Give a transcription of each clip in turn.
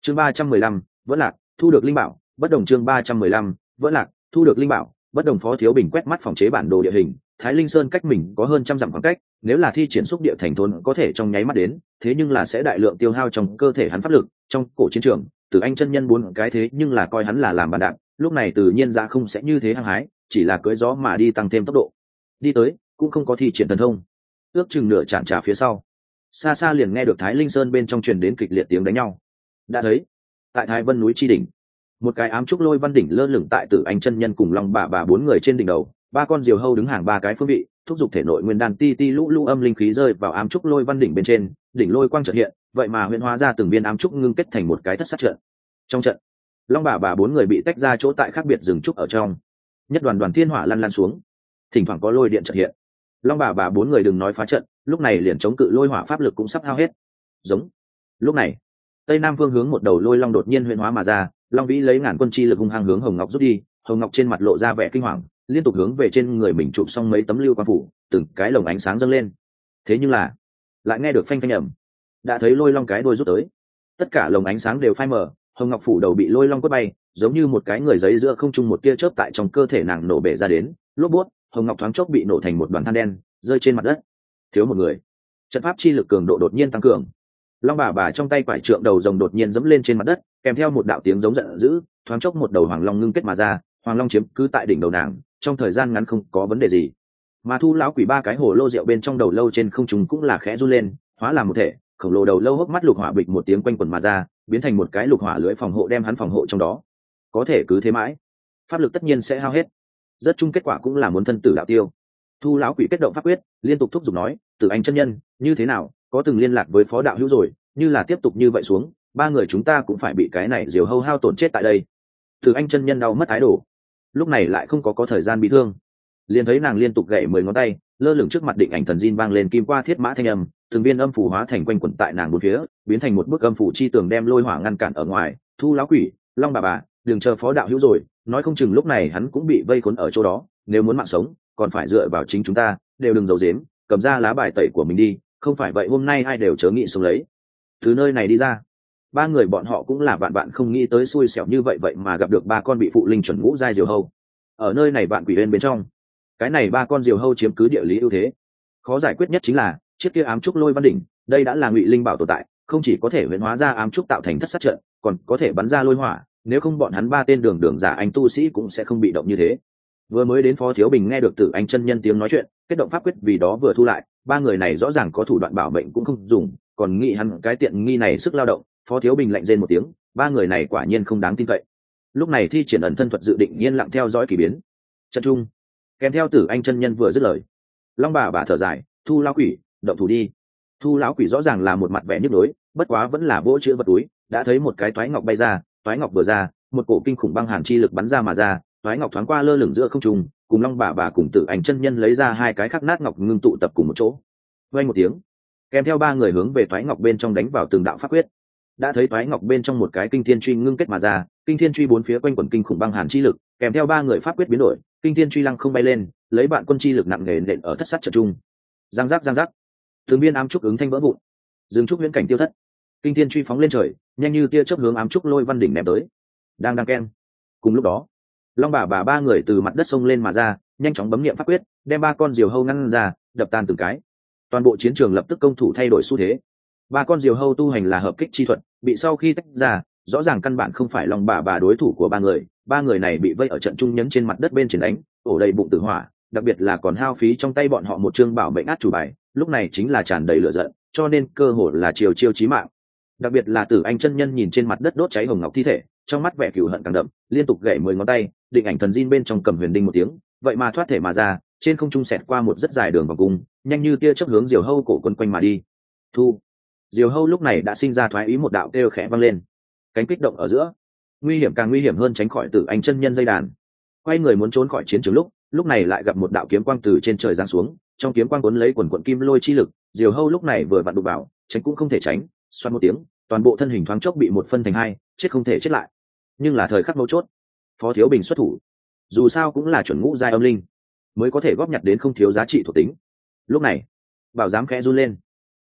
chương 315, vẫn lạc, thu được linh bảo bất đồng. chương 315, vẫn lạc, thu được linh bảo bất đồng. Phó Thiếu Bình quét mắt phòng chế bản đồ địa hình, Thái Linh Sơn cách mình có hơn trăm dặm khoảng cách, nếu là thi triển xúc địa thành thốn có thể trong nháy mắt đến, thế nhưng là sẽ đại lượng tiêu hao trong cơ thể hắn pháp lực. Trong cổ chiến trường, Tử Anh chân nhân bốn cái thế nhưng là coi hắn là làm bàn đạp, lúc này tự nhiên ra không sẽ như thế hăng hái, chỉ là cưỡi gió mà đi tăng thêm tốc độ. Đi tới, cũng không có thi triển thần thông. Ước chừng nửa chạm trà phía sau, xa xa liền nghe được Thái Linh Sơn bên trong truyền đến kịch liệt tiếng đánh nhau. Đã thấy, tại Thái Vân núi chi đỉnh, một cái ám trúc lôi văn đỉnh lơ lửng tại Tử Anh chân nhân cùng Long bà bốn người trên đỉnh đầu, ba con diều hâu đứng hàng ba cái phương vị, thúc giục thể nội nguyên đan ti ti lũ lũ âm linh khí rơi vào ám trúc lôi văn đỉnh bên trên, đỉnh lôi quang chợt hiện, vậy mà huyễn hóa ra từng viên ám trúc ngưng kết thành một cái thất sát trận. Trong trận, Long bà bốn người bị tách ra chỗ tại khác biệt rừng trúc ở trong, nhất đoàn đoàn thiên hỏa lăn xuống, thỉnh thoảng có lôi điện chợt hiện. Long bà bốn người đừng nói phá trận, lúc này liền chống cự lôi hỏa pháp lực cũng sắp hao hết. Giống. Lúc này, tây nam phương hướng một đầu lôi long đột nhiên huyễn hóa mà ra, Long Vĩ lấy ngàn quân chi lực hung hăng hướng Hồng Ngọc rút đi, Hồng Ngọc trên mặt lộ ra vẻ kinh hoàng, liên tục hướng về trên người mình chụp xong mấy tấm lưu quang phủ, từng cái lồng ánh sáng dâng lên. Thế nhưng là, lại nghe được phanh phanh ầm, đã thấy lôi long cái đuôi rút tới, tất cả lồng ánh sáng đều phai mờ, Hồng Ngọc phủ đầu bị lôi long quất bay, giống như một cái người giấy giữa không trung, một tia chớp tại trong cơ thể nàng nổ bể ra đến, lốp bút, Hồng Ngọc thoáng chốc bị nổ thành một đoàn than đen, rơi trên mặt đất. Thiếu một người, trận pháp chi lực cường độ đột nhiên tăng cường. Long bà trong tay quải trượng đầu rồng đột nhiên dẫm lên trên mặt đất, kèm theo một đạo tiếng giống giận dữ, thoáng chốc một đầu hoàng long ngưng kết mà ra, hoàng long chiếm cứ tại đỉnh đầu nàng, trong thời gian ngắn không có vấn đề gì. Mà Thu lão quỷ ba cái hồ lô rượu bên trong đầu lâu trên không trung cũng là khẽ run lên, hóa làm một thể, khổng lồ đầu lâu hốc mắt lục hỏa bịch một tiếng quanh quẩn mà ra, biến thành một cái lục hỏa lưỡi phòng hộ đem hắn phòng hộ trong đó. Có thể cứ thế mãi, pháp lực tất nhiên sẽ hao hết, rất chung kết quả cũng là muốn thân tử đạo tiêu. Thu lão quỷ kết động pháp quyết, liên tục thúc giục nói, Tử Anh chân nhân, như thế nào, có từng liên lạc với Phó đạo hữu rồi, như là tiếp tục như vậy xuống, ba người chúng ta cũng phải bị cái này diều hâu hao tổn chết tại đây. Tử Anh chân nhân đau mất ái đồ, lúc này lại không có thời gian bị thương, liền thấy nàng liên tục gậy 10 ngón tay, lơ lửng trước mặt định ảnh thần diên vang lên kim qua thiết mã thanh âm, từng viên âm phủ hóa thành quanh quẩn tại nàng bốn phía, biến thành một bức âm phủ chi tường đem lôi hỏa ngăn cản ở ngoài. Thu lão quỷ, Long bà, đừng chờ Phó đạo hữu rồi, nói không chừng lúc này hắn cũng bị vây khốn ở chỗ đó, nếu muốn mạng sống, còn phải dựa vào chính chúng ta, đều đừng giấu giếm, cầm ra lá bài tẩy của mình đi, không phải vậy hôm nay ai đều chớ nghĩ sống lấy. Từ nơi này đi ra, ba người bọn họ cũng là bạn không nghĩ tới xui xẻo như vậy mà gặp được ba con bị phụ linh chuẩn ngũ giai diều hâu. Ở nơi này bạn quỷ bên trong, cái này ba con diều hâu chiếm cứ địa lý ưu thế, khó giải quyết nhất chính là chiếc kia ám trúc lôi văn đỉnh, đây đã là ngụy linh bảo tồn tại, không chỉ có thể huyễn hóa ra ám trúc tạo thành thất sát trận, còn có thể bắn ra lôi hỏa, nếu không bọn hắn ba tên đường giả anh tu sĩ cũng sẽ không bị động như thế. Vừa mới đến Phó Thiếu Bình nghe được Tử Anh chân nhân tiếng nói chuyện, kết động pháp quyết vì đó vừa thu lại, ba người này rõ ràng có thủ đoạn bảo mệnh cũng không dùng, còn nghĩ hắn cái tiện nghi này sức lao động. Phó Thiếu Bình lạnh rên một tiếng, ba người này quả nhiên không đáng tin cậy. Lúc này thi triển ẩn thân thuật dự định yên lặng theo dõi kỳ biến. Trận trung, kèm theo Tử Anh chân nhân vừa dứt lời, Long bà thở dài, Thu lão quỷ, động thủ đi. Thu lão quỷ rõ ràng là một mặt vẻ nhức nhối, bất quá vẫn là vỗ chữ vật túi, đã thấy một cái toái ngọc bay ra, toái ngọc vừa ra, một cổ kinh khủng băng hàn chi lực bắn ra mà ra, toái ngọc thoáng qua lơ lửng giữa không trung, cùng Long bà cùng Tử Anh chân nhân lấy ra hai cái khắc nát ngọc ngưng tụ tập cùng một chỗ. Vang một tiếng, kèm theo ba người hướng về toái ngọc bên trong đánh vào từng đạo pháp quyết. Đã thấy toái ngọc bên trong một cái kinh thiên truy ngưng kết mà ra, kinh thiên truy bốn phía quanh quẩn kinh khủng băng hàn chi lực, kèm theo ba người pháp quyết biến đổi, kinh thiên truy lăng không bay lên, lấy bạn quân chi lực nặng nề nện ở thất sát trận trung. Giang giác, từng viên ám trúc ứng thanh vỡ vụn, dương trúc huyễn cảnh tiêu thất. Kinh thiên truy phóng lên trời, nhanh như tia chớp hướng ám trúc lôi văn đỉnh ném tới. Đang ken. Cùng lúc đó, Long bà ba người từ mặt đất sông lên mà ra, nhanh chóng bấm niệm pháp quyết, đem ba con diều hâu ngăn ra, đập tan từng cái. Toàn bộ chiến trường lập tức công thủ thay đổi xu thế. Ba con diều hâu tu hành là hợp kích chi thuật, bị sau khi tách ra, rõ ràng căn bản không phải Long bà đối thủ của ba người này bị vây ở trận trung nhấn trên mặt đất bên trên đánh, ổ đầy bụng tử hỏa, đặc biệt là còn hao phí trong tay bọn họ một chương bảo mệnh át chủ bài, lúc này chính là tràn đầy lửa giận, cho nên cơ hội là chiêu chí mạng. Đặc biệt là Tử Anh chân nhân nhìn trên mặt đất đốt cháy hồng ngọc thi thể, trong mắt vẻ cừu hận càng đậm, liên tục gậy 10 ngón tay, định ảnh thần diên bên trong cầm huyền đinh một tiếng, vậy mà thoát thể mà ra, trên không trung xẹt qua một rất dài đường vòng cung, nhanh như tia chớp hướng diều hâu cổ quân quanh mà đi. Thu. Diều hâu lúc này đã sinh ra thoái ý, một đạo kêu khẽ vang lên, cánh kích động ở giữa, nguy hiểm càng nguy hiểm hơn tránh khỏi Tử Anh chân nhân dây đàn. Quay người muốn trốn khỏi chiến trường lúc này lại gặp một đạo kiếm quang từ trên trời giáng xuống, trong kiếm quang cuốn lấy quần quần kim lôi chi lực, diều hâu lúc này vừa vặn đụng vào, tránh cũng không thể tránh, xoắn một tiếng, toàn bộ thân hình thoáng chốc bị một phân thành hai, chết không thể chết lại. Nhưng là thời khắc mấu chốt, Phó Thiếu Bình xuất thủ, dù sao cũng là chuẩn ngũ giai âm linh, mới có thể góp nhặt đến không thiếu giá trị thuộc tính. Lúc này, bảo giám khẽ run lên,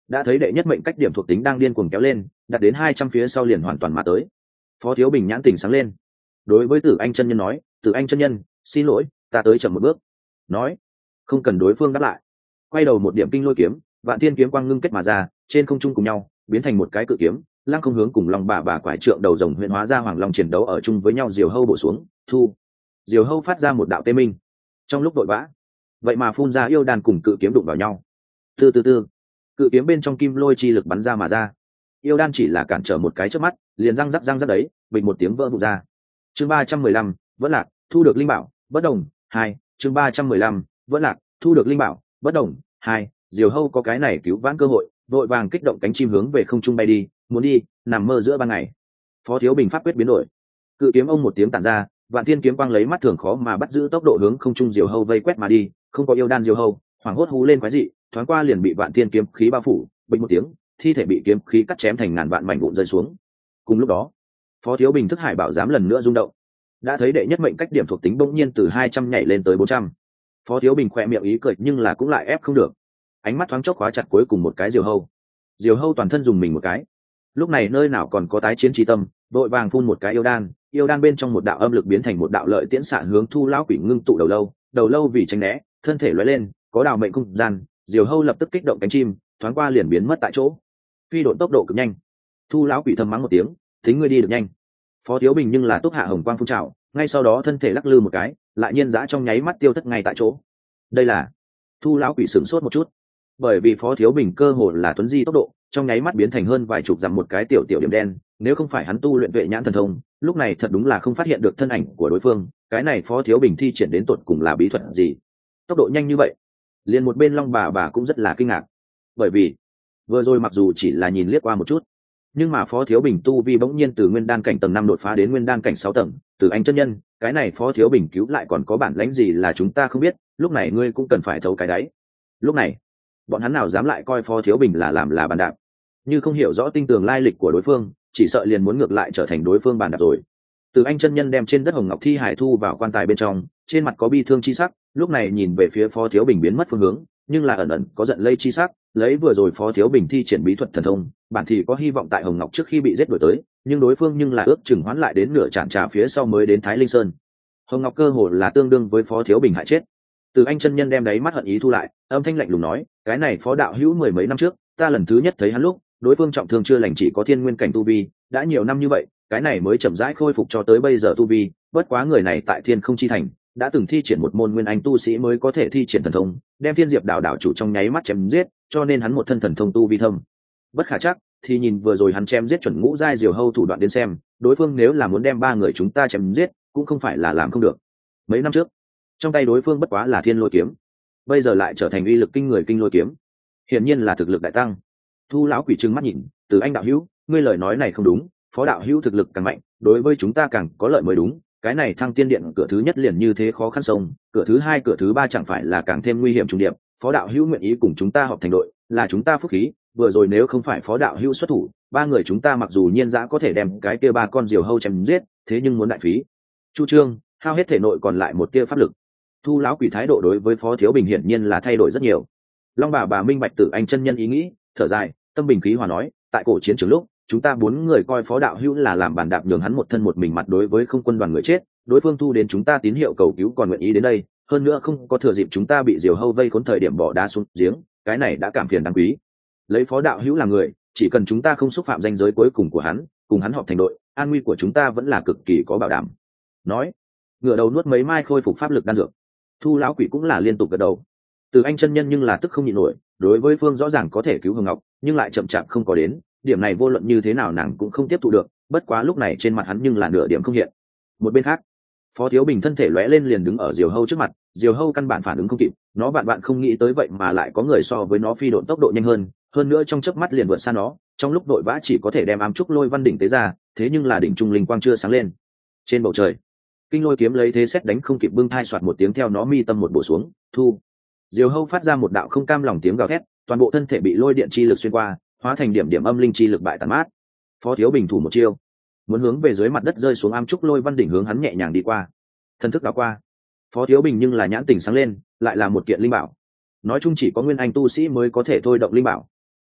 đã thấy đệ nhất mệnh cách điểm thuộc tính đang điên cuồng kéo lên, đạt đến 200 phía sau liền hoàn toàn mà tới. Phó Thiếu Bình nhãn tình sáng lên, đối với Tử Anh chân nhân nói, Tử Anh chân nhân, xin lỗi, ta tới chậm một bước. Nói, không cần đối phương đáp lại, quay đầu một điểm kinh lôi kiếm, vạn thiên kiếm quang ngưng kết mà ra, trên không trung cùng nhau biến thành một cái cự kiếm, lăng không hướng cùng long bà quải trượng đầu rồng huyện hóa ra hoàng long chiến đấu ở chung với nhau. Diều hâu bổ xuống, thu. Diều hâu phát ra một đạo tê minh, trong lúc vội vã, vậy mà phun ra yêu đan cùng cự kiếm đụng vào nhau. Từ từ, cự kiếm bên trong kim lôi chi lực bắn ra mà ra, yêu đan chỉ là cản trở một cái trước mắt, liền răng rắc đấy, bình một tiếng vỡ vụn ra. Chương 315, vẫn lạc, thu được linh bảo, bất đồng. 2, chương 315, vẫn lạc, thu được linh bảo, bất đồng. 2, Diều hâu có cái này cứu vãn cơ hội, vội vàng kích động cánh chim hướng về không trung bay đi, muốn đi, nằm mơ giữa ban ngày. Phó Thiếu Bình pháp quyết biến đổi, cự kiếm ông một tiếng tản ra, vạn thiên kiếm quang lấy mắt thường khó mà bắt giữ tốc độ hướng không trung Diều hâu vây quét mà đi. Không có yêu đan Diều hâu hoảng hốt hú lên quái dị, thoáng qua liền bị vạn thiên kiếm khí bao phủ, bình một tiếng, thi thể bị kiếm khí cắt chém thành ngàn vạn mảnh vụn rơi xuống. Cùng lúc đó, Phó Thiếu Bình thức hải bảo giám lần nữa rung động, đã thấy đệ nhất mệnh cách điểm thuộc tính bỗng nhiên từ 200 nhảy lên tới 400. Phó Thiếu Bình khỏe miệng ý cười nhưng là cũng lại ép không được, ánh mắt thoáng chốc khóa chặt cuối cùng một cái Diều hâu toàn thân dùng mình một cái, lúc này nơi nào còn có tái chiến trí tâm, đội vàng phun một cái yêu đan bên trong một đạo âm lực biến thành một đạo lợi tiễn xạ hướng Thu lão quỷ ngưng tụ đầu lâu vì tránh né, thân thể lóe lên, có đào mệnh không gian, Diều hâu lập tức kích động cánh chim, thoáng qua liền biến mất tại chỗ, phi độn tốc độ cực nhanh. Thu lão quỷ thầm mắng một tiếng, tính ngươi đi được nhanh. Phó Thiếu Bình nhưng là túc hạ hồng quang phun trào, ngay sau đó thân thể lắc lư một cái, lại nhiên dã trong nháy mắt tiêu thất ngay tại chỗ. Đây là Thu lão quỷ sửng sốt một chút, bởi vì Phó Thiếu Bình cơ hồ là tuấn di tốc độ, trong nháy mắt biến thành hơn vài chục dặm một cái tiểu điểm đen, nếu không phải hắn tu luyện tuệ nhãn thần thông, lúc này thật đúng là không phát hiện được thân ảnh của đối phương. Cái này Phó Thiếu Bình thi triển đến tột cùng là bí thuật gì, tốc độ nhanh như vậy? Liền một bên long bà cũng rất là kinh ngạc, bởi vì vừa rồi mặc dù chỉ là nhìn liếc qua một chút, nhưng mà Phó Thiếu Bình tu vi bỗng nhiên từ nguyên đan cảnh tầng 5 đột phá đến nguyên đan cảnh 6 tầng. Từ anh chân nhân, cái này Phó Thiếu Bình cứu lại còn có bản lãnh gì là chúng ta không biết, lúc này ngươi cũng cần phải thấu cái đáy. Lúc này bọn hắn nào dám lại coi Phó Thiếu Bình là bàn đạp, như không hiểu rõ tinh tường lai lịch của đối phương, chỉ sợ liền muốn ngược lại trở thành đối phương bàn đạp rồi. Từ anh chân nhân đem trên đất hồng ngọc thi hải thu vào quan tài bên trong, trên mặt có bi thương chi sắc, lúc này nhìn về phía Phó Thiếu Bình biến mất phương hướng, nhưng là ẩn ẩn có giận lây chi sắc, lấy vừa rồi Phó Thiếu Bình thi triển bí thuật thần thông, bản thì có hy vọng tại hồng ngọc trước khi bị giết đuổi tới, nhưng đối phương nhưng là ước chừng hoãn lại đến nửa chản trà phía sau mới đến Thái Linh Sơn. Hồng ngọc cơ hồ là tương đương với Phó Thiếu Bình hại chết. Từ anh chân nhân đem đáy mắt hận ý thu lại, âm thanh lạnh lùng nói, cái này Phó đạo hữu mười mấy năm trước, ta lần thứ nhất thấy hắn lúc, đối phương trọng thương chưa lành, chỉ có thiên nguyên cảnh tu vi, đã nhiều năm như vậy, cái này mới chậm rãi khôi phục cho tới bây giờ tu vi, bất quá người này tại Thiên Không Chi Thành đã từng thi triển một môn nguyên anh tu sĩ mới có thể thi triển thần thông, đem Thiên Diệp đảo chủ trong nháy mắt chém giết, cho nên hắn một thân thần thông tu vi thâm bất khả chắc. Thì nhìn vừa rồi hắn chém giết chuẩn ngũ giai Diều hâu thủ đoạn đến xem, đối phương nếu là muốn đem ba người chúng ta chém giết, cũng không phải là làm không được. Mấy năm trước, trong tay đối phương bất quá là Thiên Lôi kiếm, bây giờ lại trở thành uy lực kinh người Kinh Lôi kiếm, hiển nhiên là thực lực đại tăng. Thu lão quỷ trừng mắt nhìn, Từ anh đạo hữu, ngươi lời nói này không đúng, Phó đạo hữu thực lực càng mạnh, đối với chúng ta càng có lợi mới đúng. Cái này Thăng Tiên Điện cửa thứ nhất liền như thế khó khăn sông, cửa thứ hai cửa thứ ba chẳng phải là càng thêm nguy hiểm trùng điệp. Phó đạo hữu nguyện ý cùng chúng ta họp thành đội, là chúng ta phúc khí. Vừa rồi nếu không phải Phó đạo hữu xuất thủ, ba người chúng ta mặc dù nhiên dã có thể đem cái kia ba con Diều hâu chém giết, thế nhưng muốn đại phí chu trương, hao hết thể nội còn lại một tia pháp lực. Thu lão quỷ thái độ đối với Phó Thiếu Bình hiển nhiên là thay đổi rất nhiều. Long bà minh bạch Tử anh chân nhân ý nghĩ, thở dài, tâm bình khí hòa nói, tại cổ chiến trường lúc, chúng ta 4 người coi Phó đạo hữu là làm bàn đạp, nhường hắn một thân một mình mặt đối với không quân đoàn người chết, đối phương thu đến chúng ta tín hiệu cầu cứu còn nguyện ý đến đây, hơn nữa không có thừa dịp chúng ta bị Diều hâu vây khốn thời điểm bỏ đá xuống giếng, cái này đã cảm phiền đáng quý. Lấy Phó đạo hữu là người, chỉ cần chúng ta không xúc phạm danh giới cuối cùng của hắn, cùng hắn họp thành đội, an nguy của chúng ta vẫn là cực kỳ có bảo đảm. Nói, ngửa đầu nuốt mấy mai khôi phục pháp lực đan dược. Thu lão quỷ cũng là liên tục gật đầu. Từ anh chân nhân nhưng là tức không nhịn nổi, đối với phương rõ ràng có thể cứu Hồng Ngọc, nhưng lại chậm chạp không có đến, điểm này vô luận như thế nào nàng cũng không tiếp thụ được, bất quá lúc này trên mặt hắn nhưng là nửa điểm không hiện. Một bên khác, Phó Thiếu Bình thân thể lóe lên liền đứng ở Diều hâu trước mặt, Diều hâu căn bản phản ứng không kịp, nó bạn không nghĩ tới vậy mà lại có người so với nó phi độn tốc độ nhanh hơn nữa trong chớp mắt liền vượt xa nó, trong lúc đội vã chỉ có thể đem ám trúc lôi văn đỉnh tế ra, thế nhưng là đỉnh trung linh quang chưa sáng lên. Trên bầu trời, Kinh Lôi kiếm lấy thế xét đánh không kịp bưng thai soạt một tiếng theo nó mi tâm một bổ xuống, thu. Diều hâu phát ra một đạo không cam lòng tiếng gào thét, toàn bộ thân thể bị lôi điện chi lực xuyên qua, hóa thành điểm điểm âm linh chi lực bại tàn mát. Phó Thiếu Bình thủ một chiêu, muốn hướng về dưới mặt đất rơi xuống ám trúc lôi văn đỉnh hướng hắn nhẹ nhàng đi qua. Thân thức đảo qua, Phó Thiếu Bình nhưng là nhãn tỉnh sáng lên, lại là một kiện linh bảo. Nói chung chỉ có nguyên anh tu sĩ mới có thể thôi động linh bảo.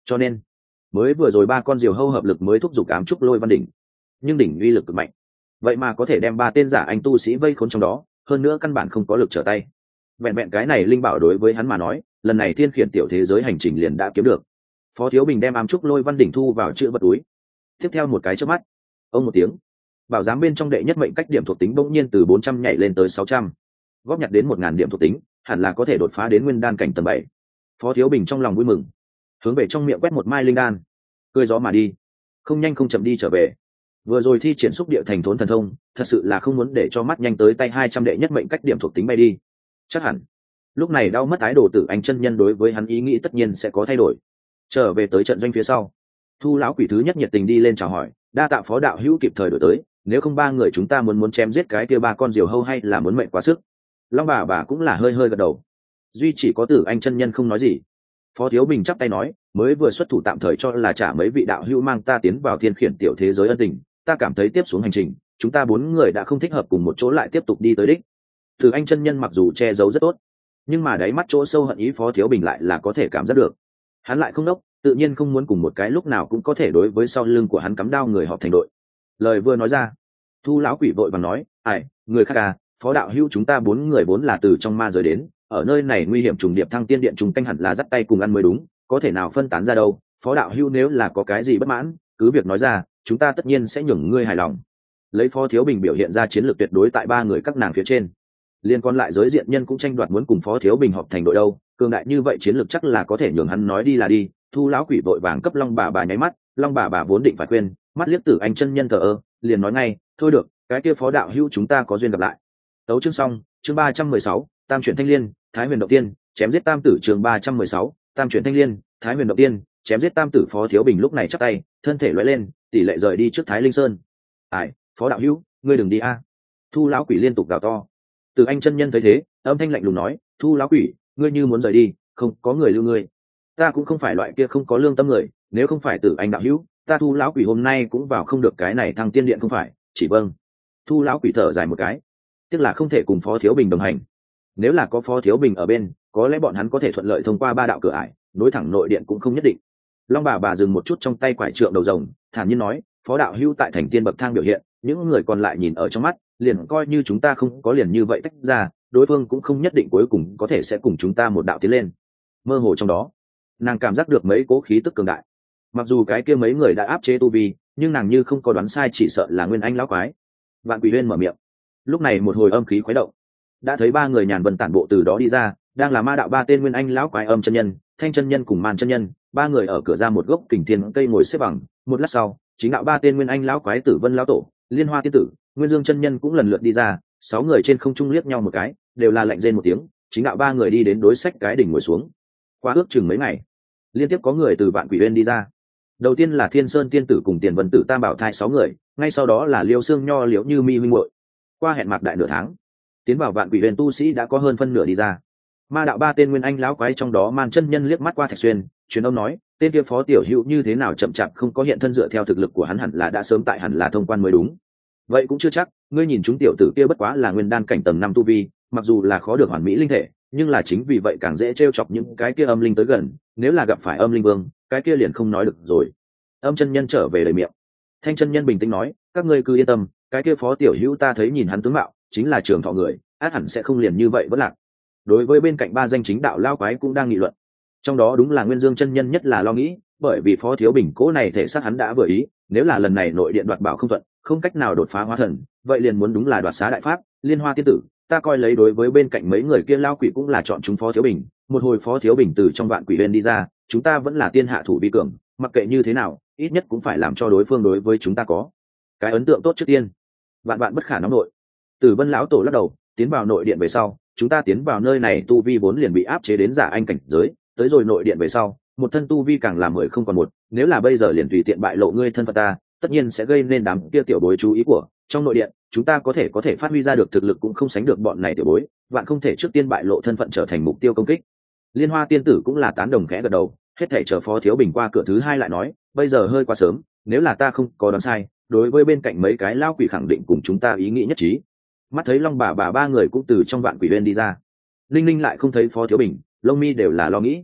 cho nên mới vừa rồi ba con diều hâu hợp lực mới thúc giục ám trúc lôi văn đỉnh, nhưng đỉnh uy lực cực mạnh, vậy mà có thể đem ba tên giả anh tu sĩ vây khốn trong đó, hơn nữa căn bản không có lực trở tay. Vẹn vẹn cái này linh bảo đối với hắn mà nói, lần này thiên khiển tiểu thế giới hành trình liền đã kiếm được. Phó Thiếu Bình đem ám trúc lôi văn đỉnh thu vào chữ vật túi, tiếp theo một cái chớp mắt, ông một tiếng, bảo giám bên trong đệ nhất mệnh cách điểm thuộc tính bỗng nhiên từ 400 nhảy lên tới 600, góp nhặt đến 1000 điểm thuộc tính, hẳn là có thể đột phá đến nguyên đan cảnh tầng 7. Phó Thiếu Bình trong lòng vui mừng, hướng về trong miệng quét một mai linh đan, cười gió mà đi, không nhanh không chậm đi trở về. Vừa rồi thi triển xúc địa thành thốn thần thông, thật sự là không muốn để cho mắt nhanh tới tay 200 đệ nhất mệnh cách điểm thuộc tính bay đi. Chắc hẳn lúc này đau mất ái đồ tử anh chân nhân đối với hắn ý nghĩ tất nhiên sẽ có thay đổi. Trở về tới trận doanh phía sau, Thu lão quỷ thứ nhất nhiệt tình đi lên chào hỏi, đa tạ phó đạo hữu kịp thời đổi tới, nếu không ba người chúng ta muốn chém giết cái kia ba con diều hâu hay là muốn mệnh quá sức. Long bà cũng là hơi gật đầu, duy chỉ có tử anh chân nhân không nói gì. Phó Thiếu Bình chắp tay nói, mới vừa xuất thủ tạm thời cho là trả mấy vị đạo hữu mang ta tiến vào thiên khiển tiểu thế giới ân tình, ta cảm thấy tiếp xuống hành trình chúng ta 4 người đã không thích hợp cùng một chỗ lại tiếp tục đi tới đích. Tử anh chân nhân mặc dù che giấu rất tốt, nhưng mà đáy mắt chỗ sâu hận ý Phó Thiếu Bình lại là có thể cảm giác được. Hắn lại không đốc, tự nhiên không muốn cùng một cái lúc nào cũng có thể đối với sau lưng của hắn cắm đao người họp thành đội. Lời vừa nói ra, Thu lão quỷ vội vàng nói, ai, người khác à, phó đạo hữu chúng ta 4 người vốn là từ trong ma giới đến, ở nơi này nguy hiểm trùng điệp thăng tiên điện trùng canh hẳn là dắt tay cùng ăn mới đúng, có thể nào phân tán ra đâu. Phó đạo hữu nếu là có cái gì bất mãn, cứ việc nói ra, chúng ta tất nhiên sẽ nhường ngươi hài lòng. Lấy Phó Thiếu Bình biểu hiện ra chiến lược tuyệt đối tại ba người các nàng phía trên, liên còn lại giới diện nhân cũng tranh đoạt muốn cùng Phó Thiếu Bình họp thành đội đâu, cường đại như vậy chiến lược chắc là có thể nhường hắn nói đi là đi. Thu lão quỷ vội vàng cấp Long bà nháy mắt, Long bà vốn định phải khuyên, mắt liếc Tử anh chân nhân thờ ơ, liền nói ngay, thôi được, cái kia Phó đạo hữu chúng ta có duyên gặp lại. Tấu chương xong, chương 316, Tam chuyển thanh liên, Thái Huyền động tiên, chém giết tam tử. Chương 316, Tam chuyển thanh liên, Thái Huyền động tiên, chém giết tam tử. Phó Thiếu Bình lúc này chắp tay, thân thể lóe lên, tỷ lệ rời đi trước Thái Linh Sơn. Ai, Phó đạo hữu, ngươi đừng đi a. Thu lão quỷ liên tục gào to. Tử anh chân nhân thấy thế, âm thanh lạnh lùng nói, Thu lão quỷ, ngươi như muốn rời đi, không có người lưu ngươi. Ta cũng không phải loại kia không có lương tâm người, nếu không phải Tử anh đạo hữu, ta Thu lão quỷ hôm nay cũng vào không được cái này thăng tiên điện không phải. Chỉ vâng. Thu lão quỷ thở dài một cái, tức là không thể cùng Phó Thiếu Bình đồng hành. Nếu là có Phó Thiếu Bình ở bên, có lẽ bọn hắn có thể thuận lợi thông qua 3 đạo cửa ải, nối thẳng nội điện cũng không nhất định. Long bà dừng một chút trong tay quải trượng đầu rồng, thản nhiên nói, Phó đạo hữu tại thành tiên bậc thang biểu hiện, những người còn lại nhìn ở trong mắt, liền coi như chúng ta không có liền như vậy tách ra, đối phương cũng không nhất định cuối cùng có thể sẽ cùng chúng ta một đạo tiến lên. Mơ hồ trong đó, nàng cảm giác được mấy cố khí tức cường đại. Mặc dù cái kia mấy người đã áp chế tu vi, nhưng nàng như không có đoán sai chỉ sợ là Nguyên Anh lão quái. Vạn Quỷ Huyên mở miệng. Lúc này một hồi âm khí khuấy động, đã thấy 3 người nhàn vân tản bộ từ đó đi ra, đang là ma đạo 3 tên Nguyên Anh lão quái Âm chân nhân, Thanh chân nhân cùng Man chân nhân, 3 người ở cửa ra một gốc kình thiên cây ngồi xếp bằng. Một lát sau, chính đạo 3 tên Nguyên Anh lão quái Tử Vân lão tổ, Liên Hoa tiên tử, Nguyên Dương chân nhân cũng lần lượt đi ra. 6 người trên không trung liếc nhau một cái, đều là lạnh rên một tiếng. Chính đạo 3 người đi đến đối sách cái đỉnh ngồi xuống. Qua ước chừng mấy ngày, liên tiếp có người từ Vạn Quỷ Uyên đi ra. Đầu tiên là Thiên Sơn tiên tử cùng Tiền Vân tử Tam Bảo thai 6 người, ngay sau đó là Liêu Xương Nho Liễu Như Mi huynh muội. Qua hẹn mạc đại nửa tháng, tiến vào Vạn Quỷ Uyên tu sĩ đã có hơn phân nửa đi ra. Ma đạo 3 tên Nguyên Anh lão quái trong đó Man chân nhân liếc mắt qua Thạch Xuyên, truyền âm nói, tên kia Phó tiểu hữu như thế nào chậm chạp không có hiện thân, dựa theo thực lực của hắn hẳn là đã sớm tại hẳn là thông quan mới đúng. Vậy cũng chưa chắc, ngươi nhìn chúng tiểu tử kia bất quá là nguyên đan cảnh tầng 5 tu vi, mặc dù là khó được hoàn mỹ linh thể, nhưng là chính vì vậy càng dễ trêu chọc những cái kia âm linh tới gần, nếu là gặp phải âm linh vương, cái kia liền không nói được rồi. Âm chân nhân trở về lời miệng. Thanh chân nhân bình tĩnh nói, các ngươi cứ yên tâm, cái kia Phó tiểu hữu ta thấy nhìn hắn tướng mạo, chính là trường thọ người, át hẳn sẽ không liền như vậy vẫn lạc. Đối với bên cạnh 3 danh chính đạo lao quái cũng đang nghị luận, trong đó đúng là Nguyên Dương chân nhân nhất là lo nghĩ, bởi vì Phó Thiếu Bình cố này thể xác hắn đã vừa ý, nếu là lần này nội điện đoạt bảo không thuận, không cách nào đột phá hóa thần, vậy liền muốn đúng là đoạt xá đại pháp. Liên Hoa tiên tử, ta coi lấy đối với bên cạnh mấy người kia lao quỷ cũng là chọn chúng Phó Thiếu Bình. Một hồi Phó Thiếu Bình từ trong Vạn Quỷ Uyên đi ra, chúng ta vẫn là tiên hạ thủ vi cường, mặc kệ như thế nào, ít nhất cũng phải làm cho đối phương đối với chúng ta có cái ấn tượng tốt trước tiên. Vạn bất khả nóng nội. Tử Vân lão tổ lắc đầu, tiến vào nội điện về sau, chúng ta tiến vào nơi này tu vi vốn liền bị áp chế đến giả anh cảnh giới, tới rồi nội điện về sau, một thân tu vi càng là 10 không còn một, nếu là bây giờ liền tùy tiện bại lộ ngươi thân phận ta, tất nhiên sẽ gây nên đám kia tiểu bối chú ý của. Trong nội điện, chúng ta có thể phát huy ra được thực lực cũng không sánh được bọn này tiểu bối, bạn không thể trước tiên bại lộ thân phận trở thành mục tiêu công kích. Liên Hoa tiên tử cũng là tán đồng khẽ gật đầu, hết thảy chờ Phó Thiếu Bình qua cửa thứ 2 lại nói, bây giờ hơi quá sớm, nếu là ta không có đoán sai, đối với bên cạnh mấy cái lao quỷ khẳng định cùng chúng ta ý nghĩ nhất trí. Mắt thấy Long bà 3 người cũng từ trong Vạn Quỷ Uyên đi ra, Linh Linh lại không thấy Phó Thiếu Bình, lông mi đều là lo nghĩ.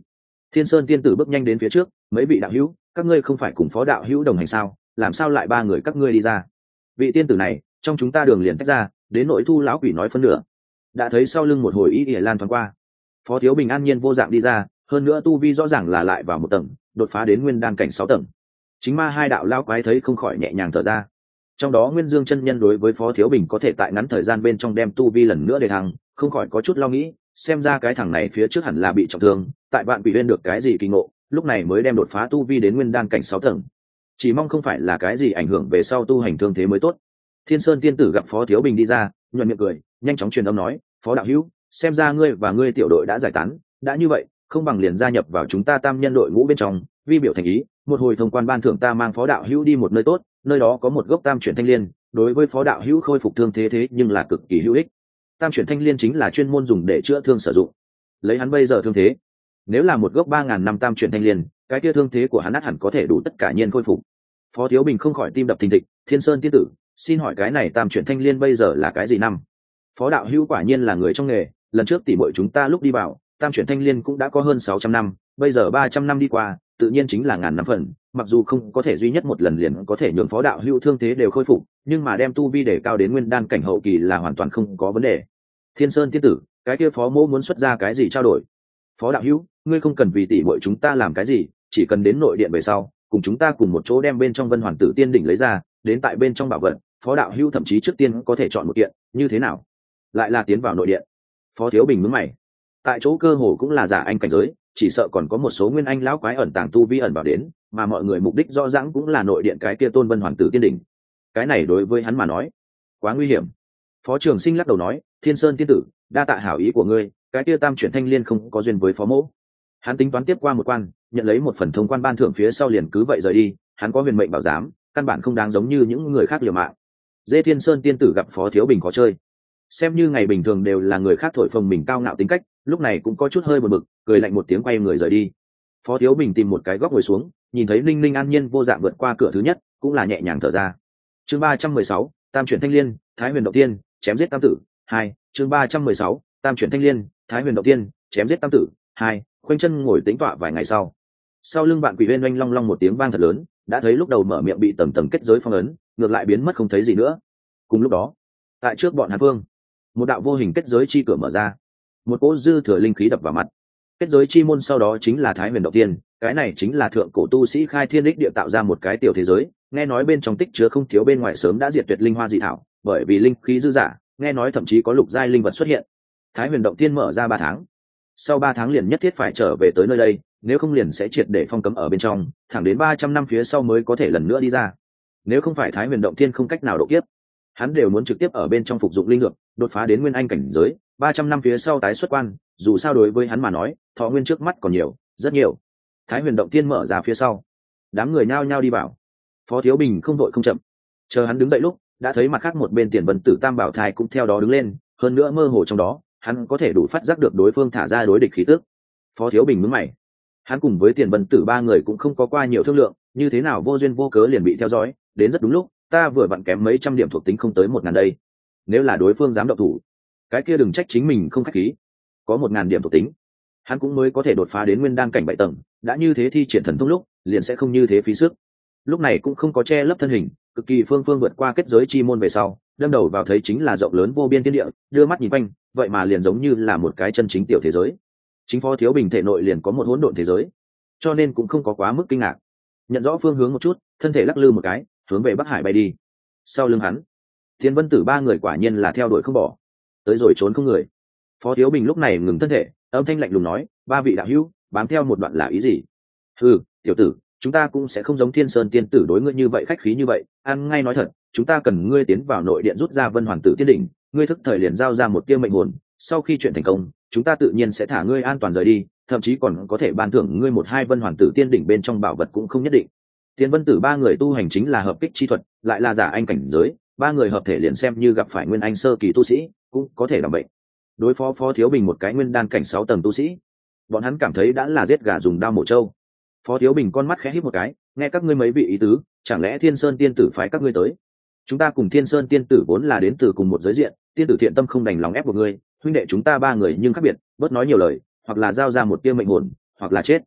Thiên Sơn tiên tử bước nhanh đến phía trước, mấy vị đạo hữu, các ngươi không phải cùng phó đạo hữu đồng hành sao, làm sao lại ba người các ngươi đi ra? Vị tiên tử này, trong chúng ta đường liền tách ra, đến nội thu lão quỷ nói phân nửa. Đã thấy sau lưng một hồi ý ỉa lan thoáng qua, Phó Thiếu Bình an nhiên vô dạng đi ra, hơn nữa tu vi rõ ràng là lại vào một tầng, đột phá đến nguyên đan cảnh 6 tầng. Chính ma hai đạo lão quái thấy không khỏi nhẹ nhàng thở ra. Trong đó Nguyên Dương chân nhân đối với Phó Thiếu Bình có thể tại ngắn thời gian bên trong đem tu vi lần nữa để thăng, không khỏi có chút lo nghĩ, xem ra cái thằng này phía trước hẳn là bị trọng thương, tại Vạn Quỷ Uyên được cái gì kỳ ngộ, lúc này mới đem đột phá tu vi đến nguyên đan cảnh 6 tầng. Chỉ mong không phải là cái gì ảnh hưởng về sau tu hành thương thế mới tốt. Thiên Sơn tiên tử gặp Phó Thiếu Bình đi ra, nhuận miệng cười, nhanh chóng truyền âm nói, Phó đạo hữu, xem ra ngươi và ngươi tiểu đội đã giải tán, đã như vậy, không bằng liền gia nhập vào chúng ta tam nhân đội ngũ bên trong, vi biểu thành ý, một hồi thông quan ban thưởng ta mang Phó đạo hữu đi một nơi tốt, nơi đó có một gốc tam chuyển thanh liên, đối với Phó đạo hữu khôi phục thương thế nhưng là cực kỳ hữu ích. Tam chuyển thanh liên chính là chuyên môn dùng để chữa thương sử dụng. Lấy hắn bây giờ thương thế, nếu là một gốc 3000 năm tam chuyển thanh liên, cái kia thương thế của hắn hẳn có thể đủ tất cả nhiên khôi phục. Phó Thiếu Bình không khỏi tim đập thình thịch, Thiên Sơn tiên tử, xin hỏi cái này tam chuyển thanh liên bây giờ là cái gì năm? Phó đạo hữu quả nhiên là người trong nghề, lần trước tỉ muội chúng ta lúc đi vào, tam chuyển thanh liên cũng đã có hơn 600 năm, bây giờ 300 năm đi qua, tự nhiên chính là ngàn năm phần, mặc dù không có thể duy nhất một lần liền có thể nhường Phó đạo hữu thương thế đều khôi phục, nhưng mà đem tu vi để cao đến nguyên đan cảnh hậu kỳ là hoàn toàn không có vấn đề. Thiên Sơn tiên tử, cái kia Phó mỗ muốn xuất ra cái gì trao đổi? Phó đạo hữu, ngươi không cần vì tỉ muội chúng ta làm cái gì, chỉ cần đến nội điện về sau, cùng chúng ta cùng một chỗ đem bên trong Vân Hoàn Tử Tiên đỉnh lấy ra, đến tại bên trong bảo vật, Phó đạo hữu thậm chí trước tiên có thể chọn một kiện, như thế nào? Lại là tiến vào nội điện. Phó Thiếu Bình nhướng mày. Tại chỗ cơ hồ cũng là giả anh cảnh giới, chỉ sợ còn có một số nguyên anh lão quái ẩn tàng tu vi ẩn vào đến, mà mọi người mục đích rõ ràng cũng là nội điện cái kia tôn Vân Hoàn Tử Tiên đỉnh. Cái này đối với hắn mà nói, quá nguy hiểm. Phó Trường Sinh lắc đầu nói, Thiên Sơn tiên tử, đa tạ hảo ý của ngươi, cái kia tam chuyển thanh liên không có duyên với Phó mỗ. Hắn tính toán tiếp qua một quan, nhận lấy một phần thông quan ban thưởng phía sau liền cứ vậy rời đi, hắn có huyền mệnh bảo giám, căn bản không đáng giống như những người khác liều mạng. Dê Thiên Sơn tiên tử gặp Phó Thiếu Bình có chơi, xem như ngày bình thường đều là người khác thổi phồng mình cao ngạo tính cách, lúc này cũng có chút hơi buồn bực, cười lạnh một tiếng quay người rời đi. Phó Thiếu Bình tìm một cái góc ngồi xuống, nhìn thấy Linh Linh an nhiên vô dạng vượt qua cửa thứ nhất, cũng là nhẹ nhàng thở ra. Chương 316, Tam chuyển thanh liên, Thái Huyền động tiên, chém giết tam tử. 2, chương 316, Tam chuyển thanh liên, Thái Huyền động tiên, chém giết tam tử. 2, khoanh chân ngồi tĩnh tọa vài ngày sau lưng Vạn Quỷ Uyên oanh long long một tiếng vang thật lớn, đã thấy lúc đầu mở miệng bị tầng tầng kết giới phong ấn, ngược lại biến mất không thấy gì nữa. Cùng lúc đó, tại trước bọn Hàn Vương, một đạo vô hình kết giới chi cửa mở ra, một cỗ dư thừa linh khí đập vào mặt. Kết giới chi môn sau đó chính là Thái Huyền động tiên, cái này chính là thượng cổ tu sĩ khai thiên đích địa tạo ra một cái tiểu thế giới, nghe nói bên trong tích chứa không thiếu bên ngoài sớm đã diệt tuyệt linh hoa dị thảo, bởi vì linh khí dư dả, nghe nói thậm chí có lục giai linh vật xuất hiện. Thái Huyền động tiên mở ra 3 tháng, sau 3 tháng liền nhất thiết phải trở về tới nơi đây, nếu không liền sẽ triệt để phong cấm ở bên trong, thẳng đến 300 năm phía sau mới có thể lần nữa đi ra. Nếu không phải Thái Huyền động tiên không cách nào độ kiếp, hắn đều muốn trực tiếp ở bên trong phục dụng linh dược, đột phá đến nguyên anh cảnh giới, 300 năm phía sau tái xuất quan, dù sao đối với hắn mà nói, thọ nguyên trước mắt còn nhiều, rất nhiều. Thái Huyền động tiên mở ra phía sau, đám người nhao nhao đi vào. Phó Thiếu Bình không đội không chậm, chờ hắn đứng dậy lúc, đã thấy mặt khác một bên Tiền Vân Tử Tam Bảo Thai cũng theo đó đứng lên, hơn nữa mơ hồ trong đó, hắn có thể đủ phát giác được đối phương thả ra đối địch khí tức. Phó Thiếu Bình nhướng mày, hắn cùng với Tiền Vân Tử ba người cũng không có qua nhiều thương lượng, như thế nào vô duyên vô cớ liền bị theo dõi, đến rất đúng lúc, ta vừa vặn kém mấy trăm điểm thuộc tính không tới 1000 đây. Nếu là đối phương dám động thủ, cái kia đừng trách chính mình không khách khí. Có 1000 điểm thuộc tính, hắn cũng mới có thể đột phá đến nguyên đan cảnh 7 tầng, đã như thế thi triển thần thông lúc, liền sẽ không như thế phí sức. Lúc này cũng không có che lấp thân hình, cực kỳ phương vượt qua kết giới chi môn về sau, đâm đầu vào thấy chính là rộng lớn vô biên thiên địa, đưa mắt nhìn quanh, vậy mà liền giống như là một cái chân chính tiểu thế giới. Chính Phó Thiếu Bình thể nội liền có một hỗn độn thế giới, cho nên cũng không có quá mức kinh ngạc. Nhận rõ phương hướng một chút, thân thể lắc lư một cái, hướng về Bắc Hải bay đi. Sau lưng hắn, Thiên Vân Tử ba người quả nhiên là theo đuổi không bỏ, tới rồi trốn không người. Phó Thiếu Bình lúc này ngừng thân thể, âm thanh lạnh lùng nói, ba vị đạo hữu, bám theo một đoạn là ý gì? Hừ, tiểu tử, chúng ta cũng sẽ không giống Thiên Sơn tiên tử đối ngươi như vậy khách khí như vậy, ăn ngay nói thật, chúng ta cần ngươi tiến vào nội điện rút ra Vân Hoàn Tử Tiên đỉnh, ngươi thức thời liền giao ra một tia mệnh hồn, sau khi chuyện thành công, chúng ta tự nhiên sẽ thả ngươi an toàn rời đi, thậm chí còn có thể ban thưởng ngươi 1-2 Vân Hoàn Tử Tiên đỉnh bên trong bảo vật cũng không nhất định. Thiên Vân Tử ba người tu hành chính là hợp kích chi thuật, lại là giả anh cảnh giới, ba người hợp thể liền xem như gặp phải nguyên anh sơ kỳ tu sĩ, cũng có thể làm bệnh. Đối phó Phó Thiếu Bình một cái nguyên đan cảnh 6 tầng tu sĩ, bọn hắn cảm thấy đã là giết gà dùng dao mổ trâu. Phó Thiếu Bình con mắt khẽ híp một cái, nghe các ngươi mấy vị ý tứ, chẳng lẽ Thiên Sơn tiên tử phái các ngươi tới? Chúng ta cùng Thiên Sơn tiên tử vốn là đến từ cùng một giới diện, tiên tử thiện tâm không đành lòng ép buộc ngươi, huynh đệ chúng ta ba người nhưng khác biệt, bớt nói nhiều lời, hoặc là giao ra một tia mệnh hồn, hoặc là chết.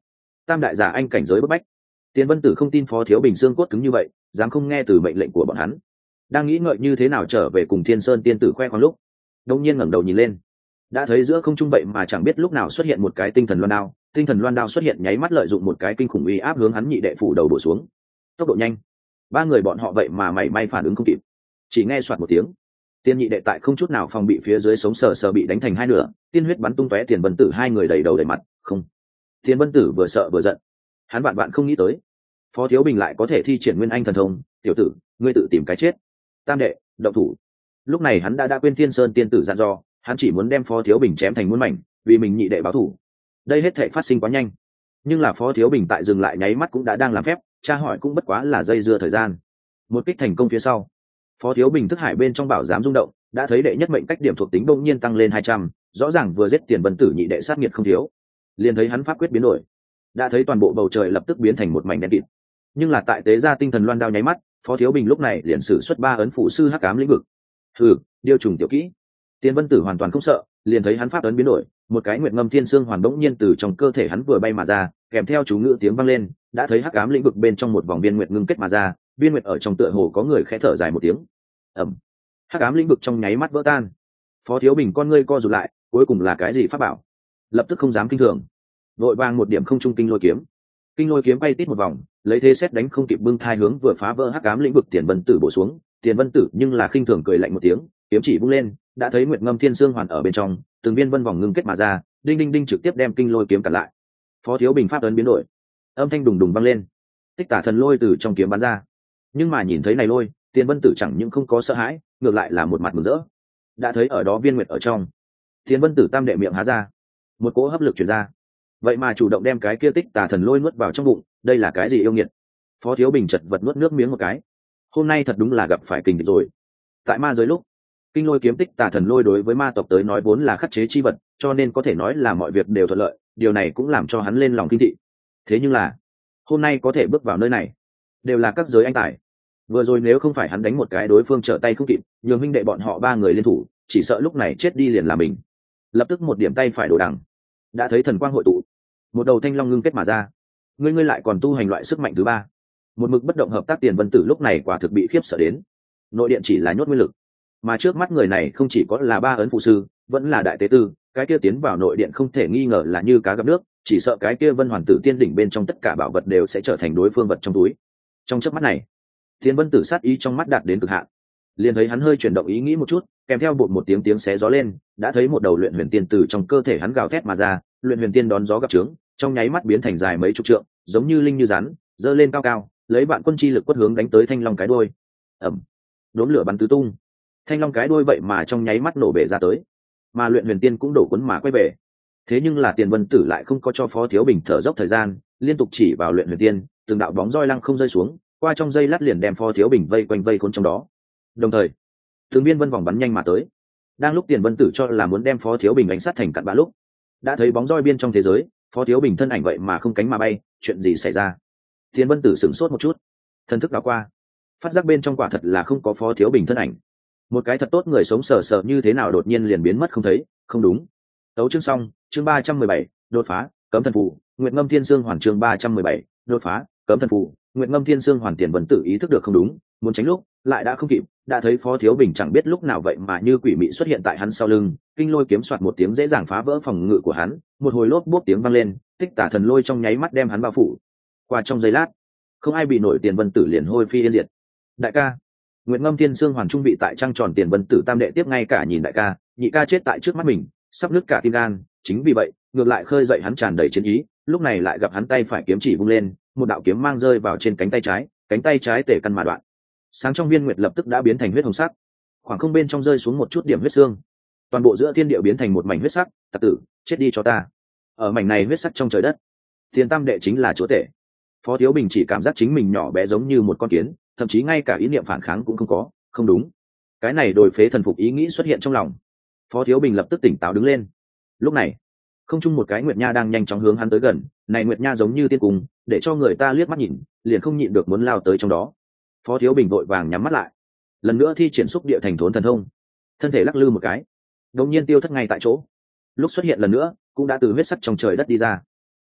tam đại giả anh cảnh giới bức bách. Tiền Vân Tử không tin Phó Thiếu Bình xương cốt cứng như vậy, dám không nghe từ mệnh lệnh của bọn hắn. Đang nghĩ ngợi như thế nào trở về cùng Thiên Sơn tiên tử khoe khoang lúc, đột nhiên ngẩng đầu nhìn lên, đã thấy giữa không trung vậy mà chẳng biết lúc nào xuất hiện một cái tinh thần loan đao. Tinh thần loan đao xuất hiện nháy mắt lợi dụng một cái kinh khủng uy áp hướng hắn nhị đệ phủ đầu đổ xuống. Tốc độ nhanh, ba người bọn họ vậy mà mảy may phản ứng không kịp, chỉ nghe soạt một tiếng, Tiên nhị đệ tại không chút nào phòng bị phía dưới sống sờ sờ bị đánh thành hai nửa, tiên huyết bắn tung tóe. Tiền Vân Tử hai người đầy đầu đầy mặt. Không, Tiền Vân Tử vừa sợ vừa giận, hắn bạn không nghĩ tới Phó Thiếu Bình lại có thể thi triển nguyên anh thần thông. Tiểu tử, ngươi tự tìm cái chết. Tam đệ, động thủ. Lúc này hắn đã quên Thiên Sơn tiên tử dặn dò, hắn chỉ muốn đem Phó Thiếu Bình chém thành muôn mảnh, vì mình nhị đệ báo thủ. Đây hết thảy phát sinh quá nhanh, nhưng là Phó Thiếu Bình tại dừng lại nháy mắt cũng đã đang làm phép, tra hỏi cũng bất quá là dây dưa thời gian. Một kích thành công phía sau, Phó Thiếu Bình thức hải bên trong bảo giám rung động, đã thấy đệ nhất mệnh cách điểm thuộc tính bỗng nhiên tăng lên 200, rõ ràng vừa giết Tiền Vân Tử nhị đệ sát nghiệt không thiếu. Liền thấy hắn pháp quyết biến đổi, đã thấy toàn bộ bầu trời lập tức biến thành một mảnh đen kịt. Nhưng là tại tế ra tinh thần loan đao nháy mắt, Phó Thiếu Bình lúc này liền sử xuất 3 ấn phụ sư hắc ám lĩnh vực. Hừ, điều trùng tiểu kỹ. Tiền Vân Tử hoàn toàn không sợ, liền thấy hắn pháp ấn biến đổi, một cái nguyệt ngâm thiên xương hoàn bỗng nhiên từ trong cơ thể hắn vừa bay mà ra, kèm theo chú ngữ tiếng vang lên, đã thấy hắc ám lĩnh vực bên trong một vòng viên nguyệt ngưng kết mà ra, viên nguyệt ở trong tựa hồ có người khẽ thở dài một tiếng. Ầm. Hắc ám lĩnh vực trong nháy mắt vỡ tan. Phó Thiếu Bình con ngươi co rụt lại, cuối cùng là cái gì pháp bảo? Lập tức không dám kinh thường, vội vàng một điểm không trung kinh lôi kiếm. Kinh lôi kiếm bay tít một vòng, lấy thế xét đánh không kịp bưng thai hướng vừa phá vỡ hắc ám lĩnh vực Tiền Vân Tử bổ xuống. Tiền Vân Tử nhưng là khinh thường cười lạnh một tiếng, kiếm chỉ vung lên, đã thấy nguyệt ngâm thiên xương hoàn ở bên trong, từng viên vân vòng ngưng kết mà ra, đinh đinh đinh trực tiếp đem kinh lôi kiếm cản lại. Phó Thiếu Bình pháp ấn biến đổi, âm thanh đùng đùng vang lên, tích tả thần lôi từ trong kiếm bắn ra. Nhưng mà nhìn thấy này lôi, Tiền Vân Tử chẳng những không có sợ hãi, ngược lại là một mặt mừng rỡ. Đã thấy ở đó viên nguyệt ở trong, Tiền Vân Tử tam đệ miệng há ra, một cỗ hấp lực truyền ra, vậy mà chủ động đem cái kia tích tà thần lôi nuốt vào trong bụng. Đây là cái gì yêu nghiệt? Phó Thiếu Bình chật vật nuốt nước miếng một cái. Hôm nay thật đúng là gặp phải kình địch rồi. Tại ma giới lúc, kinh lôi kiếm tích tà thần lôi đối với ma tộc tới nói vốn là khắc chế chi vật, cho nên có thể nói là mọi việc đều thuận lợi. Điều này cũng làm cho hắn lên lòng kinh thị. Thế nhưng là hôm nay có thể bước vào nơi này, đều là các giới anh tài. Vừa rồi nếu không phải hắn đánh một cái đối phương trở tay không kịp, nhường huynh đệ bọn họ 3 người liên thủ, chỉ sợ lúc này chết đi liền là mình. Lập tức một điểm tay phải đổ đằng, đã thấy thần quang hội tụ, một đầu thanh long ngưng kết mà ra. Ngươi lại còn tu hành loại sức mạnh thứ 3. Một mực bất động hợp tác Tiền Vân Tử lúc này quả thực bị khiếp sợ đến. Nội điện chỉ là nhốt nguyên lực, mà trước mắt người này không chỉ có là 3 ấn phụ sư, vẫn là đại tế tư. Cái kia tiến vào nội điện không thể nghi ngờ là như cá gặp nước, chỉ sợ cái kia Vân Hoàn Tử Tiên đỉnh bên trong tất cả bảo vật đều sẽ trở thành đối phương vật trong túi. Trong chớp mắt này, Tiền Vân Tử sát ý trong mắt đạt đến cực hạn, liền thấy hắn hơi chuyển động ý nghĩ một chút, kèm theo bột một tiếng xé gió lên, đã thấy một đầu luyện huyền tiên từ trong cơ thể hắn gào thét mà ra. Luyện huyền tiên đón gió gặp trướng, trong nháy mắt biến thành dài mấy chục trượng, giống như linh như rắn, giơ lên cao cao, lấy vạn quân chi lực quất hướng đánh tới thanh long cái đuôi. Ầm, đốm lửa bắn tứ tung, thanh long cái đuôi vậy mà trong nháy mắt nổ bể ra tới, mà luyện huyền tiên cũng đổ cuốn mà quay về. Thế nhưng là Tiền Vân Tử lại không có cho Phó Thiếu Bình thở dốc thời gian, liên tục chỉ vào luyện huyền tiên, từng đạo bóng roi lăng không rơi xuống, qua trong giây lát liền đem Phó Thiếu Bình vây quanh vây khốn trong đó. Đồng thời, từng viên vân vòng bắn nhanh mà tới. Đang lúc Tiền Vân Tử cho là muốn đem Phó Thiếu Bình đánh sát thành cặn bã lúc, đã thấy bóng roi biên trong thế giới, Phó Thiếu Bình thân ảnh vậy mà không cánh mà bay. Chuyện gì xảy ra? Tiền Vân Tử sửng sốt một chút, thần thức đảo qua, phát giác bên trong quả thật là không có Phó Thiếu Bình thân ảnh. Một cái thật tốt người sống sờ sờ như thế nào đột nhiên liền biến mất không thấy? Không đúng. Tấu chương xong, chương 317, đột phá, cấm thần phù, Nguyệt Ngâm Thiên Xương Hoàn, chương 317, đột phá, cấm thần phù, Nguyệt Ngâm Thiên Xương Hoàn. Tiền Vân Tử ý thức được không đúng, muốn tránh lúc, lại đã không kịp, đã thấy Phó Thiếu Bình chẳng biết lúc nào vậy mà như quỷ mị xuất hiện tại hắn sau lưng, kinh lôi kiếm soạt một tiếng dễ dàng phá vỡ phòng ngự của hắn, một hồi lốp bốp tiếng vang lên, tích tả thần lôi trong nháy mắt đem hắn bao phủ. Qua trong giây lát, không ai bị nổi, Tiền Vân Tử liền hôi phi yên diệt. Đại ca, Nguyệt Ngâm Thiên Xương Hoàn trung bị tại trăng tròn. Tiền Vân Tử tam đệ tiếp ngay cả nhìn đại ca, nhị ca chết tại trước mắt mình, sắp nứt cả tim gan, chính vì vậy, ngược lại khơi dậy hắn tràn đầy chiến ý. Lúc này lại gặp hắn tay phải kiếm chỉ vung lên, một đạo kiếm mang rơi vào trên cánh tay trái tể căn mà đoạn. Sáng trong viên nguyệt lập tức đã biến thành huyết hồng sắc, khoảng không bên trong rơi xuống một chút điểm huyết xương, toàn bộ giữa thiên địa biến thành một mảnh huyết sắc. Tặc tử, chết đi cho ta! Ở mảnh này huyết sắc trong trời đất, Tiền tam đệ chính là chúa tể. Phó Thiếu Bình chỉ cảm giác chính mình nhỏ bé giống như một con kiến, thậm chí ngay cả ý niệm phản kháng cũng không có. Không đúng, cái này đồi phế thần phục ý nghĩ xuất hiện trong lòng. Phó Thiếu Bình lập tức tỉnh táo đứng lên. Lúc này, không trung một cái nguyệt nha đang nhanh chóng hướng hắn tới gần. Này nguyệt nha giống như tiên cung, để cho người ta liếc mắt nhìn liền không nhịn được muốn lao tới trong đó. Phó Thiếu Bình vội vàng nhắm mắt lại, lần nữa thi triển xúc địa thành thốn thần thông, thân thể lắc lư một cái, đột nhiên tiêu thất ngay tại chỗ. Lúc xuất hiện lần nữa, cũng đã từ huyết sắc trong trời đất đi ra.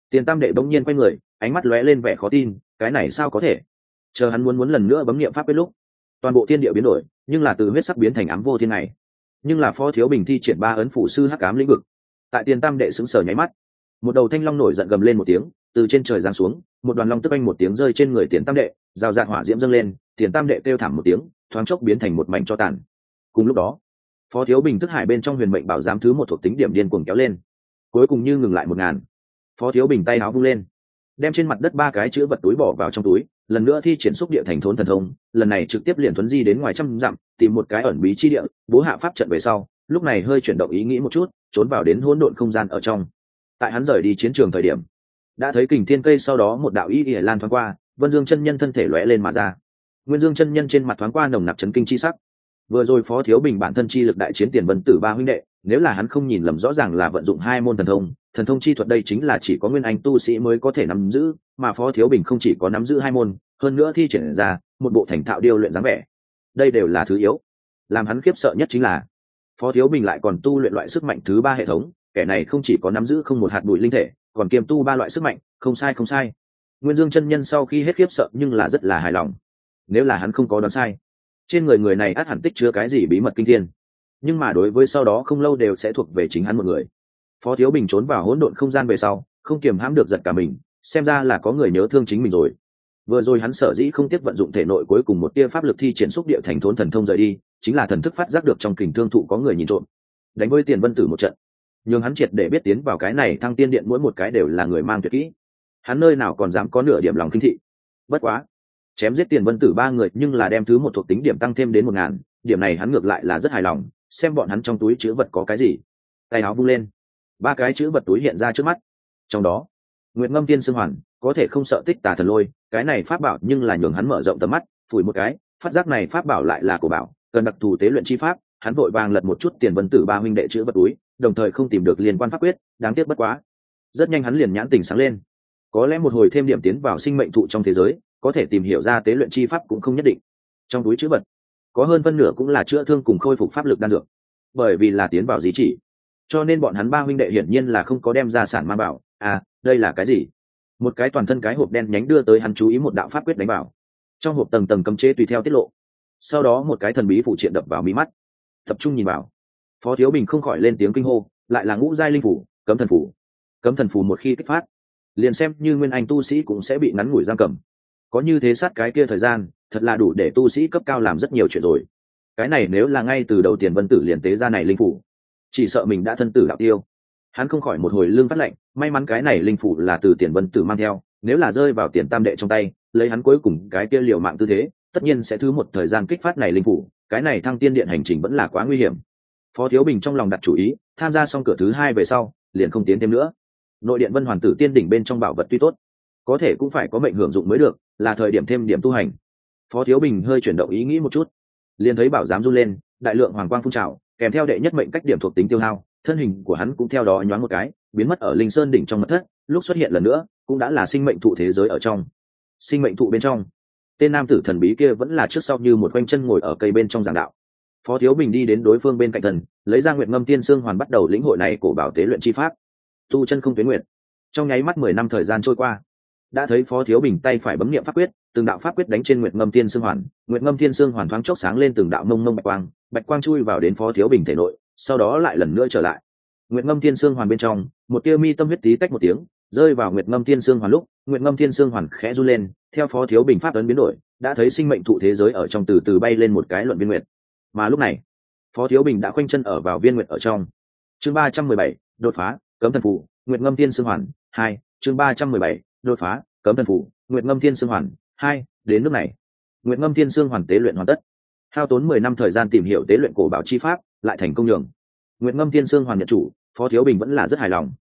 Tiền tam đệ bỗng nhiên quay người, ánh mắt lóe lên vẻ khó tin, cái này sao có thể? Chờ hắn muốn lần nữa bấm niệm pháp quyết lúc, toàn bộ thiên địa biến đổi, nhưng là từ huyết sắc biến thành ám vô thiên này. Nhưng là Phó Thiếu Bình thi triển ba ấn phủ sư hắc ám lĩnh vực. Tại Tiền tam đệ sững sờ nháy mắt, một đầu thanh long nổi giận gầm lên một tiếng, từ trên trời giáng xuống, một đoàn long tức anh một tiếng rơi trên người Tiền tam đệ, rào rạt hỏa diễm dâng lên, Tiền tam đệ kêu thảm một tiếng, thoáng chốc biến thành một mảnh tro tàn. Cùng lúc đó, Phó Thiếu Bình thức hải bên trong huyền mệnh bảo giám thứ một thuộc tính điểm điên cuồng kéo lên, cuối cùng như ngừng lại 1000. Phó Thiếu Bình tay áo vung lên, đem trên mặt đất ba cái chữ vật túi bỏ vào trong túi, lần nữa thi triển xúc địa thành thốn thần thông, lần này trực tiếp liền thuấn di đến ngoài trăm dặm, tìm một cái ẩn bí chi địa, bố hạ pháp trận về sau, lúc này hơi chuyển động ý nghĩ một chút, trốn vào đến hỗn độn không gian ở trong. Tại hắn rời đi chiến trường thời điểm, đã thấy kình thiên cây sau đó một đạo y lan thoáng qua, Vân Dương chân nhân thân thể lóe lên mà ra. Nguyên Dương chân nhân trên mặt thoáng qua nồng nặc chấn kinh chi sắc. Vừa rồi Phó Thiếu Bình bản thân chi lực đại chiến Tiền Vân Tử ba huynh đệ, nếu là hắn không nhìn lầm rõ ràng là vận dụng hai môn thần thông chi thuật, đây chính là chỉ có nguyên anh tu sĩ mới có thể nắm giữ, mà Phó Thiếu Bình không chỉ có nắm giữ hai môn, hơn nữa thi triển ra một bộ thành thạo điêu luyện dáng vẻ. Đây đều là thứ yếu. Làm hắn khiếp sợ nhất chính là Phó Thiếu Bình lại còn tu luyện loại sức mạnh thứ ba hệ thống, kẻ này không chỉ có nắm giữ không một hạt bụi linh thể, còn kiêm tu ba loại sức mạnh, không sai không sai. Nguyên Dương chân nhân sau khi hết khiếp sợ nhưng là rất là hài lòng. Nếu là hắn không có đoán sai, trên người này ắt hẳn tích chứa cái gì bí mật kinh thiên, nhưng mà đối với sau đó không lâu đều sẽ thuộc về chính hắn một người. Phó Thiếu Bình trốn vào hỗn độn không gian về sau, không kiềm hãm được giật cả mình, xem ra là có người nhớ thương chính mình rồi. Vừa rồi hắn sở dĩ không tiếp vận dụng thể nội cuối cùng một tia pháp lực thi triển xúc địa thành thốn thần thông rời đi, chính là thần thức phát giác được trong kình thương thụ có người nhìn trộm, đánh với Tiền Vân Tử một trận, nhưng hắn triệt để biết tiến vào cái này Thăng Tiên Điện mỗi một cái đều là người mang tuyệt kỹ, hắn nơi nào còn dám có nửa điểm lòng khinh thị. Bất quá, chém giết Tiền Vân Tử ba người nhưng là đem thứ một thuộc tính điểm tăng thêm đến 1000, điểm này hắn ngược lại là rất hài lòng. Xem bọn hắn trong túi chữ vật có cái gì. Tay áo vung lên, ba cái chữ vật túi hiện ra trước mắt. Trong đó, Nguyệt Ngâm Tiên Sương Hoàn, có thể không sợ Tích Tà Thần Lôi, cái này pháp bảo nhưng là nhường hắn mở rộng tầm mắt, phủi một cái, phát giác này pháp bảo lại là của bảo, cần đặc thù tế luyện chi pháp, hắn vội vàng lật một chút Tiền Vân Tử ba huynh đệ chữ vật túi, đồng thời không tìm được liên quan pháp quyết, đáng tiếc bất quá. Rất nhanh hắn liền nhãn tình sáng lên. Có lẽ một hồi thêm điểm tiến vào sinh mệnh thụ trong thế giới, có thể tìm hiểu ra tế luyện chi pháp cũng không nhất định. Trong túi chữ vật, có hơn phân nửa cũng là chữa thương cùng khôi phục pháp lực đan dược. Bởi vì là tiến vào dí chỉ, cho nên bọn hắn ba huynh đệ hiển nhiên là không có đem ra sản mang bảo. À, đây là cái gì? Một cái toàn thân cái hộp đen nhánh đưa tới hắn chú ý một đạo pháp quyết đánh vào. Trong hộp tầng tầng cấm chế tùy theo tiết lộ. Sau đó một cái thần bí phụ triện đập vào mí mắt. Tập trung nhìn vào, Phó Thiếu Bình không khỏi lên tiếng kinh hô, lại là ngũ giai linh phủ, cấm thần phủ. Cấm thần phủ một khi kích phát, liền xem như nguyên anh tu sĩ cũng sẽ bị ngắn ngủi giam cầm. Có như thế sát cái kia thời gian, thật là đủ để tu sĩ cấp cao làm rất nhiều chuyện rồi. Cái này nếu là ngay từ đầu Tiền Vân Tử liền tế ra này linh phủ, chỉ sợ mình đã thân tử đạo tiêu. Hắn không khỏi một hồi lương phát lệnh, may mắn cái này linh phủ là từ Tiền Vân Tử mang theo, nếu là rơi vào Tiền tam đệ trong tay, lấy hắn cuối cùng cái kia liều mạng tư thế, tất nhiên sẽ thứ một thời gian kích phát này linh phủ, cái này Thăng Tiên Điện hành trình vẫn là quá nguy hiểm. Phó Thiếu Bình trong lòng đặt chủ ý, tham gia xong cửa thứ hai về sau, liền không tiến thêm nữa. Nội điện Vân Hoàn Tử Tiên đỉnh bên trong bảo vật tuy tốt, có thể cũng phải có mệnh hưởng dụng mới được, là thời điểm thêm điểm tu hành. Phó Thiếu Bình hơi chuyển động ý nghĩ một chút, liền thấy bảo giám run lên, đại lượng hoàng quang phun trào, kèm theo đệ nhất mệnh cách điểm thuộc tính tiêu hao, thân hình của hắn cũng theo đó nhoáng một cái, biến mất ở Linh Sơn đỉnh trong mật thất, lúc xuất hiện lần nữa, cũng đã là sinh mệnh thụ thế giới ở trong. Sinh mệnh thụ bên trong, tên nam tử thần bí kia vẫn là trước sau như một quanh chân ngồi ở cây bên trong giảng đạo. Phó Thiếu Bình đi đến đối phương bên cạnh thần, lấy ra Nguyệt Ngâm Tiên Sương Hoàn bắt đầu lĩnh hội này cổ bảo tế luyện chi pháp. Tu chân không tuyến nguyện. Trong nháy mắt 10 năm thời gian trôi qua, đã thấy Phó Thiếu Bình tay phải bấm niệm pháp quyết, từng đạo pháp quyết đánh trên Nguyệt Ngâm Tiên Sương Hoàn, Nguyệt Ngâm Tiên Sương Hoàn thoáng chốc sáng lên từng đạo mông mông bạch quang chui vào đến Phó Thiếu Bình thể nội, sau đó lại lần nữa trở lại. Nguyệt Ngâm Tiên Sương Hoàn bên trong, một tia mi tâm huyết tí tách một tiếng, rơi vào Nguyệt Ngâm Tiên Sương Hoàn lúc, Nguyệt Ngâm Tiên Sương Hoàn khẽ run lên, theo Phó Thiếu Bình pháp ấn biến đổi, đã thấy sinh mệnh thụ thế giới ở trong từ từ bay lên một cái luận viên nguyệt. Mà lúc này, Phó Thiếu Bình đã khoanh chân ở vào viên nguyệt ở trong. Chương 317, đột phá, cấm thần phù, Nguyệt Ngâm Tiên Sương Hoàn 2, chương 317, đột phá, cấm thần phù, Nguyệt Ngâm Tiên Sương Hoàn 2, đến nước này, Nguyệt Ngâm Tiên Sương Hoàn tế luyện hoàn tất. Hao tốn 10 năm thời gian tìm hiểu tế luyện cổ bảo chi pháp, lại thành công nhường Nguyệt Ngâm Tiên Sương Hoàn nhận chủ, Phó Thiếu Bình vẫn là rất hài lòng.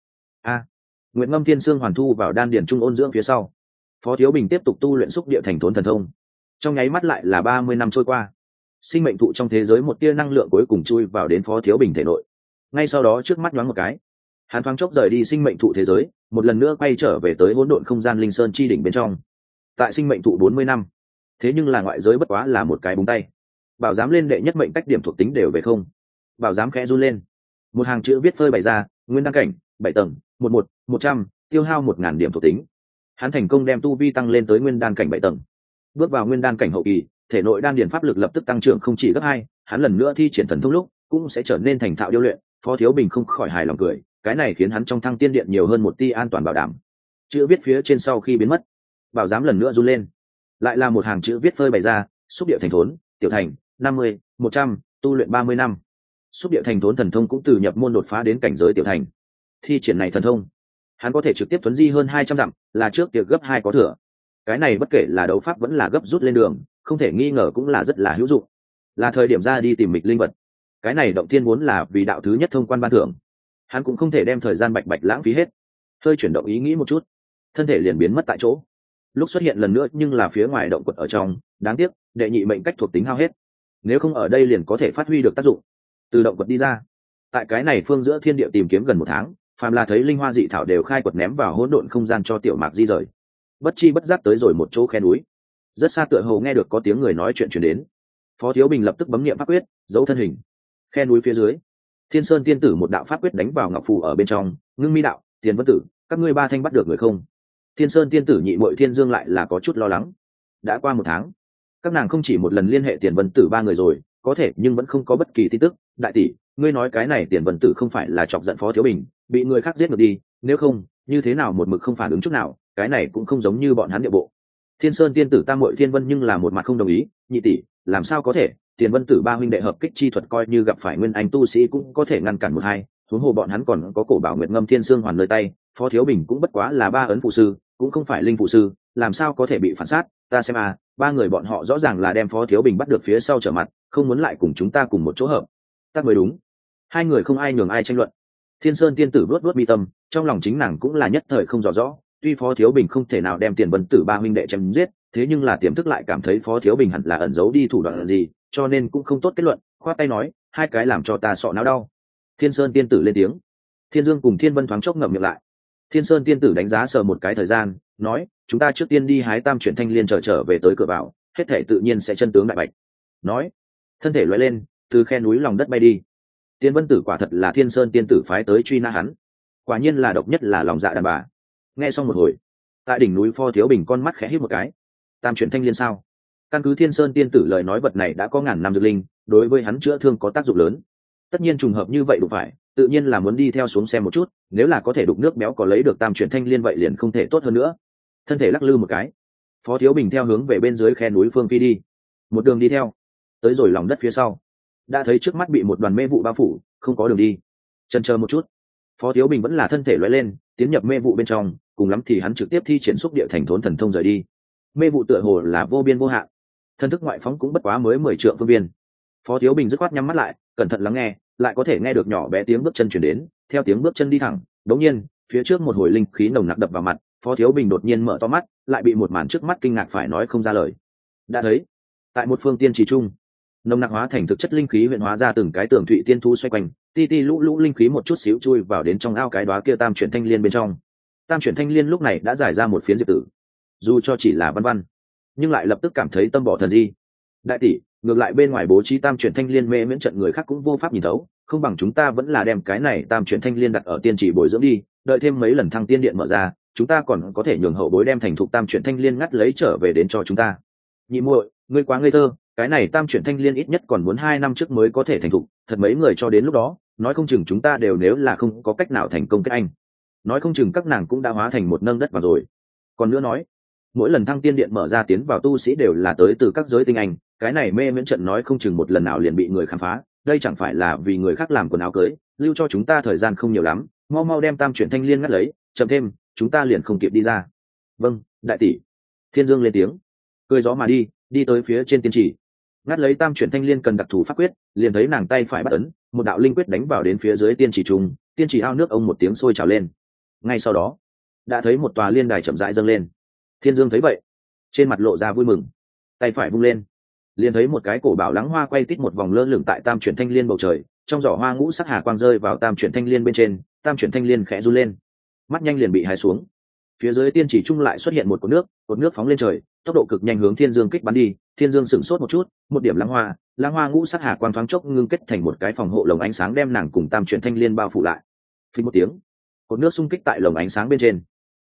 Nguyệt Ngâm Tiên Sương Hoàn thu vào đan điển trung ôn dưỡng phía sau, Phó Thiếu Bình tiếp tục tu luyện xúc địa thành thốn thần thông. Trong nháy mắt lại là 30 năm trôi qua, sinh mệnh thụ trong thế giới một tia năng lượng cuối cùng chui vào đến Phó Thiếu Bình thể nội. Ngay sau đó trước mắt nhoáng một cái, hắn thoáng chốc rời đi sinh mệnh thụ thế giới, một lần nữa quay trở về tới hỗn độn không gian Linh Sơn chi đỉnh bên trong. Tại sinh mệnh thụ 40 năm, thế nhưng là ngoại giới bất quá là một cái búng tay. Bảo giám lên đệ nhất mệnh cách điểm thuộc tính đều về không. Bảo giám khẽ run lên, một hàng chữ viết phơi bày ra: nguyên đăng cảnh 7 tầng, 11, 100, tiêu hao 1.000 điểm thuộc tính. Hắn thành công đem tu vi tăng lên tới nguyên đan cảnh 7 tầng. Bước vào nguyên đan cảnh hậu kỳ, thể nội đan điền pháp lực lập tức tăng trưởng không chỉ gấp 2, hắn lần nữa thi triển thần thông lúc cũng sẽ trở nên thành thạo điêu luyện. Phó Thiếu Bình không khỏi hài lòng cười, cái này khiến hắn trong thăng tiên điện nhiều hơn một tia an toàn bảo đảm. Chữ viết phía trên sau khi biến mất, bảo giám lần nữa run lên, lại là một hàng chữ viết phơi bày ra: xúc địa thành thốn, tiểu thành 50, 100, tu luyện 30 năm. Xúc địa thành thốn thần thông cũng từ nhập môn đột phá đến cảnh giới tiểu thành. Thi triển này thần thông, hắn có thể trực tiếp tuấn di hơn 200 dặm, là trước việc gấp 2 có thừa. Cái này bất kể là đấu pháp vẫn là gấp rút lên đường, không thể nghi ngờ cũng là rất là hữu dụng. Là thời điểm ra đi tìm mịch linh vật. Cái này động thiên muốn là vì đạo thứ nhất thông quan ban thưởng, hắn cũng không thể đem thời gian bạch bạch lãng phí hết. Hơi chuyển động ý nghĩ một chút, thân thể liền biến mất tại chỗ. Lúc xuất hiện lần nữa nhưng là phía ngoài động quật ở trong, đáng tiếc đệ nhị mệnh cách thuộc tính hao hết, nếu không ở đây liền có thể phát huy được tác dụng. Từ động quật đi ra, tại cái này phương giữa thiên địa tìm kiếm gần 1 tháng, phàm là thấy linh hoa dị thảo đều khai quật ném vào hỗn độn không gian cho tiểu mạc di rời. Bất chi bất giác tới rồi một chỗ khe núi, rất xa tựa hồ nghe được có tiếng người nói chuyện truyền đến. Phó Thiếu Bình lập tức bấm niệm pháp quyết, giấu thân hình. Khe núi phía dưới, Thiên Sơn tiên tử một đạo pháp quyết đánh vào ngọc phù ở bên trong, ngưng mi đạo: Tiền Vân Tử, các ngươi 3 thanh bắt được người không? Thiên Sơn tiên tử nhị muội Thiên Dương lại là có chút lo lắng. Đã qua 1 tháng, các nàng không chỉ một lần liên hệ Tiền Vân Tử 3 người rồi, có thể nhưng vẫn không có bất kỳ tin tức. Đại tỷ, ngươi nói cái này Tiền Vân Tử không phải là chọc giận Phó Thiếu Bình, bị người khác giết ngược đi, nếu không, như thế nào một mực không phản ứng chút nào, cái này cũng không giống như bọn hắn địa bộ. Thiên Sơn tiên tử tam muội Thiên Vân nhưng là một mặt không đồng ý, nhị tỷ, làm sao có thể, Tiền Vân Tử 3 huynh đệ hợp kích chi thuật coi như gặp phải nguyên anh tu sĩ cũng có thể ngăn cản 1-2, huống hồ bọn hắn còn có cổ bảo nguyệt ngâm thiên xương hoàn nơi tay, Phó Thiếu Bình cũng bất quá là 3 ấn phụ sư, cũng không phải linh phụ sư, làm sao có thể bị phản sát. Ta xem 3 người bọn họ rõ ràng là đem Phó Thiếu Bình bắt được phía sau trở mặt, không muốn lại cùng chúng ta cùng một chỗ hợp tác mới đúng. 2 người không ai nhường ai tranh luận. Thiên Sơn tiên tử vuốt vuốt mi tâm, trong lòng chính nàng cũng là nhất thời không rõ. Tuy Phó Thiếu Bình không thể nào đem Tiền Vân Tử 3 huynh đệ chém giết, thế nhưng là tiềm thức lại cảm thấy Phó Thiếu Bình hẳn là ẩn giấu đi thủ đoạn gì, cho nên cũng không tốt kết luận. Khoát tay nói: 2 cái làm cho ta sọ não đau. Thiên Sơn tiên tử lên tiếng. Thiên Dương cùng Thiên Vân thoáng chốc ngậm miệng lại. Thiên Sơn tiên tử đánh giá sờ một cái thời gian, nói: chúng ta trước tiên đi hái tam chuyển thanh liên trở về tới cửa vào, hết thể tự nhiên sẽ chân tướng đại bạch. Nói, thân thể lóe lên, từ khe núi lòng đất bay đi. Tiên Vân Tử quả thật là Thiên Sơn tiên tử phái tới truy nã hắn, quả nhiên là độc nhất là lòng dạ đàn bà. Nghe xong một hồi, tại đỉnh núi Phó Thiếu Bình con mắt khẽ híp một cái. Tam chuyển thanh liên sao? Căn cứ Thiên Sơn tiên tử lời nói, vật này đã có ngàn năm dược linh, đối với hắn chữa thương có tác dụng lớn. Tất nhiên trùng hợp như vậy đụng phải, tự nhiên là muốn đi theo xuống xem một chút, nếu là có thể đục nước béo có lấy được tam chuyển thanh liên vậy liền không thể tốt hơn nữa. Thân thể lắc lư một cái, Phó Thiếu Bình theo hướng về bên dưới khe núi phương phi đi. Một đường đi theo, tới rồi lòng đất phía sau, đã thấy trước mắt bị một đoàn mê vụ bao phủ, không có đường đi. Chần chờ một chút, Phó Thiếu Bình vẫn là thân thể lóe lên, tiến nhập mê vụ bên trong, cùng lắm thì hắn trực tiếp thi triển xúc địa thành thốn thần thông rời đi. Mê vụ tựa hồ là vô biên vô hạn, thân thức ngoại phóng cũng bất quá mới 10 trượng phương viên. Phó Thiếu Bình dứt khoát nhắm mắt lại, cẩn thận lắng nghe, lại có thể nghe được nhỏ bé tiếng bước chân chuyển đến. Theo tiếng bước chân đi thẳng, đống nhiên phía trước một hồi linh khí nồng nặc đập vào mặt, Phó Thiếu Bình đột nhiên mở to mắt, lại bị một màn trước mắt kinh ngạc phải nói không ra lời. Đã thấy, tại một phương tiên trì trung, nồng nặc hóa thành thực chất linh khí huyện hóa ra từng cái tường thụy tiên thú xoay quanh, ti ti lũ lũ linh khí một chút xíu chui vào đến trong ao cái đóa kia tam chuyển thanh liên bên trong. Tam chuyển thanh liên lúc này đã giải ra một phiến diệp tử, dù cho chỉ là văn văn, nhưng lại lập tức cảm thấy tâm bỏ thần di. Đại tỷ, ngược lại bên ngoài bố trí tam chuyển thanh liên mê miễn trận người khác cũng vô pháp nhìn thấu, không bằng chúng ta vẫn là đem cái này tam chuyển thanh liên đặt ở tiên chỉ bồi dưỡng đi, đợi thêm mấy lần thăng tiên điện mở ra, chúng ta còn có thể nhường hậu bối đem thành thục tam chuyển thanh liên ngắt lấy trở về đến cho chúng ta. Nhị muội, ngươi quá ngây thơ, cái này tam chuyển thanh liên ít nhất còn muốn 2 năm trước mới có thể thành thục, thật mấy người cho đến lúc đó, nói không chừng chúng ta đều nếu là không có cách nào thành công kết anh, nói không chừng các nàng cũng đã hóa thành một nâng đất vào rồi. Còn nữa nói, mỗi lần thăng tiên điện mở ra tiến vào tu sĩ đều là tới từ các giới tinh anh, cái này mê miễn trận nói không chừng một lần nào liền bị người khám phá, đây chẳng phải là vì người khác làm quần áo cưới, lưu cho chúng ta thời gian không nhiều lắm, mau mau đem tam chuyển thanh liên ngắt lấy, chậm thêm chúng ta liền không kịp đi ra. Vâng, đại tỷ. Thiên Dương lên tiếng, cười gió mà đi, đi tới phía trên tiên chỉ, ngắt lấy tam chuyển thanh liên cần đặc thù pháp quyết, liền thấy nàng tay phải bắt ấn, một đạo linh quyết đánh vào đến phía dưới tiên chỉ trùng, tiên chỉ ao nước ông một tiếng sôi trào lên. Ngay sau đó, đã thấy một tòa liên đài chậm rãi dâng lên. Thiên Dương thấy vậy, trên mặt lộ ra vui mừng, tay phải vung lên, liền thấy một cái cổ bảo lắng hoa quay tít một vòng lơ lửng tại tam chuyển thanh liên bầu trời, trong giỏ hoa ngũ sắc hà quang rơi vào tam chuyển thanh liên bên trên, tam chuyển thanh liên khẽ run lên, mắt nhanh liền bị hái xuống. Phía dưới tiên chỉ trung lại xuất hiện một cột nước phóng lên trời, tốc độ cực nhanh hướng Thiên Dương kích bắn đi. Thiên Dương sửng sốt một chút, một điểm lăng hoa ngũ sắc hà quang thoáng chốc ngưng kết thành một cái phòng hộ lồng ánh sáng đem nàng cùng tam chuyển thanh liên bao phủ lại. Phình một tiếng, cột nước xung kích tại lồng ánh sáng bên trên,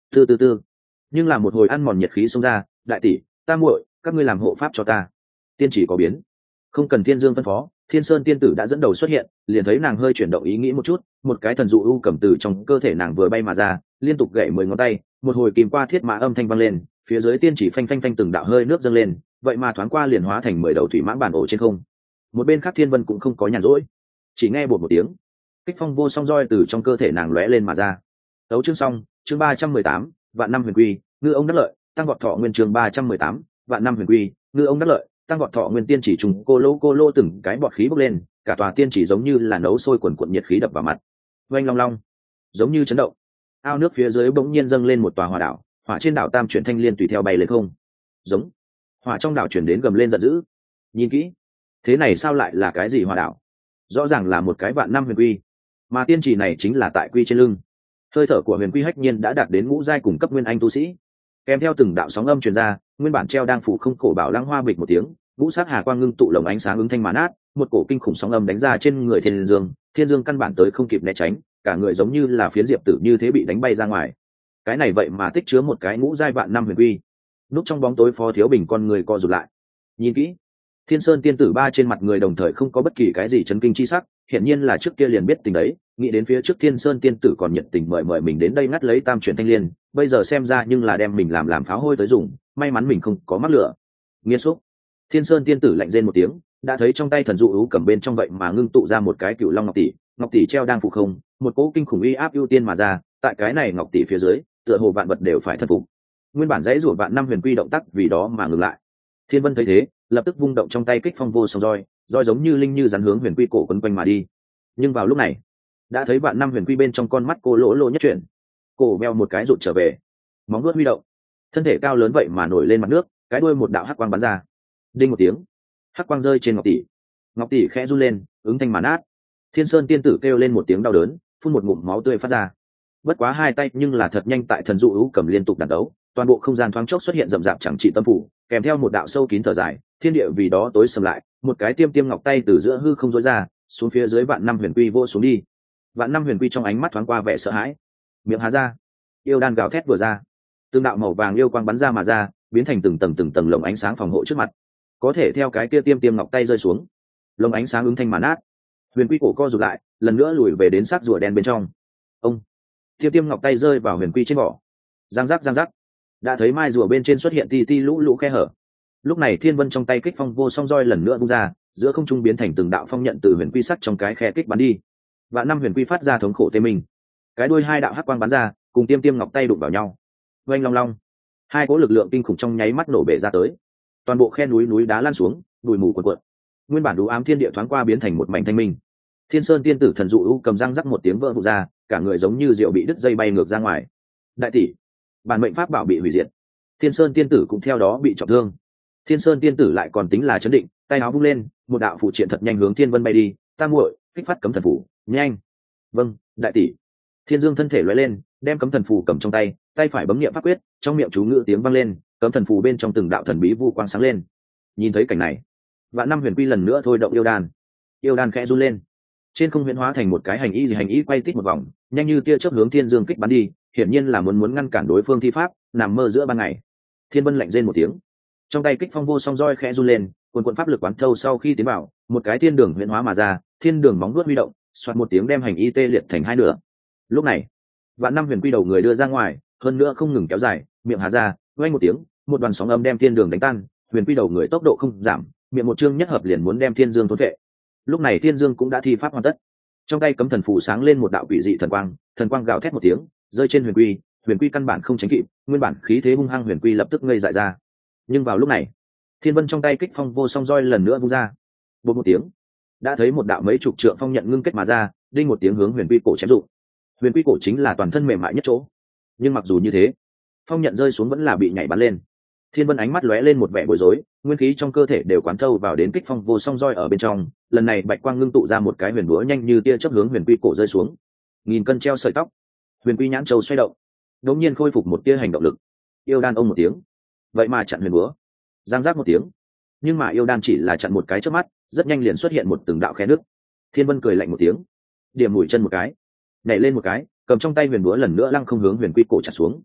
từ từ từ, nhưng là một hồi ăn mòn nhiệt khí xông ra. Đại tỷ, ta muội, các ngươi làm hộ pháp cho ta. Tiên chỉ có biến, không cần Thiên Dương phân phó, Thiên Sơn tiên tử đã dẫn đầu xuất hiện, liền thấy nàng hơi chuyển động ý nghĩ một chút, một cái thần dụ u cầm từ trong cơ thể nàng vừa bay mà ra, liên tục gậy 10 ngón tay, một hồi kìm qua thiết mã âm thanh vang lên, phía dưới tiên chỉ phanh phanh phanh từng đạo hơi nước dâng lên, vậy mà thoáng qua liền hóa thành 10 đầu thủy mãng bản ổ trên không. Một bên khác Thiên Vân cũng không có nhàn rỗi, chỉ nghe bột một tiếng, kích phong vô song roi từ trong cơ thể nàng lóe lên mà ra. Đấu chương xong, chương 318, vạn năm huyền quy, ngư ông đắc lợi, tăng vọt thọ nguyên chương 318, vạn năm huyền quy, ngư ông đắc lợi, tăng vọt thọ nguyên. Tiên chỉ trùng cô lô từng cái bọt khí bốc lên, cả tòa tiên chỉ giống như là nấu sôi quần cuộn nhiệt khí đập vào mặt. Oanh long long, giống như chấn động. Ao nước phía dưới bỗng nhiên dâng lên một tòa hỏa đảo, hỏa trên đảo tam chuyển thanh liên tùy theo bay lên không. Giống. Hỏa trong đảo chuyển đến gầm lên giận dữ. Nhìn kỹ, thế này sao lại là cái gì hỏa đảo? Rõ ràng là một cái vạn năm huyền quy, mà tiên chỉ này chính là tại quy trên lưng. Hơi thở của huyền quy hách nhiên đã đạt đến ngũ giai cùng cấp nguyên anh tu sĩ. Kèm theo từng đạo sóng âm truyền ra, nguyên bản treo đang phủ không cổ bảo lăng hoa bịch một tiếng, ngũ sát hà quang ngưng tụ lồng ánh sáng ứng thanh màn át, một cổ kinh khủng sóng âm đánh ra trên người Thiên Dương căn bản tới không kịp né tránh, cả người giống như là phiến diệp tử như thế bị đánh bay ra ngoài. Cái này vậy mà tích chứa một cái ngũ giai vạn năm huyền quy. Núp trong bóng tối Phó Thiếu Bình con người co rụt lại. Nhìn kỹ, Thiên Sơn tiên tử ba trên mặt người đồng thời không có bất kỳ cái gì chấn kinh chi sắc, hiển nhiên là trước kia liền biết tình đấy, nghĩ đến phía trước Thiên Sơn tiên tử còn nhiệt tình mời mình đến đây ngắt lấy tam chuyển thanh liên, bây giờ xem ra nhưng là đem mình làm pháo hôi tới dùng, may mắn mình không có mắc lửa. Nghiên xúc. Thiên Sơn tiên tử lạnh rên một tiếng, đã thấy trong tay thần dụ ú cầm bên trong vậy mà ngưng tụ ra một cái cựu long ngọc tỷ treo đang phụ không, một cỗ kinh khủng uy áp ưu tiên mà ra, tại cái này ngọc tỷ phía dưới, tựa hồ vạn vật đều phải thần phục. Nguyên bản dãy rủa vạn năm huyền quy động tác vì đó mà ngừng lại. Thiên Vân thấy thế, lập tức vung động trong tay kích phong vô song roi giống như linh như rắn hướng huyền quy cổ quấn quanh mà đi. Nhưng vào lúc này, đã thấy vạn năm huyền quy bên trong con mắt cô lỗ nhất chuyển, cổ meo một cái rụt trở về, móng vuốt huy động, thân thể cao lớn vậy mà nổi lên mặt nước, cái đuôi một đạo hắc quang bắn ra. Đinh một tiếng, hắc quang rơi trên ngọc tỷ khẽ run lên, ứng thanh màn át. Thiên Sơn tiên tử kêu lên một tiếng đau đớn, phun một ngụm máu tươi phát ra. Bất quá hai tay nhưng là thật nhanh, tại thần dụ ú cầm liên tục đàn đấu, toàn bộ không gian thoáng chốc xuất hiện rậm rạp chẳng trị tâm phủ, kèm theo một đạo sâu kín thở dài, thiên địa vì đó tối sầm lại, một cái tiêm ngọc tay từ giữa hư không rối ra, xuống phía dưới vạn năm huyền quy vô xuống đi. Vạn năm huyền quy trong ánh mắt thoáng qua vẻ sợ hãi, miệng há ra, yêu đan gào thét vừa ra, tương đạo màu vàng yêu quang bắn ra mà ra, biến thành từng tầng lồng ánh sáng phòng hộ trước mặt. Có thể theo cái kia tiêm ngọc tay rơi xuống, lồng ánh sáng ứng thanh màn át, huyền quy cổ co rụt lại, lần nữa lùi về đến xác rùa đen bên trong. Ông tiêm ngọc tay rơi vào huyền quy trên vỏ, giang giác, đã thấy mai rùa bên trên xuất hiện ti lũ khe hở. Lúc này Thiên Vân trong tay kích phong vô song roi lần nữa bung ra, giữa không trung biến thành từng đạo phong nhận từ huyền quy sắt trong cái khe kích bắn đi. Vạn năm huyền quy phát ra thống khổ tê mình, cái đuôi hai đạo hắc quang bắn ra, cùng tiêm ngọc tay đụng vào nhau. Oanh long long, hai cỗ lực lượng kinh khủng trong nháy mắt nổ bể ra tới, toàn bộ khe núi đá lan xuống, bụi mù cuồn cuộn. Nguyên bản đủ ám thiên địa thoáng qua biến thành một mảnh thanh minh. Thiên Sơn tiên tử thần dụ u cầm răng rắc một tiếng vỡ vụn ra, cả người giống như rượu bị đứt dây bay ngược ra ngoài. Đại tỷ, bản mệnh pháp bảo bị hủy diệt. Thiên Sơn tiên tử cũng theo đó bị trọng thương. Thiên Sơn tiên tử lại còn tính là chấn định, tay áo vung lên, một đạo phụ triện thật nhanh hướng Thiên Vân bay đi. Ta muội, kích phát cấm thần phủ, nhanh. Vâng, đại tỷ. Thiên Dương thân thể lóe lên, đem cấm thần phù cầm trong tay, tay phải bấm niệm pháp quyết, trong miệng chú ngữ tiếng vang lên, cấm thần phù bên trong từng đạo thần bí vu quang sáng lên. Nhìn thấy cảnh này, vạn năm huyền quy lần nữa thôi động yêu đan khẽ run lên, trên không huyễn hóa thành một cái hành y quay tít một vòng, nhanh như tia chớp hướng Thiên Dương kích bắn đi, hiển nhiên là muốn ngăn cản đối phương thi pháp, nằm mơ giữa ban ngày. Thiên Vân lạnh rên một tiếng, trong tay kích phong vô song roi khẽ run lên, cuồn pháp lực quán thâu sau khi tiến vào, một cái thiên đường huyễn hóa mà ra, thiên đường móng vuốt huy động, xoạt một tiếng đem hành y tê liệt thành hai nửa. Lúc này, vạn năm huyền quy đầu người đưa ra ngoài, hơn nữa không ngừng kéo dài, miệng há ra, vang một tiếng, một đoàn sóng âm đem thiên đường đánh tan, huyền quy đầu người tốc độ không giảm, miệng một chương nhất hợp liền muốn đem Thiên Dương thôn vệ. Lúc này Thiên Dương cũng đã thi pháp hoàn tất, trong tay cấm thần phù sáng lên một đạo quỷ dị thần quang gào thét một tiếng, rơi trên huyền quy căn bản không tránh kịp, nguyên bản khí thế hung hăng huyền quy lập tức ngây dại ra. Nhưng vào lúc này, Thiên Vân trong tay kích phong vô song roi lần nữa vung ra, bột một tiếng, đã thấy một đạo mấy chục trượng phong nhận ngưng kết mà ra, đinh một tiếng hướng huyền quy cổ chém dụng. Huyền quy cổ chính là toàn thân mềm mại nhất chỗ, nhưng mặc dù như thế, phong nhận rơi xuống vẫn là bị nhảy bắn lên. Thiên Vân ánh mắt lóe lên một vẻ bối rối, nguyên khí trong cơ thể đều quán thâu vào đến kích phong vô song roi ở bên trong, lần này bạch quang ngưng tụ ra một cái huyền búa nhanh như tia chớp hướng huyền quy cổ rơi xuống. Nghìn cân treo sợi tóc, huyền quy nhãn châu xoay động, đột nhiên khôi phục một tia hành động lực. Yêu đan ông một tiếng, vậy mà chặn huyền búa, giang giác một tiếng, nhưng mà yêu đan chỉ là chặn một cái chớp mắt, rất nhanh liền xuất hiện một từng đạo khe nước. Thiên Vân cười lạnh một tiếng, điểm mũi chân một cái, nhảy lên một cái, cầm trong tay huyền búa lần nữa lăng không hướng huyền quy cổ chặt xuống.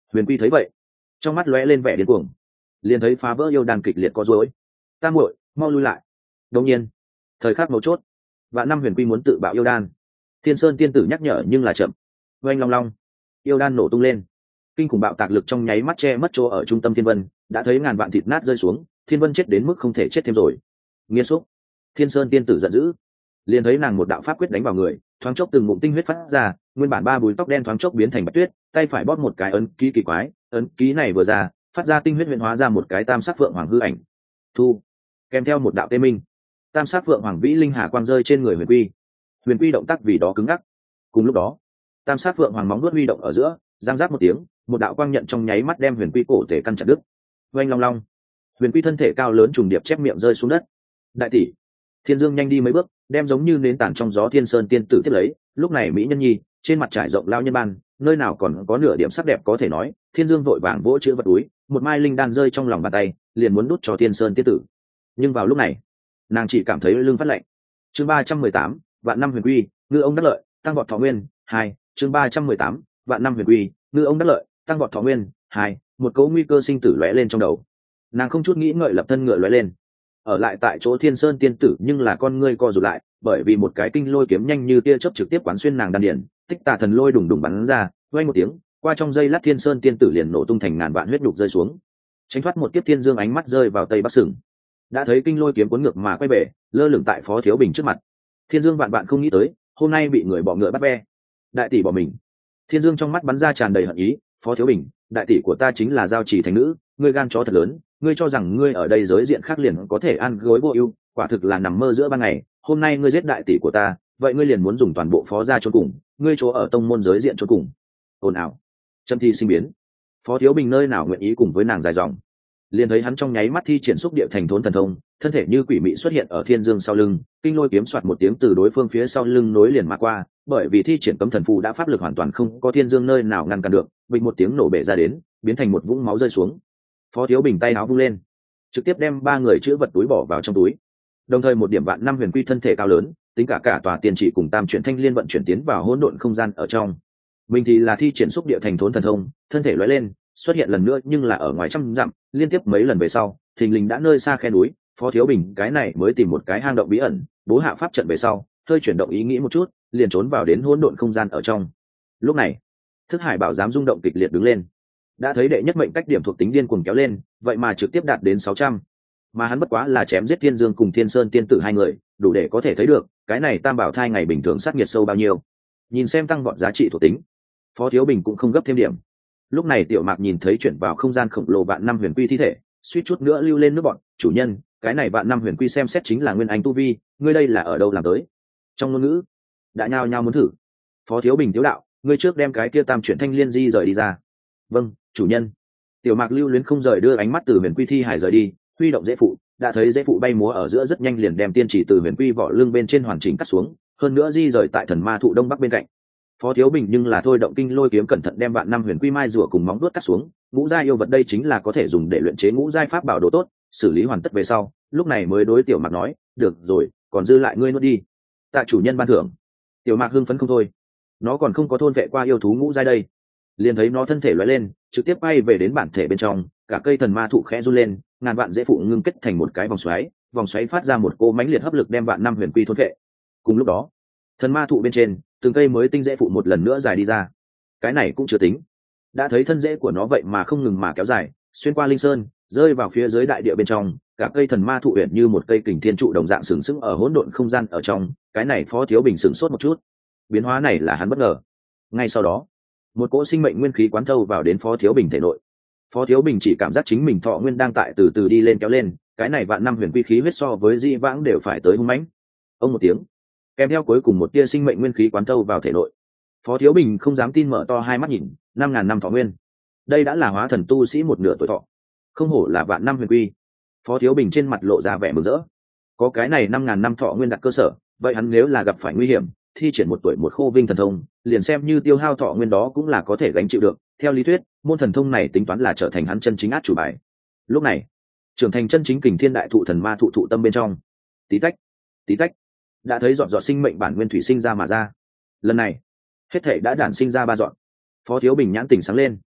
Huyền Quy thấy vậy, trong mắt lóe lên vẻ điên cuồng, liền thấy phá vỡ yêu đan kịch liệt có rối. Tam muội, mau lui lại. Đương nhiên, thời khắc mấu chốt, Vạn Năm Huyền Quy muốn tự bạo yêu đan. Thiên Sơn tiên tử nhắc nhở nhưng là chậm. Oanh long long, yêu đan nổ tung lên, kinh khủng bạo tạc lực trong nháy mắt che mất chỗ ở trung tâm thiên vân, đã thấy ngàn vạn thịt nát rơi xuống, thiên vân chết đến mức không thể chết thêm rồi. Nghiên xúc, Thiên Sơn tiên tử giận dữ, liền thấy nàng một đạo pháp quyết đánh vào người, thoáng chốc từng ngụm tinh huyết phát ra, nguyên bản ba bùi tóc đen thoáng chốc biến thành bạch tuyết, tay phải bóp một cái ấn ký kỳ quái, ấn ký này vừa ra, phát ra tinh huyết huyền hóa ra một cái tam sắc phượng hoàng hư ảnh. Thu, kèm theo một đạo tê minh, tam sắc phượng hoàng vĩ linh hà quang rơi trên người Huyền Quy. Huyền Quy động tác vì đó cứng ngắc. Cùng lúc đó, tam sắc phượng hoàng móng nuốt huy động ở giữa, giang giáp một tiếng, một đạo quang nhận trong nháy mắt đem Huyền Quy cổ thể căn chặt đứt. Oanh long long, Huyền Quy thân thể cao lớn trùng điệp chép miệng rơi xuống đất. Đại tỷ, Thiên Dương nhanh đi mấy bước, đem giống như nến tản trong gió Thiên Sơn tiên tử tiếp lấy. Lúc này mỹ nhân nhi trên mặt trải rộng lao nhân ban, nơi nào còn có nửa điểm sắc đẹp có thể nói. Thiên Dương vội vàng vỗ chữ vật túi, một mai linh đan rơi trong lòng bàn tay, liền muốn đút cho Thiên Sơn tiên tử. Nhưng vào lúc này, nàng chỉ cảm thấy lưng phát lạnh. Chương 318, Vạn Năm Huyền Quy, ngư ông đắc lợi, tăng vọt thọ nguyên. 2, chương 318, Vạn Năm Huyền Quy, ngư ông đắc lợi, tăng vọt thọ nguyên. 2, một cấu nguy cơ sinh tử lóe lên trong đầu. Nàng không chút nghĩ ngợi lập thân ngựa lóe lên, ở lại tại chỗ Thiên Sơn tiên tử, nhưng là con ngươi co rụt lại, bởi vì một cái kinh lôi kiếm nhanh như tia chớp trực tiếp quán xuyên nàng đan điền, tích tà thần lôi đùng đùng bắn ra, vang một tiếng, qua trong giây lát Thiên Sơn tiên tử liền nổ tung thành ngàn vạn huyết nhục rơi xuống. Tránh thoát một kiếp Thiên Dương ánh mắt rơi vào tây bắc sừng, đã thấy kinh lôi kiếm cuốn ngược mà quay về, lơ lửng tại Phó Thiếu Bình trước mặt. Thiên Dương vạn vạn không nghĩ tới, hôm nay bị người bỏ ngựa bắt ve. Đại tỷ bỏ mình. Thiên Dương trong mắt bắn ra tràn đầy hận ý. Phó Thiếu Bình, đại tỷ của ta chính là giao chỉ thành nữ, ngươi gan chó thật lớn, ngươi cho rằng ngươi ở đây giới diện khác liền có thể ăn gối vô ưu, quả thực là nằm mơ giữa ban ngày. Hôm nay ngươi giết đại tỷ của ta, vậy ngươi liền muốn dùng toàn bộ phó gia chôn cùng, ngươi chỗ ở tông môn giới diện chôn cùng. Ồn ào, Trâm Thi sinh biến. Phó Thiếu Bình nơi nào nguyện ý cùng với nàng dài dòng, liền thấy hắn trong nháy mắt thi triển xúc địa thành thốn thần thông, thân thể như quỷ mị xuất hiện ở Thiên Dương sau lưng, kinh lôi kiếm xoạt một tiếng từ đối phương phía sau lưng nối liền mà qua, bởi vì thi triển cấm thần phù đã pháp lực hoàn toàn không có Thiên Dương nơi nào ngăn cản được, bình một tiếng nổ bể ra đến, biến thành một vũng máu rơi xuống. Phó Thiếu Bình tay áo vung lên, trực tiếp đem ba người chữ vật túi bỏ vào trong túi, đồng thời một điểm Vạn Năm Huyền Quy thân thể cao lớn, tính cả tòa tiền chỉ cùng tam chuyển thanh liên vận chuyển tiến vào hỗn độn không gian ở trong. Mình thì là thi triển xúc địa thành thốn thần thông, thân thể lóe lên, xuất hiện lần nữa nhưng là ở ngoài trăm dặm, liên tiếp mấy lần về sau, thình lình đã nơi xa khe núi. Phó Thiếu Bình cái này mới tìm một cái hang động bí ẩn, bố hạ pháp trận về sau, hơi chuyển động ý nghĩ một chút, liền trốn vào đến hỗn độn không gian ở trong. Lúc này, Thức Hải Bảo dám rung động kịch liệt đứng lên, đã thấy đệ nhất mệnh cách điểm thuộc tính điên cuồng kéo lên, vậy mà trực tiếp đạt đến 600. Mà hắn bất quá là chém giết Thiên Dương cùng Thiên Sơn tiên tử hai người, đủ để có thể thấy được cái này tam bảo thai ngày bình thường sát nhiệt sâu bao nhiêu. Nhìn xem tăng vọt giá trị thuộc tính, Phó Thiếu Bình cũng không gấp thêm điểm. Lúc này Tiểu Mạc nhìn thấy chuyển vào không gian khổng lồ Vạn Năm Huyền Quy thi thể, suýt chút nữa lưu lên nước bọn. Chủ nhân, cái này Vạn Năm Huyền Quy xem xét chính là nguyên anh tu vi, ngươi đây là ở đâu làm tới? Trong ngôn ngữ đã nhao nhao muốn thử. Phó Thiếu Bình tiếu đạo, ngươi trước đem cái kia tam chuyển thanh liên di rời đi ra. Vâng, chủ nhân. Tiểu Mạc lưu luyến không rời đưa ánh mắt từ Huyền Quy thi hải rời đi, huy động dễ phụ, đã thấy dễ phụ bay múa ở giữa rất nhanh liền đem tiên chỉ từ Huyền Quy vỏ lưng bên trên hoàn chỉnh cắt xuống, hơn nữa di rời tại thần ma thụ đông bắc bên cạnh. Phó Thiếu Bình nhưng là thôi động kinh lôi kiếm cẩn thận đem Vạn Năm Huyền Quy mai rùa cùng móng vuốt cắt xuống, ngũ giai yêu vật đây chính là có thể dùng để luyện chế ngũ giai pháp bảo đồ tốt, xử lý hoàn tất về sau, lúc này mới đối Tiểu Mạc nói, được rồi, còn dư lại ngươi nuốt đi. Tạ chủ nhân ban thưởng. Tiểu Mạc hưng phấn không thôi, nó còn không có thôn vệ qua yêu thú ngũ giai đây. Liền thấy nó thân thể lóe lên, trực tiếp bay về đến bản thể bên trong, cả cây thần ma thụ khẽ run lên, ngàn vạn dễ phụ ngưng kết thành một cái vòng xoáy phát ra một cô mãnh liệt hấp lực đem Vạn Năm Huyền Quy thôn vệ. Cùng lúc đó, thần ma thụ bên trên, từng cây mới tinh dễ phụ một lần nữa dài đi ra. Cái này cũng chưa tính, đã thấy thân dễ của nó vậy mà không ngừng mà kéo dài, xuyên qua linh sơn, rơi vào phía dưới đại địa bên trong, cả cây thần ma thụ uyển như một cây kình thiên trụ đồng dạng sừng sững ở hỗn độn không gian ở trong. Cái này Phó Thiếu Bình sửng sốt một chút, biến hóa này là hắn bất ngờ. Ngay sau đó, một cỗ sinh mệnh nguyên khí quán thâu vào đến Phó Thiếu Bình thể nội. Phó Thiếu Bình chỉ cảm giác chính mình thọ nguyên đang tại từ từ đi lên kéo lên, cái này Vạn Năm Huyền Quy khí huyết so với di vãng đều phải tới hung mãnh. Ông một tiếng, kèm theo cuối cùng một tia sinh mệnh nguyên khí quán thâu vào thể nội. Phó Thiếu Bình không dám tin mở to hai mắt nhìn, 5.000 năm thọ nguyên, đây đã là hóa thần tu sĩ một nửa tuổi thọ, không hổ là Vạn Năm Huyền Quy. Phó Thiếu Bình trên mặt lộ ra vẻ mừng rỡ, có cái này 5.000 năm thọ nguyên đặt cơ sở, vậy hắn nếu là gặp phải nguy hiểm, thi triển một tuổi một khô vinh thần thông, liền xem như tiêu hao thọ nguyên đó cũng là có thể gánh chịu được. Theo lý thuyết, môn thần thông này tính toán là trở thành hắn chân chính át chủ bài. Lúc này, trưởng thành chân chính kình thiên đại thụ thần ma thụ thụ tâm bên trong, tí tách, tí tách, đã thấy dọn dọn sinh mệnh bản nguyên thủy sinh ra mà ra. Lần này, hết thể đã đản sinh ra ba dọn. Phó Thiếu Bình nhãn tỉnh sáng lên,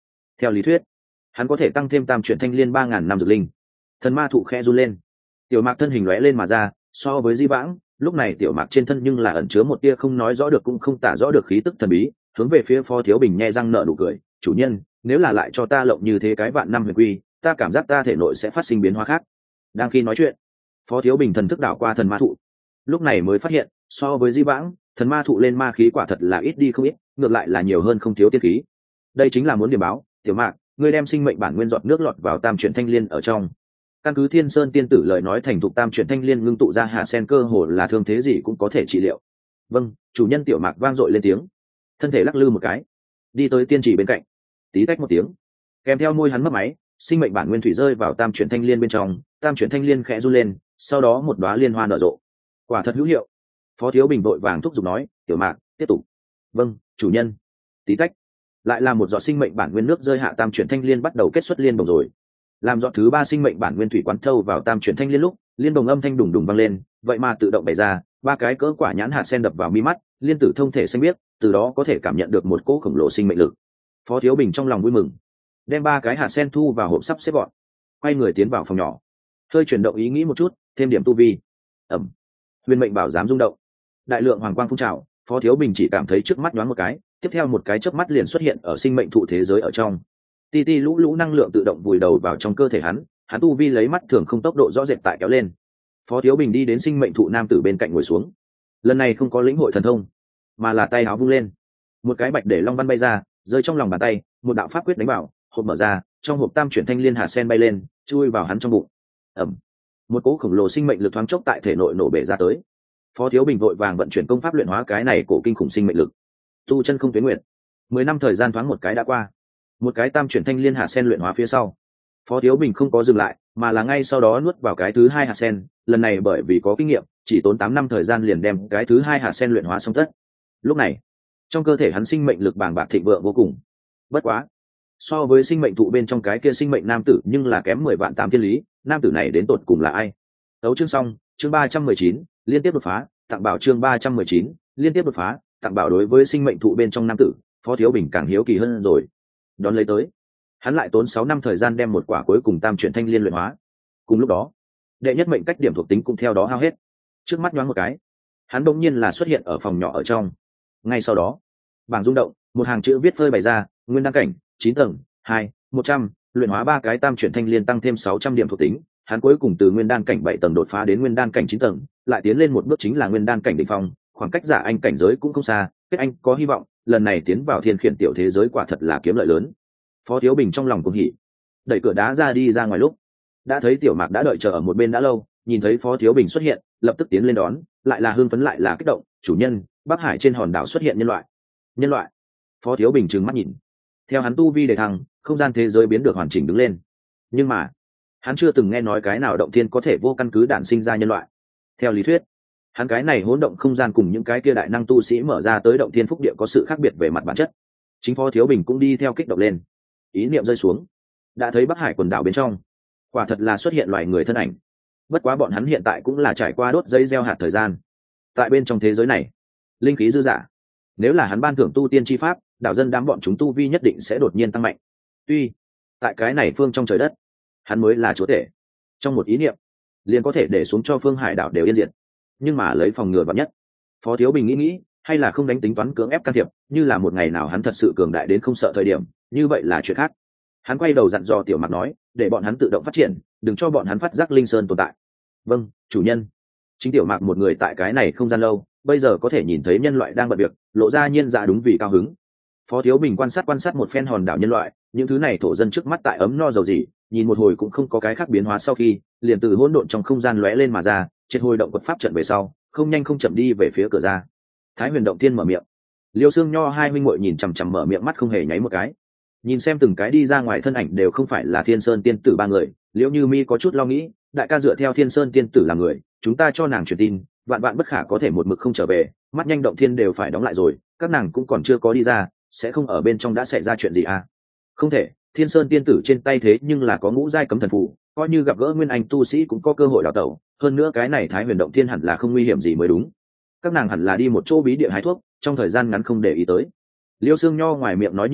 Theo lý thuyết hắn có thể tăng thêm tam chuyển thanh liên 3.000 năm dược linh. Thần ma thụ khẽ run lên, tiểu mạc thân hình lóe lên mà ra. So với di vãng, lúc này tiểu mạc trên thân nhưng là ẩn chứa một tia không nói rõ được cũng không tả rõ được khí tức thần bí, hướng về phía Phó Thiếu Bình nhe răng nở nụ cười. Chủ nhân, nếu là lại cho ta lộng như thế cái vạn năm huyền quy, ta cảm giác ta thể nội sẽ phát sinh biến hóa khác. Đang khi nói chuyện, Phó Thiếu Bình thần thức đảo qua thần ma thụ, lúc này mới phát hiện so với di vãng, thần ma thụ lên ma khí quả thật là ít đi không ít, ngược lại là nhiều hơn không thiếu tiên khí. Đây chính là muốn điểm báo, tiểu mạc, ngươi đem sinh mệnh bản nguyên giọt nước lọt vào tam chuyển thanh liên ở trong. Căn cứ Thiên Sơn tiên tử lời nói, thành thục tam chuyển thanh liên ngưng tụ ra hạ sen cơ hồ là thương thế gì cũng có thể trị liệu. Vâng, chủ nhân. Tiểu mạc vang dội lên tiếng, thân thể lắc lư một cái, đi tới tiên chỉ bên cạnh, tí tách một tiếng, kèm theo môi hắn mấp máy, sinh mệnh bản nguyên thủy rơi vào tam chuyển thanh liên bên trong. Tam chuyển thanh liên khẽ run lên, sau đó một đóa liên hoa nở rộ, quả thật hữu hiệu. Phó Thiếu Bình vội vàng thúc giục nói, tiểu mạc, tiếp tục. Vâng, chủ nhân. Tí tách, lại là một giọt sinh mệnh bản nguyên nước rơi hạ tam chuyển thanh liên bắt đầu kết xuất liên đồng rồi. Làm giọt thứ ba sinh mệnh bản nguyên thủy quán thâu vào tam chuyển thanh liên lúc, liên đồng âm thanh đùng đùng vang lên, vậy mà tự động bày ra ba cái cỡ quả nhãn hạt sen đập vào mi mắt, liên tử thông thể xanh biếc, từ đó có thể cảm nhận được một cỗ khổng lồ sinh mệnh lực. Phó Thiếu Bình trong lòng vui mừng, đem ba cái hạt sen thu vào hộp sắp xếp gọn, quay người tiến vào phòng nhỏ, hơi chuyển động ý nghĩ một chút, thêm điểm tu vi. Ẩm. Huyền mệnh bảo giám rung động, đại lượng hoàng quang phun trào. Phó Thiếu Bình chỉ cảm thấy trước mắt nhoáng một cái, tiếp theo một cái chớp mắt liền xuất hiện ở sinh mệnh thụ thế giới ở trong. Ti ti lũ lũ năng lượng tự động vùi đầu vào trong cơ thể hắn, hắn tu vi lấy mắt thường không tốc độ rõ rệt tại kéo lên. Phó Thiếu Bình đi đến sinh mệnh thụ nam tử bên cạnh ngồi xuống, lần này không có lĩnh hội thần thông, mà là tay áo vung lên, một cái bạch để long văn bay ra, rơi trong lòng bàn tay, một đạo pháp quyết đánh vào, hộp mở ra, trong hộp tam chuyển thanh liên hạt sen bay lên, chui vào hắn trong bụng. Ẩm. Một cỗ khổng lồ sinh mệnh lực thoáng chốc tại thể nội nổ bể ra tới. Phó Thiếu Bình vội vàng vận chuyển công pháp luyện hóa cái này cổ kinh khủng sinh mệnh lực. Tu chân không tuyến nguyện, 10 năm thời gian thoáng một cái đã qua. Một cái tam chuyển thanh liên hạt sen luyện hóa phía sau, Phó Thiếu Bình không có dừng lại, mà là ngay sau đó nuốt vào cái thứ hai hạt sen. Lần này bởi vì có kinh nghiệm, chỉ tốn 8 năm thời gian liền đem cái thứ hai hạt sen luyện hóa xong tất. Lúc này, trong cơ thể hắn sinh mệnh lực bàng bạc thịnh vượng vô cùng. Bất quá, so với sinh mệnh thụ bên trong cái kia sinh mệnh nam tử nhưng là kém 10 vạn 8 thiên lý. Nam tử này đến tột cùng là ai? Tấu chương xong, chương 319, liên tiếp đột phá, tặng bảo. Chương 319, liên tiếp đột phá, tặng bảo. Đối với sinh mệnh thụ bên trong nam tử, Phó Thiếu Bình càng hiếu kỳ hơn rồi. Đón lấy tới, hắn lại tốn 6 năm thời gian đem một quả cuối cùng tam chuyển thanh liên luyện hóa. Cùng lúc đó, đệ nhất mệnh cách điểm thuộc tính cũng theo đó hao hết. Trước mắt nhoáng một cái, hắn bỗng nhiên là xuất hiện ở phòng nhỏ ở trong. Ngay sau đó, bảng rung động, một hàng chữ viết phơi bày ra, nguyên đan cảnh 9 tầng, 100, luyện hóa ba cái tam chuyển thanh liên tăng thêm 600 điểm thuộc tính. Hắn cuối cùng từ nguyên đan cảnh 7 tầng đột phá đến nguyên đan cảnh 9 tầng, lại tiến lên một bước chính là nguyên đan cảnh đỉnh phong, khoảng cách giả anh cảnh giới cũng không xa, kết anh có hy vọng, lần này tiến vào thiên khiển tiểu thế giới quả thật là kiếm lợi lớn. Phó Thiếu Bình trong lòng cuồng hỉ, đẩy cửa đá ra đi ra ngoài lúc, đã thấy tiểu mạc đã đợi chờ ở một bên đã lâu, nhìn thấy Phó Thiếu Bình xuất hiện, lập tức tiến lên đón, lại là hưng phấn lại là kích động. Chủ nhân, Bắc Hải trên hòn đảo xuất hiện nhân loại. Nhân loại? Phó Thiếu Bình trừng mắt nhìn, theo hắn tu vi đề thăng, không gian thế giới biến được hoàn chỉnh đứng lên, nhưng mà hắn chưa từng nghe nói cái nào động thiên có thể vô căn cứ đản sinh ra nhân loại. Theo lý thuyết, hắn cái này hỗn động không gian cùng những cái kia đại năng tu sĩ mở ra tới động thiên phúc địa có sự khác biệt về mặt bản chất. Chính Phó Thiếu Bình cũng đi theo kích động lên, ý niệm rơi xuống, đã thấy Bắc Hải quần đảo bên trong quả thật là xuất hiện loài người thân ảnh. Bất quá bọn hắn hiện tại cũng là trải qua đốt dây gieo hạt thời gian. Tại bên trong thế giới này, linh khí dư dả, nếu là hắn ban thưởng tu tiên chi pháp, đảo dân đám bọn chúng tu vi nhất định sẽ đột nhiên tăng mạnh. Tuy tại cái này phương trong trời đất, hắn mới là chúa tể, trong một ý niệm liền có thể để xuống cho phương hải đảo đều yên diệt. Nhưng mà lấy phòng ngừa vạn nhất, Phó Thiếu Bình nghĩ, hay là không đánh tính toán cưỡng ép can thiệp, như là một ngày nào hắn thật sự cường đại đến không sợ thời điểm, như vậy là chuyện khác. Hắn quay đầu dặn dò tiểu mạc nói, để bọn hắn tự động phát triển, đừng cho bọn hắn phát giác linh sơn tồn tại. Vâng, chủ nhân. Chính tiểu mạc một người tại cái này không gian lâu, bây giờ có thể nhìn thấy nhân loại đang bận việc, lộ ra nhiên dạ đúng vì cao hứng. Phó Thiếu Bình quan sát một phen hòn đảo nhân loại, những thứ này thổ dân trước mắt tại ấm no dầu gì, nhìn một hồi cũng không có cái khác biến hóa, sau khi liền từ hỗn độn trong không gian lóe lên mà ra, triệt hồi động quật pháp trận về sau, không nhanh không chậm đi về phía cửa ra. Thái Huyền Động Thiên mở miệng, Liêu Xương Nho hai huynh muội nhìn chằm chằm mở miệng, mắt không hề nháy một cái. Nhìn xem từng cái đi ra ngoài thân ảnh đều không phải là Thiên Sơn tiên tử ba người, Liễu Như Mi có chút lo nghĩ, đại ca dựa theo Thiên Sơn tiên tử làm người, chúng ta cho nàng truyền tin, vạn vạn bất khả có thể một mực không trở về, mắt nhanh động thiên đều phải đóng lại rồi, các nàng cũng còn chưa có đi ra, sẽ không ở bên trong đã xảy ra chuyện gì à? Không thể, Thiên Sơn tiên tử trên tay thế nhưng là có ngũ giai cấm thần phù, coi như gặp gỡ nguyên anh tu sĩ cũng có cơ hội đào tẩu, hơn nữa cái này Thái Huyền Động Thiên hẳn là không nguy hiểm gì mới đúng. Các nàng hẳn là đi một chỗ bí địa hái thuốc, trong thời gian ngắn không để ý tới. Liêu Xương Nho ngoài miệng nói như vậy,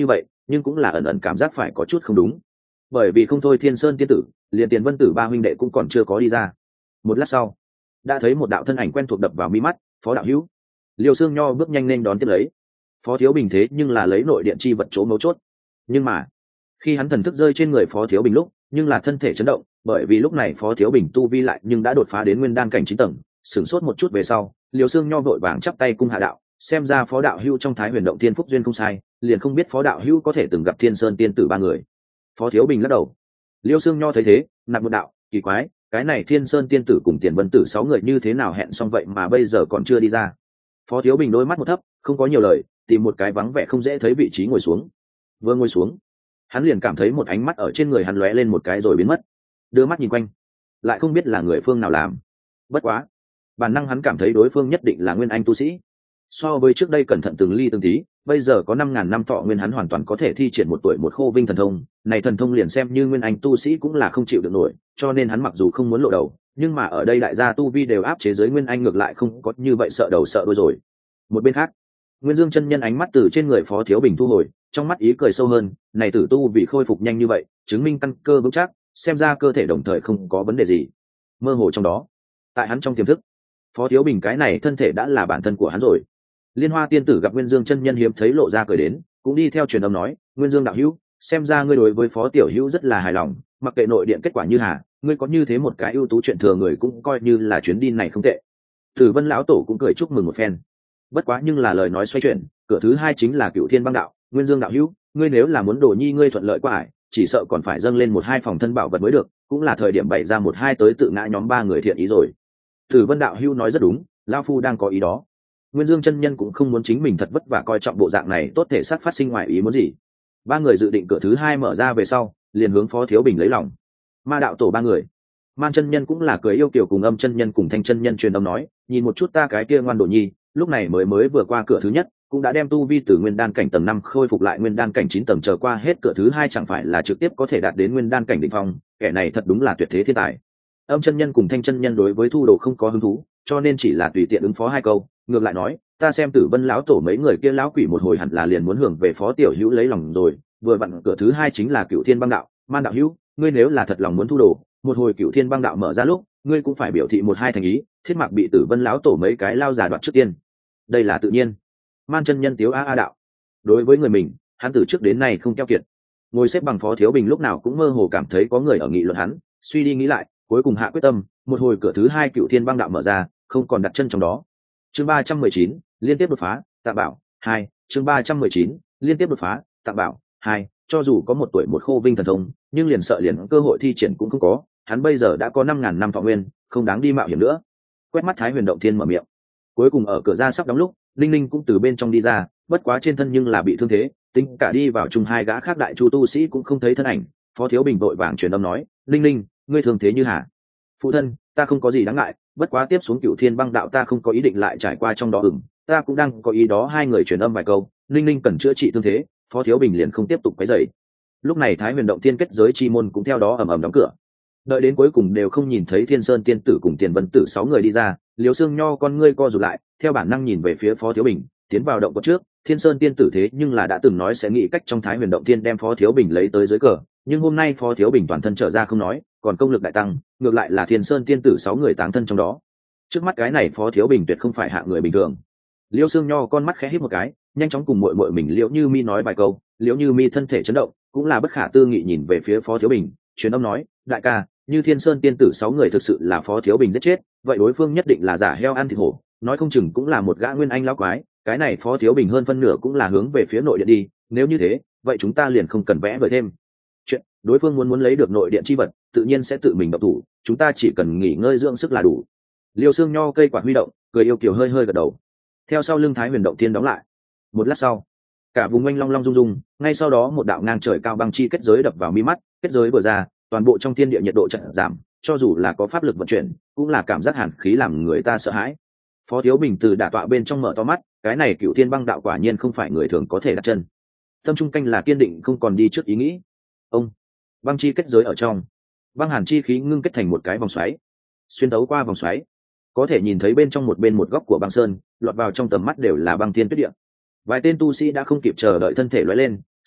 nhưng cũng là ẩn ẩn cảm giác phải có chút không đúng, bởi vì không thôi Thiên Sơn tiên tử liền Tiền Vân Tử ba huynh đệ cũng còn chưa có đi ra. Một lát sau đã thấy một đạo thân ảnh quen thuộc đập vào mi mắt. Phó đạo hữu. Liêu Xương Nho bước nhanh lên đón tiếp lấy. Phó Thiếu Bình thế nhưng là lấy nội điện chi vật chỗ mấu chốt, nhưng mà khi hắn thần thức rơi trên người Phó Thiếu Bình lúc, nhưng là thân thể chấn động, bởi vì lúc này Phó Thiếu Bình tu vi lại nhưng đã đột phá đến nguyên đan cảnh 9 tầng. Sửng sốt một chút về sau, Liêu Xương Nho vội vàng chắp tay cung hạ đạo, xem ra Phó đạo hữu trong Thái Huyền động Thiên Phúc duyên không sai, liền không biết Phó đạo hữu có thể từng gặp Thiên Sơn tiên tử ba người. Phó Thiếu Bình lắc đầu. Liêu Xương Nho thấy thế, nạp một đạo, kỳ quái, cái này Thiên Sơn tiên tử cùng Tiền Vân Tử 6 người như thế nào hẹn xong vậy mà bây giờ còn chưa đi ra. Phó Thiếu Bình đôi mắt một thấp, không có nhiều lời, tìm một cái vắng vẻ không dễ thấy vị trí ngồi xuống. Vừa ngồi xuống, hắn liền cảm thấy một ánh mắt ở trên người hắn lóe lên một cái rồi biến mất. Đưa mắt nhìn quanh, lại không biết là người phương nào làm. Bất quá, bản năng hắn cảm thấy đối phương nhất định là nguyên anh tu sĩ. So với trước đây cẩn thận từng ly từng tí, bây giờ có 5.000 năm thọ nguyên, hắn hoàn toàn có thể thi triển một tuổi một khô vinh thần thông. Này thần thông liền xem như nguyên anh tu sĩ cũng là không chịu được nổi, cho nên hắn mặc dù không muốn lộ đầu, nhưng mà ở đây đại gia tu vi đều áp chế giới nguyên anh, ngược lại không có như vậy sợ đầu sợ đuôi rồi. Một bên khác, Nguyên Dương chân nhân ánh mắt từ trên người Phó Thiếu Bình thu hồi, trong mắt ý cười sâu hơn, này tử tu vì khôi phục nhanh như vậy, chứng minh căn cơ vững chắc, xem ra cơ thể đồng thời không có vấn đề gì. Mơ hồ trong đó, tại hắn trong tiềm thức, Phó Thiếu Bình cái này thân thể đã là bản thân của hắn rồi. Liên Hoa tiên tử gặp Nguyên Dương chân nhân hiếm thấy lộ ra cười đến, cũng đi theo truyền âm nói, Nguyên Dương đạo hữu, xem ra ngươi đối với Phó tiểu hữu rất là hài lòng, mặc kệ nội điện kết quả như hà, ngươi có như thế một cái ưu tú chuyện thừa người cũng coi như là chuyến đi này không tệ. Tử Vân lão tổ cũng cười chúc mừng một phen. Bất quá nhưng là lời nói xoay chuyển, cửa thứ hai chính là Cựu Thiên Băng đạo. Nguyên Dương đạo hữu, ngươi nếu là muốn đồ nhi ngươi thuận lợi qua ải, chỉ sợ còn phải dâng lên 1-2 phòng thân bảo vật mới được, cũng là thời điểm bày ra 1-2 tới tự ngã nhóm 3 người thiện ý rồi. Tử Vân đạo hữu nói rất đúng, lão phu đang có ý đó. Nguyên Dương chân nhân cũng không muốn chính mình thật vất vả coi trọng bộ dạng này tốt thể xác phát sinh ngoài ý muốn gì. 3 người dự định cửa thứ hai mở ra về sau, liền hướng Phó Thiếu Bình lấy lòng. Ma đạo tổ 3 người, Man chân nhân cũng là cười yêu kiều cùng Âm chân nhân cùng Thanh chân nhân truyền âm nói, nhìn một chút ta cái kia ngoan đồ nhi, lúc này mới vừa qua cửa thứ nhất, cũng đã đem tu vi từ nguyên đan cảnh tầng 5 khôi phục lại nguyên đan cảnh 9 tầng, chờ qua hết cửa thứ hai chẳng phải là trực tiếp có thể đạt đến nguyên đan cảnh đỉnh phong, kẻ này thật đúng là tuyệt thế thiên tài. Âm chân nhân cùng Thanh chân nhân đối với thu đồ không có hứng thú, cho nên chỉ là tùy tiện ứng phó 2 câu, ngược lại nói, ta xem Tử Vân lão tổ mấy người kia lão quỷ một hồi hẳn là liền muốn hưởng về Phó tiểu hữu lấy lòng rồi, vừa vặn cửa thứ hai chính là Cựu Thiên Băng đạo. Man đạo hữu, ngươi nếu là thật lòng muốn thu đồ, một hồi Cựu Thiên Băng đạo mở ra lúc, ngươi cũng phải biểu thị 1-2 thành ý, thiết mặc bị Tử Vân lão tổ mấy cái lao già đoạt trước tiên. Đây là tự nhiên. Man chân nhân tiếu a đạo. Đối với người mình, hắn từ trước đến nay không keo kiệt. Ngồi xếp bằng Phó Thiếu Bình lúc nào cũng mơ hồ cảm thấy có người ở nghị luận hắn, suy đi nghĩ lại, cuối cùng hạ quyết tâm, một hồi cửa thứ hai Cựu Thiên Băng đạo mở ra, không còn đặt chân trong đó. Chương 319, liên tiếp đột phá, Tạ Bảo 2, chương 319, liên tiếp đột phá, Tạ Bảo 2, cho dù có 1 tuổi 1 khô vinh thần thông, nhưng liền sợ liền cơ hội thi triển cũng không có, hắn bây giờ đã có 5.000 năm thọ nguyên, không đáng đi mạo hiểm nữa. Quét mắt Thái Huyền động thiên mở miệng. Cuối cùng ở cửa ra sắp đóng lúc, Linh Linh cũng từ bên trong đi ra, bất quá trên thân nhưng là bị thương thế, tính cả đi vào chung 2 gã khác đại chu tu sĩ cũng không thấy thân ảnh. Phó Thiếu Bình vội vàng truyền âm nói, Linh Linh, ngươi thương thế như hả? Phụ thân, ta không có gì đáng ngại, bất quá tiếp xuống Cựu Thiên Băng đạo ta không có ý định lại trải qua trong đó ta cũng đang có ý đó. 2 người truyền âm vài câu, Linh Linh cần chữa trị thương thế, Phó Thiếu Bình liền không tiếp tục quấy rầy. Lúc này Thái Huyền động thiên kết giới chi môn cũng theo đó ầm ầm đóng cửa. Đợi đến cuối cùng đều không nhìn thấy Thiên Sơn tiên tử cùng Tiền Vân Tử 6 người đi ra, Liêu Xương Nho con ngươi co rụt lại, theo bản năng nhìn về phía Phó Thiếu Bình, tiến vào động có trước, Thiên Sơn tiên tử thế nhưng là đã từng nói sẽ nghĩ cách trong Thái Huyền động thiên đem Phó Thiếu Bình lấy tới dưới cờ, nhưng hôm nay Phó Thiếu Bình toàn thân trở ra không nói, còn công lực đại tăng, ngược lại là Thiên Sơn tiên tử 6 người táng thân trong đó. Trước mắt cái này Phó Thiếu Bình tuyệt không phải hạng người bình thường. Liêu Xương Nho con mắt khẽ híp một cái, nhanh chóng cùng muội muội mình Liễu Như Mi nói vài câu, Liễu Như Mi thân thể chấn động, cũng là bất khả tư nghị nhìn về phía Phó Thiếu Bình, truyền âm nói, đại ca, như Thiên Sơn tiên tử 6 người thực sự là Phó Thiếu Bình giết chết, vậy đối phương nhất định là giả heo ăn thịt hổ, nói không chừng cũng là một gã nguyên anh lão quái, cái này Phó Thiếu Bình hơn phân nửa cũng là hướng về phía nội điện đi, nếu như thế, vậy chúng ta liền không cần vẽ vời thêm chuyện, đối phương muốn lấy được nội điện chi vật, tự nhiên sẽ tự mình động thủ, chúng ta chỉ cần nghỉ ngơi dưỡng sức là đủ. Liêu Xương Nho cây quạt huy động, cười yêu kiều hơi hơi gật đầu. Theo sau lưng Thái Huyền động thiên đóng lại. Một lát sau, cả vùng oanh long long rung rung, ngay sau đó một đạo ngang trời cao băng chi kết giới đập vào mi mắt, kết giới vừa ra, toàn bộ trong thiên địa nhiệt độ chợt giảm, cho dù là có pháp lực vận chuyển, cũng là cảm giác hàn khí làm người ta sợ hãi. Phó Thiếu Bình từ đả tọa bên trong mở to mắt, cái này Cựu Thiên Băng đạo quả nhiên không phải người thường có thể đặt chân. Tâm trung canh là kiên định không còn đi trước ý nghĩ. Ông, băng chi kết giới ở trong, băng hàn chi khí ngưng kết thành một cái vòng xoáy, xuyên đấu qua vòng xoáy, có thể nhìn thấy bên trong một góc của băng sơn, lọt vào trong tầm mắt đều là băng thiên tuyết địa. Vài tên tu sĩ đã không kịp chờ đợi thân thể lóe lên,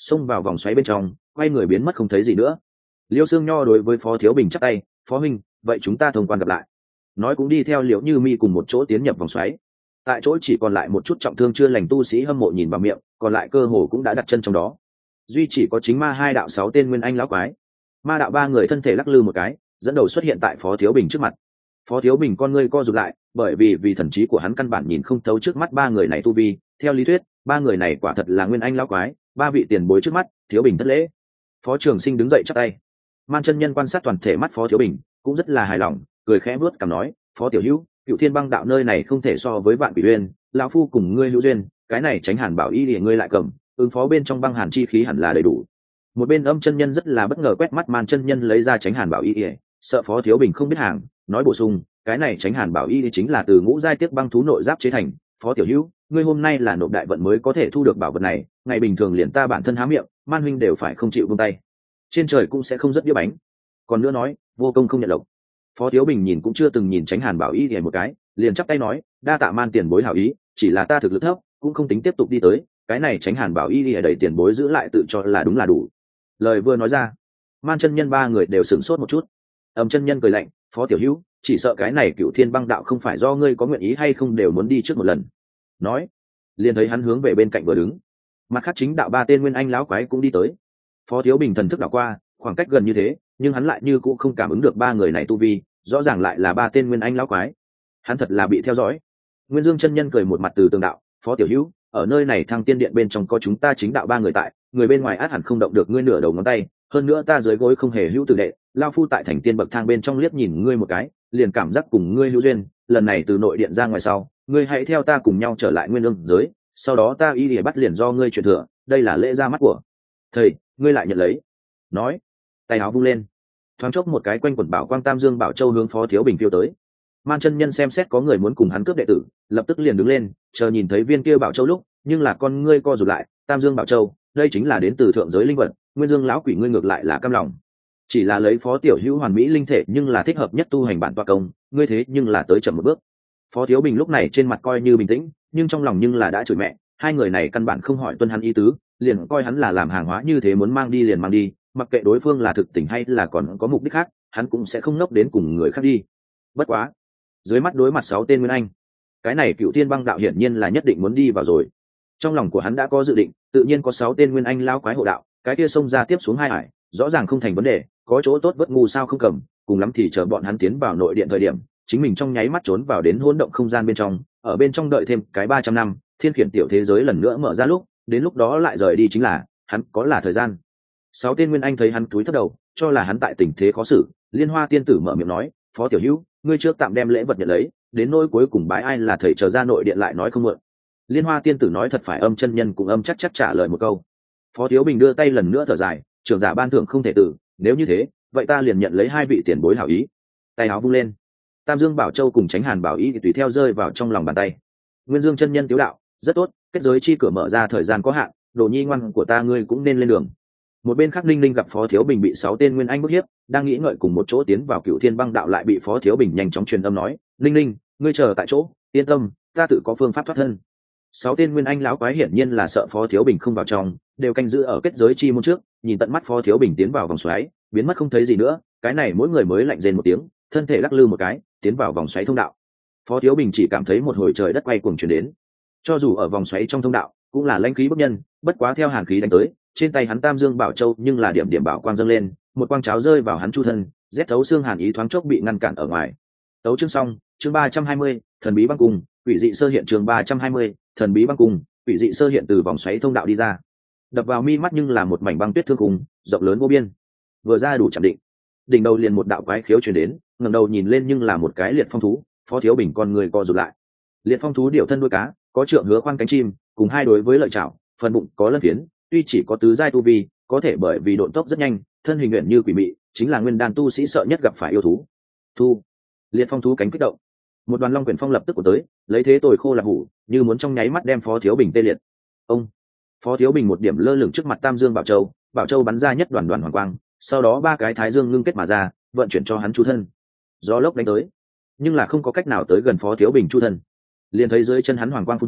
xông vào vòng xoáy bên trong, quay người biến mất không thấy gì nữa. Liêu Xương Nho đối với Phó Thiếu Bình chắp tay, phó huynh, vậy chúng ta thông quan gặp lại. Nói cũng đi theo Liễu Như Mi cùng một chỗ tiến nhập vòng xoáy. Tại chỗ chỉ còn lại một chút trọng thương chưa lành tu sĩ hâm mộ nhìn vào miệng, còn lại cơ hồ cũng đã đặt chân trong đó. Duy chỉ có chính ma hai đạo 6 tên nguyên anh lão quái. Ma đạo 3 người thân thể lắc lư một cái, dẫn đầu xuất hiện tại Phó Thiếu Bình trước mặt. Phó Thiếu Bình con ngươi co rụt lại, bởi vì thần trí của hắn căn bản nhìn không thấu trước mắt 3 người này tu vi. Theo lý thuyết, 3 người này quả thật là nguyên anh lão quái, 3 vị tiền bối trước mắt. Thiếu Bình thất lễ. Phó Trường Sinh đứng dậy chắp tay. Man chân nhân quan sát toàn thể mắt Phó Thiếu Bình, cũng rất là hài lòng, cười khẽ vuốt cằm nói, Phó tiểu hữu, Cựu Thiên Băng đạo nơi này không thể so với Vạn Quỷ Uyên, lão phu cùng ngươi hữu duyên, cái này Tránh Hàn Bảo Y để ngươi lại cầm, ứng phó bên trong băng hàn chi khí hẳn là đầy đủ. Một bên Âm chân nhân rất là bất ngờ quét mắt Man chân nhân lấy ra Tránh Hàn Bảo Y, sợ Phó Thiếu Bình không biết hàng, nói bổ sung, cái này Tránh Hàn Bảo Y chính là từ ngũ giai tiếc băng thú nội giáp chế thành. Phó tiểu hữu, ngươi hôm nay là nộp đại vận mới có thể thu được bảo vật này, ngày bình thường liền ta bản thân há miệng, Man huynh đều phải không chịu buông tay, trên trời cũng sẽ không rất đĩa bánh. Còn nữa nói, vô công không nhận lộc. Phó Thiếu Bình nhìn cũng chưa từng nhìn Tránh Hàn Bảo Y thì một cái, liền chắp tay nói, đa tạ Man tiền bối hảo ý, chỉ là ta thực lực thấp, cũng không tính tiếp tục đi tới, cái này Tránh Hàn Bảo Y thì đẩy tiền bối giữ lại tự cho là đúng là đủ. Lời vừa nói ra, Man chân nhân 3 người đều sửng sốt một chút. Âm chân nhân cười lạnh, Phó tiểu hữu, chỉ sợ cái này Cựu Thiên Băng đạo không phải do ngươi có nguyện ý hay không đều muốn đi trước một lần. Nói, liền thấy hắn hướng về bên cạnh vừa đứng. Mặt khác chính đạo 3 tên nguyên anh lão quái cũng đi tới. Phó Thiếu Bình thần thức đảo qua, khoảng cách gần như thế, nhưng hắn lại như cũng không cảm ứng được 3 người này tu vi, rõ ràng lại là 3 tên nguyên anh lão quái. Hắn thật là bị theo dõi. Nguyên Dương chân nhân cười một mặt từ tường đạo, Phó tiểu hữu, ở nơi này Thăng Tiên điện bên trong có chúng ta chính đạo 3 người tại, người bên ngoài át hẳn không động được ngươi nửa đầu ngón tay, hơn nữa ta dưới gối không hề hữu tử đệ, lao phu tại thành tiên bậc thang bên trong liếc nhìn ngươi một cái, liền cảm giác cùng ngươi hữu duyên, lần này từ nội điện ra ngoài sau, ngươi hãy theo ta cùng nhau trở lại nguyên lương giới, sau đó ta y lìa bắt liền do ngươi truyền thừa, đây là lễ ra mắt của thầy, ngươi lại nhận lấy. Nói, tay áo vung lên, thoáng chốc một cái quanh quẩn bảo quang Tam Dương Bảo Châu hướng Phó Thiếu Bình phiêu tới. Man chân nhân xem xét có người muốn cùng hắn cướp đệ tử, lập tức liền đứng lên, chờ nhìn thấy viên kia Bảo Châu lúc, nhưng là con ngươi co rụt lại, Tam Dương Bảo Châu, đây chính là đến từ thượng giới linh vật, Nguyên Dương lão quỷ ngươi ngược lại là cam lòng. Chỉ là lấy Phó tiểu hữu hoàn mỹ linh thể nhưng là thích hợp nhất tu hành bản tọa công, ngươi thế nhưng là tới chậm một bước. Phó Thiếu Bình lúc này trên mặt coi như bình tĩnh, nhưng trong lòng nhưng là đã chửi mẹ, hai người này căn bản không hỏi tuân hắn ý tứ, liền coi hắn là làm hàng hóa như thế, muốn mang đi liền mang đi, mặc kệ đối phương là thực tình hay là còn có mục đích khác, hắn cũng sẽ không nốc đến cùng người khác đi. Bất quá, dưới mắt đối mặt 6 tên nguyên anh, cái này Cựu Thiên Băng đạo hiển nhiên là nhất định muốn đi vào rồi. Trong lòng của hắn đã có dự định, tự nhiên có 6 tên nguyên anh lao quái hộ đạo, cái kia xông ra tiếp xuống 2 hải, rõ ràng không thành vấn đề, có chỗ tốt vất ngu sao không cầm, cùng lắm thì chờ bọn hắn tiến vào nội điện thời điểm, chính mình trong nháy mắt trốn vào đến hỗn động không gian bên trong, ở bên trong đợi thêm cái 300 năm, thiên khiển tiểu thế giới lần nữa mở ra lúc, đến lúc đó lại rời đi chính là, hắn có là thời gian. 6 tên nguyên anh thấy hắn cúi thấp đầu, cho là hắn tại tình thế khó xử, Liên Hoa tiên tử mở miệng nói, Phó tiểu hữu, ngươi trước tạm đem lễ vật nhận lấy, đến nỗi cuối cùng bái ai là thầy chờ ra nội điện lại nói không mượn. Liên Hoa tiên tử nói thật phải, Âm chân nhân cũng âm chắc trả lời một câu. Phó Thiếu Bình đưa tay lần nữa thở dài, trưởng giả ban thưởng không thể tử, nếu như thế, vậy ta liền nhận lấy 2 vị tiền bối hảo ý. Tay áo vung lên, Tam Dương Bảo Châu cùng Tránh Hàn Bảo Y tùy theo rơi vào trong lòng bàn tay. Nguyên Dương chân nhân tiếu đạo, rất tốt, kết giới chi cửa mở ra thời gian có hạn, đồ nhi ngoan của ta ngươi cũng nên lên đường. Một bên khác Ninh Ninh gặp Phó Thiếu Bình bị 6 tên nguyên anh bức hiếp, đang nghĩ ngợi cùng một chỗ tiến vào Cựu Thiên Băng đạo, lại bị Phó Thiếu Bình nhanh chóng truyền âm nói, Ninh Ninh, ngươi chờ tại chỗ, yên tâm, ta tự có phương pháp thoát thân. 6 tên nguyên anh lão quái hiển nhiên là sợ Phó Thiếu Bình không vào trong, đều canh giữ ở kết giới chi môn trước, nhìn tận mắt Phó Thiếu Bình tiến vào vòng xoáy, biến mất không thấy gì nữa, cái này mỗi người mới lạnh rên một tiếng, thân thể lắc lư một cái, tiến vào vòng xoáy thông đạo. Phó Thiếu Bình chỉ cảm thấy một hồi trời đất quay cuồng chuyển đến, cho dù ở vòng xoáy trong thông đạo cũng là lãnh khí bức nhân, bất quá theo hàn khí đánh tới, trên tay hắn Tam Dương Bảo Châu nhưng là điểm điểm bảo quang dâng lên, một quang cháo rơi vào hắn chu thân, rét thấu xương hàn ý thoáng chốc bị ngăn cản ở ngoài. Tấu chương xong, chương 320, thần bí băng cung, quỷ dị sơ hiện, chương 320, thần bí băng cung, quỷ dị sơ hiện từ vòng xoáy thông đạo đi ra. Đập vào mi mắt nhưng là một mảnh băng tuyết thương cùng, rộng lớn vô biên. Vừa ra đủ chạm định, đỉnh đầu liền một đạo quái khiếu truyền đến, ngẩng đầu nhìn lên nhưng là một cái liệt phong thú. Phó Thiếu Bình con người co rụt lại. Liệt phong thú điệu thân đuôi cá, có trượng hứa khoan cánh chim, cùng 2 đối với lợi chảo, phần bụng có lân phiến, tuy chỉ có tứ giai tu vi, có thể bởi vì độn tốc rất nhanh, thân hình luyện như quỷ mị, chính là nguyên đan tu sĩ sợ nhất gặp phải yêu thú. Thu, liệt phong thú cánh kích động, một đoàn long quyển phong lập tức của tới, lấy thế tồi khô là hủ, như muốn trong nháy mắt đem Phó Thiếu Bình tê liệt. Ông, Phó Thiếu Bình một điểm lơ lửng trước mặt Tam Dương Bảo Châu, Bảo Châu bắn ra nhất đoàn đoàn hoàng quang, sau đó 3 cái thái dương ngưng kết mà ra, vận chuyển cho hắn chu thân. Gió lốc đánh tới, nhưng là không có cách nào tới gần Phó Thiếu Bình chu thân. Liền thấy dưới chân hắn hoàng quang phun trào,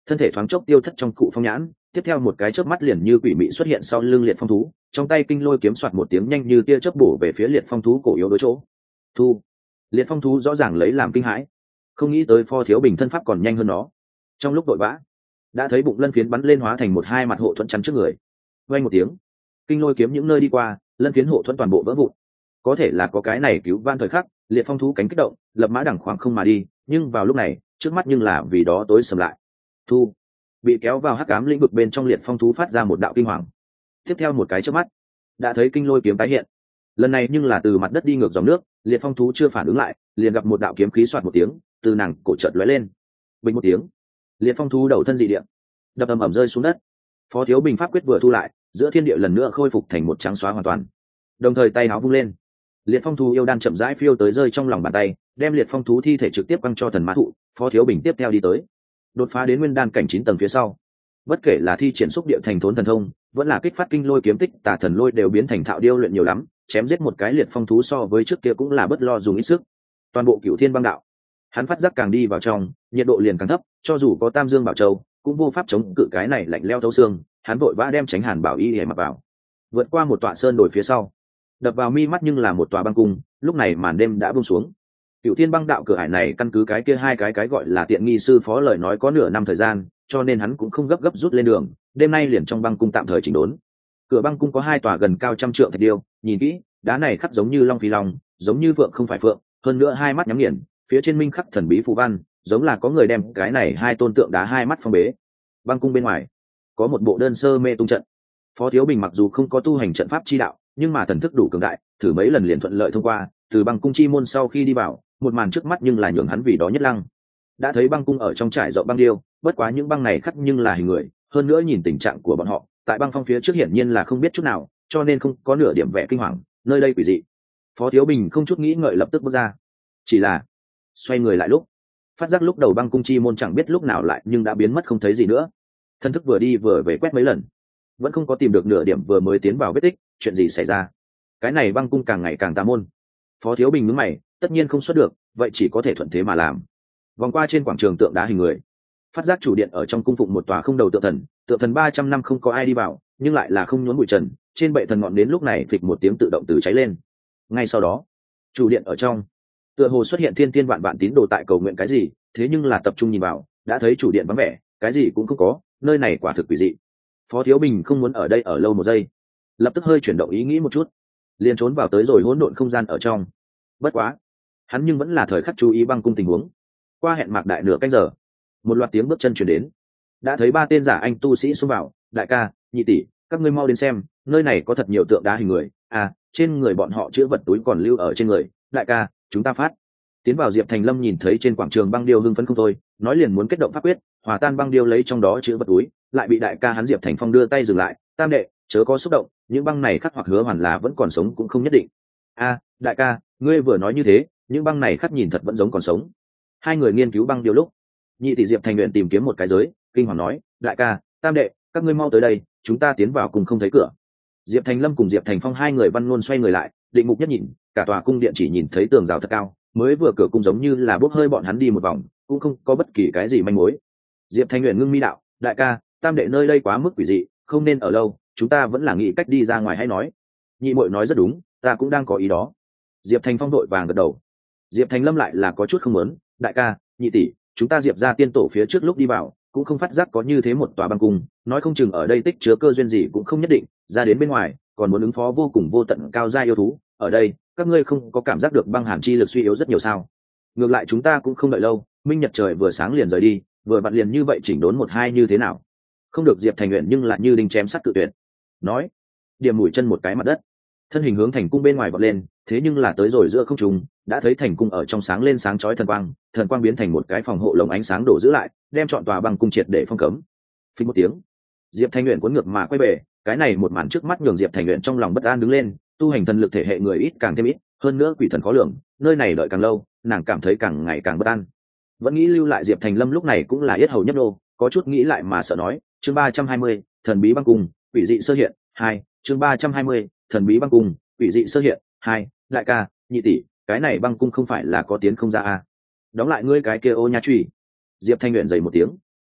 thân thể thoáng chốc tiêu thất trong cụ phong nhãn, tiếp theo một cái chớp mắt liền như quỷ mị xuất hiện sau lưng liệt phong thú, trong tay kinh lôi kiếm soạt một tiếng nhanh như tia chớp bổ về phía liệt phong thú cổ yếu đối chỗ. Thu. Liệt phong thú rõ ràng lấy làm kinh hãi, không nghĩ tới Phó Thiếu Bình thân pháp còn nhanh hơn nó. Trong lúc vội vã, đã thấy bụng lân phiến bắn lên hóa thành một hai mặt hộ thuẫn chắn trước người. Vang một tiếng, kinh lôi kiếm những nơi đi qua, lân phiến hộ thuẫn toàn bộ vỡ vụn. Có thể là có cái này cứu van thời khắc, liệt phong thú cánh kích động, lập mã đẳng khoảng không mà đi, nhưng vào lúc này, trước mắt nhưng là vì đó tối sầm lại. Thu. Bị kéo vào hắc ám lĩnh vực bên trong liệt phong thú phát ra một đạo kinh hoàng. Tiếp theo một cái chớp mắt, đã thấy kinh lôi kiếm tái hiện. Lần này nhưng là từ mặt đất đi ngược dòng nước, liệt phong thú chưa phản ứng lại, liền gặp một đạo kiếm khí xoạt một tiếng, từ nàng cổ chợt lóe lên. Bình một tiếng, liệt phong thú đầu thân dị địa, đập ầm ầm rơi xuống đất. Phó Thiếu Bình pháp quyết vừa thu lại, giữa thiên địa lần nữa khôi phục thành một trắng xóa hoàn toàn. Đồng thời tay áo vung lên, liệt phong thú yêu đan chậm rãi phiêu tới rơi trong lòng bàn tay, đem liệt phong thú thi thể trực tiếp quăng cho thần mã thụ. Phó Thiếu Bình tiếp theo đi tới, đột phá đến nguyên đan cảnh 9 tầng phía sau. Bất kể là thi triển xúc địa thành thốn thần thông, vẫn là kích phát kinh lôi kiếm tích tà thần lôi đều biến thành thạo điêu luyện nhiều lắm, chém giết một cái liệt phong thú so với trước kia cũng là bất lo dùng ít sức. Toàn bộ Cửu Thiên Băng Đạo, hắn phát giác càng đi vào trong, nhiệt độ liền càng thấp, cho dù có Tam Dương Bảo Châu, cũng vô pháp chống cự cái này lạnh lẽo thấu xương. Hắn vội vã đem Tránh Hàn Bảo Y để mặc vào, vượt qua một tọa sơn đồi phía sau, đập vào mi mắt nhưng là một tòa băng cung. Lúc này màn đêm đã buông xuống. Cửu Thiên Băng Đạo cửa ải này căn cứ cái kia hai cái gọi là tiện nghi sư phó lời nói có nửa năm thời gian, cho nên hắn cũng không gấp rút lên đường, đêm nay liền trong băng cung tạm thời chỉnh đốn. Cửa băng cung có hai tòa gần cao 100 trượng thạch điêu, nhìn kỹ, đá này khắc giống như long phi long, giống như phượng không phải phượng, hơn nữa hai mắt nhắm nghiền, phía trên minh khắc thần bí phù văn, giống là có người đem cái này hai tôn tượng đá hai mắt phong bế. Băng cung bên ngoài có một bộ đơn sơ mê tung trận. Phó Thiếu Bình mặc dù không có tu hành trận pháp chi đạo, nhưng mà thần thức đủ cường đại, thử mấy lần liền thuận lợi thông qua. Từ băng cung chi môn sau khi đi vào, một màn trước mắt nhưng là nhường hắn vì đó nhất lăng. Đã thấy băng cung ở trong trải rộng băng điêu, bất quá những băng này khắc nhưng là hình người, hơn nữa nhìn tình trạng của bọn họ, tại băng phong phía trước hiển nhiên là không biết chút nào, cho nên không có nửa điểm vẻ kinh hoàng. Nơi đây quỷ dị. Phó Thiếu Bình không chút nghĩ ngợi lập tức bước ra, chỉ là xoay người lại lúc phát giác lúc đầu băng cung chi môn chẳng biết lúc nào lại nhưng đã biến mất không thấy gì nữa. Thân thức vừa đi vừa về quét mấy lần, vẫn không có tìm được nửa điểm vừa mới tiến vào vết tích. Chuyện gì xảy ra? Cái này băng cung càng ngày càng tà môn. Phó Thiếu Bình nhướng mày, tất nhiên không xuất được, vậy chỉ có thể thuận thế mà làm. Vòng qua trên quảng trường tượng đá hình người, phát giác chủ điện ở trong cung phụng một tòa không đầu tượng thần 300 năm không có ai đi vào, nhưng lại là không nhốn bụi trần. Trên bệ thần ngọn đến lúc này phịch một tiếng tự động từ cháy lên. Ngay sau đó, chủ điện ở trong tựa hồ xuất hiện thiên thiên vạn vạn tín đồ tại cầu nguyện cái gì, thế nhưng là tập trung nhìn vào, đã thấy chủ điện vắng vẻ, cái gì cũng không có. Nơi này quả thực quỷ dị. Phó Thiếu Bình không muốn ở đây ở lâu một giây, lập tức hơi chuyển động ý nghĩ một chút, liền trốn vào tới rồi hỗn độn không gian ở trong. Bất quá, hắn nhưng vẫn là thời khắc chú ý băng cung tình huống. Qua hẹn mạc đại nửa canh giờ, một loạt tiếng bước chân chuyển đến, đã thấy ba tên giả anh tu sĩ xông vào. Đại ca, nhị tỷ, các ngươi mau đến xem, nơi này có thật nhiều tượng đá hình người. À, trên người bọn họ chữ vật túi còn lưu ở trên người. Đại ca, chúng ta phát. Tiến vào Diệp Thành Lâm nhìn thấy trên quảng trường băng điêu hưng phấn không thôi, nói liền muốn kết động pháp quyết hòa tan băng điêu lấy trong đó chữ vật túi, lại bị đại ca hắn Diệp Thành Phong đưa tay dừng lại. Tam đệ, chớ có xúc động, những băng này khắc hoặc hứa hoàn là vẫn còn sống cũng không nhất định. A, đại ca, ngươi vừa nói như thế, những băng này khắc nhìn thật vẫn giống còn sống. Hai người nghiên cứu băng điêu lúc, nhị tỷ Diệp Thành Nguyện tìm kiếm một cái giới, kinh hoàng nói, đại ca, tam đệ, các ngươi mau tới đây, chúng ta tiến vào cùng không thấy cửa. Diệp Thành Lâm cùng Diệp Thành Phong hai người văn ngôn xoay người lại, định mục nhất nhìn, cả tòa cung điện chỉ nhìn thấy tường rào thật cao, mới vừa cửa cung giống như là bốc hơi bọn hắn đi một vòng, cũng không có bất kỳ cái gì manh mối. Diệp Thành Nguyện ngưng mi đạo, đại ca, tam đệ nơi đây quá mức quỷ dị, không nên ở lâu, chúng ta vẫn là nghĩ cách đi ra ngoài hay nói. Nhị muội nói rất đúng, ta cũng đang có ý đó. Diệp Thành Phong đội vàng gật đầu. Diệp Thành Lâm lại là có chút không muốn, đại ca, nhị tỷ, chúng ta Diệp ra tiên tổ phía trước lúc đi vào cũng không phát giác có như thế một tòa băng cung, nói không chừng ở đây tích chứa cơ duyên gì cũng không nhất định. Ra đến bên ngoài còn muốn ứng phó vô cùng vô tận cao gia yêu thú, ở đây các ngươi không có cảm giác được băng hàn chi lực suy yếu rất nhiều sao? Ngược lại chúng ta cũng không đợi lâu, minh nhật trời vừa sáng liền rời đi, vừa vặn liền như vậy chỉnh đốn một hai như thế nào? Không được. Diệp Thành Nguyện nhưng lại như đinh chém sắt cự tuyệt, nói, điểm mũi chân một cái mặt đất, thân hình hướng thành cung bên ngoài vọt lên. Thế nhưng là tới rồi giữa không trung, đã thấy thành cung ở trong sáng lên sáng chói thần quang biến thành một cái phòng hộ lồng ánh sáng đổ giữ lại, đem trọn tòa băng cung triệt để phong cấm. Phình một tiếng, Diệp Thành Nguyện cuốn ngược mà quay về. Cái này một màn trước mắt nhường Diệp Thành Nguyện trong lòng bất an đứng lên. Tu hành thần lực thể hệ người ít càng thêm ít, hơn nữa quỷ thần khó lường, nơi này đợi càng lâu, nàng cảm thấy càng ngày càng bất an. Vẫn nghĩ lưu lại Diệp Thành Lâm lúc này cũng là yết hầu nhấp nô, có chút nghĩ lại mà sợ nói. Chương 320, thần bí băng cung, quỷ dị sơ hiện 2. Chương 320, thần bí băng cung, quỷ dị sơ hiện 2. Đại ca, nhị tỷ, cái này băng cung không phải là có tiến không ra à? Đóng lại ngươi cái kia ô nha trụy. Diệp Thanh Nguyện dày một tiếng,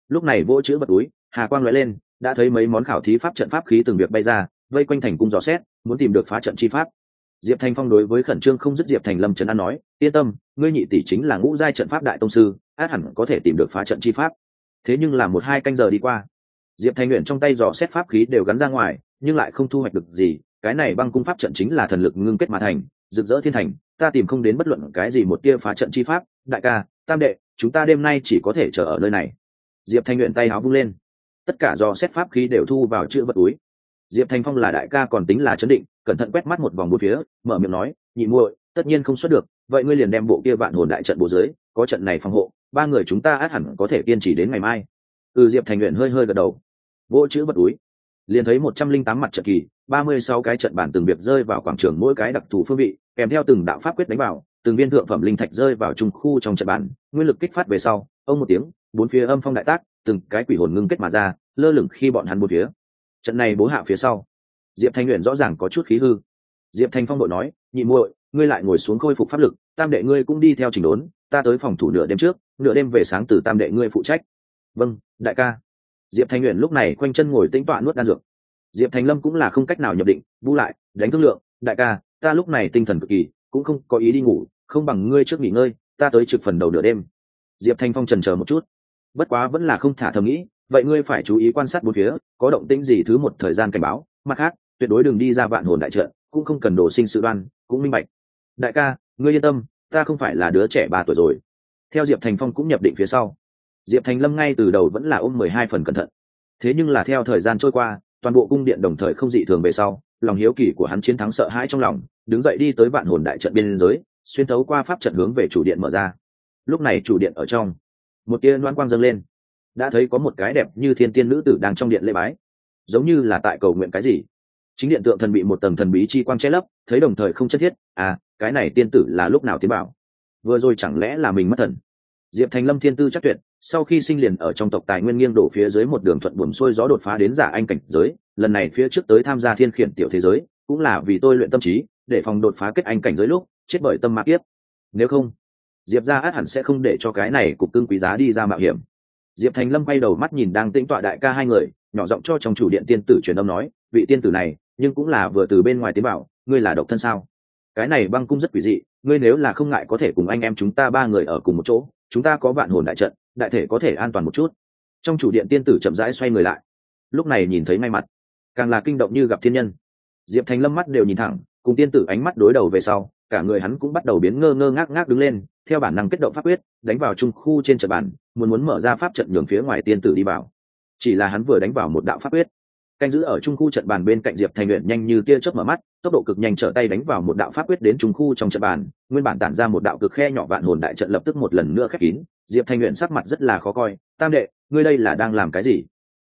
lúc này vỗ chữ vật túi, hà quang lóe lên, đã thấy mấy món khảo thí pháp trận pháp khí từng việc bay ra, vây quanh thành cung dò xét, muốn tìm được phá trận chi pháp. Diệp Thành Phong đối với khẩn trương không dứt Diệp Thành Lâm trấn an nói, yên tâm, ngươi nhị tỷ chính là ngũ giai trận pháp đại tông sư, át hẳn có thể tìm được phá trận chi pháp. Thế nhưng là 1-2 canh giờ đi qua, Diệp Thành Uyển trong tay dò xét pháp khí đều gắn ra ngoài, nhưng lại không thu hoạch được gì. Cái này băng cung pháp trận chính là thần lực ngưng kết mà thành, rực rỡ thiên thành, ta tìm không đến bất luận cái gì một tia phá trận chi pháp. Đại ca, tam đệ, chúng ta đêm nay chỉ có thể chờ ở nơi này. Diệp Thành Uyển tay áo vung lên, tất cả dò xét pháp khí đều thu vào chữ vật túi. Diệp Thành Phong là đại ca còn tính là chấn định, cẩn thận quét mắt một vòng bốn phía, mở miệng nói, nhị muội, tất nhiên không xuất được, vậy ngươi liền đem bộ kia vạn hồn đại trận bố dưới, có trận này phòng hộ, ba người chúng ta át hẳn có thể kiên trì đến ngày mai. Diệp Thành Uyển hơi hơi gật đầu, vỗ chữ vật túi, liền thấy 108 mặt trận kỳ, 36 cái trận bản từng việc rơi vào quảng trường mỗi cái đặc thù phương vị, kèm theo từng đạo pháp quyết đánh vào, từng viên thượng phẩm linh thạch rơi vào trung khu trong trận bản, nguyên lực kích phát về sau, ông một tiếng, bốn phía âm phong đại tác, từng cái quỷ hồn ngưng kết mà ra, lơ lửng khi bọn hắn bốn phía. Trận này bố hạ phía sau, Diệp Thanh Uyển rõ ràng có chút khí hư. Diệp Thanh Phong đội nói, nhị muội, ngươi lại ngồi xuống khôi phục pháp lực, tam đệ ngươi cũng đi theo chỉnh đốn, ta tới phòng thủ nửa đêm trước, nửa đêm về sáng từ tam đệ ngươi phụ trách. Vâng, đại ca. Diệp Thanh Uyển lúc này quanh chân ngồi tĩnh tọa nuốt đan dược. Diệp Thành Lâm cũng là không cách nào nhập định, bu lại, đánh thương lượng, đại ca, ta lúc này tinh thần cực kỳ, cũng không có ý đi ngủ, không bằng ngươi trước nghỉ ngơi, ta tới trực phần đầu nửa đêm. Diệp Thanh Phong chần chờ một chút, bất quá vẫn là không thả thầm nghĩ, vậy ngươi phải chú ý quan sát bốn phía, có động tĩnh gì thứ một thời gian cảnh báo, mặt khác, tuyệt đối đừng đi ra vạn hồn đại trận, cũng không cần đổ sinh sự đoan, cũng minh bạch. Đại ca, ngươi yên tâm, ta không phải là đứa trẻ 3 tuổi rồi. Theo Diệp Thành Phong cũng nhập định phía sau, Diệp Thành Lâm ngay từ đầu vẫn là ôm 12 phần cẩn thận. Thế nhưng là theo thời gian trôi qua, toàn bộ cung điện đồng thời không dị thường về sau, lòng hiếu kỳ của hắn chiến thắng sợ hãi trong lòng, đứng dậy đi tới vạn hồn đại trận biên giới, xuyên thấu qua pháp trận hướng về chủ điện mở ra. Lúc này chủ điện ở trong, một tia loan quang dâng lên, đã thấy có một cái đẹp như thiên tiên nữ tử đang trong điện lễ bái, giống như là tại cầu nguyện cái gì. Chính điện tượng thần bị một tầng thần bí chi quang che lấp, thấy đồng thời không chân thiết. Cái này tiên tử là lúc nào tiến bảo? Vừa rồi chẳng lẽ là mình mất thần? Diệp Thành Lâm thiên tư chắc tuyệt, sau khi sinh liền ở trong tộc tài nguyên nghiêng đổ phía dưới một đường thuận buồm xuôi gió đột phá đến giả anh cảnh giới, lần này phía trước tới tham gia thiên khiển tiểu thế giới, cũng là vì tôi luyện tâm trí, để phòng đột phá kết anh cảnh giới lúc chết bởi tâm ma kiếp. Nếu không, Diệp gia át hẳn sẽ không để cho cái này cục cưng quý giá đi ra mạo hiểm. Diệp Thành Lâm quay đầu mắt nhìn đang tĩnh tọa đại ca hai người, nhỏ giọng cho trong chủ điện tiên tử truyền âm nói, vị tiên tử này, nhưng cũng là vừa từ bên ngoài tiến bảo, ngươi là độc thân sao? Cái này băng cung rất quỷ dị, ngươi nếu là không ngại có thể cùng anh em chúng ta 3 người ở cùng một chỗ, chúng ta có vạn hồn đại trận, đại thể có thể an toàn một chút. Trong chủ điện tiên tử chậm rãi xoay người lại, lúc này nhìn thấy ngay mặt, càng là kinh động như gặp thiên nhân. Diệp Thành Lâm mắt đều nhìn thẳng, cùng tiên tử ánh mắt đối đầu về sau, cả người hắn cũng bắt đầu biến ngơ ngơ ngác ngác đứng lên, theo bản năng kết động pháp quyết, đánh vào trung khu trên trận bàn, muốn mở ra pháp trận nhường phía ngoài tiên tử đi vào. Chỉ là hắn vừa đánh vào một đạo pháp quyết, canh giữ ở trung khu trận bàn bên cạnh Diệp Thành Uyển nhanh như tia chớp mở mắt, tốc độ cực nhanh trở tay đánh vào một đạo pháp quyết đến trung khu trong trận bàn, nguyên bản tản ra một đạo cực khe nhỏ vạn hồn đại trận lập tức một lần nữa khép kín. Diệp Thành Uyển sắc mặt rất là khó coi, tam đệ, ngươi đây là đang làm cái gì?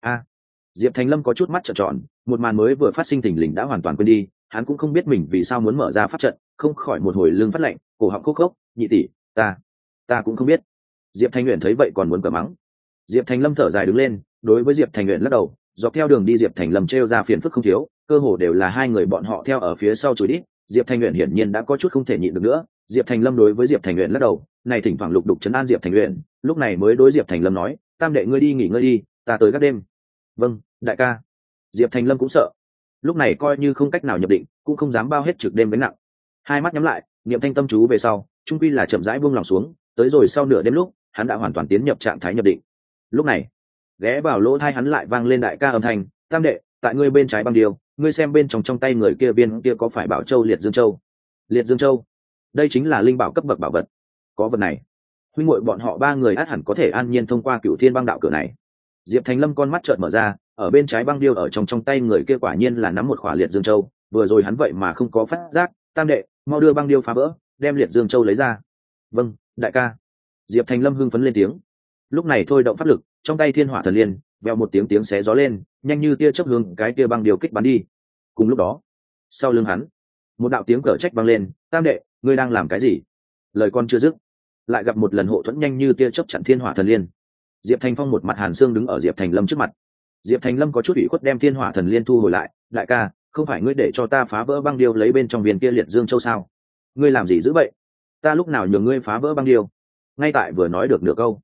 Diệp Thành Lâm có chút mắt trợn tròn, một màn mới vừa phát sinh thình lình đã hoàn toàn quên đi, hắn cũng không biết mình vì sao muốn mở ra pháp trận, không khỏi một hồi lưng phát lạnh, cổ họng khô khốc, nhị tỷ, ta cũng không biết. Diệp Thành Uyển thấy vậy còn muốn cờ mắng. Diệp Thành Lâm thở dài đứng lên, đối với Diệp Thành Uyển lắc đầu, dọc theo đường đi Diệp Thành Lâm trêu ra phiền phức không thiếu, cơ hồ đều là hai người bọn họ theo ở phía sau chối đi. Diệp Thành Uyển hiển nhiên đã có chút không thể nhịn được nữa. Diệp Thành Lâm đối với Diệp Thành Uyển lắc đầu, này thỉnh thoảng lục đục trấn an Diệp Thành Uyển, lúc này mới đối Diệp Thành Lâm nói, tam đệ ngươi đi nghỉ ngơi đi, ta tới gác đêm. Vâng, đại ca. Diệp Thành Lâm cũng sợ, lúc này coi như không cách nào nhập định, cũng không dám bao hết trực đêm gánh nặng. Hai mắt nhắm lại, niệm thanh tâm chú về sau, trung quy là chậm rãi buông lòng xuống, tới rồi sau nửa đêm lúc, hắn đã hoàn toàn tiến nhập trạng thái nhập định. Lúc này, ghé vào lỗ tai hắn lại vang lên đại ca âm thanh, tam đệ, tại ngươi bên trái băng điều, ngươi xem bên trong tay người kia viên kia có phải bảo châu liệt dương châu? Liệt dương châu, đây chính là linh bảo cấp bậc bảo vật. Có vật này, huynh muội bọn họ 3 người át hẳn có thể an nhiên thông qua Cửu Thiên băng đạo cửa này. Diệp Thành Lâm con mắt trợn mở ra, ở bên trái băng điêu ở trong tay người kia quả nhiên là nắm một khỏa liệt dương châu, vừa rồi hắn vậy mà không có phát giác, tam đệ, mau đưa băng điêu phá vỡ, đem liệt dương châu lấy ra. Vâng, đại ca. Diệp Thành Lâm hưng phấn lên tiếng. Lúc này thôi động pháp lực, trong tay Thiên Hỏa Thần Liên, vèo một tiếng xé gió lên, nhanh như tia chớp hướng cái kia băng điêu kích bắn đi. Cùng lúc đó, sau lưng hắn, một đạo tiếng cở trách vang lên, tam đệ, ngươi đang làm cái gì? Lời con chưa dứt, lại gặp một lần hộ thuẫn nhanh như tia chớp chặn Thiên Hỏa Thần Liên. Diệp Thành Phong một mặt hàn xương đứng ở Diệp Thành Lâm trước mặt. Diệp Thành Lâm có chút ủy khuất đem Thiên Hỏa Thần Liên thu hồi lại, đại ca, không phải ngươi để cho ta phá vỡ băng điêu lấy bên trong viên kia liệt dương châu sao? Ngươi làm gì dữ vậy? Ta lúc nào nhường ngươi phá vỡ băng điêu? Ngay tại vừa nói được nửa câu,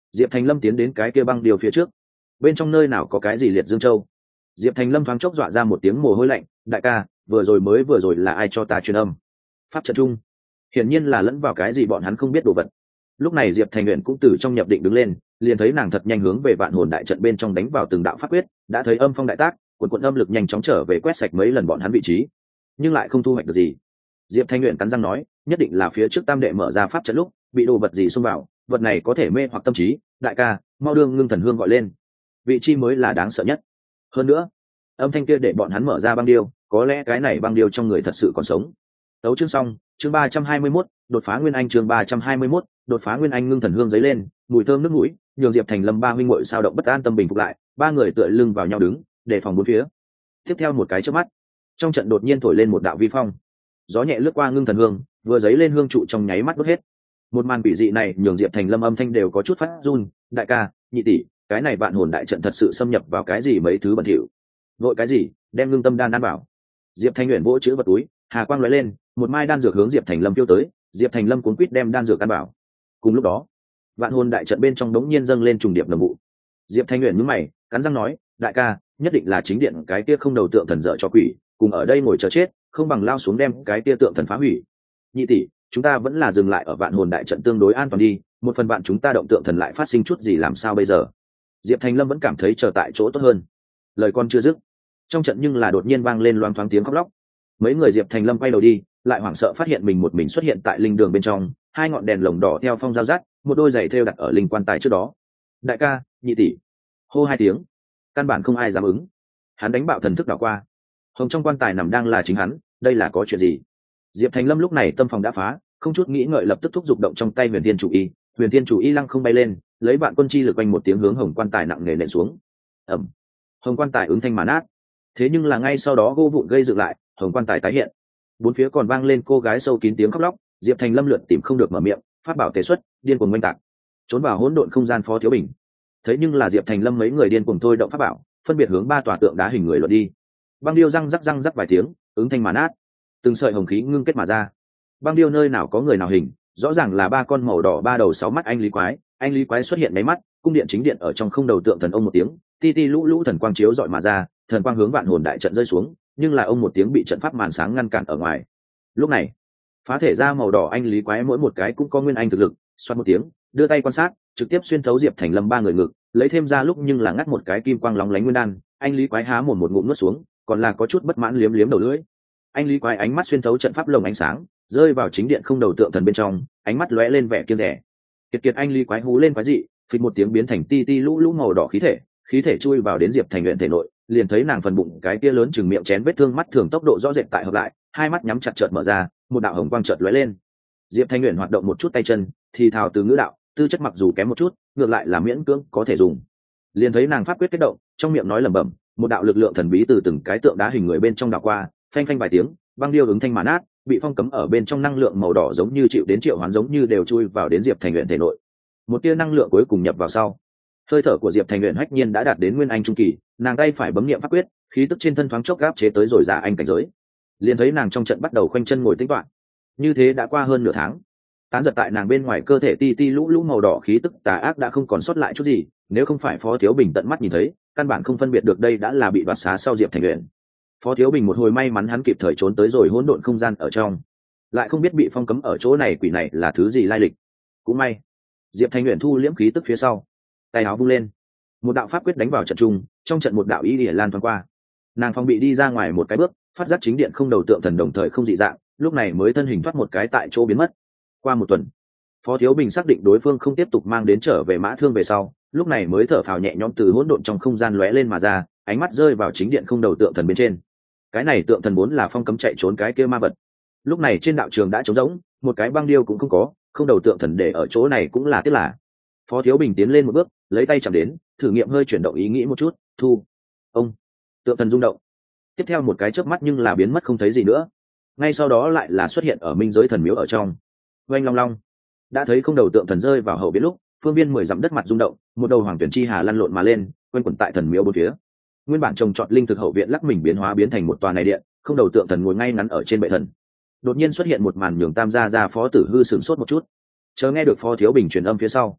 Diệp Thành Lâm tiến đến cái kia băng điều phía trước. Bên trong nơi nào có cái gì liệt dương châu? Diệp Thành Lâm thoáng chốc dọa ra một tiếng mồ hôi lạnh. Đại ca, vừa rồi là ai cho ta truyền âm? Pháp trận trung. Hiển nhiên là lẫn vào cái gì bọn hắn không biết đồ vật. Lúc này Diệp Thành Uyển cũng từ trong nhập định đứng lên, liền thấy nàng thật nhanh hướng về vạn hồn đại trận bên trong đánh vào từng đạo pháp quyết, đã thấy âm phong đại tác, cuộn âm lực nhanh chóng trở về quét sạch mấy lần bọn hắn vị trí, nhưng lại không thu hoạch được gì. Diệp Thanh Uyển cắn răng nói, nhất định là phía trước tam đệ mở ra pháp trận lúc bị đồ vật gì xông vào, vật này có thể mê hoặc tâm trí. Đại ca, mau đương ngưng thần hương gọi lên, vị trí mới là đáng sợ nhất. Hơn nữa, âm thanh kia để bọn hắn mở ra băng điêu, có lẽ cái này băng điêu trong người thật sự còn sống. Đấu chương xong, chương 321, đột phá nguyên anh. Chương 321, đột phá nguyên anh. Ngưng thần hương giấy lên, mùi thơm nước mũi nhường Diệp Thành Lâm ba huynh muội sao động bất an tâm bình phục lại, ba người tựa lưng vào nhau đứng, đề phòng bốn phía. Tiếp theo một cái chớp mắt, trong trận đột nhiên thổi lên một đạo vi phong, gió nhẹ lướt qua ngưng thần hương, vừa giấy lên hương trụ trong nháy mắt đốt hết. Một màn quỷ dị này nhường Diệp Thành Lâm âm thanh đều có chút phát run. Đại ca, nhị tỷ, cái này vạn hồn đại trận thật sự xâm nhập vào cái gì mấy thứ bẩn thỉu. Vội cái gì, đem ngưng tâm đan ăn bảo. Diệp Thanh Uyển vỗ chữ vật túi, hà quang lóe lên, một mai đan dược hướng Diệp Thành Lâm phiêu tới. Diệp Thành Lâm cuống quýt đem đan dược ăn bảo. Cùng lúc đó, vạn hồn đại trận bên trong đống nhiên dâng lên trùng điệp nồng vụ. Diệp Thanh Uyển nhướng mày, cắn răng nói, đại ca, nhất định là chính điện cái kia không đầu tượng thần dở cho quỷ, cùng ở đây ngồi chờ chết, không bằng lao xuống đem cái kia tượng thần phá hủy. Nhị tỷ, chúng ta vẫn là dừng lại ở vạn hồn đại trận tương đối an toàn đi, một phần bạn chúng ta động tượng thần lại phát sinh chút gì làm sao bây giờ? Diệp Thành Lâm vẫn cảm thấy chờ tại chỗ tốt hơn. Lời con chưa dứt, trong trận nhưng là đột nhiên vang lên loáng thoáng tiếng khóc lóc. Mấy người Diệp Thành Lâm quay đầu đi, lại hoảng sợ phát hiện mình một mình xuất hiện tại linh đường bên trong, hai ngọn đèn lồng đỏ theo phong giao dắt, một đôi giày thêu đặt ở linh quan tài trước đó. Đại ca, nhị tỷ, hô hai tiếng, căn bản không ai dám ứng. Hắn đánh bạo thần thức đảo qua, hồng trong quan tài nằm đang là chính hắn, đây là có chuyện gì? Diệp Thành Lâm lúc này tâm phòng đã phá, không chút nghĩ ngợi lập tức thúc giục động trong tay huyền thiên chủ y. Huyền thiên chủ y lăng không bay lên, lấy vạn quân chi lực quanh một tiếng hướng hồng quan tài nặng nề nện xuống. Ầm, hồng quan tài ứng thanh mà nát. Thế nhưng là ngay sau đó gỗ vụn gây dựng lại, hồng quan tài tái hiện. Bốn phía còn vang lên cô gái sâu kín tiếng khóc lóc. Diệp Thành Lâm lượn tìm không được mở miệng, phát bảo tế xuất, điên cuồng oanh tạc, trốn vào hỗn độn không gian Phó Thiếu Bình. Thế nhưng là Diệp Thành Lâm mấy người điên cuồng thôi động pháp bảo, phân biệt hướng ba tòa tượng đá hình người luận đi. Băng điêu răng rắc vài tiếng, ứng thanh mà nát, từng sợi hồng khí ngưng kết mà ra. Băng điêu nơi nào có người nào hình, rõ ràng là ba con màu đỏ ba đầu sáu mắt anh lý quái. Anh lý quái xuất hiện mấy mắt, cung điện chính điện ở trong không đầu tượng thần ông một tiếng, ti ti lũ lũ thần quang chiếu dọi mà ra, thần quang hướng vạn hồn đại trận rơi xuống, nhưng là ông một tiếng bị trận pháp màn sáng ngăn cản ở ngoài. Lúc này, phá thể ra màu đỏ anh lý quái mỗi một cái cũng có nguyên anh thực lực, xoát một tiếng, đưa tay quan sát, trực tiếp xuyên thấu Diệp Thành Lâm ba người ngực, lấy thêm ra lúc nhưng là ngắt một cái kim quang lóng lánh nguyên đan. Anh lý quái há một ngụm nuốt xuống, còn là có chút bất mãn liếm liếm đầu lưỡi. Anh lý quái ánh mắt xuyên thấu trận pháp lồng ánh sáng, rơi vào chính điện không đầu tượng thần bên trong, ánh mắt lóe lên vẻ kiêng dè. Kiệt anh lý quái hú lên quái dị, phịch một tiếng biến thành ti ti lũ lũ màu đỏ khí thể chui vào đến Diệp Thành Uyển thể nội, liền thấy nàng phần bụng cái kia lớn chừng miệng chén vết thương mắt thường tốc độ rõ rệt tại hợp lại, hai mắt nhắm chặt chợt mở ra, một đạo hồng quang chợt lóe lên. Diệp Thành Uyển hoạt động một chút tay chân, thì thào từ ngữ đạo, tư chất mặc dù kém một chút, ngược lại là miễn cưỡng có thể dùng. Liền thấy nàng pháp quyết kết động, trong miệng nói lẩm bẩm, một đạo lực lượng thần bí từ từng cái tượng đá hình người bên trong đảo qua, phanh phanh vài tiếng, băng điêu ứng thanh mà nát, bị phong cấm ở bên trong năng lượng màu đỏ giống như chịu đến triệu hoán giống như đều chui vào đến Diệp Thành Uyển thể nội. Một tia năng lượng cuối cùng nhập vào sau, hơi thở của Diệp Thành Uyển hách nhiên đã đạt đến nguyên anh trung kỳ, nàng tay phải bấm niệm pháp quyết, khí tức trên thân thoáng chốc gáp chế tới rồi giả anh cảnh giới. Liền thấy nàng trong trận bắt đầu khoanh chân ngồi tĩnh tọa. Như thế đã qua hơn nửa tháng, tán giật tại nàng bên ngoài cơ thể ti ti lũ lũ màu đỏ khí tức tà ác đã không còn sót lại chút gì, nếu không phải Phó Thiếu Bình tận mắt nhìn thấy, căn bản không phân biệt được đây đã là bị đoạt xá sau Diệp Thành Uyển. Phó Thiếu Bình một hồi may mắn hắn kịp thời trốn tới rồi hỗn độn không gian ở trong, lại không biết bị phong cấm ở chỗ này quỷ này là thứ gì lai lịch. Cũng may, Diệp Thành Uyển thu liễm khí tức phía sau, tay áo vung lên, một đạo pháp quyết đánh vào trận trung, trong trận một đạo ý lìa lan thoáng qua. Nàng phong bị đi ra ngoài một cái bước, phát giác chính điện không đầu tượng thần đồng thời không dị dạng, lúc này mới thân hình thoát một cái tại chỗ biến mất. Qua một tuần, Phó Thiếu Bình xác định đối phương không tiếp tục mang đến trở về mã thương về sau, lúc này mới thở phào nhẹ nhõm từ hỗn độn trong không gian lóe lên mà ra, ánh mắt rơi vào chính điện không đầu tượng thần bên trên. Cái này tượng thần vốn là phong cấm chạy trốn cái kia ma vật. Lúc này trên đạo trường đã trống rỗng, một cái băng điêu cũng không có, không đầu tượng thần để ở chỗ này cũng là tiếc là. Phó Thiếu Bình tiến lên một bước, lấy tay chạm đến, thử nghiệm hơi chuyển động ý nghĩ một chút, thu. Ông, tượng thần rung động. Tiếp theo một cái chớp mắt nhưng là biến mất không thấy gì nữa. Ngay sau đó lại là xuất hiện ở minh giới thần miếu ở trong. Oanh long long. Đã thấy không đầu tượng thần rơi vào hậu biến lúc, phương viên 10 dặm đất mặt rung động, một đầu hoàng tuyển chi hà lăn lộn mà lên, quanh quẩn tại thần miếu bốn phía. Nguyên bản trồng trọt linh thực hậu viện lắc mình biến hóa biến thành một tòa này điện, không đầu tượng thần ngồi ngay ngắn ở trên bệ thần. Đột nhiên xuất hiện một màn nhường Tam gia Phó Tử Hư sửng sốt một chút. Chờ nghe được Phó Thiếu Bình truyền âm phía sau,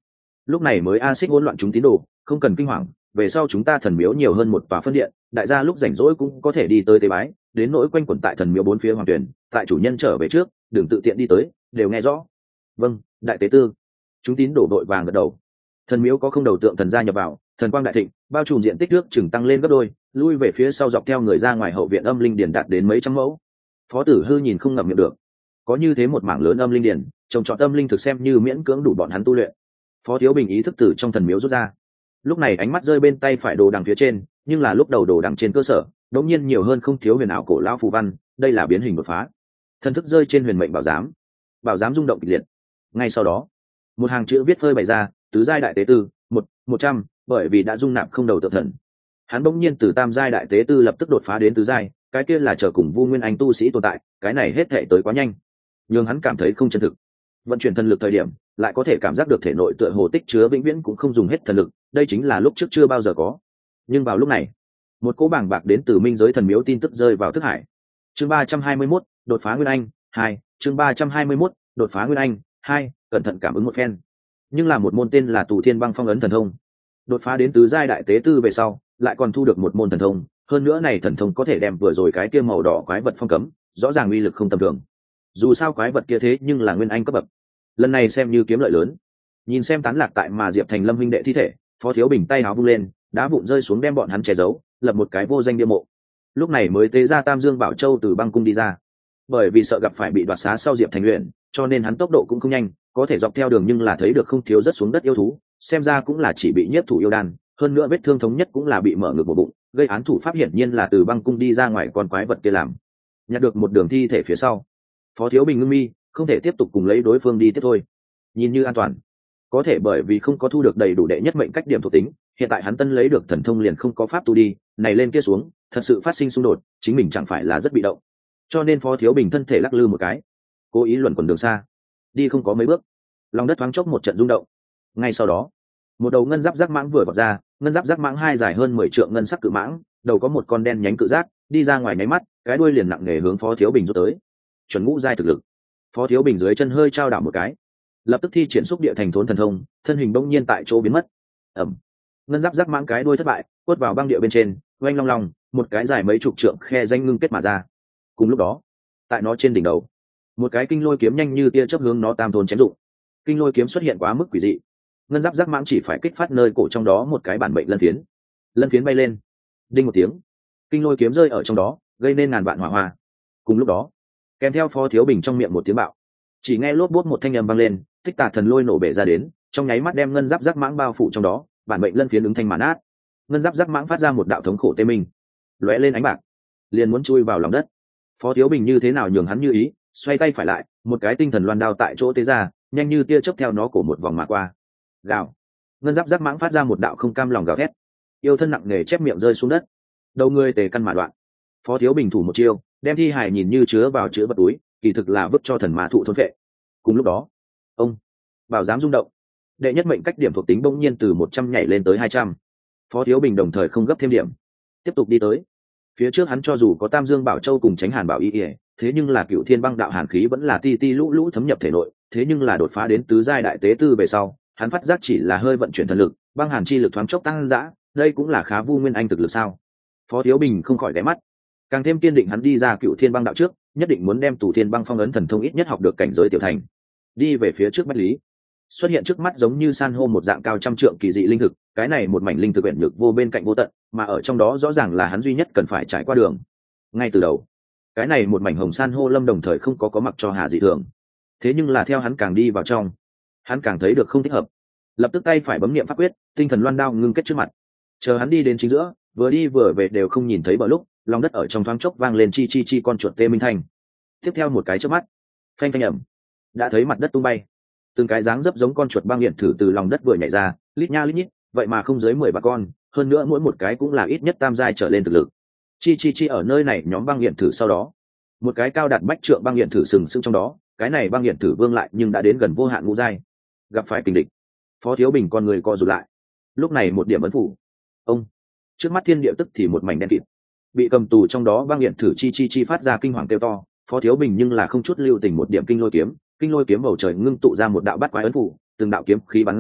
lúc này mới axit hỗn loạn chúng tín đồ, không cần kinh hoàng, về sau chúng ta thần miếu nhiều hơn một tòa phân điện, đại gia lúc rảnh rỗi cũng có thể đi tới tế bái, đến nỗi quanh quẩn tại thần miếu bốn phía hoàng tuyển, tại chủ nhân trở về trước, đừng tự tiện đi tới, đều nghe rõ. Vâng, đại tế tư. Chúng tín đổ đội vàng gật đầu. Thần miếu có không đầu tượng thần gia nhập vào, thần quang đại thịnh, bao trùm diện tích nước chừng tăng lên gấp đôi, lui về phía sau dọc theo người ra ngoài hậu viện âm linh điển đạt đến mấy trăm mẫu. Phó Tử Hư nhìn không ngậm miệng được. Có như thế một mảng lớn âm linh điển, trồng trọt âm linh thực xem như miễn cưỡng đủ bọn hắn tu luyện. Phó Thiếu Bình ý thức từ trong thần miếu rút ra. Lúc này ánh mắt rơi bên tay phải đồ đằng phía trên, nhưng là lúc đầu đồ đằng trên cơ sở, đột nhiên nhiều hơn không thiếu huyền ảo cổ lão phù văn, đây là biến hình đột phá. Thần thức rơi trên huyền mệnh bảo giám rung động kịch liệt. Ngay sau đó, một hàng chữ viết phơi bày ra, tứ giai đại tế tư, 100, bởi vì đã dung nạp không đầu tượng thần. Hắn bỗng nhiên từ tam giai đại tế tư lập tức đột phá đến tứ giai, cái kia là chờ cùng Vu Nguyên Anh tu sĩ tồn tại, cái này hết hệ tới quá nhanh, nhưng hắn cảm thấy không chân thực. Vận chuyển thần lực thời điểm, lại có thể cảm giác được thể nội tựa hồ tích chứa vĩnh viễn cũng không dùng hết thần lực, đây chính là lúc trước chưa bao giờ có. Nhưng vào lúc này, một cỗ bảng bạc đến từ minh giới thần miếu tin tức rơi vào thức hải. Chương 321, đột phá Nguyên Anh 2, chương 321, đột phá Nguyên Anh 2, cẩn thận cảm ứng một phen. Nhưng là một môn tên là Tù Thiên Băng Phong ấn thần thông. Đột phá đến tứ giai đại tế tư về sau, lại còn thu được một môn thần thông, hơn nữa này thần thông có thể đem vừa rồi cái kia màu đỏ quái vật phong cấm, rõ ràng uy lực không tầm thường. Dù sao quái vật kia thế nhưng là Nguyên Anh cấp bậc, lần này xem như kiếm lợi lớn. Nhìn xem tán lạc tại mà Diệp Thành Lâm huynh đệ thi thể, Phó Thiếu Bình tay áo vung lên, đá vụn rơi xuống đem bọn hắn che giấu, lập một cái vô danh bia mộ. Lúc này mới tế ra Tam Dương Bảo Châu từ băng cung đi ra. Bởi vì sợ gặp phải bị đoạt xá sau Diệp Thành luyện, cho nên hắn tốc độ cũng không nhanh, có thể dọc theo đường nhưng là thấy được không thiếu rất xuống đất yêu thú, xem ra cũng là chỉ bị nhiếp thủ yêu đan, hơn nữa vết thương thống nhất cũng là bị mở ngực một bụng, gây án thủ pháp hiển nhiên là từ băng cung đi ra ngoài con quái vật kia làm. Nhặt được một đường thi thể phía sau, Phó Thiếu Bình ngưng mi, không thể tiếp tục cùng lấy đối phương đi tiếp thôi. Nhìn như an toàn, có thể bởi vì không có thu được đầy đủ đệ nhất mệnh cách điểm thuộc tính, hiện tại hắn tân lấy được thần thông liền không có pháp tu đi, này lên kia xuống, thật sự phát sinh xung đột, chính mình chẳng phải là rất bị động. Cho nên Phó Thiếu Bình thân thể lắc lư một cái, cố ý luẩn quẩn đường xa, đi không có mấy bước, lòng đất thoáng chốc một trận rung động. Ngay sau đó, một đầu ngân giáp giác mãng vừa vọt ra, ngân giáp giác mãng hai dài hơn 10 trượng ngân sắc cự mãng, đầu có một con đen nhánh cự giác, đi ra ngoài nháy mắt, cái đuôi liền nặng nề hướng Phó Thiếu Bình rút tới. Chuẩn ngũ giai thực lực. Phó Thiếu Bình dưới chân hơi trao đảo một cái, lập tức thi triển xúc địa thành thốn thần thông, thân hình bỗng nhiên tại chỗ biến mất. Ầm. Ngân giáp giác mãng cái đuôi thất bại, quất vào băng địa bên trên, oanh long long, một cái dài mấy chục trượng khe danh ngưng kết mà ra. Cùng lúc đó, tại nó trên đỉnh đầu, một cái kinh lôi kiếm nhanh như tia chớp hướng nó tam thôn chém dụng. Kinh lôi kiếm xuất hiện quá mức quỷ dị, ngân giáp giác mãng chỉ phải kích phát nơi cổ trong đó một cái bản mệnh lân phiến bay lên, đinh một tiếng, kinh lôi kiếm rơi ở trong đó, gây nên ngàn vạn hỏa hoa. Cùng lúc đó, kèm theo Phó Thiếu Bình trong miệng một tiếng bạo, chỉ nghe lốp bốt một thanh âm vang lên, tích tà thần lôi nổ bể ra đến, trong nháy mắt đem ngân giáp giác mãng bao phủ trong đó, bản mệnh lân phiến ứng thanh màn át. Ngân giáp giác mãng phát ra một đạo thống khổ tê minh, lóe lên ánh bạc, liền muốn chui vào lòng đất. Phó Thiếu Bình như thế nào nhường hắn như ý, xoay tay phải lại, một cái tinh thần loan đao tại chỗ tế ra, nhanh như tia chớp theo nó cổ một vòng mà qua. Gào. Ngân giáp giác mãng phát ra một đạo không cam lòng gào thét, yêu thân nặng nề chép miệng rơi xuống đất, đầu người tề căn mà đoạn. Phó Thiếu Bình thủ một chiêu, đem thi hài nhìn như chứa vào chứa vật túi, kỳ thực là vứt cho thần ma thụ thôn phệ. Cùng lúc đó, ông bảo giám rung động, đệ nhất mệnh cách điểm thuộc tính bỗng nhiên từ 100 nhảy lên tới 200. Phó Thiếu Bình đồng thời không gấp thêm điểm, tiếp tục đi tới. Phía trước hắn cho dù có Tam Dương Bảo Châu cùng Tránh Hàn Bảo Y, thế nhưng là Cựu Thiên Băng Đạo hàn khí vẫn là ti ti lũ lũ thấm nhập thể nội, thế nhưng là đột phá đến tứ giai đại tế tư về sau, hắn phát giác chỉ là hơi vận chuyển thần lực, băng hàn chi lực thoáng chốc tăng dã, đây cũng là khá Vu Nguyên Anh thực lực sao? Phó Thiếu Bình không khỏi ghé mắt, càng thêm kiên định hắn đi ra Cựu Thiên Băng Đạo trước, nhất định muốn đem Tù Thiên Băng Phong ấn thần thông ít nhất học được cảnh giới tiểu thành. Đi về phía trước Bách Lý, xuất hiện trước mắt giống như san hô một dạng cao trăm trượng kỳ dị linh thực, cái này một mảnh linh thực quyển nhược vô bên cạnh vô tận, mà ở trong đó rõ ràng là hắn duy nhất cần phải trải qua đường. Ngay từ đầu, cái này một mảnh hồng san hô lâm đồng thời không có mặc cho Hà dị thường, thế nhưng là theo hắn càng đi vào trong, hắn càng thấy được không thích hợp, lập tức tay phải bấm niệm pháp quyết, tinh thần loan đao ngưng kết trước mặt. Chờ hắn đi đến chính giữa, vừa đi vừa về đều không nhìn thấy bờ lúc, lòng đất ở trong thoáng chốc vang lên chi chi chi con chuột tê minh thanh. Tiếp theo một cái chớp mắt, phanh phanh ẩm, đã thấy mặt đất tung bay, từng cái dáng dấp giống con chuột băng điện thử từ lòng đất vừa nhảy ra, lít nha lít nhít, vậy mà không dưới 10 bà con, hơn nữa mỗi một cái cũng là ít nhất tam giai trở lên thực lực. Chi chi chi ở nơi này nhóm băng điện thử sau đó, một cái cao đạt bách trượng băng điện thử sừng sững trong đó, cái này băng điện thử vương lại nhưng đã đến gần vô hạn ngũ giai, gặp phải kình địch. Phó Thiếu Bình con người co rụt lại, lúc này một điểm ấn phủ, ông trước mắt thiên địa tức thì một mảnh đen kịt, bị cầm tù trong đó băng điện thử chi chi chi phát ra kinh hoàng kêu to. Phó Thiếu Bình nhưng là không chút lưu tình một điểm kinh lôi kiếm bầu trời ngưng tụ ra một đạo bát quái ấn phủ, từng đạo kiếm khí bắn ra,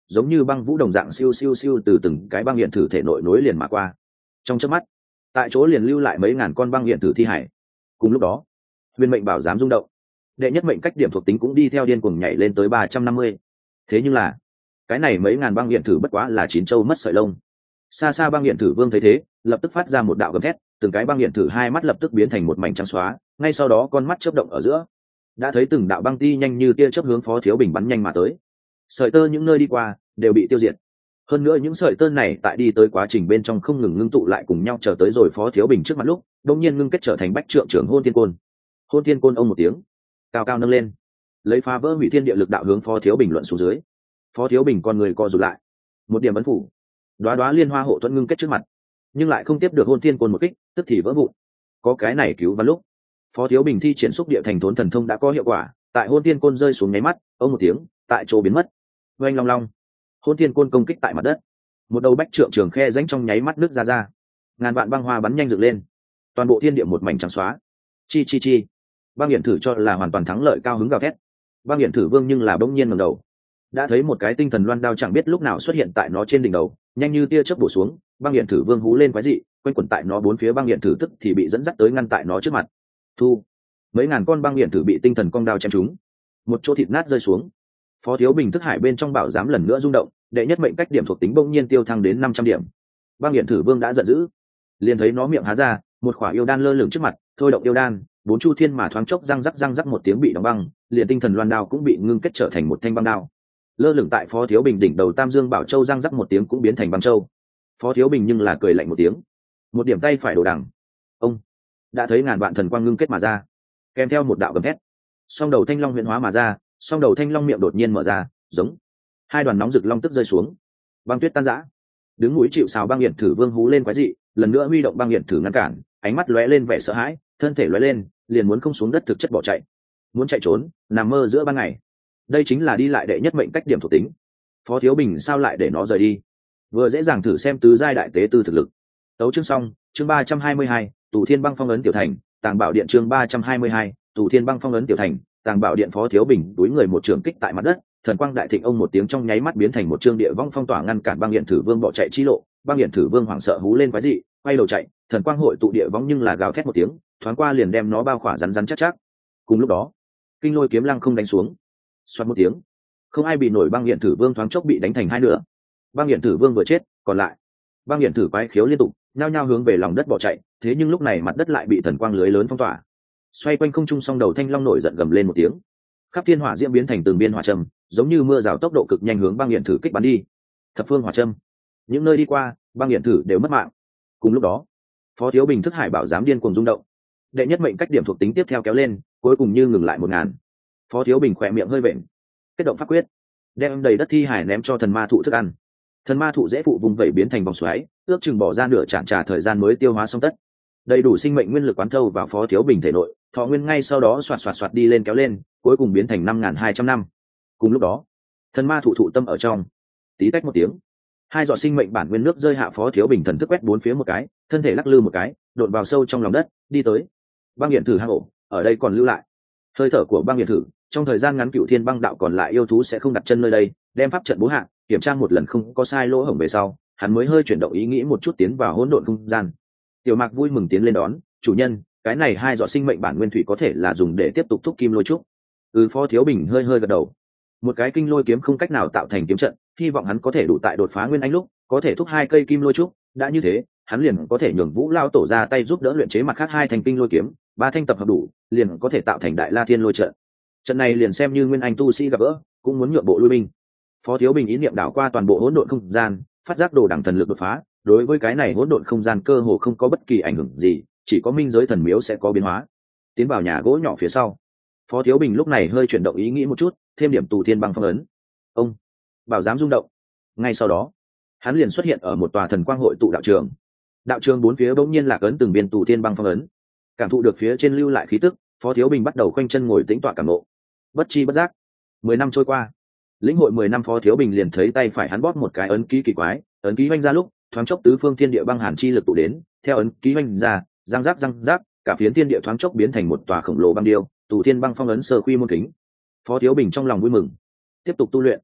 giống như băng vũ đồng dạng siêu siêu siêu từ từng cái băng điện thử thể nội nối liền mà qua. Trong chớp mắt, tại chỗ liền lưu lại mấy ngàn con băng điện thử thi hải. Cùng lúc đó, huyền mệnh bảo giám rung động, đệ nhất mệnh cách điểm thuộc tính cũng đi theo điên cuồng nhảy lên tới 350. Thế nhưng là cái này mấy ngàn băng điện thử bất quá là chín châu mất sợi lông. Xa xa băng điện thử vương thấy thế, lập tức phát ra một đạo gầm thét, từng cái băng điện thử hai mắt lập tức biến thành một mảnh trắng xóa, ngay sau đó con mắt chớp động ở giữa, đã thấy từng đạo băng ti nhanh như tia chớp hướng Phó Thiếu Bình bắn nhanh mà tới. Sợi tơ những nơi đi qua đều bị tiêu diệt. Hơn nữa những sợi tơ này tại đi tới quá trình bên trong không ngừng ngưng tụ lại cùng nhau, chờ tới rồi Phó Thiếu Bình trước mặt lúc, đột nhiên ngưng kết trở thành bách trượng trưởng Hôn Thiên Côn. Hôn Thiên Côn ông một tiếng, cao cao nâng lên, lấy phá vỡ hủy thiên địa lực đạo hướng Phó Thiếu Bình luận xuống dưới. Phó Thiếu Bình con người co rụt lại, một điểm ấn phủ, đóa đóa liên hoa hộ thuẫn ngưng kết trước mặt, nhưng lại không tiếp được Hôn Thiên Côn một kích, tức thì vỡ vụn. Có cái này cứu vãn lúc, Phó Thiếu Bình thi triển xúc địa thành thốn thần thông đã có hiệu quả, tại Hôn Thiên Côn rơi xuống nháy mắt, ông một tiếng, tại chỗ biến mất. Oanh long long, Hôn Thiên Côn công kích tại mặt đất, một đầu bách trượng trường khe rãnh trong nháy mắt nứt ra, ngàn vạn băng hoa bắn nhanh dựng lên, toàn bộ thiên địa một mảnh trắng xóa. Chi chi chi, băng hiển thử cho là hoàn toàn thắng lợi cao hứng gào thét. Băng hiển thử vương nhưng là bỗng nhiên ngẩng đầu, đã thấy một cái tinh thần loan đao chẳng biết lúc nào xuất hiện tại nó trên đỉnh đầu, nhanh như tia chớp bổ xuống. Băng hiển thử vương hú lên quái dị, quanh quẩn tại nó bốn phía băng hiển thử tức thì bị dẫn dắt tới ngăn tại nó trước mặt. Thu, mấy ngàn con băng hiển thử bị tinh thần cong đao chém trúng, một chỗ thịt nát rơi xuống. Phó Thiếu Bình thức hải bên trong bảo giám lần nữa rung động, đệ nhất mệnh cách điểm thuộc tính bỗng nhiên tiêu thăng đến 500 điểm. Băng hiển thử vương đã giận dữ, liền thấy nó miệng há ra, một khỏa yêu đan lơ lửng trước mặt, thôi động yêu đan, bốn chu thiên mà thoáng chốc răng rắc một tiếng bị đóng băng, liền tinh thần loan đao cũng bị ngưng kết trở thành một thanh băng đao. Lơ lửng tại Phó Thiếu Bình đỉnh đầu Tam Dương Bảo Châu răng rắc một tiếng cũng biến thành băng châu. Phó Thiếu Bình nhưng là cười lạnh một tiếng, một điểm tay phải đồ đằng. Ông đã thấy ngàn vạn thần quang ngưng kết mà ra, kèm theo một đạo gầm thét, song đầu thanh long huyễn hóa mà ra, song đầu thanh long miệng đột nhiên mở ra, giống hai đoàn nóng rực long tức rơi xuống, băng tuyết tan rã. Đứng núi chịu sào băng hiển thử vương hú lên quái dị, lần nữa huy động băng hiển thử ngăn cản, ánh mắt lóe lên vẻ sợ hãi, thân thể lóe lên, liền muốn không xuống đất thực chất bỏ chạy, muốn chạy trốn, nằm mơ giữa ban ngày. Đây chính là đi lại đệ nhất mệnh cách điểm thuộc tính. Phó Thiếu Bình sao lại để nó rời đi? Vừa dễ dàng thử xem tứ giai đại tế tư thực lực. Tấu chương xong, chương 322, Tù Thiên Băng Phong ấn tiểu thành, Tàng Bảo Điện chương 322, Tù Thiên Băng Phong ấn tiểu thành, Tàng Bảo Điện. Phó Thiếu Bình túi người một trường kích tại mặt đất, thần quang đại thịnh ông một tiếng trong nháy mắt biến thành một chương địa vong phong tỏa ngăn cản băng hiển thử vương bỏ chạy chi lộ. Băng hiển thử vương hoảng sợ hú lên quái dị, quay đầu chạy, thần quang hội tụ địa vong nhưng là gào thét một tiếng, thoáng qua liền đem nó bao khỏa rắn rắn chắc chắc. Cùng lúc đó, kinh lôi kiếm lăng không đánh xuống, xoát một tiếng, không ai bị nổi, băng hiển thử vương thoáng chốc bị đánh thành hai nửa. Băng hiển thử vương vừa chết, còn lại băng hiển thử quái khiếu liên tục nhao nhao hướng về lòng đất bỏ chạy. Thế nhưng lúc này mặt đất lại bị thần quang lưới lớn phong tỏa, xoay quanh không trung, song đầu thanh long nổi giận gầm lên một tiếng, khắp thiên hỏa diễm biến thành từng biên hỏa trầm, giống như mưa rào tốc độ cực nhanh hướng băng hiển thử kích bắn đi. Thập phương hỏa trâm, những nơi đi qua băng hiển thử đều mất mạng. Cùng lúc đó, Phó Thiếu Bình thức hải bảo giám điên cuồng rung động, đệ nhất mệnh cách điểm thuộc tính tiếp theo kéo lên, cuối cùng như ngừng lại 1000. Phó Thiếu Bình khỏe miệng hơi vện, kết động pháp quyết, đem đầy đất thi hải ném cho thần ma thụ thức ăn. Thần ma thụ dễ phụ vùng vẩy biến thành vòng xoáy, ước chừng bỏ ra nửa chản trà thời gian mới tiêu hóa xong tất. Đầy đủ sinh mệnh nguyên lực quán thâu vào Phó Thiếu Bình thể nội, thọ nguyên ngay sau đó xoạt đi lên kéo lên, cuối cùng biến thành 5200 năm. Cùng lúc đó, thần ma thụ thụ tâm ở trong, tí tách một tiếng, hai giọt sinh mệnh bản nguyên nước rơi hạ. Phó Thiếu Bình thần thức quét bốn phía một cái, thân thể lắc lư một cái, đột vào sâu trong lòng đất, đi tới băng hiển thử hang ổ, ở đây còn lưu lại hơi thở của băng hiển thử. Trong thời gian ngắn Cựu Thiên Băng Đạo còn lại yêu thú sẽ không đặt chân nơi đây, đem pháp trận bố hạ, kiểm tra một lần không có sai lỗ hổng về sau, hắn mới hơi chuyển động ý nghĩ một chút tiến vào hỗn độn không gian. Tiểu Mạc vui mừng tiến lên đón, chủ nhân, cái này hai giọt sinh mệnh bản nguyên thủy có thể là dùng để tiếp tục thúc kim lôi trúc. Phó Thiếu Bình hơi gật đầu. Một cái kinh lôi kiếm không cách nào tạo thành kiếm trận, hy vọng hắn có thể đủ tại đột phá nguyên anh lúc có thể thúc hai cây kim lôi trúc, đã như thế hắn liền có thể nhường Vũ Lao tổ ra tay giúp đỡ luyện chế mặt khác hai thành kinh lôi kiếm, ba thanh tập hợp đủ liền có thể tạo thành Đại La Thiên Lôi trận. Trận này liền xem như nguyên anh tu sĩ gặp gỡ cũng muốn nhượng bộ lui binh. Phó Thiếu Bình ý niệm đảo qua toàn bộ hỗn độn không gian, phát giác đồ đẳng thần lực đột phá, đối với cái này hỗn độn không gian cơ hồ không có bất kỳ ảnh hưởng gì, chỉ có minh giới thần miếu sẽ có biến hóa. Tiến vào nhà gỗ nhỏ phía sau, Phó Thiếu Bình lúc này hơi chuyển động ý nghĩ một chút, thêm điểm Tù Thiên Băng Phong ấn. Ông bảo giám rung động, ngay sau đó hắn liền xuất hiện ở một tòa thần quang hội tụ đạo trường. Đạo trường bốn phía bỗng nhiên lạc ấn từng viên Tù Thiên Băng Phong ấn. Cảm thụ được phía trên lưu lại khí tức, Phó Thiếu Bình bắt đầu khoanh chân ngồi tĩnh tọa cảm ngộ. Bất chi bất giác 10 năm trôi qua, lĩnh hội 10 năm, Phó Thiếu Bình liền thấy tay phải hắn bóp một cái ấn ký kỳ quái, ấn ký oanh ra lúc thoáng chốc tứ phương thiên địa băng hàn chi lực tụ đến, theo ấn ký oanh ra, răng rắc, cả phiến thiên địa thoáng chốc biến thành một tòa khổng lồ băng điêu, Tù Thiên Băng Phong ấn sơ quy môn kính. Phó Thiếu Bình trong lòng vui mừng, tiếp tục tu luyện.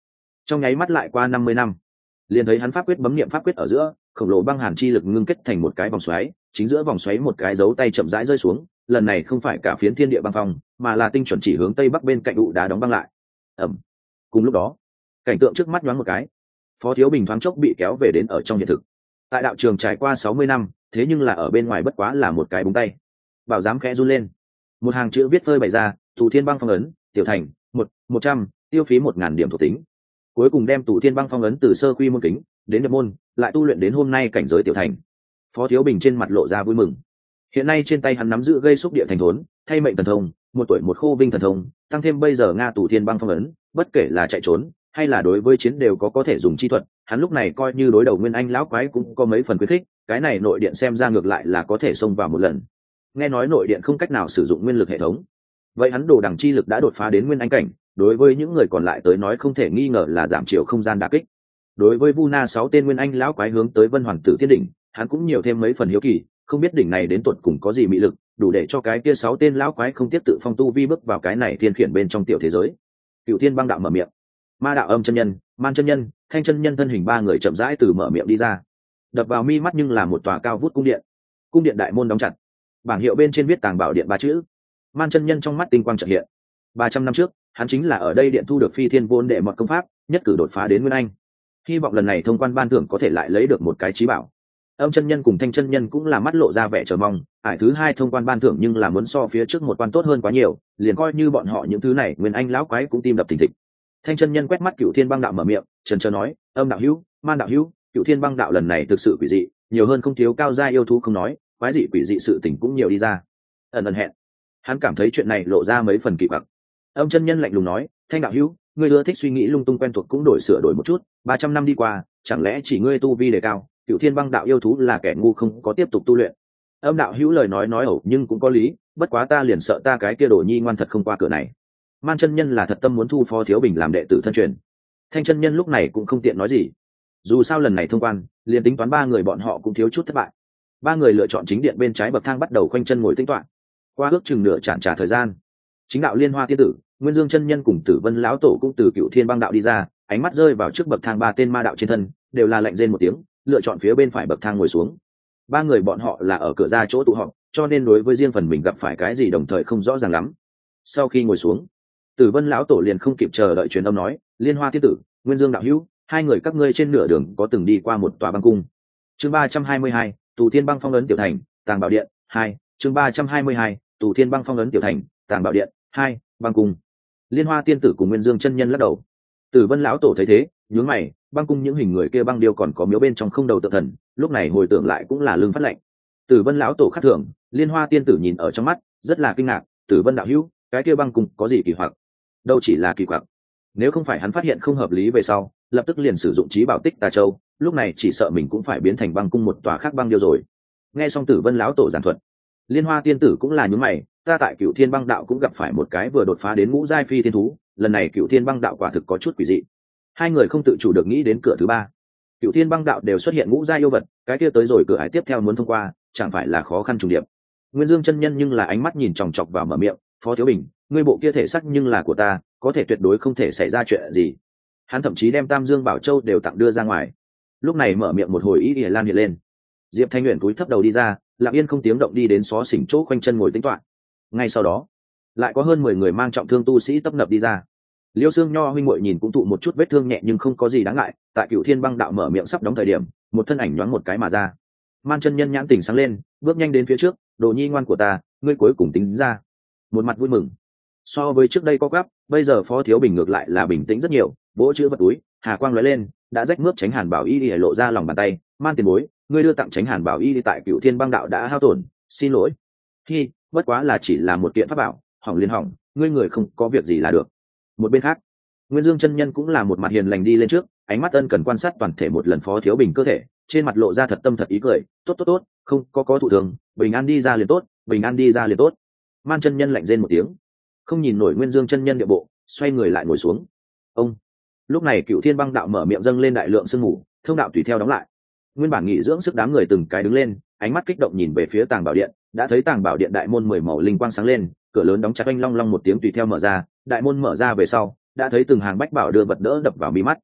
trong nháy mắt lại qua 50 năm, liền thấy hắn pháp quyết bấm niệm pháp quyết ở giữa, khổng lồ băng hàn chi lực ngưng kết thành một cái vòng xoáy, chính giữa vòng xoáy một cái dấu tay chậm rãi rơi xuống, lần này không phải cả phiến thiên địa băng phong, mà là tinh chuẩn chỉ hướng tây bắc bên cạnh ụ đá đóng băng lại. Ầm. Cùng lúc đó, cảnh tượng trước mắt nhoáng một cái, Phó Thiếu Bình thoáng chốc bị kéo về đến ở trong hiện thực. Tại đạo trường trải qua 60 năm, thế nhưng là ở bên ngoài bất quá là một cái búng tay. Bảo giám khẽ run lên, một hàng chữ viết phơi bày ra, Tù Thiên Băng phong ấn, tiểu thành, 100, tiêu phí 1000 điểm thuộc tính. Cuối cùng đem Tù Thiên Băng phong ấn từ sơ quy môn kính đến nhập môn, lại tu luyện đến hôm nay cảnh giới tiểu thành. Phó Thiếu Bình trên mặt lộ ra vui mừng. Hiện nay trên tay hắn nắm giữ gây xúc địa thành thốn, thay mệnh thần thông, một tuổi một khô vinh thần thông, tăng thêm bây giờ Nga Tù Thiên Băng phong ấn, bất kể là chạy trốn hay là đối với chiến đều có thể dùng chi thuật, hắn lúc này coi như đối đầu Nguyên Anh lão quái cũng có mấy phần khuyến khích, cái này nội điện xem ra ngược lại là có thể xông vào một lần. Nghe nói nội điện không cách nào sử dụng nguyên lực hệ thống, vậy hắn đồ đằng chi lực đã đột phá đến Nguyên Anh cảnh, đối với những người còn lại tới nói không thể nghi ngờ là giảm chiều không gian đả kích. Đối với Vu Na 6 tên Nguyên Anh lão quái hướng tới Vân Hoàn Tử Thiên đỉnh, hắn cũng nhiều thêm mấy phần hiếu kỳ, không biết đỉnh này đến tuột cùng có gì mị lực, đủ để cho cái kia 6 tên lão quái không tiếp tự phong tu vi bước vào cái này thiên khiển bên trong tiểu thế giới. Cửu Thiên Băng đạo mở miệng, Ma đạo Âm chân nhân, Man chân nhân, Thanh chân nhân thân hình ba người chậm rãi từ mở miệng đi ra. Đập vào mi mắt nhưng là một tòa cao vút cung điện. Cung điện đại môn đóng chặt, bảng hiệu bên trên viết Tàng Bảo Điện ba chữ. Man chân nhân trong mắt tinh quang chợt hiện. 300 năm trước, hắn chính là ở đây điện thu được Phi Thiên Vốn Đệ mật công pháp, nhất cử đột phá đến Nguyên Anh. Hy vọng lần này thông quan ban thưởng có thể lại lấy được một cái chí bảo. Âm chân nhân cùng Thanh chân nhân cũng là mắt lộ ra vẻ chờ mong, ải thứ hai thông quan ban thưởng nhưng là muốn so phía trước một quan tốt hơn quá nhiều, liền coi như bọn họ những thứ này Nguyên Anh lão quái cũng tim đập thình thịch. Thanh chân nhân quét mắt Cửu Thiên Băng đạo mở miệng, chần chờ nói, Âm đạo hữu, Man đạo hữu, Cửu Thiên Băng đạo lần này thực sự quỷ dị, nhiều hơn không thiếu cao gia yêu thú không nói, quái dị quỷ dị sự tình cũng nhiều đi ra. Ẩn ẩn hẹn, hắn cảm thấy chuyện này lộ ra mấy phần kỳ quặc. Âm chân nhân lạnh lùng nói, Thanh đạo hữu, ngươi ưa thích suy nghĩ lung tung quen thuộc cũng đổi sửa đổi một chút, 300 năm đi qua, chẳng lẽ chỉ ngươi tu vi đề cao, Cửu Thiên Băng đạo yêu thú là kẻ ngu không có tiếp tục tu luyện. Âm đạo hữu lời nói ẩu nhưng cũng có lý, bất quá ta liền sợ ta cái kia đồ nhi ngoan thật không qua cửa này. Man chân nhân là thật tâm muốn thu Phó Thiếu Bình làm đệ tử thân truyền. Thanh chân nhân lúc này cũng không tiện nói gì. Dù sao lần này thông quan, liền tính toán ba người bọn họ cũng thiếu chút thất bại. Ba người lựa chọn chính điện bên trái bậc thang bắt đầu khoanh chân ngồi tĩnh tọa. Qua ước chừng nửa chản trả thời gian, chính đạo Liên Hoa tiên tử, Nguyên Dương chân nhân cùng Tử Vân lão tổ cũng từ Cửu Thiên Băng đạo đi ra, ánh mắt rơi vào trước bậc thang ba tên ma đạo trên thân, đều là lạnh rên một tiếng, lựa chọn phía bên phải bậc thang ngồi xuống. Ba người bọn họ là ở cửa ra chỗ tụ họp, cho nên đối với riêng phần mình gặp phải cái gì đồng thời không rõ ràng lắm. Sau khi ngồi xuống, Tử Vân lão tổ liền không kịp chờ đợi truyền âm nói, Liên Hoa tiên tử, Nguyên Dương đạo hữu, hai người các ngươi trên nửa đường có từng đi qua một tòa băng cung. Chương 322, Tù Thiên Băng phong ấn tiểu thành, Tàng Bảo Điện 2, chương 322, Tù Thiên Băng phong ấn tiểu thành, Tàng Bảo Điện 2, băng cung. Liên Hoa tiên tử cùng Nguyên Dương chân nhân lắc đầu. Tử Vân lão tổ thấy thế, nhướng mày, băng cung những hình người kia băng điêu còn có miếu bên trong không đầu tự thần, lúc này hồi tưởng lại cũng là lưng phát lạnh. Tử Vân lão tổ khắc thưởng, Liên Hoa tiên tử nhìn ở trong mắt, rất là kinh ngạc, Tử Vân đạo hữu, cái kia băng cung có gì kỳ hoặc? Đâu chỉ là kỳ quặc, nếu không phải hắn phát hiện không hợp lý về sau, lập tức liền sử dụng trí bảo tích Tà Châu, lúc này chỉ sợ mình cũng phải biến thành băng cung một tòa khác băng điêu rồi. Nghe xong Tử Vân lão tổ giảng thuật, Liên Hoa tiên tử cũng là nhướng mày, ta tại Cửu Thiên Băng đạo cũng gặp phải một cái vừa đột phá đến ngũ giai phi thiên thú, lần này Cửu Thiên Băng đạo quả thực có chút quỷ dị. Hai người không tự chủ được nghĩ đến cửa thứ ba. Cửu Thiên Băng đạo đều xuất hiện ngũ giai yêu vật, cái kia tới rồi cửa ải tiếp theo muốn thông qua, chẳng phải là khó khăn trùng điệp. Nguyên Dương chân nhân nhưng là ánh mắt nhìn chòng chọc vào mở miệng, Phó Thiếu Bình, ngươi bộ kia thể sắc nhưng là của ta, có thể tuyệt đối không thể xảy ra chuyện gì. Hắn thậm chí đem Tam Dương Bảo Châu đều tặng đưa ra ngoài. Lúc này mở miệng một hồi ý ỉa lan hiện lên. Diệp Thanh Uyển cúi thấp đầu đi ra, lặng yên không tiếng động đi đến xó xỉnh chỗ khoanh chân ngồi tĩnh tọa. Ngay sau đó, lại có hơn 10 người mang trọng thương tu sĩ tấp nập đi ra. Liêu Xương Nho huynh muội nhìn cũng tụ một chút vết thương nhẹ nhưng không có gì đáng ngại, tại Cửu Thiên Băng đạo mở miệng sắp đóng thời điểm, một thân ảnh nhoáng một cái mà ra. Man chân nhân nhãn tỉnh sáng lên, bước nhanh đến phía trước, đồ nhi ngoan của ta, ngươi cuối cùng tính ra. Một mặt vui mừng. So với trước đây có gấp, bây giờ Phó Thiếu Bình ngược lại là bình tĩnh rất nhiều, vỗ chữ vật túi, hà quang lóe lên, đã rách mướp Tránh Hàn Bảo Y đi lộ ra lòng bàn tay, Man tiền bối, ngươi đưa tặng Tránh Hàn Bảo Y đi tại Cửu Thiên Băng đạo đã hao tổn, xin lỗi. Hi, bất quá là chỉ là một kiện pháp bảo, hỏng liên hỏng, ngươi người không có việc gì là được. Một bên khác, Nguyên Dương chân nhân cũng là một mặt hiền lành đi lên trước, ánh mắt ân cần quan sát toàn thể một lần Phó Thiếu Bình cơ thể, trên mặt lộ ra thật tâm thật ý cười, tốt tốt tốt, không có thụ thường, bình an đi ra liền tốt, bình an đi ra liền tốt. Man chân nhân lạnh rên một tiếng, không nhìn nổi Nguyên Dương chân nhân địa bộ, xoay người lại ngồi xuống. Ông. Lúc này Cửu Thiên Băng đạo mở miệng dâng lên đại lượng sương mù, thông đạo tùy theo đóng lại. Nguyên bản nghỉ dưỡng sức đám người từng cái đứng lên, ánh mắt kích động nhìn về phía Tàng Bảo Điện, đã thấy Tàng Bảo Điện đại môn 10 màu linh quang sáng lên, cửa lớn đóng chặt oanh long long một tiếng tùy theo mở ra, đại môn mở ra về sau, đã thấy từng hàng bách bảo đưa vật đỡ đập vào mi mắt.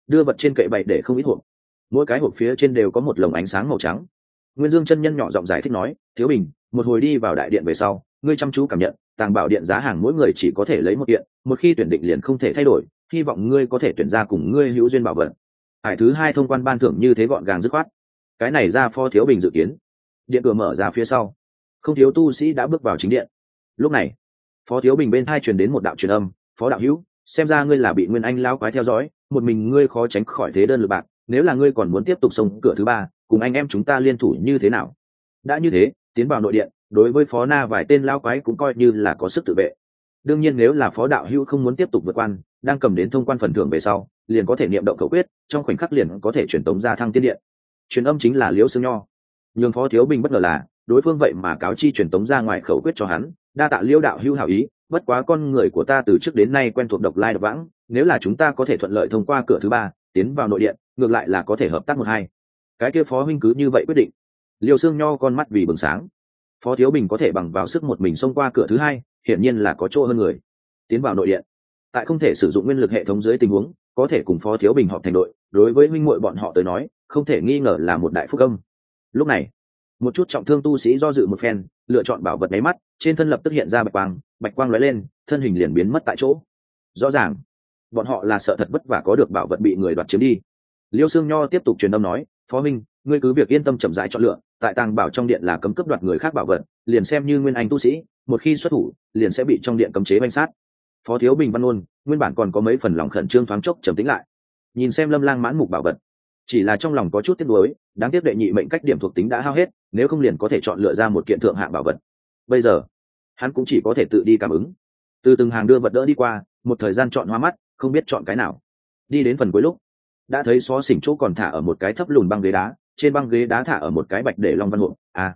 đưa vật trên kệ bày để không ít hộp, mỗi cái hộp phía trên đều có một lồng ánh sáng màu trắng. Nguyên Dương chân nhân nhỏ giọng giải thích nói, Thiếu Bình, một hồi đi vào đại điện về sau, ngươi chăm chú cảm nhận, tàng bảo điện giá hàng mỗi người chỉ có thể lấy một kiện, một khi tuyển định liền không thể thay đổi, hy vọng ngươi có thể tuyển ra cùng ngươi hữu duyên bảo vật. Hải thứ hai thông quan ban thưởng như thế gọn gàng dứt khoát. Cái này ra Phó Thiếu Bình dự kiến. Điện cửa mở ra phía sau, không thiếu tu sĩ đã bước vào chính điện. Lúc này, Phó Thiếu Bình bên tai truyền đến một đạo truyền âm, Phó đạo hữu, xem ra ngươi là bị Nguyên Anh lão quái theo dõi, một mình ngươi khó tránh khỏi thế đơn lực bạc, nếu là ngươi còn muốn tiếp tục xông cửa thứ ba, cùng anh em chúng ta liên thủ như thế nào? Đã như thế, tiến vào nội điện, đối với Phó Na vài tên lão quái cũng coi như là có sức tự vệ. Đương nhiên nếu là Phó đạo hữu không muốn tiếp tục vượt quan, đang cầm đến thông quan phần thưởng về sau, liền có thể niệm động khẩu quyết, trong khoảnh khắc liền có thể truyền tống ra thăng tiên điện. Truyền âm chính là Liễu Sương Nho. Nhưng Phó Thiếu Bình bất ngờ là, đối phương vậy mà cáo chi truyền tống ra ngoài khẩu quyết cho hắn, đa tạ Liễu đạo hữu hảo ý, bất quá con người của ta từ trước đến nay quen thuộc độc lai độc vãng, nếu là chúng ta có thể thuận lợi thông qua cửa thứ ba, tiến vào nội điện, ngược lại là có thể hợp tác một hai. Cái kia Phó huynh cứ như vậy quyết định. Liêu Sương Nho con mắt vì bừng sáng. Phó Thiếu Bình có thể bằng vào sức một mình xông qua cửa thứ hai, hiển nhiên là có chỗ hơn người. Tiến vào nội điện, tại không thể sử dụng nguyên lực hệ thống dưới tình huống, có thể cùng Phó Thiếu Bình họp thành đội, đối với huynh muội bọn họ tới nói, không thể nghi ngờ là một đại phúc âm. Lúc này, một chút trọng thương tu sĩ do dự một phen, lựa chọn bảo vật nháy mắt, trên thân lập tức hiện ra bạch quang lóe lên, thân hình liền biến mất tại chỗ. Rõ ràng, bọn họ là sợ thật vất vả có được bảo vật bị người đoạt chiếm đi. Liêu Sương Nho tiếp tục truyền âm nói, Phó minh, ngươi cứ việc yên tâm chậm rãi chọn lựa, tại tàng bảo trong điện là cấm cướp đoạt người khác bảo vật, liền xem như nguyên anh tu sĩ, một khi xuất thủ, liền sẽ bị trong điện cấm chế banh sát. Phó Thiếu Bình văn ôn, nguyên bản còn có mấy phần lòng khẩn trương thoáng chốc trầm tĩnh lại. Nhìn xem Lâm Lang mãn mục bảo vật, chỉ là trong lòng có chút tiếc nuối, đáng tiếc đệ nhị mệnh cách điểm thuộc tính đã hao hết, nếu không liền có thể chọn lựa ra một kiện thượng hạng bảo vật. Bây giờ, hắn cũng chỉ có thể tự đi cảm ứng. Từ từng hàng đưa vật đỡ đi qua, một thời gian chọn hoa mắt, không biết chọn cái nào. Đi đến phần cuối lúc, đã thấy xó xỉnh chỗ còn thả ở một cái thấp lùn băng ghế đá, trên băng ghế đá thả ở một cái bạch để long văn hộp.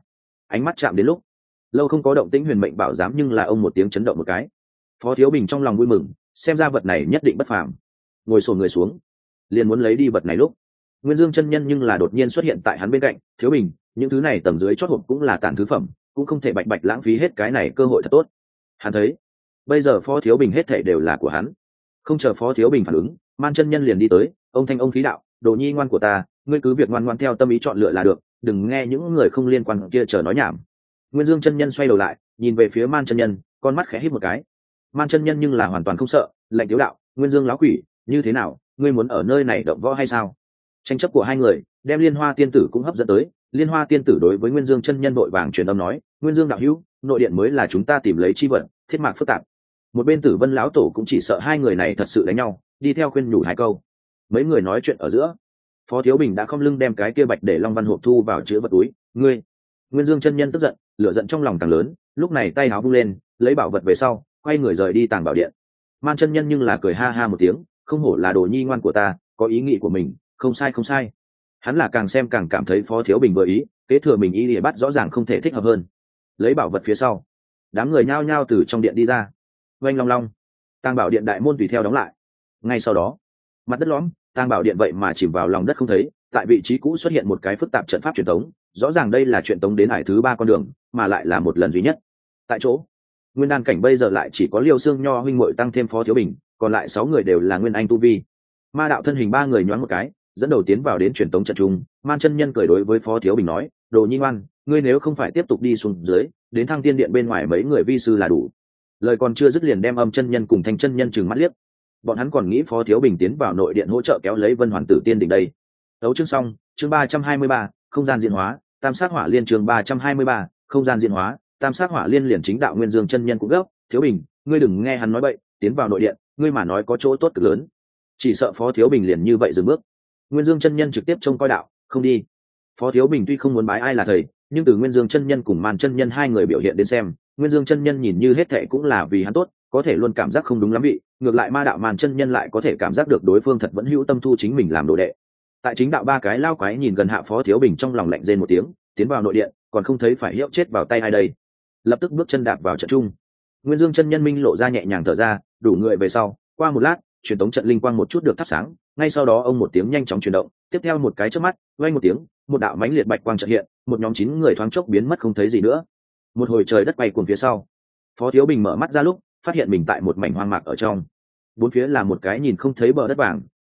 Ánh mắt chạm đến lúc, lâu không có động tĩnh huyền mệnh bảo giám, nhưng là ông một tiếng chấn động một cái. Phó Thiếu Bình trong lòng vui mừng, xem ra vật này nhất định bất phàm. Ngồi xổm người xuống, liền muốn lấy đi vật này lúc, Nguyên Dương chân nhân nhưng là đột nhiên xuất hiện tại hắn bên cạnh. Thiếu Bình, những thứ này tầng dưới chót hộp cũng là tàn thứ phẩm, cũng không thể bạch bạch lãng phí hết cái này cơ hội thật tốt. Hắn thấy, bây giờ Phó Thiếu Bình hết thảy đều là của hắn. Không chờ Phó Thiếu Bình phản ứng, Man chân nhân liền đi tới, ông thanh ông khí đạo, đồ nhi ngoan của ta, ngươi cứ việc ngoan ngoan theo tâm ý chọn lựa là được, đừng nghe những người không liên quan kia chờ nói nhảm. Nguyên Dương chân nhân xoay đầu lại, nhìn về phía Man chân nhân, con mắt khẽ híp một cái. Man chân nhân nhưng là hoàn toàn không sợ, lạnh tiếu đạo, Nguyên Dương lão quỷ, như thế nào, ngươi muốn ở nơi này động võ hay sao? Tranh chấp của hai người đem Liên Hoa tiên tử cũng hấp dẫn tới. Liên Hoa tiên tử đối với Nguyên Dương chân nhân vội vàng truyền âm nói, Nguyên Dương đạo hữu, nội điện mới là chúng ta tìm lấy chi vật, thiết mạc phức tạp. Một bên Tử Vân lão tổ cũng chỉ sợ hai người này thật sự đánh nhau, đi theo khuyên nhủ hai câu. Mấy người nói chuyện ở giữa, Phó Thiếu Bình đã không lưng đem cái kia bạch để long văn hộp thu vào chứa vật túi. Ngươi! Nguyên Dương chân nhân tức giận, lửa giận trong lòng càng lớn, lúc này tay áo vung lên, lấy bảo vật về sau, quay người rời đi tàng bảo điện. Man chân nhân nhưng là cười ha ha một tiếng, không hổ là đồ nhi ngoan của ta, có ý nghĩ của mình, không sai không sai. Hắn là càng xem càng cảm thấy Phó Thiếu Bình vừa ý, kế thừa mình ý để bắt rõ ràng không thể thích hợp hơn. Lấy bảo vật phía sau, đám người nhao nhao từ trong điện đi ra. Oanh long long, tàng bảo điện đại môn tùy theo đóng lại. Ngay sau đó, mặt đất lõm, tàng bảo điện vậy mà chìm vào lòng đất không thấy. Tại vị trí cũ xuất hiện một cái phức tạp trận pháp truyền tống, rõ ràng đây là truyền tống đến hải thứ ba con đường, mà lại là một lần duy nhất. Tại chỗ, nguyên đan cảnh bây giờ lại chỉ có Liêu Sương Nho huynh muội tăng thêm Phó Thiếu Bình, còn lại 6 người đều là nguyên anh tu vi. Ma đạo thân hình 3 người nhoáng một cái, dẫn đầu tiến vào đến truyền tống trận trung. Man chân nhân cười đối với Phó Thiếu Bình nói, đồ nhi ngoan, ngươi nếu không phải tiếp tục đi xuống dưới, đến thăng tiên điện bên ngoài mấy người vi sư là đủ. Lời còn chưa dứt liền đem Âm chân nhân cùng Thanh chân nhân trừng mắt liếc. Bọn hắn còn nghĩ Phó Thiếu Bình tiến vào nội điện hỗ trợ kéo lấy Vân Hoàn Tử tiên đỉnh đây. Đấu chương xong, chương 323, không gian diễn hóa, tam sát hỏa liên chương 323, không gian diễn hóa, tam sát hỏa liên liền chính đạo Nguyên Dương chân nhân cũng gấp. Thiếu Bình, ngươi đừng nghe hắn nói bậy, tiến vào nội điện, ngươi mà nói có chỗ tốt cực lớn. Chỉ sợ Phó Thiếu Bình liền như vậy dừng bước. Nguyên Dương chân nhân trực tiếp trông coi đạo, không đi. Phó Thiếu Bình tuy không muốn bái ai là thầy, nhưng từ Nguyên Dương chân nhân cùng Man chân nhân hai người biểu hiện đến xem, Nguyên Dương chân nhân nhìn như hết thệ cũng là vì hắn tốt, có thể luôn cảm giác không đúng lắm vị, ngược lại Ma đạo Man chân nhân lại có thể cảm giác được đối phương thật vẫn hữu tâm thu chính mình làm đồ đệ. Tại chính đạo ba cái lao quái nhìn gần hạ Phó Thiếu Bình trong lòng lạnh rên một tiếng, tiến vào nội điện, còn không thấy phải hiệu chết vào tay ai đây. Lập tức bước chân đạp vào trận trung. Nguyên Dương chân nhân minh lộ ra nhẹ nhàng thở ra, đủ người về sau, qua một lát, truyền tống trận linh quang một chút được thắp sáng, ngay sau đó ông một tiếng nhanh chóng chuyển động, tiếp theo một cái chớp mắt, vang một tiếng, một đạo mãnh liệt bạch quang chợt hiện, một nhóm 9 người thoáng chốc biến mất không thấy gì nữa. Một hồi trời đất quay cuồng phía sau, Phó Thiếu Bình mở mắt ra lúc, phát hiện mình tại một mảnh hoang mạc ở trong. Bốn phía là một cái nhìn không thấy bờ đất vàng,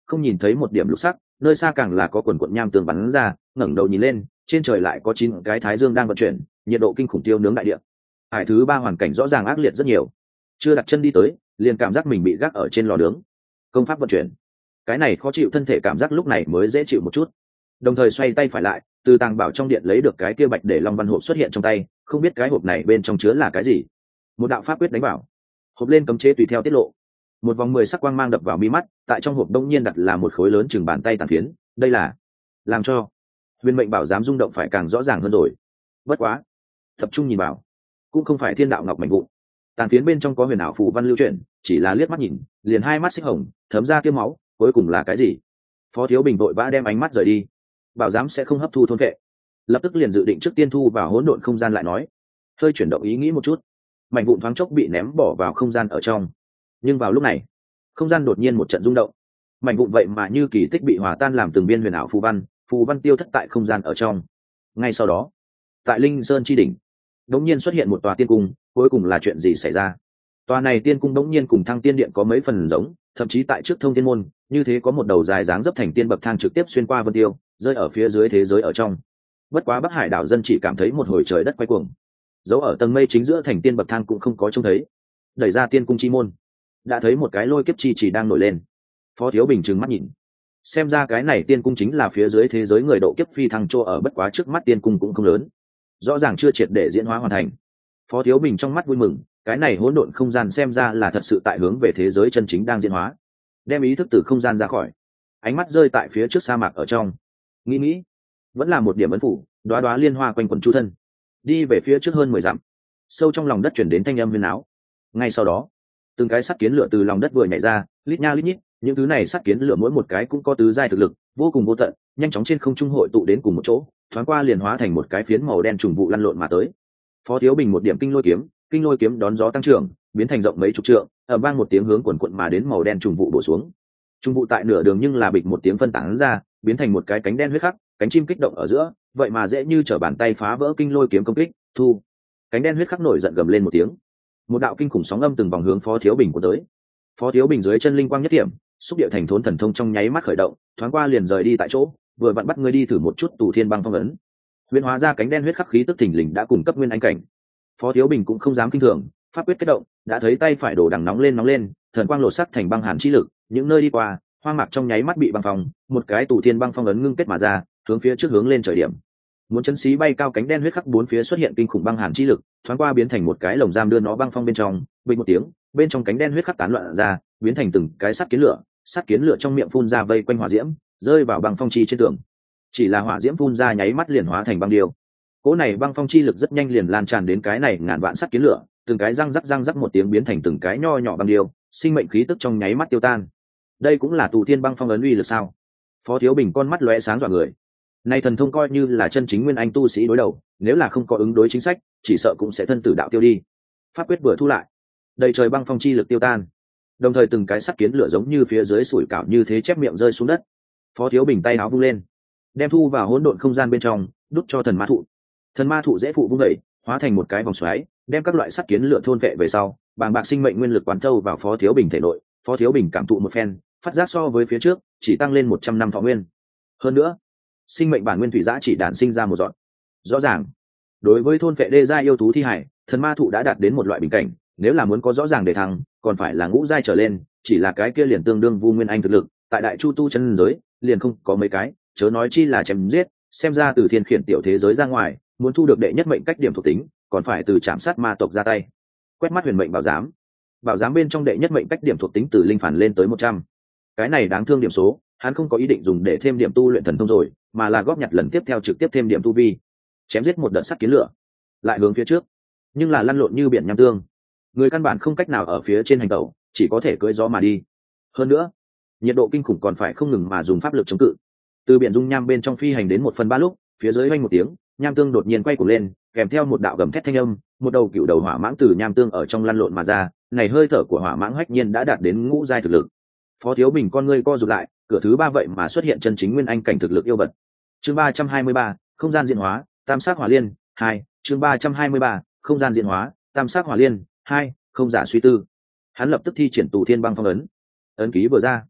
không nhìn thấy một điểm lục sắc, nơi xa càng là có quần quận nham tường bắn ra. Ngẩng đầu nhìn lên, trên trời lại có 9 cái thái dương đang vận chuyển, nhiệt độ kinh khủng tiêu nướng đại địa. Hải thứ ba hoàn cảnh rõ ràng ác liệt rất nhiều. Chưa đặt chân đi tới, liền cảm giác mình bị gác ở trên lò nướng. Công pháp vận chuyển, cái này khó chịu thân thể cảm giác lúc này mới dễ chịu một chút. Đồng thời xoay tay phải lại, từ tàng bảo trong điện lấy được cái kia bạch để long văn hộp xuất hiện trong tay, không biết cái hộp này bên trong chứa là cái gì. Một đạo pháp quyết đánh vào, hộp lên cấm chế tùy theo tiết lộ. Một vòng 10 sắc quang mang đập vào mi mắt, tại trong hộp đông nhiên đặt là một khối lớn chừng bàn tay tàn phiến. Đây là làm cho huyền mệnh bảo giám rung động phải càng rõ ràng hơn rồi. Bất quá, tập trung nhìn vào, cũng không phải thiên đạo ngọc mảnh vụn. Tàn phiến bên trong có huyền ảo phù văn lưu chuyển, chỉ là liếc mắt nhìn, liền hai mắt xích hồng, thấm ra tiêm máu, cuối cùng là cái gì? Phó Thiếu Bình vội vã đem ánh mắt rời đi. Bảo giám sẽ không hấp thu thôn vệ, lập tức liền dự định trước tiên thu vào hỗn độn không gian lại nói. Hơi chuyển động ý nghĩ một chút, mảnh vụn thoáng chốc bị ném bỏ vào không gian ở trong. Nhưng vào lúc này, không gian đột nhiên một trận rung động, mảnh vụn vậy mà như kỳ tích bị hòa tan làm từng viên huyền ảo phù văn tiêu thất tại không gian ở trong. Ngay sau đó, tại Linh Sơn chi đỉnh, đột nhiên xuất hiện một tòa tiên cung. Cuối cùng là chuyện gì xảy ra? Tòa này tiên cung đột nhiên cùng Thăng Tiên Điện có mấy phần giống, thậm chí tại trước thông thiên môn, như thế có một đầu dài dáng dấp thành tiên bậc thang trực tiếp xuyên qua vân tiêu, rơi ở phía dưới thế giới ở trong. Bất quá Bắc Hải đảo dân chỉ cảm thấy một hồi trời đất quay cuồng, dấu ở tầng mây chính giữa thành tiên bậc thang cũng không có trông thấy. Đẩy ra tiên cung chi môn, đã thấy một cái lôi kiếp chi chỉ đang nổi lên. Phó Thiếu Bình trừng mắt nhìn, xem ra cái này tiên cung chính là phía dưới thế giới người độ kiếp phi thăng chỗ ở. Bất quá trước mắt tiên cung cũng không lớn, rõ ràng chưa triệt để diễn hóa hoàn thành. Phó Thiếu Bình trong mắt vui mừng, cái này hỗn độn không gian xem ra là thật sự tại hướng về thế giới chân chính đang diễn hóa. Đem ý thức từ không gian ra khỏi, ánh mắt rơi tại phía trước sa mạc ở trong, nghĩ vẫn là một điểm ấn phủ, đóa đóa liên hoa quanh quần chu thân, đi về phía trước hơn 10 dặm. Sâu trong lòng đất chuyển đến thanh âm huyền áo. Ngay sau đó, từng cái sắt kiến lửa từ lòng đất vừa nhảy ra, lít nha lít nhít. Những thứ này sắt kiến lửa mỗi một cái cũng có tứ giai thực lực, vô cùng vô tận, nhanh chóng trên không trung hội tụ đến cùng một chỗ, thoáng qua liền hóa thành một cái phiến màu đen trùng vụ lăn lộn mà tới. Phó Thiếu Bình một điểm kinh lôi kiếm đón gió tăng trưởng, biến thành rộng mấy chục trượng, ầm vang một tiếng hướng quần quận mà đến màu đen trùng vụ bổ xuống. Trùng vụ tại nửa đường nhưng là bịch một tiếng phân tán ra, biến thành một cái cánh đen huyết khắc, cánh chim kích động ở giữa, vậy mà dễ như trở bàn tay phá vỡ kinh lôi kiếm công kích. Thu, cánh đen huyết khắc nổi giận gầm lên một tiếng, một đạo kinh khủng sóng âm từng vòng hướng Phó Thiếu Bình của tới. Phó Thiếu Bình dưới chân linh quang nhất điểm, xúc điệu thành thốn thần thông trong nháy mắt khởi động, thoáng qua liền rời đi tại chỗ, vừa vặn bắt ngươi đi thử một chút tù thiên băng phong ấn. Huyền hóa ra cánh đen huyết khắc khí tức thình lình đã cùng cấp nguyên anh cảnh. Phó Thiếu Bình cũng không dám kinh thường, pháp quyết kết động, đã thấy tay phải đổ đằng nóng lên, thần quang lột sắc thành băng hàn chi lực, những nơi đi qua, hoang mạc trong nháy mắt bị băng phong, một cái tù thiên băng phong ấn ngưng kết mà ra, hướng phía trước hướng lên trời điểm. Muốn chấn xí bay cao cánh đen huyết khắc bốn phía xuất hiện kinh khủng băng hàn chi lực, thoáng qua biến thành một cái lồng giam đưa nó băng phong bên trong, bình một tiếng, bên trong cánh đen huyết khắc tán loạn ra, biến thành từng cái sắt kiến lửa trong miệng phun ra vây quanh hỏa diễm, rơi vào băng phong chi trên tường. Chỉ là hỏa diễm phun ra nháy mắt liền hóa thành băng điêu. Cỗ này băng phong chi lực rất nhanh liền lan tràn đến cái này ngàn vạn sắt kiến lửa, từng cái răng rắc một tiếng biến thành từng cái nho nhỏ băng điêu, sinh mệnh khí tức trong nháy mắt tiêu tan. Đây cũng là tù thiên băng phong ấn uy lực sao? Phó Thiếu Bình con mắt lóe sáng dọa người. Nay thần thông coi như là chân chính nguyên anh tu sĩ đối đầu, nếu là không có ứng đối chính sách, chỉ sợ cũng sẽ thân tử đạo tiêu đi. Pháp quyết vừa thu lại, đầy trời băng phong chi lực tiêu tan, đồng thời từng cái sắt kiến lửa giống như phía dưới sủi cảo như thế chép miệng rơi xuống đất. Phó Thiếu Bình tay áo vung lên, đem thu vào hỗn độn không gian bên trong, đút cho thần ma thụ. Thần ma thụ dễ phụ vung đẩy, hóa thành một cái vòng xoáy, đem các loại sắt kiến lửa thôn vệ về sau, bàng bạc sinh mệnh nguyên lực quán thâu vào Phó Thiếu Bình thể nội. Phó Thiếu Bình cảm thụ một phen, phát giác so với phía trước chỉ tăng lên 100 năm thọ nguyên. Hơn nữa, sinh mệnh bản nguyên thủy giã chỉ đản sinh ra một dọn. Rõ ràng, đối với thôn vệ đê giai yêu thú thi hải, thần ma thụ đã đạt đến một loại bình cảnh, nếu là muốn có rõ ràng để thăng, còn phải là ngũ giai trở lên, chỉ là cái kia liền tương đương vu nguyên anh thực lực, tại đại chu tu chân giới, liền không có mấy cái, chớ nói chi là chém giết, xem ra từ thiên khiển tiểu thế giới ra ngoài, muốn thu được đệ nhất mệnh cách điểm thuộc tính, còn phải từ chạm sát ma tộc ra tay. Quét mắt huyền mệnh bảo giám bên trong đệ nhất mệnh cách điểm thuộc tính từ linh phản lên tới 100. Cái này đáng thương điểm số, hắn không có ý định dùng để thêm điểm tu luyện thần thông rồi, mà là góp nhặt lần tiếp theo trực tiếp thêm điểm tu vi. Chém giết một đợt sắt kiến lửa, lại hướng phía trước, nhưng là lăn lộn như biển nham tương, người căn bản không cách nào ở phía trên hành tẩu, chỉ có thể cưỡi gió mà đi. Hơn nữa, nhiệt độ kinh khủng còn phải không ngừng mà dùng pháp lực chống cự. Từ biển dung nham bên trong phi hành đến 1/3 lúc, phía dưới oanh một tiếng, nham tương đột nhiên quay cuồng lên, kèm theo một đạo gầm thét thanh âm, một đầu cựu đầu hỏa mãng từ nham tương ở trong lăn lộn mà ra. Này hơi thở của hỏa mãng hách nhiên đã đạt đến ngũ giai thực lực. Phó Thiếu Bình con ngươi co rụt lại, cửa thứ 3 vậy mà xuất hiện chân chính nguyên anh cảnh thực lực yêu vật. Chương 323, không gian diễn hóa, tam sắc hỏa liên 2. Chương 323, không gian diễn hóa, tam sắc hỏa liên 2. Không giả suy tư. Hắn lập tức thi triển tù thiên băng phong ấn. Ấn ký vừa ra,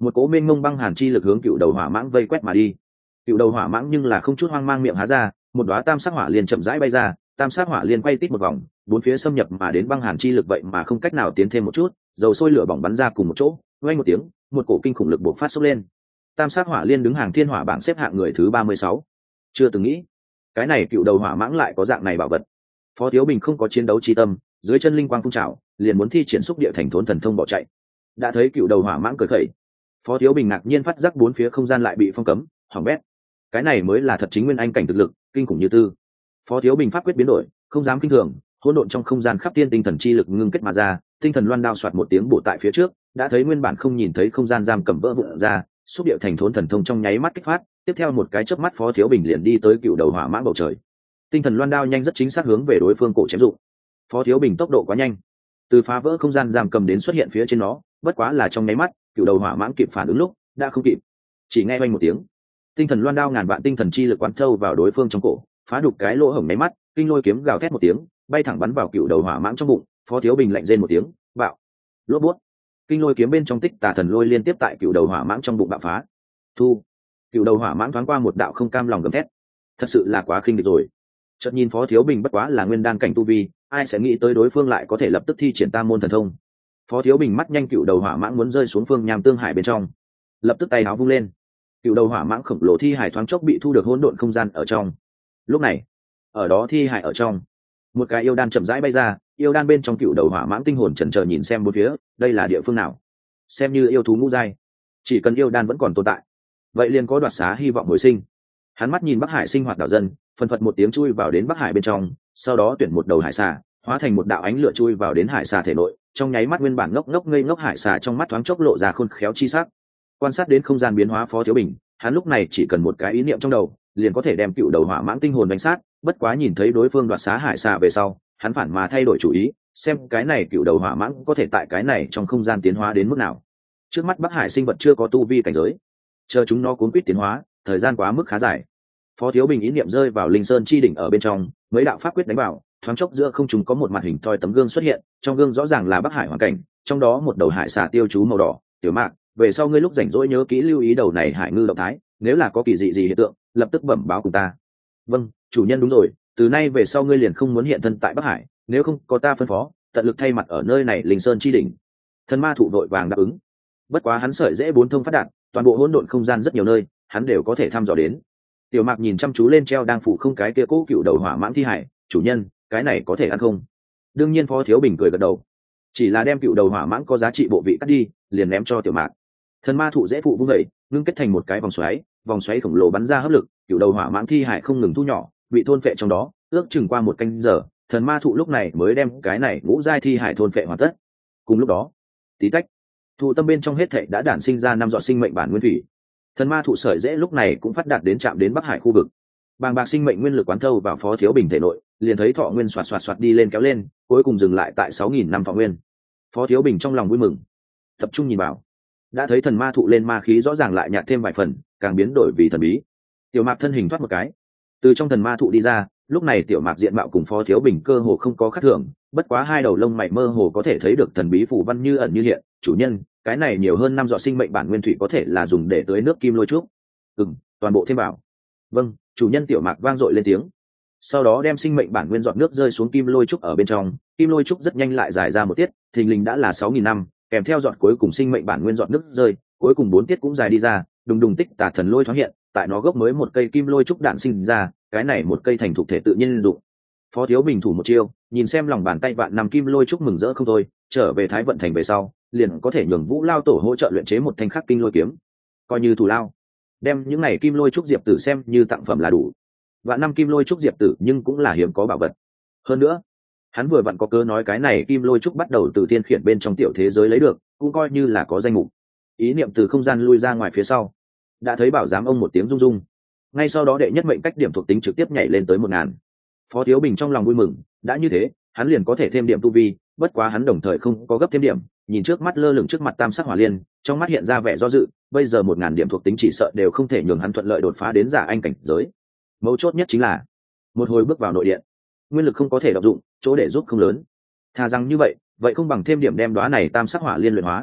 một cỗ mênh mông băng hàn chi lực hướng cựu đầu hỏa mãng vây quét mà đi. Cựu đầu hỏa mãng nhưng là không chút hoang mang miệng há ra, một đóa tam sắc hỏa liên chậm rãi bay ra, tam sắc hỏa liên quay tít một vòng, bốn phía xâm nhập mà đến băng hàn chi lực vậy mà không cách nào tiến thêm một chút, dầu sôi lửa bỏng bắn ra cùng một chỗ, vang một tiếng, một cổ kinh khủng lực bộc phát xốc lên. Tam sắc hỏa liên đứng hàng thiên hỏa bảng xếp hạng người thứ 36. Chưa từng nghĩ, cái này cựu đầu hỏa mãng lại có dạng này bảo vật. Phó Thiếu Bình không có chiến đấu chi tâm, dưới chân linh quang phun trào, liền muốn thi triển xúc địa thành thốn thần thông bỏ chạy. Đã thấy cựu đầu hỏa mãng cười khẩy, Phó Thiếu Bình ngạc nhiên phát giác bốn phía không gian lại bị phong cấm, hỏng bét. Cái này mới là thật chính nguyên anh cảnh thực lực, kinh khủng như tư. Phó Thiếu Bình pháp quyết biến đổi, không dám kinh thường, hỗn độn trong không gian khắp tiên tinh thần chi lực ngưng kết mà ra, tinh thần loan đao xoạt một tiếng bổ tại phía trước, đã thấy nguyên bản không nhìn thấy không gian giam cầm vỡ vụn ra, xúc điệu thành thốn thần thông trong nháy mắt kích phát, tiếp theo một cái chớp mắt Phó Thiếu Bình liền đi tới cựu đầu hỏa mãng bầu trời. Tinh thần loan đao nhanh rất chính xác hướng về đối phương cổ chém dụng. Phó Thiếu Bình tốc độ quá nhanh, từ phá vỡ không gian giam cầm đến xuất hiện phía trên nó, bất quá là trong nháy mắt, cựu đầu hỏa mãng kịp phản ứng lúc, đã không kịp. Chỉ nghe oanh một tiếng, tinh thần loan đao ngàn vạn tinh thần chi lực quán thâu vào đối phương trong cổ, phá đục cái lỗ hổng nháy mắt, kinh lôi kiếm gào thét một tiếng, bay thẳng bắn vào cựu đầu hỏa mãng trong bụng. Phó Thiếu Bình lạnh rên một tiếng, bạo, lốp bút, kinh lôi kiếm bên trong tích tà thần lôi liên tiếp tại cựu đầu hỏa mãng trong bụng bạo phá. Thu, cựu đầu hỏa mãng thoáng qua một đạo không cam lòng gầm thét, thật sự là quá khinh địch rồi. Chợt nhìn Phó Thiếu Bình bất quá là nguyên đan cảnh tu vi, ai sẽ nghĩ tới đối phương lại có thể lập tức thi triển tam môn thần thông. Phó Thiếu Bình mắt nhanh, cựu đầu hỏa mãng muốn rơi xuống phương nham tương hải bên trong, lập tức tay áo vung lên, cựu đầu hỏa mãng khổng lồ thi hải thoáng chốc bị thu được hỗn độn không gian ở trong. Lúc này, ở đó thi hải ở trong, một cái yêu đan chậm rãi bay ra, yêu đan bên trong cựu đầu hỏa mãng tinh hồn chần chờ nhìn xem bốn phía, đây là địa phương nào? Xem như yêu thú ngũ giai, chỉ cần yêu đan vẫn còn tồn tại, vậy liền có đoạt xá hy vọng hồi sinh. Hắn mắt nhìn Bắc Hải sinh hoạt đảo dân, phân phật một tiếng chui vào đến Bắc Hải bên trong, sau đó tuyển một đầu hải xà, hóa thành một đạo ánh lửa chui vào đến hải xà thể nội. Trong nháy mắt nguyên bản ngốc ngốc ngây ngốc hải xà trong mắt thoáng chốc lộ ra khôn khéo chi sắc. Quan sát đến không gian biến hóa Phó Thiếu Bình, hắn lúc này chỉ cần một cái ý niệm trong đầu, liền có thể đem cựu đầu hỏa mãng tinh hồn đánh sát. Bất quá nhìn thấy đối phương đoạt xá hải xà về sau, hắn phản mà thay đổi chủ ý, xem cái này cựu đầu hỏa mãng có thể tại cái này trong không gian tiến hóa đến mức nào. Trước mắt Bắc Hải sinh vật chưa có tu vi cảnh giới, chờ chúng nó cuốn quýt tiến hóa, thời gian quá mức khá dài. Phó Thiếu Bình ý niệm rơi vào linh sơn chi đỉnh ở bên trong, mấy đạo pháp quyết đánh vào, thoáng chốc giữa không trung có một mặt hình thoi tấm gương xuất hiện, trong gương rõ ràng là Bắc Hải hoàn cảnh, trong đó một đầu hải xà tiêu chú màu đỏ. Tiểu Mạc, về sau ngươi lúc rảnh rỗi nhớ kỹ lưu ý đầu này hải ngư động thái, nếu là có kỳ dị gì hiện tượng, lập tức bẩm báo cùng ta. Vâng, chủ nhân. Đúng rồi, từ nay về sau ngươi liền không muốn hiện thân tại Bắc Hải, nếu không có ta phân phó, tận lực thay mặt ở nơi này linh sơn chi đỉnh. Thần ma thụ vội vàng đáp ứng. Bất quá hắn sợi dễ bốn thông phát đạt, toàn bộ hỗn độn không gian rất nhiều nơi, hắn đều có thể thăm dò đến. Tiểu Mạc nhìn chăm chú lên treo đang phủ không cái kia cố cựu đầu hỏa mãng thi hải, chủ nhân, cái này có thể ăn không? Đương nhiên. Phó Thiếu Bình cười gật đầu, chỉ là đem cựu đầu hỏa mãng có giá trị bộ vị cắt đi, liền ném cho Tiểu Mạc. Thần ma thụ dễ phụ vung đẩy, ngưng kết thành một cái vòng xoáy khổng lồ bắn ra hấp lực, cựu đầu hỏa mãng thi hải không ngừng thu nhỏ, bị thôn phệ trong đó. Ước chừng qua một canh giờ, thần ma thụ lúc này mới đem cái này ngũ giai thi hải thôn phệ hoàn tất. Cùng lúc đó, tí tách, thụ tâm bên trong hết thảy đã đản sinh ra 5 giọt sinh mệnh bản nguyên thủy. Thần ma thụ sợi dễ lúc này cũng phát đạt đến chạm đến Bắc Hải khu vực. Bàng bạc sinh mệnh nguyên lực quán thâu vào Phó Thiếu Bình thể nội, liền thấy thọ nguyên xoạt xoạt xoạt đi lên kéo lên, cuối cùng dừng lại tại 6.000 năm thọ nguyên. Phó Thiếu Bình trong lòng vui mừng, tập trung nhìn vào, đã thấy thần ma thụ lên ma khí rõ ràng lại nhạt thêm vài phần, càng biến đổi vì thần bí. Tiểu Mạc thân hình thoát một cái, từ trong thần ma thụ đi ra. Lúc này Tiểu Mạc diện mạo cùng Phó Thiếu Bình cơ hồ không có khác thường, bất quá hai đầu lông mày mơ hồ có thể thấy được thần bí phù văn như ẩn như hiện. Chủ nhân, cái này nhiều hơn 5 giọt sinh mệnh bản nguyên thủy có thể là dùng để tưới nước kim lôi trúc. Toàn bộ thêm vào. Vâng, chủ nhân. Tiểu Mạc vang dội lên tiếng, sau đó đem sinh mệnh bản nguyên giọt nước rơi xuống kim lôi trúc ở bên trong. Kim lôi trúc rất nhanh lại dài ra một tiết, thình lình đã là 6.000 năm, kèm theo giọt cuối cùng sinh mệnh bản nguyên giọt nước rơi, cuối cùng 4 tiết cũng dài đi ra. Đùng đùng tích tà thần lôi thoáng hiện, tại nó gốc mới một cây kim lôi trúc đạn sinh ra, cái này một cây thành thục thể tự nhiên dụng. Phó Thiếu Bình thủ một chiêu, nhìn xem lòng bàn tay vạn năm kim lôi trúc mừng rỡ không thôi. Trở về Thái Vận thành về sau, liền có thể nhường Vũ Lao tổ hỗ trợ luyện chế một thanh khắc kinh lôi kiếm, coi như thù lao. Đem những này kim lôi trúc diệp tử xem như tặng phẩm là đủ. Vạn năm kim lôi trúc diệp tử nhưng cũng là hiếm có bảo vật. Hơn nữa, hắn vừa vặn có cớ nói cái này kim lôi trúc bắt đầu từ thiên khiển bên trong tiểu thế giới lấy được, cũng coi như là có danh mục. Ý niệm từ không gian lui ra ngoài phía sau, đã thấy bảo giám ông một tiếng rung rung. Ngay sau đó đệ nhất mệnh cách điểm thuộc tính trực tiếp nhảy lên tới 1000. Phó Thiếu Bình trong lòng vui mừng, đã như thế, hắn liền có thể thêm điểm tu vi. Bất quá hắn đồng thời không có gấp thêm điểm, nhìn trước mắt lơ lửng trước mặt tam sắc hỏa liên, trong mắt hiện ra vẻ do dự. Bây giờ 1000 điểm thuộc tính chỉ sợ đều không thể nhường hắn thuận lợi đột phá đến giả anh cảnh giới. Mấu chốt nhất chính là một hồi bước vào nội điện, nguyên lực không có thể động dụng, chỗ để giúp không lớn. Thà rằng như vậy, vậy không bằng thêm điểm đem đóa này tam sắc hỏa liên luyện hóa.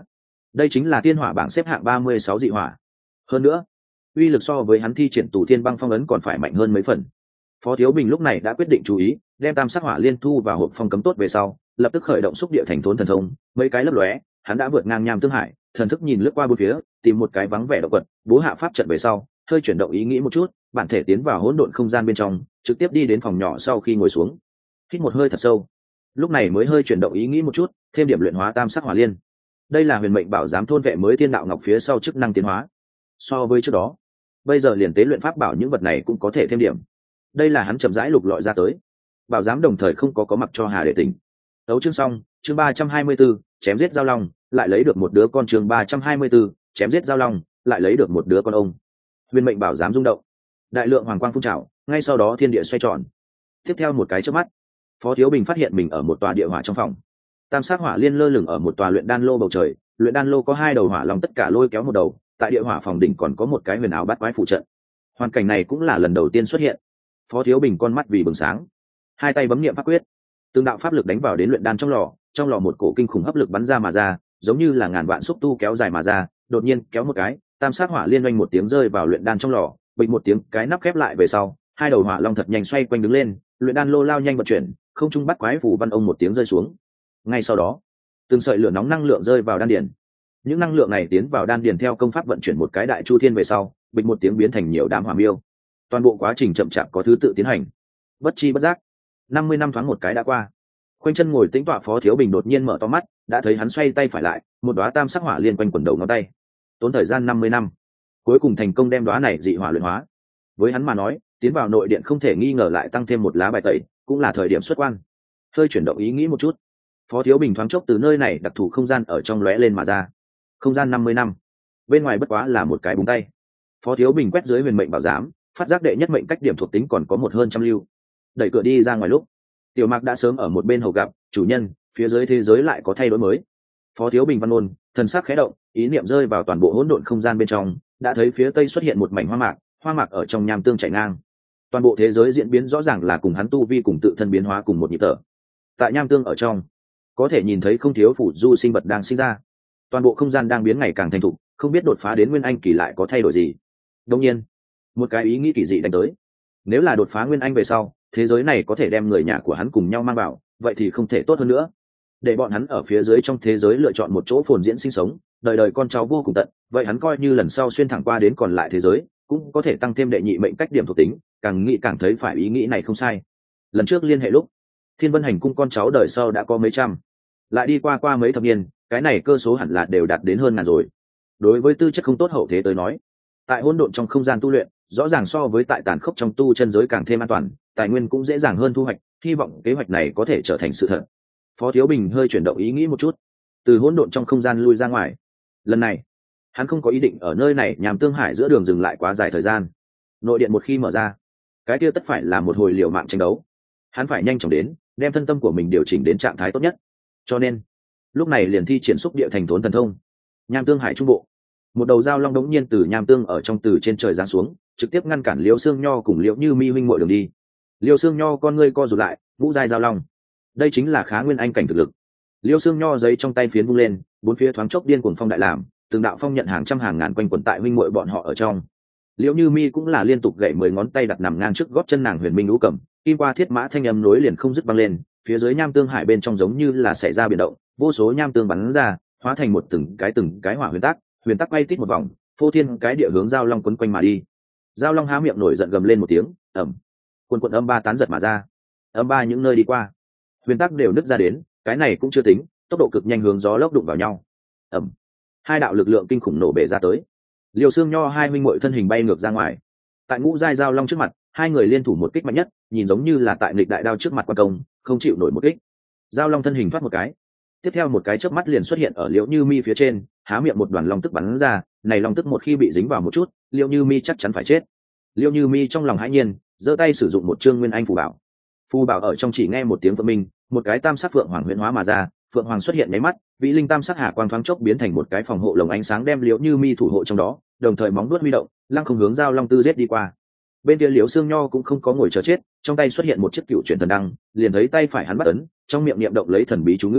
đây chính là tiên hỏa bảng xếp hạng 36 dị hỏa. Hơn nữa, uy lực so với hắn thi triển Tù Thiên Băng Phong ấn còn phải mạnh hơn mấy phần. Phó Thiếu Bình lúc này đã quyết định chú ý, đem tam sắc hỏa liên thu vào hộp phong cấm tốt về sau, lập tức khởi động xúc địa thành thốn thần thông, mấy cái lấp lóe, hắn đã vượt ngang Nham Tương Hải, thần thức nhìn lướt qua bốn phía, tìm một cái vắng vẻ động vật, bố hạ pháp trận về sau, hơi chuyển động ý nghĩ một chút, bản thể tiến vào hỗn độn không gian bên trong, trực tiếp đi đến phòng nhỏ sau khi ngồi xuống, hít một hơi thật sâu, lúc này mới hơi chuyển động ý nghĩ một chút, thêm điểm luyện hóa tam sắc hỏa liên. Đây là huyền mệnh bảo giám thôn vệ mới tiên đạo ngọc phía sau chức năng tiến hóa. So với trước đó, bây giờ liền tế luyện pháp bảo những vật này cũng có thể thêm điểm. Đây là hắn chậm rãi lục lọi ra tới. Bảo giám đồng thời không có mặc cho Hà để tỉnh. Tấu chương xong, chương 324, chém giết giao long, lại lấy được một đứa con, chương 324, chém giết giao long, lại lấy được một đứa con ông. Huyền mệnh bảo giám rung động, đại lượng hoàng quang phun trào, ngay sau đó thiên địa xoay tròn. Tiếp theo một cái chớp mắt, Phó Thiếu Bình phát hiện mình ở một tòa địa hỏa trong phòng. Tam sắc hỏa liên lơ lửng ở một tòa luyện đan lô bầu trời, luyện đan lô có hai đầu hỏa long tất cả lôi kéo một đầu, tại địa hỏa phòng đỉnh còn có một cái huyền ảo bát quái phụ trận. Hoàn cảnh này cũng là lần đầu tiên xuất hiện. Phó Thiếu Bình con mắt vì bừng sáng, hai tay bấm niệm pháp quyết, từng đạo pháp lực đánh vào đến luyện đan trong lò một cổ kinh khủng hấp lực bắn ra mà ra, giống như là ngàn vạn xúc tu kéo dài mà ra, đột nhiên kéo một cái, tam sắc hỏa liên oanh một tiếng rơi vào luyện đan trong lò, bịch một tiếng, cái nắp khép lại về sau, hai đầu hỏa long thật nhanh xoay quanh đứng lên, luyện đan lô lao nhanh vận chuyển, không trung bắt quái phủ văn ông một tiếng rơi xuống. Ngay sau đó, từng sợi lửa nóng năng lượng rơi vào đan điền. Những năng lượng này tiến vào đan điền theo công pháp vận chuyển một cái đại chu thiên về sau, bịch một tiếng biến thành nhiều đám hỏa miêu. Toàn bộ quá trình chậm chạp có thứ tự tiến hành. Bất chi bất giác, 50 năm thoáng một cái đã qua. Khoanh chân ngồi tĩnh tọa Phó Thiếu Bình đột nhiên mở to mắt, đã thấy hắn xoay tay phải lại, một đóa tam sắc hỏa liên quanh quần đầu ngón tay. Tốn thời gian 50 năm, cuối cùng thành công đem đóa này dị hỏa luyện hóa. Với hắn mà nói, tiến vào nội điện không thể nghi ngờ lại tăng thêm một lá bài tẩy, cũng là thời điểm xuất quan. Hơi chuyển động ý nghĩ một chút, Phó Thiếu Bình thoáng chốc từ nơi này đặc thù không gian ở trong lóe lên mà ra. Không gian 50 năm, bên ngoài bất quá là một cái búng tay. Phó Thiếu Bình quét dưới huyền mệnh bảo giám, phát giác đệ nhất mệnh cách điểm thuộc tính còn có một hơn trăm lưu. Đẩy cửa đi ra ngoài lúc, Tiểu Mạc đã sớm ở một bên hầu gặp, chủ nhân, phía dưới thế giới lại có thay đổi mới. Phó Thiếu Bình văn ôn, thần sắc khẽ động, ý niệm rơi vào toàn bộ hỗn độn không gian bên trong, đã thấy phía tây xuất hiện một mảnh hoa mạc ở trong nham tương chảy ngang. Toàn bộ thế giới diễn biến rõ ràng là cùng hắn tu vi cùng tự thân biến hóa cùng một nhịp thở. Tại nham tương ở trong, có thể nhìn thấy không thiếu phủ du sinh vật đang sinh ra. Toàn bộ không gian đang biến ngày càng thành thục, không biết đột phá đến nguyên anh kỳ lại có thay đổi gì. Đương nhiên, một cái ý nghĩ kỳ dị đánh tới. Nếu là đột phá nguyên anh về sau, thế giới này có thể đem người nhà của hắn cùng nhau mang vào, vậy thì không thể tốt hơn nữa. Để bọn hắn ở phía dưới trong thế giới lựa chọn một chỗ phồn diễn sinh sống, đời đời con cháu vô cùng tận, vậy hắn coi như lần sau xuyên thẳng qua đến còn lại thế giới, cũng có thể tăng thêm đệ nhị mệnh cách điểm thuộc tính, càng nghĩ càng thấy phải ý nghĩ này không sai. Lần trước liên hệ lúc, Thiên Vân Hành cung con cháu đời sau đã có mấy trăm, lại đi qua mấy thập niên, cái này cơ số hẳn là đều đạt đến hơn ngàn rồi. Đối với tư chất không tốt hậu thế tới nói, tại hỗn độn trong không gian tu luyện, rõ ràng so với tại tàn khốc trong tu chân giới càng thêm an toàn, tài nguyên cũng dễ dàng hơn thu hoạch, hy vọng kế hoạch này có thể trở thành sự thật. Phó Thiếu Bình hơi chuyển động ý nghĩ một chút, từ hỗn độn trong không gian lui ra ngoài. Lần này, hắn không có ý định ở nơi này nhằm tương hải giữa đường dừng lại quá dài thời gian. Nội điện một khi mở ra, cái kia tất phải là một hồi liều mạng tranh đấu. Hắn phải nhanh chóng đến, đem thân tâm của mình điều chỉnh đến trạng thái tốt nhất. Cho nên, lúc này liền thi triển xúc địa thành thốn thần thông. Nham tương hải trung bộ, một đầu dao long đống nhiên từ nham tương ở trong từ trên trời giáng xuống, trực tiếp ngăn cản Liêu Xương Nho cùng Liễu Như Mi huynh muội đường đi. Liêu Xương Nho con ngươi co rụt lại, ngũ giai dao long, đây chính là khá nguyên anh cảnh thực lực. Liêu Xương Nho giấy trong tay phiến vung lên, bốn phía thoáng chốc điên cuồng phong đại làm, từng đạo phong nhận hàng trăm hàng ngàn quanh quẩn tại huynh muội bọn họ ở trong. Liễu Như Mi cũng là liên tục gậy 10 ngón tay đặt nằm ngang trước gót chân nàng huyền minh lũ cầm, kim qua thiết mã thanh âm nối liền không dứt vang lên, phía dưới nham tương hải bên trong giống như là xảy ra biến động, vô số nham tương bắn ra, hóa thành một từng cái hỏa huyền tắc bay tít một vòng, phô thiên cái địa hướng giao long quấn quanh mà đi. Giao long há miệng nổi giận gầm lên một tiếng, ầm, quần âm ba tán giật mà ra, âm ba những nơi đi qua, huyền tắc đều nứt ra đến, cái này cũng chưa tính, tốc độ cực nhanh hướng gió lốc đụng vào nhau, ầm, hai đạo lực lượng kinh khủng nổ bể ra tới. Liêu Xương Nho hai huynh muội thân hình bay ngược ra ngoài, tại ngũ giai giao long trước mặt, hai người liên thủ một kích mạnh nhất, nhìn giống như là tại nghịch đại đao trước mặt quan công, không chịu nổi một kích. Giao long thân hình thoát một cái, tiếp theo một cái chớp mắt liền xuất hiện ở Liễu Như Mi phía trên, há miệng một đoàn long tức bắn ra, này long tức một khi bị dính vào một chút, Liễu Như Mi chắc chắn phải chết. Liễu Như Mi trong lòng hãi nhiên, giơ tay sử dụng một chương nguyên anh phù bảo. Phù bảo ở trong chỉ nghe một tiếng vỡ minh, một cái tam sắc phượng hoàng huyễn hóa mà ra, phượng hoàng xuất hiện nháy mắt, vĩ linh tam sắc hà quang thoáng chốc biến thành một cái phòng hộ lồng ánh sáng đem Liễu Như Mi thủ hộ trong đó, đồng thời móng vuốt huy động, lăng không hướng giao long tư giết đi qua. Bên kia Liễu Xương Nho cũng không có ngồi chờ chết, trong tay xuất hiện một chiếc cựu chuyển thần đăng, liền thấy tay phải hắn bắt ấn, trong miệng niệm động lấy thần bí chú ngữ,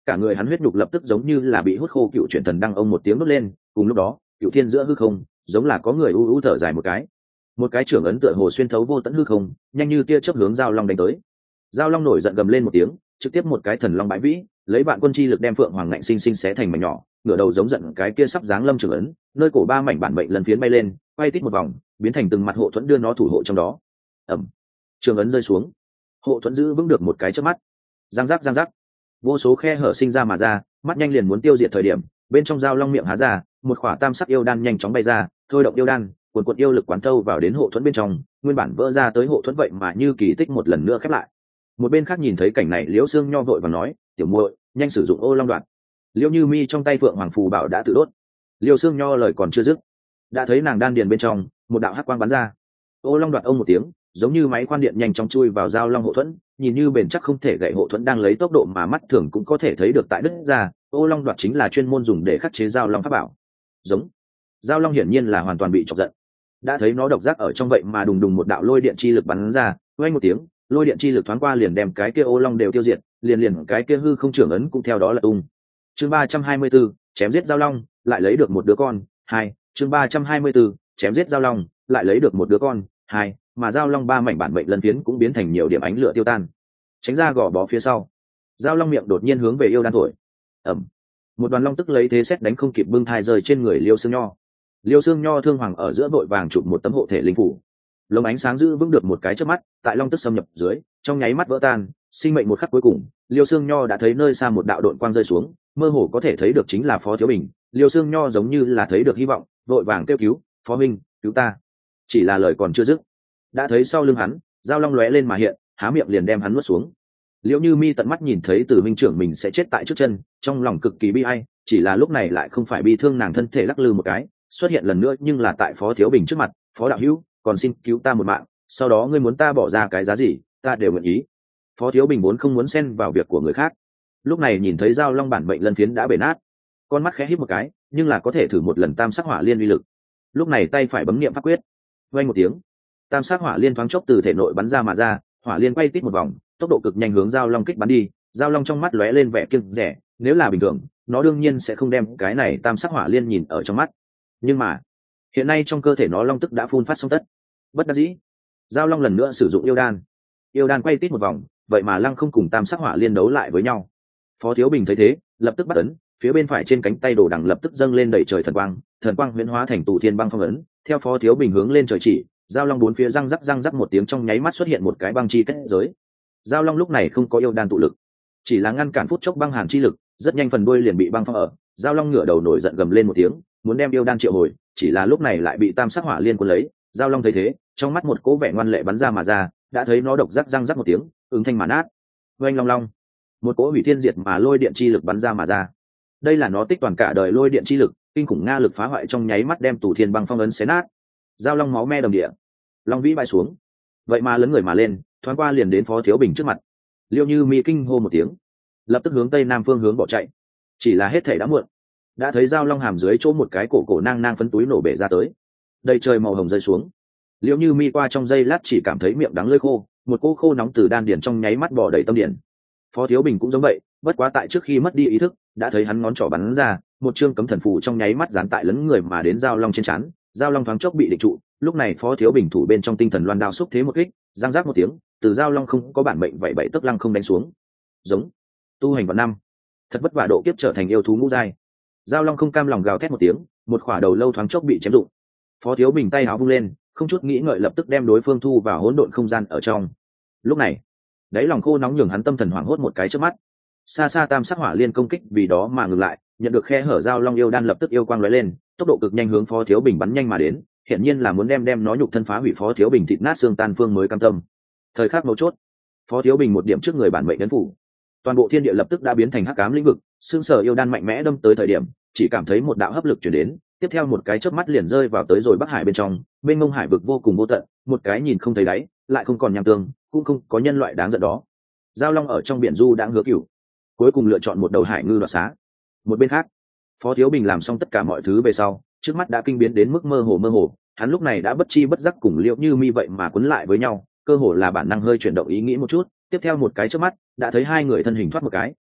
cả người hắn huyết nhục lập tức giống như là bị hút khô. Cựu chuyển thần đăng ông một tiếng đốt lên, cùng lúc đó cựu thiên giữa hư không giống là có người u u thở dài một cái trưởng ấn tựa hồ xuyên thấu vô tận hư không, nhanh như tia chớp hướng giao long đánh tới. Giao long nổi giận gầm lên một tiếng, trực tiếp một cái thần long bãi vĩ, lấy vạn quân chi lực đem phượng hoàng ngạnh sinh sinh xé thành mảnh nhỏ, ngửa đầu giống giận cái kia sắp giáng lâm trưởng ấn, nơi cổ ba mảnh bản mệnh lần phiến bay lên, quay tít một vòng, biến thành từng mặt hộ thuẫn đưa nó thủ hộ trong đó. Ẩm, trưởng ấn rơi xuống, hộ thuẫn giữ vững được một cái chớp mắt, giang giác, vô số khe hở sinh ra mà ra, mắt nhanh liền muốn tiêu diệt thời điểm, bên trong giao long miệng há ra, một khỏa tam sắc yêu đan nhanh chóng bay ra, thôi động yêu đan, cuồn yêu lực quán thâu vào đến hộ thuẫn bên trong, nguyên bản vỡ ra tới hộ thuẫn vậy mà như kỳ tích một lần nữa khép lại. Một bên khác nhìn thấy cảnh này, Liễu Xương Nho vội và nói, tiểu muội, nhanh sử dụng ô long đoạn. Liễu Như Mi trong tay phượng hoàng phù bảo đã tự đốt. Liễu Xương Nho lời còn chưa dứt, đã thấy nàng đan điền bên trong một đạo hắc quang bắn ra. Ô long đoạn ông một tiếng, giống như máy khoan điện nhanh chóng chui vào giao long hộ thuẫn, nhìn như bền chắc không thể gãy hộ thuẫn đang lấy tốc độ mà mắt thường cũng có thể thấy được tại đứt ra. Ô long đoạn chính là chuyên môn dùng để khắc chế giao long pháp bảo. Giống. Giao long hiển nhiên là hoàn toàn bị chọc giận, đã thấy nó độc giác ở trong vậy mà đùng đùng một đạo lôi điện chi lực bắn ra, vang một tiếng, lôi điện chi lực thoáng qua liền đem cái kia ô long đều tiêu diệt, liền cái kia hư không trưởng ấn cũng theo đó là tung. Chương 324, chém giết giao long, lại lấy được một đứa con. 2. Chương 324, chém giết giao long, lại lấy được một đứa con. 2. Mà giao long ba mảnh bản mệnh lân phiến cũng biến thành nhiều điểm ánh lửa tiêu tan, tránh ra gò bó phía sau. Giao long miệng đột nhiên hướng về yêu đan thổi. Ẩm. Một đoàn long tức lấy thế xét đánh không kịp bưng thai rơi trên người Liêu Xương Nho. Liêu Xương Nho thương hoàng ở giữa vội vàng chụp một tấm hộ thể linh phủ, lồng ánh sáng giữ vững được một cái chớp mắt, tại long tức xâm nhập dưới, trong nháy mắt vỡ tan, sinh mệnh một khắc cuối cùng, Liêu Xương Nho đã thấy nơi xa một đạo độn quang rơi xuống, mơ hồ có thể thấy được chính là Phó Thiếu Bình. Liêu Xương Nho giống như là thấy được hy vọng, vội vàng kêu cứu, "Phó huynh, cứu ta!" Chỉ là lời còn chưa dứt, đã thấy sau lưng hắn, giao long lóe lên mà hiện, há miệng liền đem hắn nuốt xuống. Liễu Như Mi tận mắt nhìn thấy Từ Minh trưởng mình sẽ chết tại trước chân, trong lòng cực kỳ bi ai, chỉ là lúc này lại không phải bi thương, nàng thân thể lắc lư một cái, xuất hiện lần nữa nhưng là tại Phó Thiếu Bình trước mặt. "Phó đạo hữu, còn xin cứu ta một mạng, sau đó ngươi muốn ta bỏ ra cái giá gì ta đều nguyện ý." Phó Thiếu Bình vốn không muốn xen vào việc của người khác, lúc này nhìn thấy giao long bản mệnh lân phiến đã bể nát, con mắt khẽ híp một cái, nhưng là có thể thử một lần tam sắc hỏa liên uy lực. Lúc này tay phải bấm niệm pháp quyết, vang một tiếng, tam sắc hỏa liên thoáng chốc từ thể nội bắn ra mà ra, hỏa liên quay tít một vòng, tốc độ cực nhanh hướng giao long kích bắn đi. Giao long trong mắt lóe lên vẻ kiêng dè, nếu là bình thường nó đương nhiên sẽ không đem cái này tam sắc hỏa liên nhìn ở trong mắt, nhưng mà hiện nay trong cơ thể nó long tức đã phun phát xong tất. Bất đắc dĩ, giao long lần nữa sử dụng yêu đan quay tít một vòng, vậy mà lăng không cùng tam sắc hỏa liên đấu lại với nhau. Phó Thiếu Bình thấy thế lập tức bắt ấn, phía bên phải trên cánh tay đồ đằng lập tức dâng lên đẩy trời thần quang huyễn hóa thành tụ thiên băng phong ấn, theo Phó Thiếu Bình hướng lên trời chỉ, giao long bốn phía răng rắc một tiếng, trong nháy mắt xuất hiện một cái băng chi kết giới. Giao long lúc này không có yêu đan tụ lực, chỉ là ngăn cản phút chốc băng hàn chi lực, rất nhanh phần đuôi liền bị băng phong ở. Giao long ngửa đầu nổi giận gầm lên một tiếng, muốn đem yêu đan triệu hồi, chỉ là lúc này lại bị tam sắc hỏa liên cuốn lấy. Giao long thấy thế, trong mắt một cỗ vẻ ngoan lệ bắn ra mà ra, đã thấy nó độc răng rắc một tiếng, ứng thanh mà nát. Oanh long long, một cỗ hủy thiên diệt mà lôi điện chi lực bắn ra mà ra. Đây là nó tích toàn cả đời lôi điện chi lực, kinh khủng nga lực phá hoại trong nháy mắt đem tủ thiên băng phong ấn xé nát. Giao long máu me đầm địa, long vĩ bay xuống, vậy mà lớn người mà lên, thoáng qua liền đến Phó Thiếu Bình trước mặt. Liêu Như Mi kinh hô một tiếng, lập tức hướng tây nam phương hướng bỏ chạy, chỉ là hết thể đã muộn. Đã thấy giao long hàm dưới chỗ một cái cổ nang phấn túi nổ bể ra tới, đầy trời màu hồng rơi xuống. Liêu Như Mi qua trong giây lát chỉ cảm thấy miệng đắng lưỡi khô, một cô khô nóng từ đan điền trong nháy mắt bỏ đầy tâm điển. Phó Thiếu Bình cũng giống vậy, bất quá tại trước khi mất đi ý thức, đã thấy hắn ngón trỏ bắn ra, một chương cấm thần phù trong nháy mắt dán tại lấn người mà đến giao long trên trán. Giao long thoáng chốc bị định trụ, lúc này Phó Thiếu Bình thủ bên trong tinh thần loan đao xúc thế một kích, giang giác một tiếng, từ giao long không có bản mệnh vậy bảy tức lăng không đánh xuống. Giống, tu hành vào năm, thật vất vả độ kiếp trở thành yêu thú ngũ giai. Giao long không cam lòng gào thét một tiếng, một khỏa đầu lâu thoáng chốc bị chém rụng. Phó Thiếu Bình tay áo vung lên, không chút nghĩ ngợi lập tức đem đối phương thu vào hỗn độn không gian ở trong. Lúc này, đáy lòng khô nóng nhường hắn tâm thần hoảng hốt một cái trước mắt. Xa xa tam sắc hỏa liên công kích vì đó mà ngừng lại, nhận được khe hở giao long yêu đan lập tức yêu quang lóe lên, tốc độ cực nhanh hướng Phó Thiếu Bình bắn nhanh mà đến, hiển nhiên là muốn đem nó nhục thân phá hủy Phó Thiếu Bình thịt nát xương tan phương mới cam tâm. Thời khắc mấu chốt, Phó Thiếu Bình một điểm trước người bản mệnh ấn phủ, toàn bộ thiên địa lập tức đã biến thành hắc ám lĩnh vực. Xương sở yêu đan mạnh mẽ đâm tới thời điểm, chỉ cảm thấy một đạo hấp lực chuyển đến, tiếp theo một cái chớp mắt liền rơi vào tới rồi Bắc Hải bên trong, bên ngông hải vực vô cùng vô tận, một cái nhìn không thấy đáy, lại không còn nham tương, cũng không có nhân loại đáng giận đó. Giao long ở trong biển du đã hứa cửu, cuối cùng lựa chọn một đầu hải ngư đoạt xá. Một bên khác, Phó Thiếu Bình làm xong tất cả mọi thứ về sau, trước mắt đã kinh biến đến mức mơ hồ, hắn lúc này đã bất chi bất giác cùng Liễu Như Mi vậy mà quấn lại với nhau, cơ hồ là bản năng hơi chuyển động ý nghĩ một chút, tiếp theo một cái chớp mắt, đã thấy hai người thân hình thoát một cái,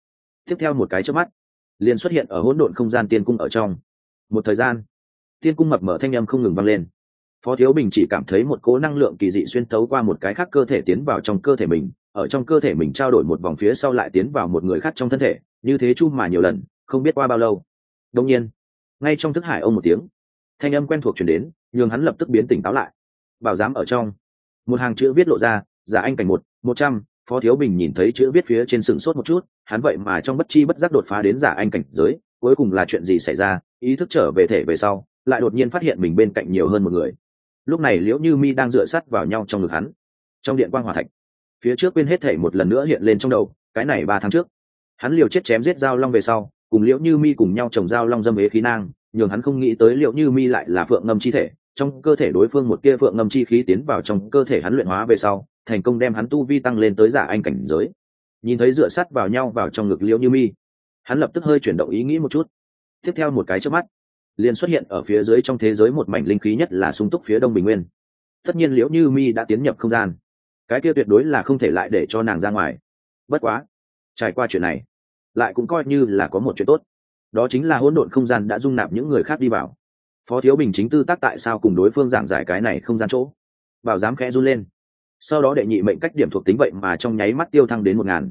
tiếp theo một cái chớp mắt liền xuất hiện ở hỗn độn không gian tiên cung ở trong. Một thời gian, tiên cung mập mở thanh âm không ngừng vang lên. Phó Thiếu Bình chỉ cảm thấy một cỗ năng lượng kỳ dị xuyên tấu qua một cái khác cơ thể tiến vào trong cơ thể mình, ở trong cơ thể mình trao đổi một vòng phía sau lại tiến vào một người khác trong thân thể, như thế chu mà nhiều lần, không biết qua bao lâu. Đột nhiên, ngay trong thức hải ông một tiếng, thanh âm quen thuộc truyền đến, nhường hắn lập tức biến tỉnh táo lại. Bảo giám ở trong, một hàng chữ viết lộ ra, giả anh cảnh 100. Phó Thiếu Bình nhìn thấy chữ viết phía trên sừng sốt một chút, hắn vậy mà trong bất chi bất giác đột phá đến giả anh cảnh giới, cuối cùng là chuyện gì xảy ra? Ý thức trở về thể về sau, lại đột nhiên phát hiện mình bên cạnh nhiều hơn một người. Lúc này Liễu Như Mi đang dựa sát vào nhau trong ngực hắn, trong điện quang hỏa thạch, phía trước quên hết thể một lần nữa hiện lên trong đầu, cái này 3 tháng trước, hắn liều chết chém giết Giao Long về sau, cùng Liễu Như Mi cùng nhau trồng Giao Long dâm ế khí nang, nhường hắn không nghĩ tới Liễu Như Mi lại là phượng ngâm chi thể, trong cơ thể đối phương một tia phượng ngâm chi khí tiến vào trong cơ thể hắn luyện hóa về sau, thành công đem hắn tu vi tăng lên tới giả anh cảnh giới. Nhìn thấy dựa sát vào nhau vào trong ngực Liễu Như Mi, hắn lập tức hơi chuyển động ý nghĩ một chút. Tiếp theo một cái chớp mắt, liền xuất hiện ở phía dưới trong thế giới một mảnh linh khí nhất là sung túc phía đông bình nguyên. Tất nhiên Liễu Như Mi đã tiến nhập không gian, cái kia tuyệt đối là không thể lại để cho nàng ra ngoài. Bất quá, trải qua chuyện này, lại cũng coi như là có một chuyện tốt, đó chính là hỗn độn không gian đã dung nạp những người khác đi vào. Phó Thiếu Bình chính tư tác tại sao cùng đối phương giảng giải cái này không gian chỗ, bảo dám khẽ run lên. Sau đó đệ nhị mệnh cách điểm thuộc tính vậy mà trong nháy mắt tiêu thăng đến 1000,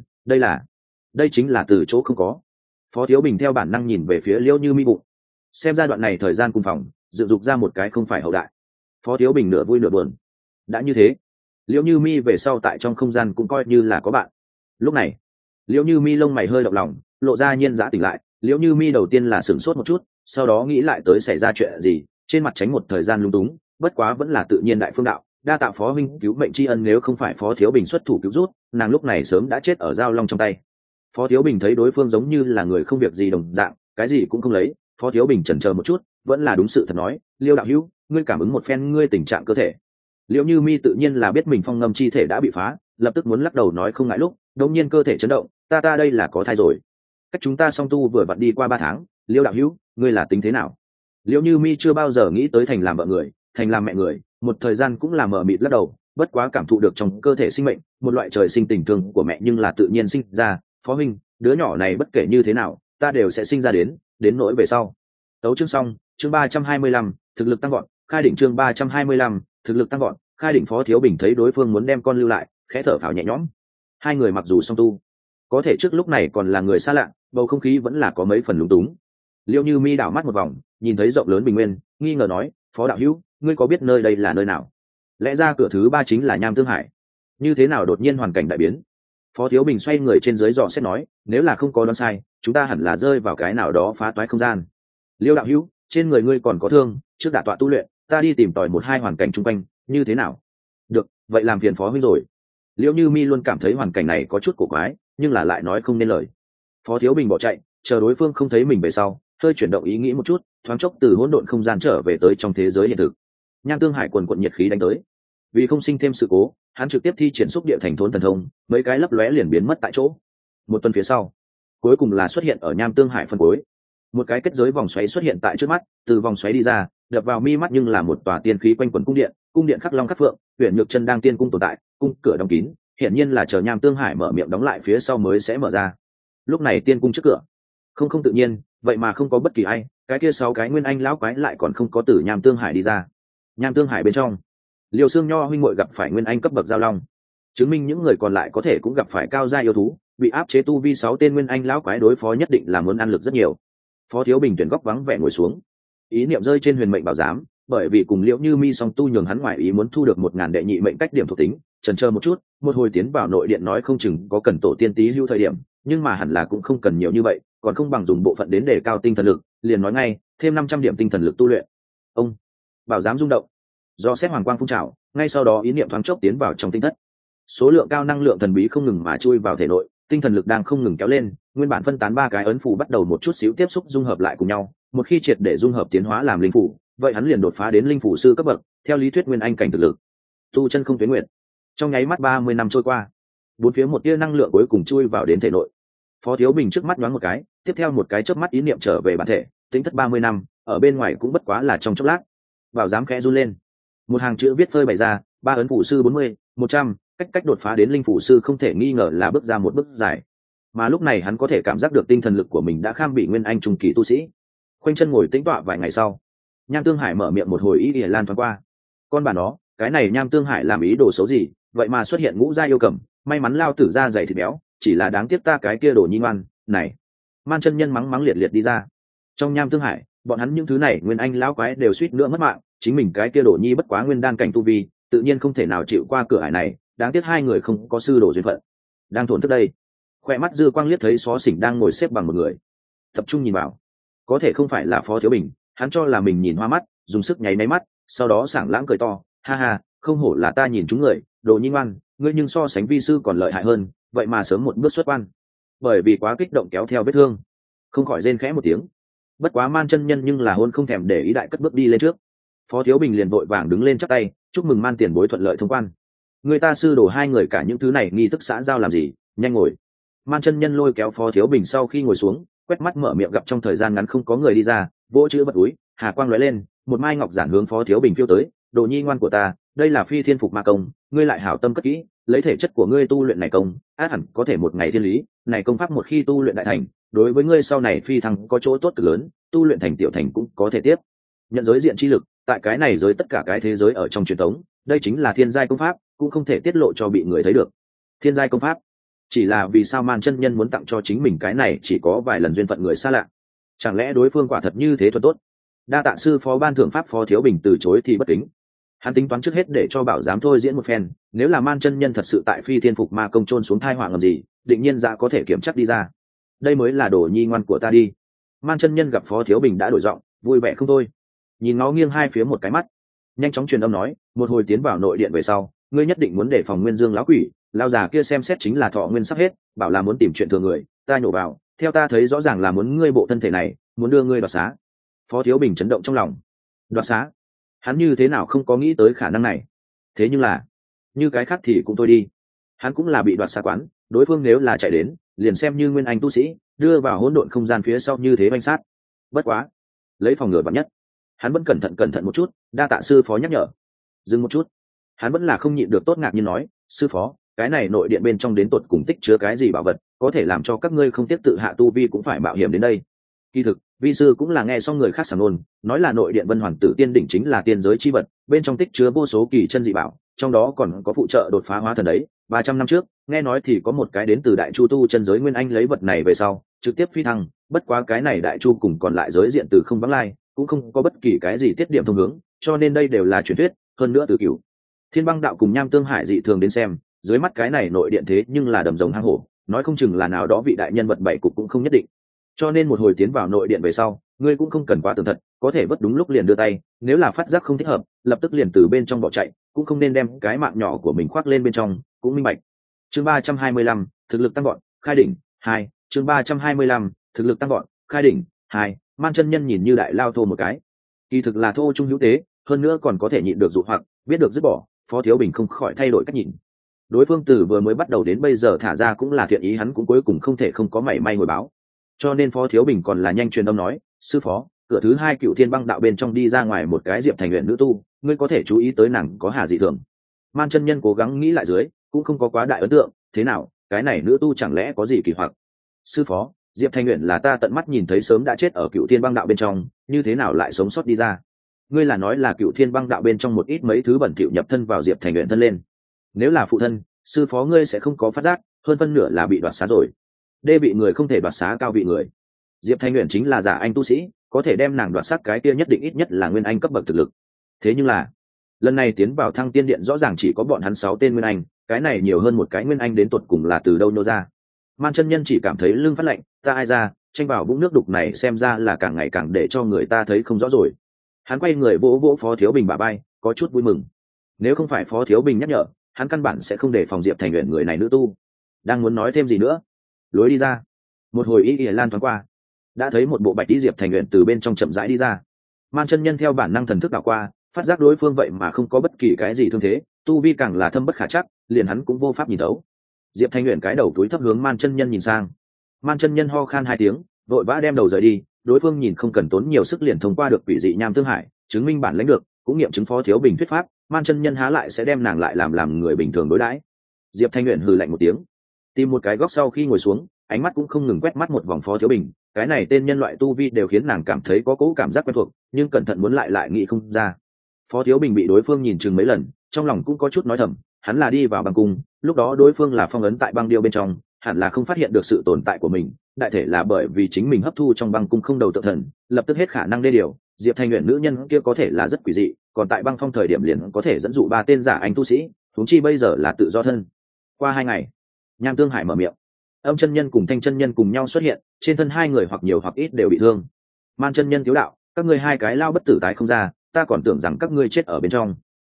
đây chính là từ chỗ không có. Phó Thiếu Bình theo bản năng nhìn về phía Liễu Như Mi bụng, xem ra đoạn này thời gian cùng phòng dựng dục ra một cái không phải hậu đại. Phó Thiếu Bình nửa vui nửa buồn. Đã như thế, Liễu Như Mi về sau tại trong không gian cũng coi như là có bạn. Lúc này Liễu Như Mi lông mày hơi động lòng, lộ ra nhiên dã tỉnh lại. Liễu Như Mi đầu tiên là sửng sốt một chút, sau đó nghĩ lại tới xảy ra chuyện gì, trên mặt tránh một thời gian lung túng, bất quá vẫn là tự nhiên đại phương đạo, đa tạ Phó huynh cứu mệnh tri ân, nếu không phải Phó Thiếu Bình xuất thủ cứu rút, nàng lúc này sớm đã chết ở Giao Long trong tay. Phó Thiếu Bình thấy đối phương giống như là người không việc gì đồng dạng, cái gì cũng không lấy. Phó Thiếu Bình chần chờ một chút, vẫn là đúng sự thật nói, Liêu đạo hữu, ngươi cảm ứng một phen ngươi tình trạng cơ thể. Liễu Như Mi tự nhiên là biết mình phong ngâm chi thể đã bị phá, lập tức muốn lắc đầu nói không ngại lúc, đột nhiên cơ thể chấn động, ta đây là có thai rồi. Cách chúng ta song tu vừa vặn đi qua 3 tháng, Liêu đạo hữu, ngươi là tính thế nào? Liễu Như Mi chưa bao giờ nghĩ tới thành làm vợ người, thành làm mẹ người, một thời gian cũng là mờ mịt lắc đầu, bất quá cảm thụ được trong cơ thể sinh mệnh, một loại trời sinh tình thương của mẹ nhưng là tự nhiên sinh ra, Phó huynh, đứa nhỏ này bất kể như thế nào, ta đều sẽ sinh ra đến nỗi về sau. Tấu chương xong, chương 325, thực lực tăng vọt, khai đỉnh chương 325, thực lực tăng vọt, khai đỉnh. Phó Thiếu Bình thấy đối phương muốn đem con lưu lại, khẽ thở phào nhẹ nhõm. Hai người mặc dù song tu, có thể trước lúc này còn là người xa lạ, bầu không khí vẫn là có mấy phần lúng túng. Liễu Như Mi đảo mắt một vòng, nhìn thấy rộng lớn bình nguyên, nghi ngờ nói, Phó đạo hữu, ngươi có biết nơi đây là nơi nào? Lẽ ra cửa thứ 3 chính là Nham Tương Hải, như thế nào đột nhiên hoàn cảnh đại biến? Phó Thiếu Bình xoay người trên dưới dò xét nói, nếu là không có đoán sai, chúng ta hẳn là rơi vào cái nào đó phá toái không gian. Liêu đạo hữu, trên người ngươi còn có thương, trước đả tọa tu luyện, ta đi tìm tòi 1-2 hoàn cảnh chung quanh, như thế nào? Được, vậy làm phiền Phó huynh rồi. Liễu Như Mi luôn cảm thấy hoàn cảnh này có chút cổ quái, nhưng là lại nói không nên lời. Phó Thiếu Bình bỏ chạy, chờ đối phương không thấy mình về sau, hơi chuyển động ý nghĩ một chút, thoáng chốc từ hỗn độn không gian trở về tới trong thế giới hiện thực. Nham Tương Hải quần quần nhiệt khí đánh tới, vì không sinh thêm sự cố, hắn trực tiếp thi triển xúc địa thành thốn thần thông, mấy cái lấp lóe liền biến mất tại chỗ. Một tuần phía sau, cuối cùng là xuất hiện ở Nham Tương Hải phần cuối. Một cái kết giới vòng xoáy xuất hiện tại trước mắt, từ vòng xoáy đi ra, đập vào mi mắt nhưng là một tòa tiên khí quanh quẩn cung điện khắc long khắc phượng, huyền nhược chân đang tiên cung tồn tại, cung cửa đóng kín, hiển nhiên là chờ Nham Tương Hải mở miệng đóng lại phía sau mới sẽ mở ra. Lúc này tiên cung trước cửa, không tự nhiên, vậy mà không có bất kỳ ai, cái kia 6 cái nguyên anh lão quái lại còn không có từ Nham Tương Hải đi ra. Nham Tương Hải bên trong, Liêu Xương Nho huynh muội gặp phải nguyên anh cấp bậc giao long, chứng minh những người còn lại có thể cũng gặp phải cao gia yêu thú, bị áp chế tu vi 6 tên nguyên anh lão quái đối phó nhất định là muốn ăn lực rất nhiều. Phó Thiếu Bình tuyển góc vắng vẻ ngồi xuống, ý niệm rơi trên huyền mệnh bảo giám, bởi vì cùng Liễu Như Mi song tu nhường hắn ngoại ý muốn thu được 1000 đệ nhị mệnh cách điểm thuộc tính, chần chờ một chút, một hồi tiến vào nội điện nói không chừng có cần tổ tiên tí hưu thời điểm, nhưng mà hẳn là cũng không cần nhiều như vậy, còn không bằng dùng bộ phận đến đề cao tinh thần lực, liền nói ngay, thêm 500 điểm tinh thần lực tu luyện. Ông bảo giám rung động, do xét hoàng quang phun trào, ngay sau đó ý niệm thoáng chốc tiến vào trong tinh thất. Số lượng cao năng lượng thần bí không ngừng mà chui vào thể nội, tinh thần lực đang không ngừng kéo lên, nguyên bản phân tán 3 cái ấn phù bắt đầu một chút xíu tiếp xúc dung hợp lại cùng nhau, một khi triệt để dung hợp tiến hóa làm linh phù, vậy hắn liền đột phá đến linh phù sư cấp bậc, theo lý thuyết nguyên anh cảnh thực lực. Tu chân không tuyến nguyện. Trong nháy mắt 30 năm trôi qua, bốn phía một tia năng lượng cuối cùng chui vào đến thể nội. Phó Thiếu Bình trước mắt nhoáng một cái, tiếp theo một cái chớp mắt ý niệm trở về bản thể, tính thất 30 năm, ở bên ngoài cũng bất quá là trong chốc lát. Bảo giám khẽ run lên, một hàng chữ viết phơi bày ra, 3 ấn phù sư 40, 100, cách đột phá đến linh phù sư không thể nghi ngờ là bước ra một bước dài. mà lúc này hắn có thể cảm giác được tinh thần lực của mình đã kham bị nguyên anh trung kỳ tu sĩ. Khoanh chân ngồi tĩnh tọa vài ngày sau, Nham Tương Hải mở miệng một hồi ý ỉa lan thoáng qua. Con bà nó, cái này Nham Tương Hải làm ý đồ xấu gì, vậy mà xuất hiện ngũ gia yêu cầm, may mắn lao tử ra dày thịt béo, chỉ là đáng tiếc ta cái kia đồ nhi ngoan này. Man chân nhân mắng mắng liệt liệt đi ra. Trong Nham Tương Hải, bọn hắn những thứ này nguyên anh lão quái đều suýt nữa mất mạng, chính mình cái kia đồ nhi bất quá nguyên đan cảnh tu vi, tự nhiên không thể nào chịu qua cửa ải này, đáng tiếc hai người không có sư đồ duyên phận. Đang thổn thức đây, khoe mắt dư quang liếc thấy xó xỉnh đang ngồi xếp bằng một người, tập trung nhìn vào, có thể không phải là Phó Thiếu Bình, hắn cho là mình nhìn hoa mắt, dùng sức nháy máy mắt, sau đó sảng lãng cười to, ha ha, không hổ là ta nhìn chúng người, đồ nhi ngoan, ngươi nhưng so sánh vi sư còn lợi hại hơn, vậy mà sớm một bước xuất quan. Bởi vì quá kích động kéo theo vết thương, không khỏi rên khẽ một tiếng. Bất quá Man chân nhân nhưng là hôn không thèm để ý, đại cất bước đi lên trước. Phó Thiếu Bình liền vội vàng đứng lên chắp tay, chúc mừng Man tiền bối thuận lợi thông quan. Người ta sư đồ hai người cả những thứ này nghi thức xã giao làm gì, nhanh ngồi. Man chân nhân lôi kéo Phó Thiếu Bình sau khi ngồi xuống, quét mắt mở miệng gặp trong thời gian ngắn không có người đi ra, vỗ chữ bật túi, hà quang lóe lên, một mai ngọc giản hướng Phó Thiếu Bình phiêu tới. Đồ nhi ngoan của ta, đây là Phi Thiên Phục Ma Công, ngươi lại hảo tâm cất kỹ, lấy thể chất của ngươi tu luyện này công, át hẳn có thể một ngày thiên lý. Này công pháp một khi tu luyện đại thành, đối với ngươi sau này phi thăng có chỗ tốt cực lớn, tu luyện thành tiểu thành cũng có thể tiếp nhận giới diện chi lực. Tại cái này giới tất cả cái thế giới ở trong truyền thống, đây chính là thiên giai công pháp, cũng không thể tiết lộ cho bị người thấy được. Thiên giai công pháp, chỉ là vì sao Man chân nhân muốn tặng cho chính mình cái này chỉ có vài lần duyên phận người xa lạ? Chẳng lẽ đối phương quả thật như thế thuần tốt? Đa tạ sư phó ban thưởng pháp. Phó Thiếu Bình từ chối thì bất kính. Hắn tính toán trước hết để cho bảo giám thôi diễn một phen, nếu là Man chân nhân thật sự tại Phi Thiên Phục Ma Công trôn xuống thai họa ngầm gì, định nhiên dạ có thể kiểm chắc đi ra. Đây mới là đồ nhi ngoan của ta đi. Man chân nhân gặp Phó Thiếu Bình đã đổi giọng, vui vẻ không thôi, nhìn nó nghiêng hai phía một cái mắt, nhanh chóng truyền âm nói, một hồi tiến vào nội điện về sau, ngươi nhất định muốn đề phòng Nguyên Dương lão quỷ, lão già kia xem xét chính là thọ nguyên sắp hết, bảo là muốn tìm chuyện thường người, ta nhổ vào, theo ta thấy rõ ràng là muốn ngươi bộ thân thể này, muốn đưa ngươi đoạt xá. Phó Thiếu Bình chấn động trong lòng. Đoạt xá? Hắn như thế nào không có nghĩ tới khả năng này? Thế nhưng là, như cái khác thì cũng thôi đi, hắn cũng là bị đoạt xá quán, đối phương nếu là chạy đến, liền xem như nguyên anh tu sĩ, đưa vào hỗn độn không gian phía sau như thế banh sát. Bất quá, lấy phòng ngừa vạn nhất, hắn vẫn cẩn thận một chút. Đa tạ sư phó nhắc nhở. Dừng một chút, hắn vẫn là không nhịn được tốt ngạc nhiên nói, sư phó, cái này nội điện bên trong đến tột cùng tích chứa cái gì bảo vật, có thể làm cho các ngươi không tiếp tự hạ tu vi cũng phải mạo hiểm đến đây? Kỳ thực, vi sư cũng là nghe xong người khác sảng ngôn, nói là nội điện Vân Hoàn Tử Tiên đỉnh chính là tiên giới chi vật, bên trong tích chứa vô số kỳ chân dị bảo, trong đó còn có phụ trợ đột phá hóa thần đấy. 300 năm trước, nghe nói thì có một cái đến từ Đại Chu tu chân giới nguyên anh lấy vật này về sau, trực tiếp phi thăng, bất quá cái này Đại Chu cùng còn lại giới diện từ không vắng lai, cũng không có bất kỳ cái gì tiết điểm thông hướng, cho nên đây đều là truyền thuyết. Hơn nữa từ Cửu Thiên Băng đạo cùng Nham Tương Hải dị thường đến xem, dưới mắt cái này nội điện thế nhưng là đầm rồng hang hổ, nói không chừng là nào đó vị đại nhân vật bảy cục cũng không nhất định. Cho nên một hồi tiến vào nội điện về sau, ngươi cũng không cần quá tường thật, có thể bất đúng lúc liền đưa tay, nếu là phát giác không thích hợp, lập tức liền từ bên trong bỏ chạy, cũng không nên đem cái mạng nhỏ của mình khoác lên bên trong, cũng minh bạch. Chương 325, thực lực tăng gọn, khai đỉnh 2. Chương 325, thực lực tăng gọn, khai đỉnh 2. Man chân nhân nhìn như đại lao thô một cái, kỳ thực là thô trung hữu tế, hơn nữa còn có thể nhịn được dụ hoặc, biết được dứt bỏ. Phó Thiếu Bình không khỏi thay đổi cách nhìn. Đối phương từ vừa mới bắt đầu đến bây giờ thả ra cũng là thiện ý, hắn cũng cuối cùng không thể không có mảy may hồi báo. Cho nên Phó Thiếu Bình còn là nhanh truyền âm nói, sư phó, cửa thứ 2 Cựu Thiên Băng đạo bên trong đi ra ngoài một cái Diệp Thành Uyển nữ tu, ngươi có thể chú ý tới nàng có hà dị thường? Man chân nhân cố gắng nghĩ lại dưới, cũng không có quá đại ấn tượng. Thế nào, cái này nữ tu chẳng lẽ có gì kỳ hoặc? Sư phó, Diệp Thành Uyển là ta tận mắt nhìn thấy sớm đã chết ở Cựu Thiên Băng đạo bên trong, như thế nào lại sống sót đi ra? Ngươi là nói là Cựu Thiên Băng đạo bên trong một ít mấy thứ bẩn thỉu nhập thân vào Diệp Thành Uyển thân lên? Nếu là phụ thân, sư phó ngươi sẽ không có phát giác, hơn phân nửa là bị đoạt xá rồi. Đê bị người không thể đoạt xá cao vị người. Diệp Thanh Uyển chính là giả anh tu sĩ, có thể đem nàng đoạt xác cái kia nhất định ít nhất là nguyên anh cấp bậc thực lực. Thế nhưng là lần này tiến vào Thăng Tiên Điện rõ ràng chỉ có bọn hắn 6 tên nguyên anh, cái này nhiều hơn một cái nguyên anh đến tuột cùng là từ đâu nô ra? Man chân nhân chỉ cảm thấy lưng phát lạnh, ta ai ra, tranh vào vũng nước đục này xem ra là càng ngày càng để cho người ta thấy không rõ rồi. Hắn quay người vỗ vỗ Phó Thiếu Bình bả vai, có chút vui mừng. Nếu không phải Phó Thiếu Bình nhắc nhở, hắn căn bản sẽ không để phòng Diệp Thành Uyển người này nữ tu. Đang muốn nói thêm gì nữa, lối đi ra, một hồi y lan thoáng qua, đã thấy một bộ bạch tí Diệp Thành Uyển từ bên trong chậm rãi đi ra. Man chân nhân theo bản năng thần thức đảo qua, phát giác đối phương vậy mà không có bất kỳ cái gì thương thế, tu vi càng là thâm bất khả chắc, liền hắn cũng vô pháp nhìn thấu. Diệp Thành Uyển cái đầu túi thấp hướng Man chân nhân nhìn sang. Man chân nhân ho khan 2 tiếng, vội vã đem đầu rời đi. Đối phương nhìn không cần tốn nhiều sức liền thông qua được quỷ dị Nham Tương Hải, chứng minh bản lãnh được, cũng nghiệm chứng Phó Thiếu Bình thuyết pháp. Man chân nhân há lại sẽ đem nàng lại làm người bình thường đối đãi. Diệp Thanh Uyển hừ lạnh một tiếng, tìm một cái góc sau khi ngồi xuống, ánh mắt cũng không ngừng quét mắt một vòng Phó Thiếu Bình. Cái này tên nhân loại tu vi đều khiến nàng cảm thấy có cỗ cảm giác quen thuộc, nhưng cẩn thận muốn lại nghĩ không ra. Phó Thiếu Bình bị đối phương nhìn chừng mấy lần, trong lòng cũng có chút nói thầm, hắn là đi vào băng cung, lúc đó đối phương là phong ấn tại băng điêu bên trong, hẳn là không phát hiện được sự tồn tại của mình, đại thể là bởi vì chính mình hấp thu trong băng cung không đầu tự thần, lập tức hết khả năng đê điều. Diệp Thanh Uyển nữ nhân kia có thể là rất quỷ dị, còn tại băng phong thời điểm liền có thể dẫn dụ 3 tên giả anh tu sĩ, huống chi bây giờ là tự do thân. Qua 2 ngày, Nham Tương Hải mở miệng, Âm chân nhân cùng Thanh chân nhân cùng nhau xuất hiện, trên thân hai người hoặc nhiều hoặc ít đều bị thương. Man chân nhân thiếu đạo, các ngươi hai cái lao bất tử tái không ra, ta còn tưởng rằng các ngươi chết ở bên trong.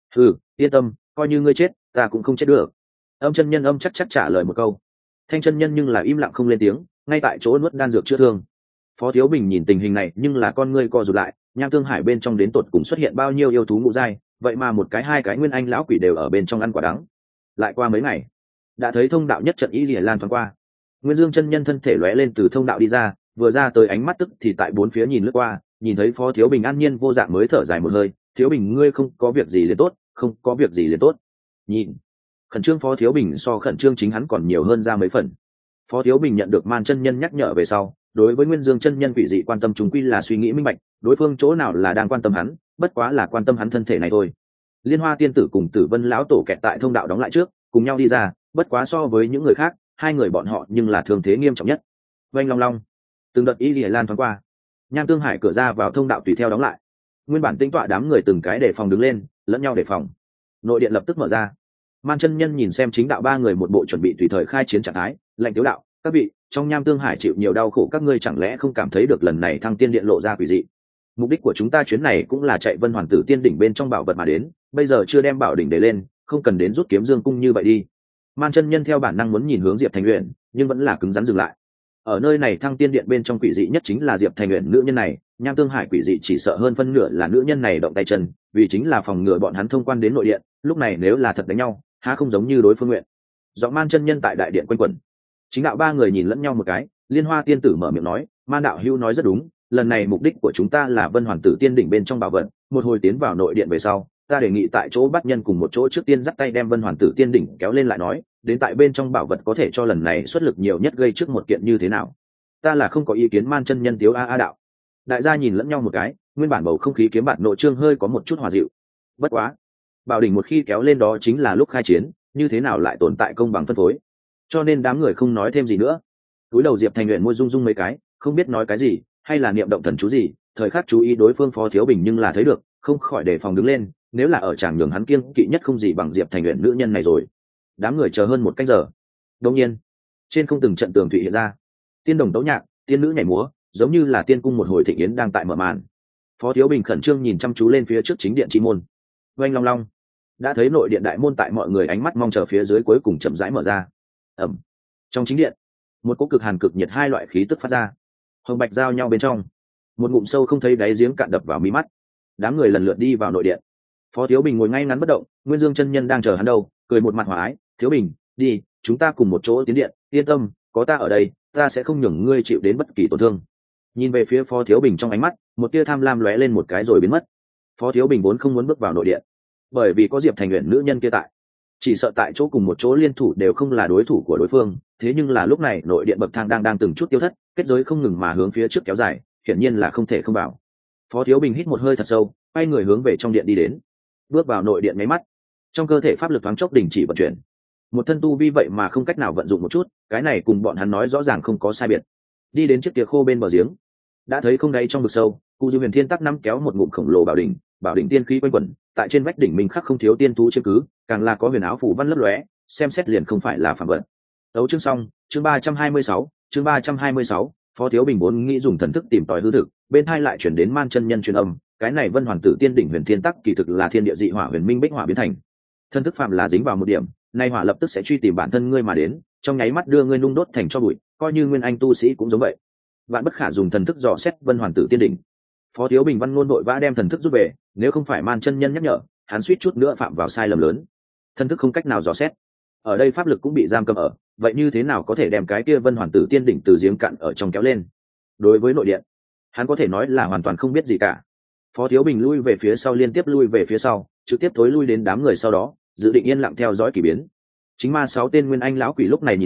Yên tâm, coi như ngươi chết, ta cũng không chết được. Âm chân nhân chắc chắc trả lời một câu. Thanh chân nhân nhưng là im lặng không lên tiếng, ngay tại chỗ nuốt đan dược chữa thương. Phó Thiếu Bình nhìn tình hình này nhưng là con ngươi co rụt lại, Nham Tương Hải bên trong đến tột cùng xuất hiện bao nhiêu yêu thú ngũ giai, vậy mà một cái hai cái nguyên anh lão quỷ đều ở bên trong ăn quả đắng. Lại qua mấy ngày, đã thấy thông đạo nhất trận y lìa lan thoáng qua. Nguyên Dương chân nhân thân thể lóe lên từ thông đạo đi ra, vừa ra tới ánh mắt tức thì tại bốn phía nhìn lướt qua, nhìn thấy Phó Thiếu Bình an nhiên vô dạng mới thở dài một hơi. Thiếu Bình ngươi không có việc gì liền tốt, không có việc gì liền tốt. Nhìn, khẩn trương Phó Thiếu Bình so khẩn trương chính hắn còn nhiều hơn ra mấy phần. Phó Thiếu Bình nhận được Man chân nhân nhắc nhở về sau, đối với Nguyên Dương chân nhân quỷ dị quan tâm chúng quy là suy nghĩ minh bạch, đối phương chỗ nào là đang quan tâm hắn, bất quá là quan tâm hắn thân thể này thôi. Liên Hoa tiên tử cùng Tử Vân lão tổ kẹt tại thông đạo đóng lại trước, cùng nhau đi ra, bất quá so với những người khác, hai người bọn họ nhưng là thương thế nghiêm trọng nhất. Vành long long, từng đợt y lìa lan thoáng qua. Nham Tương Hải cửa ra vào thông đạo tùy theo đóng lại. Nguyên bản tinh tọa đám người từng cái đề phòng đứng lên, lẫn nhau đề phòng. Nội điện lập tức mở ra. Man chân nhân nhìn xem chính đạo ba người một bộ chuẩn bị tùy thời khai chiến trạng thái, lệnh tiếu đạo, các vị, trong Nham Tương Hải chịu nhiều đau khổ, các ngươi chẳng lẽ không cảm thấy được lần này Thăng Tiên Điện lộ ra quỷ dị? Mục đích của chúng ta chuyến này cũng là chạy Vân Hoàn Tử Tiên đỉnh bên trong bảo vật mà đến, bây giờ chưa đem bảo đỉnh để lên, không cần đến rút kiếm dương cung như vậy đi. Man chân nhân theo bản năng muốn nhìn hướng Diệp Thành Uyển, nhưng vẫn là cứng rắn dừng lại. Ở nơi này Thăng Tiên Điện bên trong quỷ dị nhất chính là Diệp Thành Uyển nữ nhân này, Nham Tương Hải quỷ dị chỉ sợ hơn phân nửa là nữ nhân này động tay chân, vì chính là phòng ngừa bọn hắn thông quan đến nội điện, lúc này nếu là thật đánh nhau, há không giống như đối phương nguyện. Giọng Man chân nhân tại đại điện quanh quẩn. Chính đạo ba người nhìn lẫn nhau một cái, Liên Hoa tiên tử mở miệng nói, Man đạo hữu nói rất đúng, lần này mục đích của chúng ta là Vân Hoàn Tử Tiên đỉnh bên trong bảo vật, một hồi tiến vào nội điện về sau, ta đề nghị tại chỗ bắt nhân cùng một chỗ trước tiên dắt tay đem Vân Hoàn Tử Tiên đỉnh kéo lên lại nói, đến tại bên trong bảo vật có thể cho lần này xuất lực nhiều nhất gây trước một kiện như thế nào. Ta là không có ý kiến. Man chân nhân tiếu a đạo. Đại gia nhìn lẫn nhau một cái, nguyên bản bầu không khí kiếm bạt nội trương hơi có một chút hòa dịu. Bất quá, bảo đỉnh một khi kéo lên đó chính là lúc khai chiến, như thế nào lại tồn tại công bằng phân phối, cho nên đám người không nói thêm gì nữa. Túi đầu Diệp Thành Uyển môi rung rung mấy cái, không biết nói cái gì, hay là niệm động thần chú gì, thời khắc chú ý đối phương Phó Thiếu Bình nhưng là thấy được, không khỏi đề phòng đứng lên, nếu là ở tràng nhường hắn kiêng kỵ nhất không gì bằng Diệp Thành Uyển nữ nhân này rồi. Đám người chờ hơn một canh giờ. Đương nhiên, trên không từng trận tường thụy hiện ra, tiên đồng tấu nhạc, tiên nữ nhảy múa, giống như là tiên cung một hồi thịnh yến đang tại mở màn. Phó Thiếu Bình khẩn trương nhìn chăm chú lên phía trước chính điện chi môn. Oanh long long, đã thấy nội điện đại môn tại mọi người ánh mắt mong chờ phía dưới cuối cùng chậm rãi mở ra. Ẩm. Trong chính điện, một cỗ cực hàn cực nhiệt hai loại khí tức phát ra, hồng bạch giao nhau bên trong, một ngụm sâu không thấy đáy giếng cạn đập vào mí mắt. Đám người lần lượt đi vào nội điện. Phó Thiếu Bình ngồi ngay ngắn bất động, Nguyên Dương chân nhân đang chờ hắn đâu, cười một mặt hòa ái, Thiếu Bình, đi, chúng ta cùng một chỗ tiến điện, yên tâm, có ta ở đây, ta sẽ không nhường ngươi chịu đến bất kỳ tổn thương. Nhìn về phía Phó Thiếu Bình trong ánh mắt, một tia tham lam lóe lên một cái rồi biến mất. Phó Thiếu Bình vốn không muốn bước vào nội điện, bởi vì có Diệp Thành Uyển nữ nhân kia tại, chỉ sợ tại chỗ cùng một chỗ liên thủ đều không là đối thủ của đối phương. Thế nhưng là lúc này nội điện bậc thang đang từng chút tiêu thất, kết giới không ngừng mà hướng phía trước kéo dài, hiển nhiên là không thể không vào. Phó Thiếu Bình hít một hơi thật sâu, quay người hướng về trong điện đi đến. Bước vào nội điện mấy mắt, trong cơ thể pháp lực thoáng chốc đình chỉ vận chuyển. Một thân tu vi vậy mà không cách nào vận dụng một chút, cái này cùng bọn hắn nói rõ ràng không có sai biệt. Đi đến chiếc kia khô bên bờ giếng, đã thấy không đáy trong vực sâu, Cụ Dư Huyền Thiên tắc nắm kéo một ngụm khổng lồ bảo đỉnh tiên khí quanh quẩn, tại trên vách đỉnh minh khắc không thiếu tiên thú chiếm cứ, càng là có huyền áo phủ văn lấp lóe, xem xét liền không phải là phàm vật. Đấu chương xong, chương 326, chương 326, Phó Thiếu Bình vốn nghĩ dùng thần thức tìm tòi hư thực, bên hai lại chuyển đến Man chân nhân truyền âm, cái này Vân Hoàn Tử Tiên đỉnh Huyền Thiên tắc kỳ thực là thiên địa dị hỏa huyền minh bích hỏa biến thành. Thần thức phạm là dính vào một điểm, nay hỏa lập tức sẽ truy tìm bản thân ngươi mà đến, trong nháy mắt đưa ngươi nung đốt thành tro bụi, coi như nguyên anh tu sĩ cũng giống vậy. Vạn bất khả dùng thần thức dò xét Vân Hoàn Tử Tiên đỉnh. Phó Thiếu Bình văn ngôn vội vã đem thần thức rút về, nếu không phải Man chân nhân nhắc nhở, hắn suýt chút nữa phạm vào sai lầm lớn. Thần thức không cách nào dò xét, ở đây pháp lực cũng bị giam cầm ở, vậy như thế nào có thể đem cái kia Vân Hoàn Tử Tiên đỉnh từ giếng cạn ở trong kéo lên? Đối với nội điện, hắn có thể nói là hoàn toàn không biết gì cả. Phó Thiếu Bình lui về phía sau, liên tiếp lui về phía sau, trực tiếp thối lui đến đám người sau đó, dự định yên lặng theo dõi kỳ biến. Chính ma 6 tên nguyên anh lão quỷ lúc này nhìn nhau,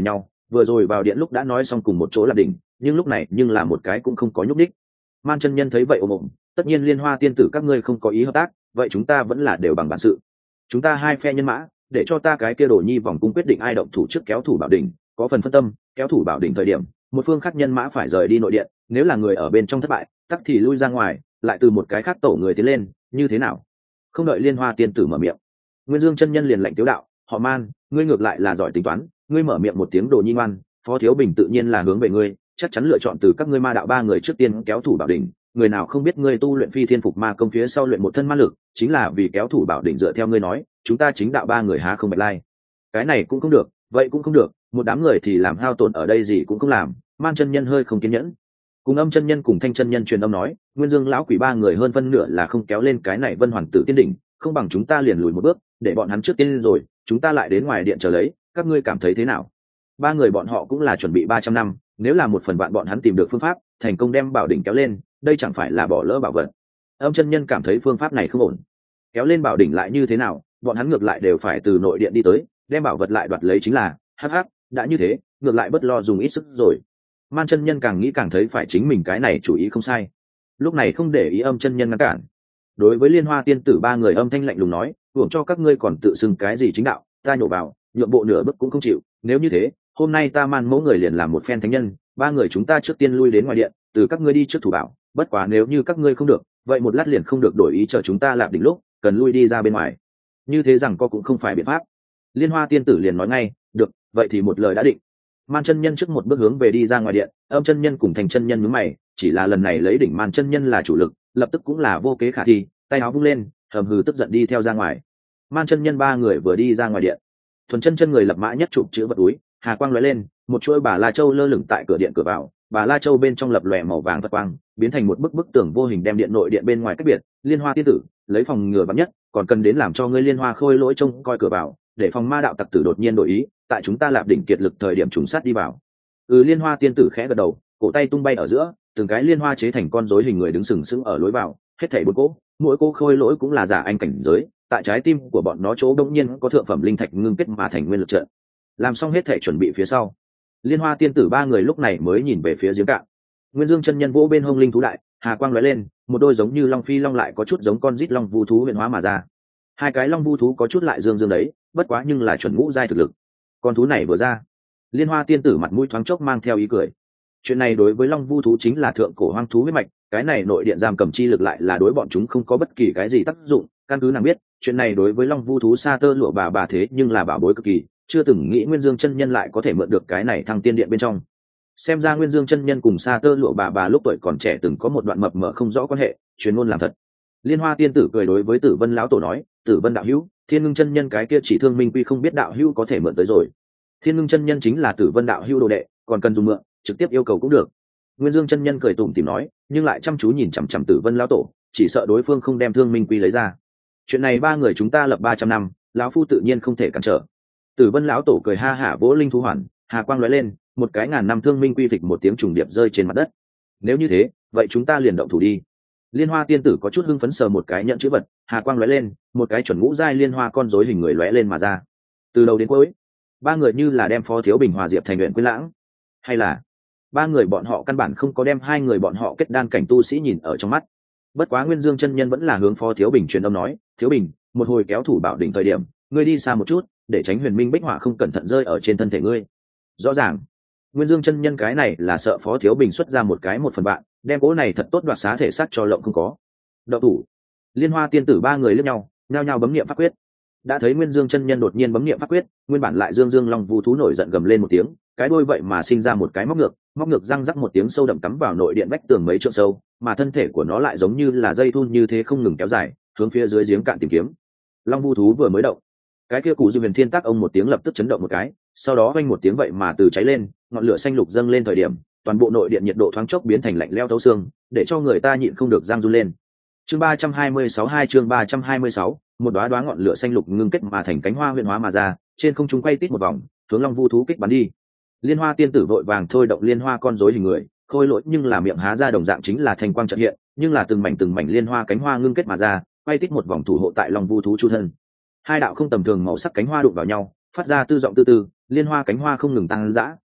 vừa rồi vào điện lúc đã nói xong cùng một chỗ là đỉnh, nhưng lúc này nhưng là một cái cũng không có nhúc đích. Man chân nhân thấy vậy ồm ồm, tất nhiên Liên Hoa tiên tử các ngươi không có ý hợp tác, vậy chúng ta vẫn là đều bằng bản sự. Chúng ta hai phe nhân mã, để cho ta cái kia Đồ Nhi vòng cung quyết định ai động thủ trước kéo thủ bảo đỉnh, có phần phân tâm, kéo thủ bảo đỉnh thời điểm, một phương khác nhân mã phải rời đi nội điện, nếu là người ở bên trong thất bại, tắc thì lui ra ngoài, lại từ một cái khác tổ người tiến lên, như thế nào? Không đợi Liên Hoa tiên tử mở miệng, Nguyên Dương chân nhân liền lệnh tiếu đạo, họ Man, ngươi ngược lại là giỏi tính toán, ngươi mở miệng một tiếng Đồ Nhi ngoan, Phó Thiếu Bình tự nhiên là hướng về ngươi, chắc chắn lựa chọn từ các ngươi ma đạo ba người trước tiên kéo thủ bảo đỉnh. Người nào không biết ngươi tu luyện phi thiên phục ma công phía sau luyện một thân ma lực, chính là vì kéo thủ bảo đỉnh. Dựa theo ngươi nói, chúng ta chính đạo ba người há không bạch lai? Cái này cũng không được, vậy cũng không được, một đám người thì làm hao tổn ở đây gì cũng không làm. Man chân nhân hơi không kiên nhẫn, cùng Âm chân nhân cùng Thanh chân nhân truyền âm nói, Nguyên Dương lão quỷ ba người hơn phân nửa là không kéo lên cái này Vân Hoàn Tử tiên đỉnh, không bằng chúng ta liền lùi một bước, để bọn hắn trước tiên rồi, chúng ta lại đến ngoài điện chờ lấy, các ngươi cảm thấy thế nào? Ba người bọn họ cũng là chuẩn bị 300 năm, nếu là một phần vạn bọn hắn tìm được phương pháp, thành công đem bảo đỉnh kéo lên, đây chẳng phải là bỏ lỡ bảo vật. Âm chân nhân cảm thấy phương pháp này không ổn, kéo lên bảo đỉnh lại như thế nào, bọn hắn ngược lại đều phải từ nội điện đi tới, đem bảo vật lại đoạt lấy chính là, hắc hắc, đã như thế, ngược lại bất lo dùng ít sức rồi. Man chân nhân càng nghĩ càng thấy phải chính mình cái này chủ ý không sai, lúc này không để ý Âm chân nhân ngăn cản. Đối với Liên Hoa tiên tử ba người âm thanh lạnh lùng nói, hưởng cho các ngươi còn tự xưng cái gì chính đạo, ta nhổ vào, nhượng bộ nửa bước cũng không chịu, nếu như thế, hôm nay ta Man mẫu người liền làm một phen thánh nhân, ba người chúng ta trước tiên lui đến ngoài điện, từ các ngươi đi trước thủ bảo, bất quá nếu như các ngươi không được, vậy một lát liền không được đổi ý, chờ chúng ta lạp đỉnh lúc, cần lui đi ra bên ngoài. Như thế rằng có cũng không phải biện pháp. Liên Hoa tiên tử liền nói ngay, được, vậy thì một lời đã định. Man chân nhân trước một bước hướng về đi ra ngoài điện, Âm chân nhân cùng Thành chân nhân nhướng mày, chỉ là lần này lấy đỉnh Man chân nhân là chủ lực, lập tức cũng là vô kế khả thi, tay áo vung lên, hầm hừ tức giận đi theo ra ngoài. Man chân nhân ba người vừa đi ra ngoài điện, Thuần chân chân người lập mã nhất chụp chữ vật túi, hà quang lóe lên, một chuỗi bà la châu lơ lửng tại cửa điện cửa vào, bà la châu bên trong lập lòe màu vàng vật quang, biến thành một bức tường vô hình đem điện nội điện bên ngoài cách biệt. Liên Hoa tiên tử, lấy phòng ngừa vắn nhất, còn cần đến làm cho ngươi Liên Hoa khôi lỗi trông coi cửa vào, để phòng ma đạo tặc tử đột nhiên đổi ý, tại chúng ta lạp đỉnh kiệt lực thời điểm trùng sát đi vào. Liên Hoa tiên tử khẽ gật đầu, cổ tay tung bay ở giữa, từng cái liên hoa chế thành con rối hình người đứng sừng sững ở lối vào, hết thảy bốn cỗ, mỗi cỗ khôi lỗi cũng là giả anh cảnh giới, tại trái tim của bọn nó chỗ đống nhiên có thượng phẩm linh thạch ngưng kết mà thành nguyên lực trận. Làm xong hết thảy chuẩn bị phía sau, Liên Hoa tiên tử ba người lúc này mới nhìn về phía giếng cạn. Nguyên Dương chân nhân vỗ bên hông linh thú đại, hà quang lóe lên, một đôi giống như long phi long lại có chút giống con rít long vu thú huyền hóa mà ra. Hai cái long vu thú có chút lại dương dương đấy, bất quá nhưng là chuẩn ngũ giai thực lực. Con thú này vừa ra, Liên Hoa tiên tử mặt mũi thoáng chốc mang theo ý cười. Chuyện này đối với long vu thú chính là thượng cổ hoang thú huyết mạch, cái này nội điện giam cầm chi lực lại là đối bọn chúng không có bất kỳ cái gì tác dụng. Căn cứ nàng biết, chuyện này đối với long vu thú sa tơ lụa bà thế nhưng là bảo bối cực kỳ, chưa từng nghĩ Nguyên Dương chân nhân lại có thể mượn được cái này thăng tiên điện bên trong. Xem ra Nguyên Dương chân nhân cùng sa tơ lụa bà lúc tuổi còn trẻ từng có một đoạn mập mờ không rõ quan hệ, truyền ngôn làm thật. Liên Hoa tiên tử cười đối với Tử Vân lão tổ nói, Tử Vân đạo hữu, Thiên Ngưng chân nhân cái kia chỉ thương minh quy không biết đạo hữu có thể mượn tới rồi. Thiên Ngưng chân nhân chính là Tử Vân đạo hữu đồ đệ, còn cần dùng mượn, trực tiếp yêu cầu cũng được. Nguyên Dương chân nhân cười tủm tỉm nói, nhưng lại chăm chú nhìn chằm chằm Tử Vân lão tổ, chỉ sợ đối phương không đem thương minh quy lấy ra. Chuyện này ba người chúng ta lập 300 năm, lão phu tự nhiên không thể cản trở. Tử Vân lão tổ cười ha hả vỗ linh thú hoàn, hà quang lóe lên, một cái ngàn năm thương minh quy phịch một tiếng trùng điệp rơi trên mặt đất. Nếu như thế, vậy chúng ta liền động thủ đi. Liên Hoa tiên tử có chút hưng phấn sờ một cái nhận chữ vật, hà quang lóe lên, một cái chuẩn ngũ giai liên hoa con rối hình người lóe lên mà ra. Từ đầu đến cuối, ba người như là đem Phó Thiếu Bình hòa diệp thành luyện quyến lãng, hay là ba người bọn họ căn bản không có đem hai người bọn họ kết đan cảnh tu sĩ nhìn ở trong mắt. Bất quá Nguyên Dương chân nhân vẫn là hướng Phó Thiếu Bình truyền âm nói, Thiếu Bình, một hồi kéo thủ bảo đỉnh thời điểm, ngươi đi xa một chút, để tránh huyền minh bích họa không cẩn thận rơi ở trên thân thể ngươi. Rõ ràng Nguyên Dương chân nhân cái này là sợ Phó Thiếu Bình xuất ra một cái 1/3, đem cố này thật tốt đoạt xá thể xác cho lộng không có. Đậu thủ. Liên Hoa tiên tử ba người liếc nhau, nhao nhao bấm niệm pháp quyết. Đã thấy Nguyên Dương chân nhân đột nhiên bấm niệm pháp quyết, nguyên bản lại dương dương long vu thú nổi giận gầm lên một tiếng, cái đuôi vậy mà sinh ra một cái móc ngược răng rắc một tiếng sâu đậm cắm vào nội điện vách tường mấy trượng sâu, mà thân thể của nó lại giống như là dây thun như thế không ngừng kéo dài, hướng phía dưới giếng cạn tìm kiếm. Long vu thú vừa mới động, cái kia cụ Diêu Huyền Thiên tác ông một tiếng lập tức chấn động một cái, sau đó vang một tiếng vậy mà từ cháy lên, ngọn lửa xanh lục dâng lên thời điểm, toàn bộ nội điện nhiệt độ thoáng chốc biến thành lạnh lẽo thấu xương, để cho người ta nhịn không được răng run lên. Chương 326 chương 326, một đóa đóa ngọn lửa xanh lục ngưng kết mà thành cánh hoa huyền hóa mà ra, trên không trung quay tít một vòng, hướng long vu thú kích bắn đi. Liên Hoa tiên tử vội vàng thôi động liên hoa con rối hình người, khôi lỗi nhưng là miệng há ra đồng dạng chính là thành quang chợt hiện, nhưng là từng mảnh liên hoa cánh hoa ngưng kết mà ra, quay tít một vòng thủ hộ tại long vu thú chu thân. Hai đạo không tầm thường màu sắc cánh hoa đụng vào nhau, phát ra tư giọng tư tư, liên hoa cánh hoa không ngừng tăng dã,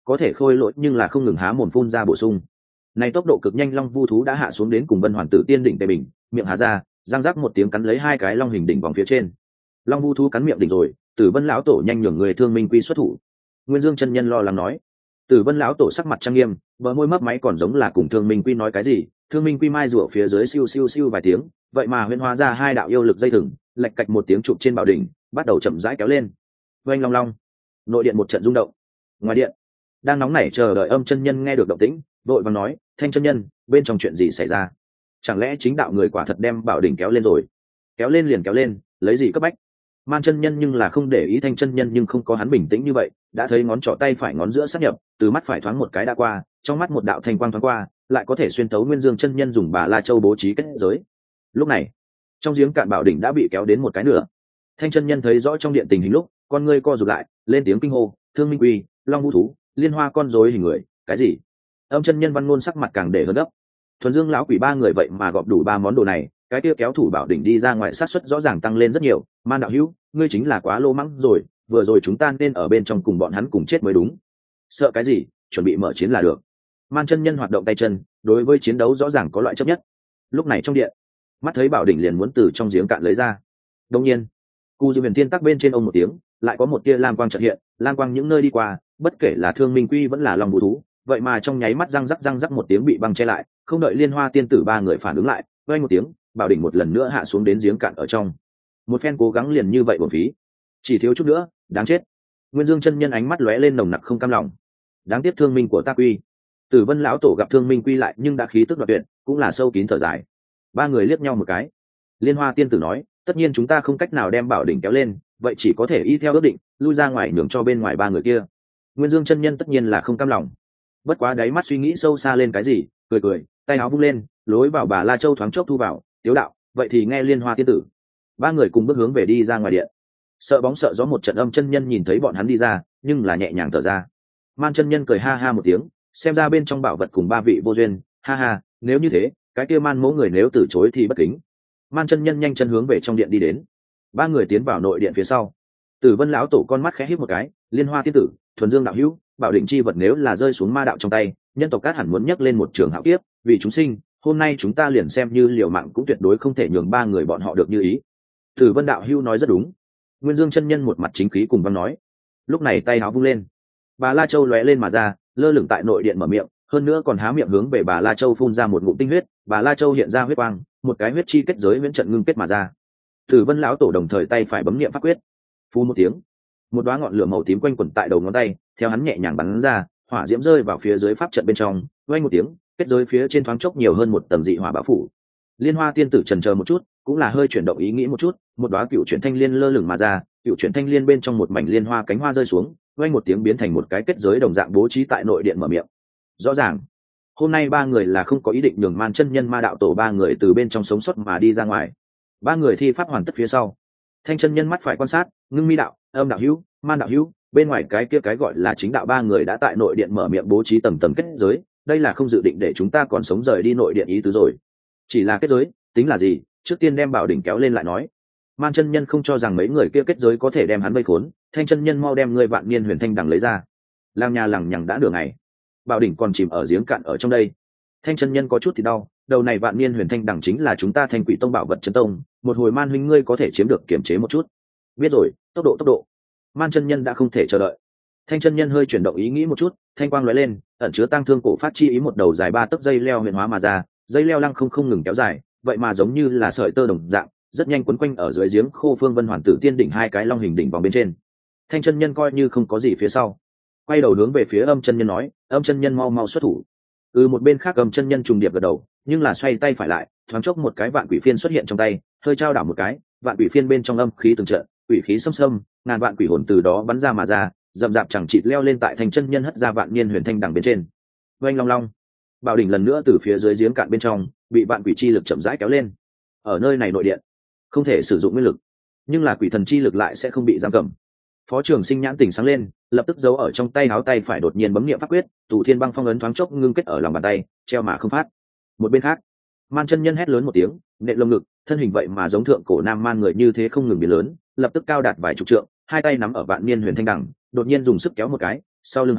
có thể khôi lỗi nhưng là không ngừng há mồm phun ra bổ sung. Này tốc độ cực nhanh long vu thú đã hạ xuống đến cùng Vân Hoàn Tử Tiên đỉnh tề bình, miệng há ra, răng rắc một tiếng cắn lấy hai cái long hình đỉnh vòng phía trên. Long vu thú cắn miệng đỉnh rồi, Tử Vân lão tổ nhanh nhường người Thương Minh Quy xuất thủ. Nguyên Dương chân nhân lo lắng nói. Tử Vân lão tổ sắc mặt trang nghiêm, bờ môi mấp máy còn giống là cùng Thương Minh Quy nói cái gì. Thương Minh Quy mai rủa phía dưới siêu siêu siêu vài tiếng, vậy mà huyễn hóa ra hai đạo yêu lực dây thừng, lạch cạch một tiếng chụp trên bảo đỉnh, bắt đầu chậm rãi kéo lên. Oanh long long, nội điện một trận rung động. Ngoài điện, đang nóng nảy chờ đợi Âm chân nhân nghe được động tĩnh, vội vàng nói, Thanh chân nhân, bên trong chuyện gì xảy ra? Chẳng lẽ chính đạo người quả thật đem bảo đỉnh kéo lên rồi? Kéo lên liền kéo lên, lấy gì cấp bách? Man chân nhân nhưng là không để ý Thanh chân nhân, nhưng không có hắn bình tĩnh như vậy, đã thấy ngón trỏ tay phải ngón giữa sát nhập, từ mắt phải thoáng một cái đã qua, trong mắt một đạo thanh quang thoáng qua, lại có thể xuyên thấu Nguyên Dương chân nhân dùng Bà La Châu bố trí kết giới. Lúc này, trong giếng cạn bảo đỉnh đã bị kéo đến một cái nửa. Thanh chân nhân thấy rõ trong điện tình hình lúc, con ngươi co rụt lại, lên tiếng kinh hô, Thương Minh Quy, Long Vũ Thú, Liên Hoa con rối hình người, cái gì? Âm chân nhân Văn Ngôn sắc mặt càng để hơn gấp. Thuần Dương lão quỷ ba người vậy mà gọp đủ ba món đồ này, cái kia kéo thủ bảo đỉnh đi ra ngoài sát suất rõ ràng tăng lên rất nhiều. Man đạo hữu, ngươi chính là quá lô mắng rồi, vừa rồi chúng ta nên ở bên trong cùng bọn hắn cùng chết mới đúng. Sợ cái gì, chuẩn bị mở chiến là được. Man chân nhân hoạt động tay chân, đối với chiến đấu rõ ràng có loại chấp nhất. Lúc này trong điện, mắt thấy bảo đỉnh liền muốn từ trong giếng cạn lấy ra. Đương nhiên, Cù Diệu Huyền Tiên tắc bên trên ông một tiếng, lại có một tia lam quang chợt hiện, lam quang những nơi đi qua, bất kể là Thương Minh Quy vẫn là Long Vũ Thú, vậy mà trong nháy mắt răng rắc một tiếng bị băng che lại, không đợi Liên Hoa tiên tử ba người phản ứng lại, vang một tiếng, bảo đỉnh một lần nữa hạ xuống đến giếng cạn ở trong. Một phen cố gắng liền như vậy uổng phí, chỉ thiếu chút nữa, đáng chết. Nguyên Dương chân nhân ánh mắt lóe lên nồng nặc không cam lòng. Đáng tiếc thương minh của ta quy. Tử Vân lão tổ gặp Thương Minh Quy lại nhưng đã khí tức đoạt tuyệt, cũng là sâu kín thở dài. Ba người liếc nhau một cái. Liên Hoa tiên tử nói, tất nhiên chúng ta không cách nào đem bảo đỉnh kéo lên, vậy chỉ có thể y theo ước định, lui ra ngoài nhường cho bên ngoài ba người kia. Nguyên Dương chân nhân tất nhiên là không cam lòng, bất quá đáy mắt suy nghĩ sâu xa lên cái gì, cười cười, tay áo vung lên, lối vào Bà La Châu thoáng chốc thu vào, tiếu đạo, vậy thì nghe Liên Hoa tiên tử. Ba người cùng bước hướng về đi ra ngoài điện. Sợ bóng sợ gió một trận Âm chân nhân nhìn thấy bọn hắn đi ra, nhưng là nhẹ nhàng thở ra. Man chân nhân cười ha ha một tiếng, xem ra bên trong bảo vật cùng ba vị vô duyên, ha ha, nếu như thế, cái kia Man mẫu người nếu từ chối thì bất kính. Man chân nhân nhanh chân hướng về trong điện đi đến. Ba người tiến vào nội điện phía sau. Tử Vân lão tổ con mắt khẽ híp một cái, Liên Hoa tiên tử, Thuần Dương đạo hữu, bảo định chi vật nếu là rơi xuống ma đạo trong tay, nhân tộc cát hẳn muốn nhấc lên một trường hạo kiếp, vì chúng sinh, hôm nay chúng ta liền xem như liều mạng cũng tuyệt đối không thể nhường ba người bọn họ được như ý. Tử Vân đạo hữu nói rất đúng. Nguyên Dương chân nhân một mặt chính khí cùng văn nói. Lúc này tay áo vung lên, Bà La Châu lóe lên mà ra, lơ lửng tại nội điện mở miệng, hơn nữa còn há miệng hướng về Bà La Châu phun ra một ngụm tinh huyết, Bà La Châu hiện ra huyết quang, một cái huyết chi kết giới viễn trận ngưng kết mà ra. Tử Vân lão tổ đồng thời tay phải bấm niệm pháp quyết, phun một tiếng, một đóa ngọn lửa màu tím quanh quẩn tại đầu ngón tay, theo hắn nhẹ nhàng bắn ra, hỏa diễm rơi vào phía dưới pháp trận bên trong, vang một tiếng, kết giới phía trên thoáng chốc nhiều hơn một tầng dị hỏa bão phủ. Liên Hoa tiên tử chần chờ một chút, cũng là hơi chuyển động ý nghĩ một chút, một đóa cựu chuyển thanh liên lơ lửng mà ra, cựu chuyển thanh liên bên trong một mảnh liên hoa cánh hoa rơi xuống, vang một tiếng biến thành một cái kết giới đồng dạng bố trí tại nội điện mở miệng. Rõ ràng, hôm nay ba người là không có ý định nhường Man chân nhân Ma đạo tổ ba người từ bên trong sống sót mà đi ra ngoài. Ba người thi pháp hoàn tất phía sau, Thanh chân nhân mắt phải quan sát, ngưng mi đạo, Âm đạo hữu, Man đạo hữu, bên ngoài cái kia cái gọi là chính đạo ba người đã tại nội điện mở miệng bố trí tầng tầng kết giới, đây là không dự định để chúng ta còn sống rời đi nội điện ý tứ rồi. Chỉ là kết giới, tính là gì, trước tiên đem bảo đỉnh kéo lên lại nói. Man chân nhân không cho rằng mấy người kia kết giới có thể đem hắn vây khốn, Thanh chân nhân mau đem người vạn niên huyền thanh đằng lấy ra. Lang nhà lằng nhằng đã nửa ngày, bảo đỉnh còn chìm ở giếng cạn ở trong đây. Thanh chân nhân có chút thì đau, đầu này vạn niên huyền thanh đằng chính là chúng ta Thanh Quỷ tông bảo vật chân tông, một hồi Man huynh ngươi có thể chiếm được kiểm chế một chút. Biết rồi, tốc độ. Man chân nhân đã không thể chờ đợi. Thanh chân nhân hơi chuyển động ý nghĩ một chút, thanh quang lóe lên, ẩn chứa tăng thương cổ phát chi ý một đầu dài 3 tấc dây leo huyền hóa mà ra, dây leo lăng không ngừng kéo dài, vậy mà giống như là sợi tơ đồng dạng, rất nhanh quấn quanh ở dưới giếng khô Phương Vân Hoàn Tử Tiên đỉnh hai cái long hình đỉnh vòng bên trên. Thanh chân nhân coi như không có gì phía sau, quay đầu hướng về phía Âm chân nhân nói, Âm chân nhân mau xuất thủ. Một bên khác Âm chân nhân trùng điệp gật đầu, nhưng là xoay tay phải lại, thoáng chốc một cái vạn quỷ phiên xuất hiện trong tay, hơi trao đảo một cái, vạn quỷ phiên bên trong âm khí từng trận, quỷ khí xâm xâm, ngàn vạn quỷ hồn từ đó bắn ra mà ra, rậm rạp chẳng chịt leo lên tại Thanh chân nhân hất ra vạn niên huyền thanh đằng bên trên. Oanh long long, bảo đỉnh lần nữa từ phía dưới giếng cạn bên trong bị vạn quỷ chi lực chậm rãi kéo lên. Ở nơi này nội điện không thể sử dụng nguyên lực, nhưng là quỷ thần chi lực lại sẽ không bị giam cầm. Phó Trường Sinh nhãn tỉnh sáng lên, lập tức giấu ở trong tay áo tay phải đột nhiên bấm niệm pháp quyết, Tù Thiên Băng Phong ấn thoáng chốc ngưng kết ở lòng bàn tay, treo mà không phát. Một bên khác, Man chân nhân hét lớn một tiếng, nện lồng ngực, thân hình vậy mà giống thượng cổ nam man người như thế không ngừng biến lớn, lập tức cao đạt vài chục trượng, hai tay nắm ở vạn niên huyền thanh đằng, đột nhiên dùng sức kéo một cái, sau lưng hắn,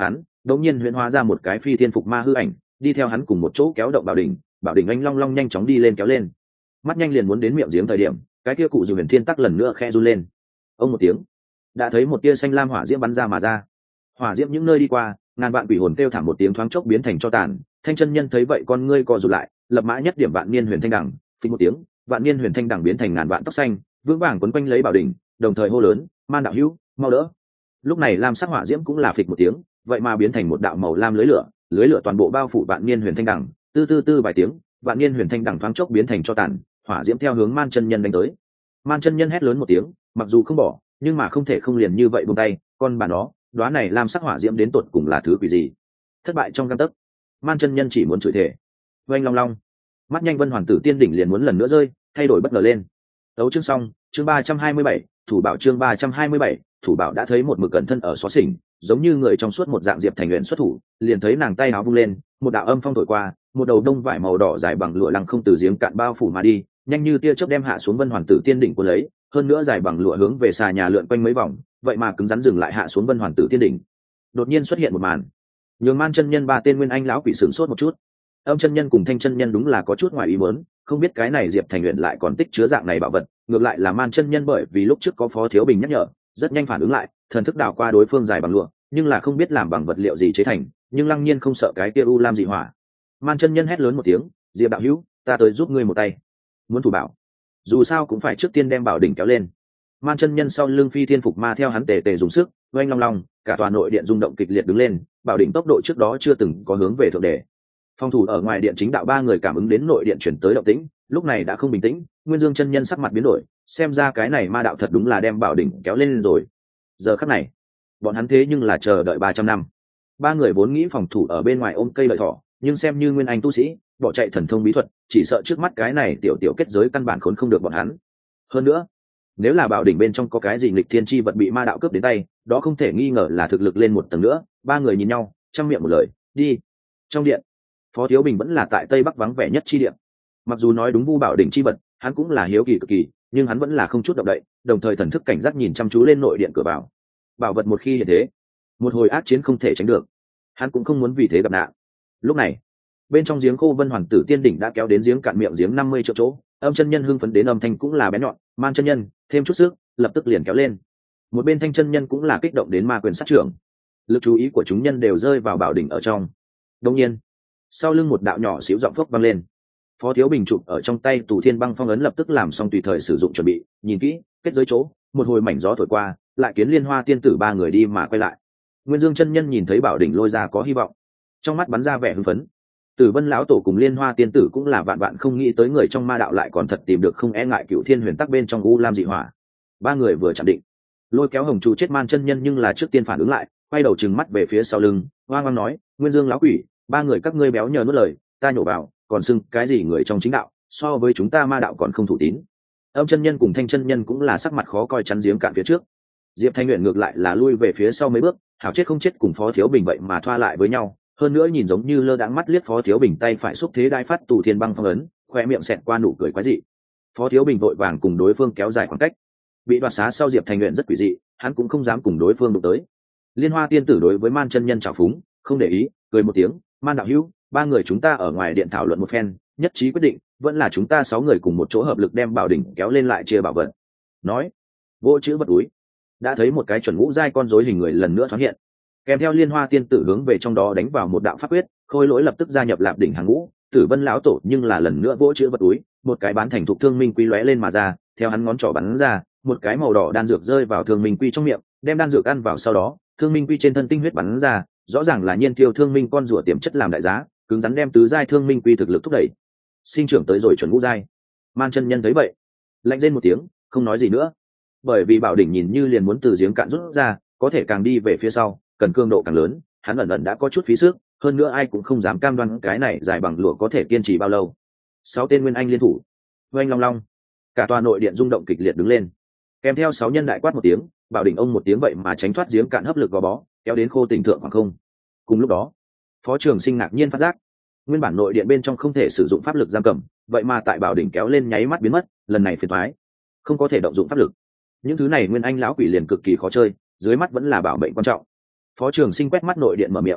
đột nhiên huyễn hóa ra một cái phi thiên phục ma hư ảnh, đi theo hắn cùng một chỗ kéo động bảo đỉnh anh long long nhanh chóng đi lên kéo lên. Mắt nhanh liền muốn đến miệng giếng thời điểm, cái kia cụ Diệu Huyền Thiên tắc lần nữa khe run lên. Ông một tiếng, đã thấy một tia xanh lam hỏa diễm bắn ra mà ra. Hỏa diễm những nơi đi qua, ngàn vạn quỷ hồn kêu thảm một tiếng thoáng chốc biến thành tro tàn. Thanh chân nhân thấy vậy con ngươi co rụt lại, lập mã nhất điểm vạn niên huyền thanh đẳng, phình một tiếng, vạn niên huyền thanh đẳng biến thành ngàn vạn tóc xanh, vững vàng quấn quanh lấy bảo đỉnh, đồng thời hô lớn, "Man đạo hữu, mau đỡ!" Lúc này lam sắc hỏa diễm cũng là phịch một tiếng, vậy mà biến thành một đạo màu lam lưới lửa toàn bộ bao phủ vạn niên huyền thanh đẳng, tư tư tư vài tiếng, vạn niên huyền thanh đẳng thoáng chốc biến thành tro tàn, hỏa diễm theo hướng Man chân nhân đánh tới. Man chân nhân hét lớn một tiếng, mặc dù không bỏ, nhưng mà không thể không liền như vậy buông tay, con bà nó, đóa này lam sắc hỏa diễm đến tột cùng là thứ quỷ gì? Thất bại trong gang tấc, Man chân nhân chỉ muốn chửi thề. Oanh long long, mắt nhanh Vân Hoàn Tử Tiên đỉnh liền muốn lần nữa rơi, thay đổi bất ngờ lên. Đấu chương xong, chương 327, thủ bảo chương 327, thủ bảo đã thấy một mực cẩn thân ở xóa xỉnh, giống như người trong suốt một dạng Diệp Thành Uyển xuất thủ, liền thấy nàng tay áo vung lên, một đạo âm phong thổi qua, một đầu đông vải màu đỏ dài bằng lụa lăng không từ giếng cạn bao phủ mà đi, nhanh như tia chớp đem hạ xuống Vân Hoàn Tử Tiên đỉnh của lấy, hơn nữa dài bằng lụa hướng về xà nhà lượn quanh mấy vòng, vậy mà cứng rắn dừng lại hạ xuống Vân Hoàn Tử Tiên đỉnh. Đột nhiên xuất hiện một màn, nhường Man chân nhân ba tên nguyên anh lão quỷ sửng sốt một chút. Âm chân nhân cùng Thanh chân nhân đúng là có chút ngoài ý muốn, không biết cái này Diệp Thành Uyển lại còn tích chứa dạng này bảo vật, ngược lại là Man chân nhân bởi vì lúc trước có Phó Thiếu Bình nhắc nhở, rất nhanh phản ứng lại, thần thức đảo qua đối phương dài bằng lụa, nhưng là không biết làm bằng vật liệu gì chế thành, nhưng lăng nhiên không sợ cái kia u lam dị hỏa. Man chân nhân hét lớn một tiếng, "Diệp đạo hữu, ta tới giúp ngươi một tay." Muốn thủ bảo, dù sao cũng phải trước tiên đem bảo đỉnh kéo lên. Man chân nhân sau lưng phi thiên phục ma theo hắn tề tề dùng sức, oanh long long, cả tòa nội điện rung động kịch liệt đứng lên, bảo đỉnh tốc độ trước đó chưa từng có hướng về thượng đề. Phòng thủ ở ngoài điện chính đạo ba người cảm ứng đến nội điện chuyển tới động tĩnh, lúc này đã không bình tĩnh, Nguyên Dương chân nhân sắc mặt biến đổi, xem ra cái này ma đạo thật đúng là đem bảo đỉnh kéo lên rồi. Giờ khắc này, bọn hắn thế nhưng là chờ đợi 300 năm. Ba người vốn nghĩ phòng thủ ở bên ngoài ôm cây lợi thỏ, nhưng xem như nguyên anh tu sĩ, bỏ chạy thần thông bí thuật, chỉ sợ trước mắt cái này tiểu tiểu kết giới căn bản khốn không được bọn hắn. Hơn nữa, nếu là bảo đỉnh bên trong có cái gì nghịch thiên chi vật bị ma đạo cướp đến tay, đó không thể nghi ngờ là thực lực lên một tầng nữa. Ba người nhìn nhau, trăm miệng một lời, "Đi." Trong điện, Phó Thiếu Bình vẫn là tại tây bắc vắng vẻ nhất chi điện. Mặc dù nói đúng vu bảo đỉnh chi vật, hắn cũng là hiếu kỳ cực kỳ, nhưng hắn vẫn là không chút động đậy, đồng thời thần thức cảnh giác nhìn chăm chú lên nội điện cửa vào. Bảo vật một khi hiện thế, một hồi ác chiến không thể tránh được, hắn cũng không muốn vì thế gặp nạn. Lúc này, bên trong giếng khô Vân Hoàn Tử Tiên đỉnh đã kéo đến giếng cạn miệng giếng 50 triệu chỗ, âm chân nhân hưng phấn đến âm thanh cũng là bén nhọn, Man chân nhân thêm chút sức, lập tức liền kéo lên. Một bên Thanh chân nhân cũng là kích động đến ma quyền sát trưởng, lực chú ý của chúng nhân đều rơi vào bảo đỉnh ở trong. Đương nhiên, sau lưng một đạo nhỏ xíu giọng phốc vang lên. Phó Thiếu Bình chụp ở trong tay Tù Thiên Băng phong ấn lập tức làm xong tùy thời sử dụng chuẩn bị, nhìn kỹ, kết giới chỗ, một hồi mảnh gió thổi qua, lại kiến Liên Hoa tiên tử ba người đi mà quay lại. Nguyên Dương chân nhân nhìn thấy bảo đỉnh lôi ra có hy vọng, trong mắt bắn ra vẻ hưng phấn. Tử Vân lão tổ cùng Liên Hoa tiên tử cũng là vạn vạn không nghĩ tới người trong ma đạo lại còn thật tìm được không e ngại Cựu Thiên Huyền Tắc bên trong u lam dị hỏa. Ba người vừa chạm định, lôi kéo Hồng Chu chết Man chân nhân nhưng là trước tiên phản ứng lại, quay đầu trừng mắt về phía sau lưng, oang oang nói, "Nguyên Dương lão quỷ, ba người các ngươi béo nhờ nuốt lời, ta nhổ vào, còn xưng cái gì người trong chính đạo, so với chúng ta ma đạo còn không thủ tín." Âm chân nhân cùng Thanh chân nhân cũng là sắc mặt khó coi chắn giếng cạn phía trước. Diệp Thanh Uyển ngược lại là lui về phía sau mấy bước, hảo chết không chết cùng Phó Thiếu Bình vậy mà thoa lại với nhau, hơn nữa nhìn giống như lơ đãng mắt liếc Phó Thiếu Bình tay phải xúc thế đai phát Tù Thiên Băng phong ấn, khoe miệng xẹt qua nụ cười quái dị. Phó Thiếu Bình vội vàng cùng đối phương kéo dài khoảng cách. Bị đoạt xá sau Diệp Thanh Uyển rất quỷ dị, hắn cũng không dám cùng đối phương đụng tới. Liên Hoa tiên tử đối với Man chân nhân trào phúng, không để ý, cười một tiếng, "Man đạo hữu, ba người chúng ta ở ngoài điện thảo luận một phen, nhất trí quyết định, vẫn là chúng ta 6 người cùng một chỗ hợp lực đem bảo đỉnh kéo lên lại chia bảo vật." Nói, vỗ chữ vật túi, đã thấy một cái chuẩn ngũ giai con rối hình người lần nữa thoáng hiện, kèm theo Liên Hoa tiên tử hướng về trong đó đánh vào một đạo pháp quyết, Khôi Lỗi lập tức gia nhập Lạp đỉnh hàng ngũ. Tử Vân lão tổ nhưng là lần nữa vỗ chữ vật túi, một cái bán thành thục thương minh quy lóe lên mà ra, theo hắn ngón trỏ bắn ra, một cái màu đỏ đan dược rơi vào thương minh quy trong miệng, đem đan dược ăn vào sau đó, thương minh quy trên thân tinh huyết bắn ra, rõ ràng là nhiên tiêu thương minh con rùa tiềm chất làm đại giá, cứng rắn đem tứ giai thương minh quy thực lực thúc đẩy, sinh trưởng tới rồi chuẩn ngũ giai. Man chân nhân thấy vậy, lạnh rên một tiếng, không nói gì nữa, bởi vì bảo đỉnh nhìn như liền muốn từ giếng cạn rút ra, có thể càng đi về phía sau, cần cương độ càng lớn, hắn ẩn ẩn đã có chút phí sức, hơn nữa ai cũng không dám cam đoan cái này dài bằng lụa có thể kiên trì bao lâu. 6 tên nguyên anh liên thủ, oanh long long, cả tòa nội điện rung động kịch liệt đứng lên, kèm theo 6 nhân đại quát một tiếng, bảo đỉnh ông một tiếng vậy mà tránh thoát giếng cạn hấp lực gò bó, kéo đến khô tỉnh thượng khoảng không. Cùng lúc đó, Phó Trường Sinh ngạc nhiên phát giác, nguyên bản nội điện bên trong không thể sử dụng pháp lực giam cầm, vậy mà tại bảo đỉnh kéo lên nháy mắt biến mất, lần này phiền toái, không có thể động dụng pháp lực. Những thứ này nguyên anh lão quỷ liền cực kỳ khó chơi, dưới mắt vẫn là bảo mệnh quan trọng. Phó Trường Sinh quét mắt nội điện mở miệng,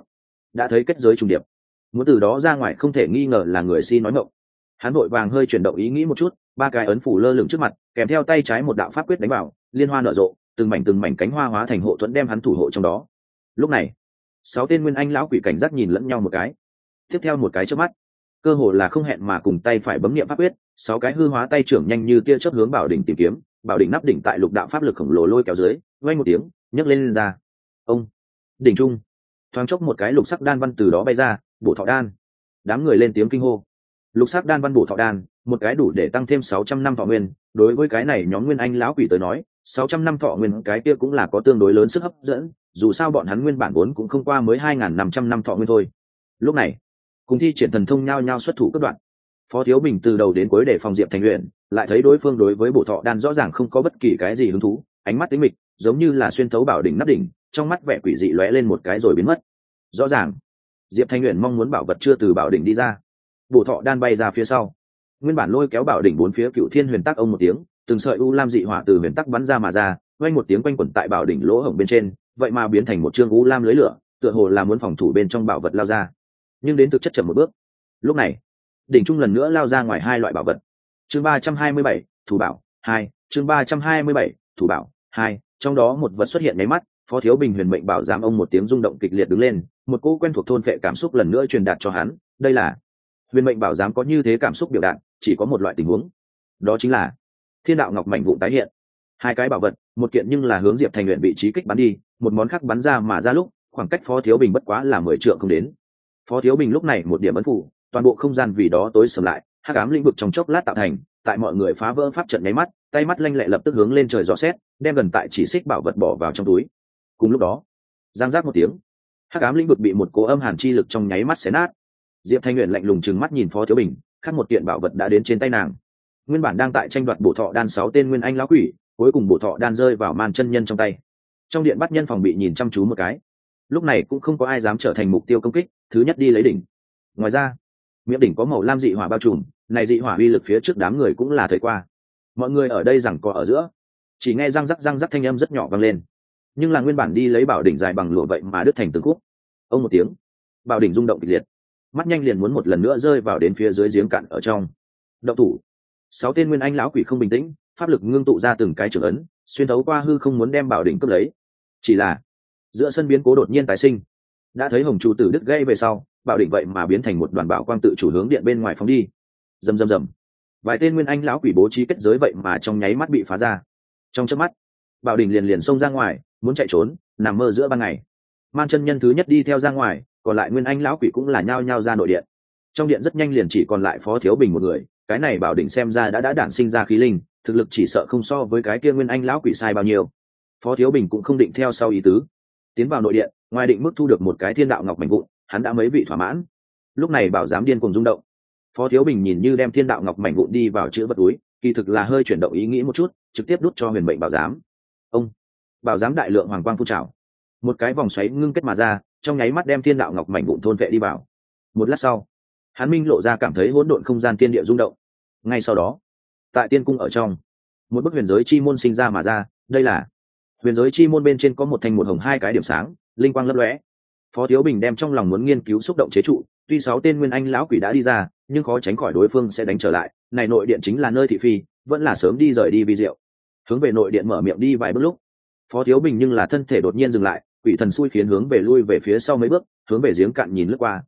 đã thấy kết giới trùng điệp, muốn từ đó ra ngoài không thể nghi ngờ là người si nói mộng. Hắn vội vàng hơi chuyển động ý nghĩ một chút, ba cái ấn phủ lơ lửng trước mặt, kèm theo tay trái một đạo pháp quyết đánh vào, liên hoa nở rộ, từng mảnh cánh hoa hóa thành hộ thuẫn đem hắn thủ hộ trong đó. Lúc này, 6 tên nguyên anh lão quỷ cảnh giác nhìn lẫn nhau một cái, tiếp theo một cái chớp mắt, cơ hồ là không hẹn mà cùng tay phải bấm niệm pháp quyết, 6 cái hư hóa tay trưởng nhanh như tia chớp hướng bảo đỉnh tìm kiếm. Bảo đỉnh nắp đỉnh tại lục đạo pháp lực khổng lồ lôi kéo dưới, vang một tiếng, nhấc lên ra. Ông, đỉnh trung, thoáng chốc một cái lục sắc đan văn từ đó bay ra, bổ thọ đan. Đám người lên tiếng kinh hô. Lục sắc đan văn bổ thọ đan, một cái đủ để tăng thêm 600 năm thọ nguyên, đối với cái này nhóm nguyên anh lão quỷ tới nói, 600 năm thọ nguyên cái kia cũng là có tương đối lớn sức hấp dẫn, dù sao bọn hắn nguyên bản vốn cũng không qua mới 2500 năm thọ nguyên thôi. Lúc này, cùng thi triển thần thông nhao nhao xuất thủ cấp đoạn. Phó Thiếu Bình từ đầu đến cuối để phòng Diệp Thành luyện, lại thấy đối phương đối với bổ thọ đan rõ ràng không có bất kỳ cái gì hứng thú, ánh mắt tĩnh mịch, giống như là xuyên thấu bảo đỉnh nắp đỉnh, trong mắt vẻ quỷ dị lóe lên một cái rồi biến mất. Rõ ràng, Diệp Thành luyện mong muốn bảo vật chưa từ bảo đỉnh đi ra. Bổ thọ đan bay ra phía sau, nguyên bản lôi kéo bảo đỉnh bốn phía Cựu Thiên Huyền Tắc ông một tiếng, từng sợi u lam dị hỏa từ huyền tắc bắn ra mà ra, vang một tiếng quanh quẩn tại bảo đỉnh lỗ hổng bên trên, vậy mà biến thành một chương u lam lưới lửa, tựa hồ là muốn phòng thủ bên trong bảo vật lao ra. Nhưng đến thực chất chậm một bước. Lúc này, đỉnh trung lần nữa lao ra ngoài hai loại bảo vật. Chương 327, thủ bảo 2, chương 327, thủ bảo 2, trong đó một vật xuất hiện nháy mắt, Phó Thiếu Bình huyền mệnh bảo giám ông một tiếng rung động kịch liệt đứng lên, một cỗ quen thuộc thôn phệ cảm xúc lần nữa truyền đạt cho hắn, đây là huyền mệnh bảo giám có như thế cảm xúc biểu đạt, chỉ có một loại tình huống, đó chính là Thiên đạo ngọc mảnh vụn tái hiện. Hai cái bảo vật, một kiện nhưng là hướng Diệp Thành luyện vị trí kích bắn đi, một món khác bắn ra mà ra lúc, khoảng cách Phó Thiếu Bình bất quá là 10 trượng không đến. Phó Thiếu Bình lúc này một điểm ấn phủ, toàn bộ không gian vì đó tối sầm lại, hắc ám lĩnh vực trong chốc lát tạo thành, tại mọi người phá vỡ pháp trận nháy mắt, tay mắt lanh lẹ lập tức hướng lên trời dò xét, đem gần tại chỉ xích bảo vật bỏ vào trong túi. Cùng lúc đó, giang giác một tiếng, hắc ám lĩnh vực bị một cỗ âm hàn chi lực trong nháy mắt xé nát. Diệp Thanh Huyền lạnh lùng trừng mắt nhìn Phó Thiếu Bình, khác một kiện bảo vật đã đến trên tay nàng. Nguyên bản đang tại tranh đoạt bổ thọ đan 6 tên nguyên anh lão quỷ, cuối cùng bổ thọ đan rơi vào Man chân nhân trong tay. Trong điện bắt nhân phòng bị nhìn chăm chú một cái, lúc này cũng không có ai dám trở thành mục tiêu công kích, thứ nhất đi lấy đỉnh. Ngoài ra, miệng đỉnh có màu lam dị hỏa bao trùm, này dị hỏa uy lực phía trước đám người cũng là thấy qua. Mọi người ở đây rằng có ở giữa, chỉ nghe răng rắc thanh âm rất nhỏ vang lên, nhưng là nguyên bản đi lấy bảo đỉnh dài bằng lụa vậy mà đứt thành từng khúc. Ông một tiếng, bảo đỉnh rung động kịch liệt, mắt nhanh liền muốn một lần nữa rơi vào đến phía dưới giếng cạn ở trong. Động thủ. 6 tên nguyên anh lão quỷ không bình tĩnh, pháp lực ngưng tụ ra từng cái trường ấn, xuyên thấu qua hư không muốn đem bảo đỉnh cướp lấy. Chỉ là giữa sân biến cố đột nhiên tái sinh, đã thấy hồng trụ tử đứt gây về sau, bảo đỉnh vậy mà biến thành một đoàn bảo quang tự chủ hướng điện bên ngoài phóng đi. Rầm rầm rầm, vài tên nguyên anh lão quỷ bố trí kết giới vậy mà trong nháy mắt bị phá ra. Trong chớp mắt, bảo đỉnh liền xông ra ngoài, muốn chạy trốn, nằm mơ giữa ban ngày. Man chân nhân thứ nhất đi theo ra ngoài, còn lại nguyên anh lão quỷ cũng là nhao nhao ra nội điện. Trong điện rất nhanh liền chỉ còn lại Phó Thiếu Bình một người, cái này bảo đỉnh xem ra đã đản sinh ra khí linh, thực lực chỉ sợ không so với cái kia nguyên anh lão quỷ sai bao nhiêu. Phó Thiếu Bình cũng không định theo sau ý tứ, tiến vào nội điện, ngoài định mức thu được một cái thiên đạo ngọc mảnh vụn, hắn đã mấy vị thỏa mãn. Lúc này bảo giám điên cuồng rung động. Phó Thiếu Bình nhìn như đem thiên đạo ngọc mảnh vụn đi vào chữ vật túi, kỳ thực là hơi chuyển động ý nghĩ một chút, trực tiếp đút cho huyền mệnh bảo giám. Ông, bảo giám đại lượng hoàng quang phun trào, một cái vòng xoáy ngưng kết mà ra, trong nháy mắt đem thiên đạo ngọc mảnh vụn thôn vệ đi vào. Một lát sau, hắn minh lộ ra cảm thấy hỗn độn không gian thiên địa rung động. Ngay sau đó, tại tiên cung ở trong, một bức huyền giới chi môn sinh ra mà ra, đây là huyền giới chi môn bên trên có một thanh một hồng hai cái điểm sáng, linh quang lấp lóe. Phó Thiếu Bình đem trong lòng muốn nghiên cứu xúc động chế trụ, tuy 6 tên nguyên anh lão quỷ đã đi ra, nhưng khó tránh khỏi đối phương sẽ đánh trở lại, này nội điện chính là nơi thị phi, vẫn là sớm đi rời đi vi diệu. Hướng về nội điện mở miệng đi vài bước lúc, Phó Thiếu Bình nhưng là thân thể đột nhiên dừng lại, quỷ thần xui khiến hướng về lui về phía sau mấy bước, hướng về giếng cạn nhìn lướt qua,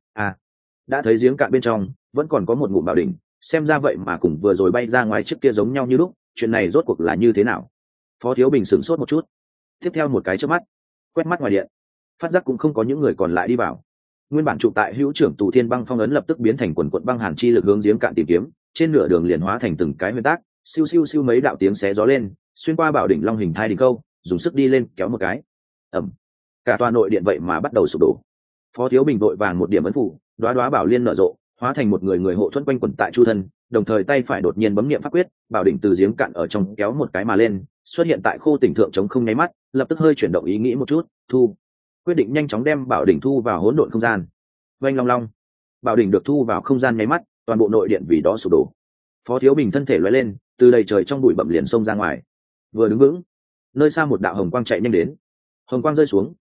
đã thấy giếng cạn bên trong vẫn còn có một ngụm bảo đỉnh, xem ra vậy mà cùng vừa rồi bay ra ngoài trước kia giống nhau như lúc, chuyện này rốt cuộc là như thế nào? Phó Thiếu Bình sửng sốt một chút, tiếp theo một cái chớp mắt, quét mắt ngoài điện, phát giác cũng không có những người còn lại đi vào. Nguyên bản trụ tại hữu trưởng Tù Thiên Băng phong ấn lập tức biến thành quần quận băng hàn chi lực hướng giếng cạn tìm kiếm, trên nửa đường liền hóa thành từng cái nguyên tác, siêu siêu siêu mấy đạo tiếng xé gió lên, xuyên qua bảo đỉnh long hình thai đỉnh câu, dùng sức đi lên kéo một cái. Ầm. Cả tòa nội điện vậy mà bắt đầu sụp đổ. Phó Thiếu Bình vội vàng một điểm ấn phủ, đóa bảo liên nở rộ, hóa thành một người hộ thuẫn quanh quẩn tại chu thân, đồng thời tay phải đột nhiên bấm niệm pháp quyết, bảo đỉnh từ giếng cạn ở trong kéo một cái mà lên, xuất hiện tại khô tỉnh thượng chống không nháy mắt, lập tức hơi chuyển động ý nghĩ một chút, quyết định nhanh chóng đem bảo đỉnh thu vào hỗn độn không gian. Vang long long, bảo đỉnh được thu vào không gian nháy mắt, toàn bộ nội điện vì đó sụp đổ. Phó Thiếu Bình thân thể lóe lên, từ đầy trời trong bụi bặm liền xông ra ngoài. Vừa đứng vững, nơi xa một đạo hồng quang chạy nhanh đến. Hồng quang rơi xuống,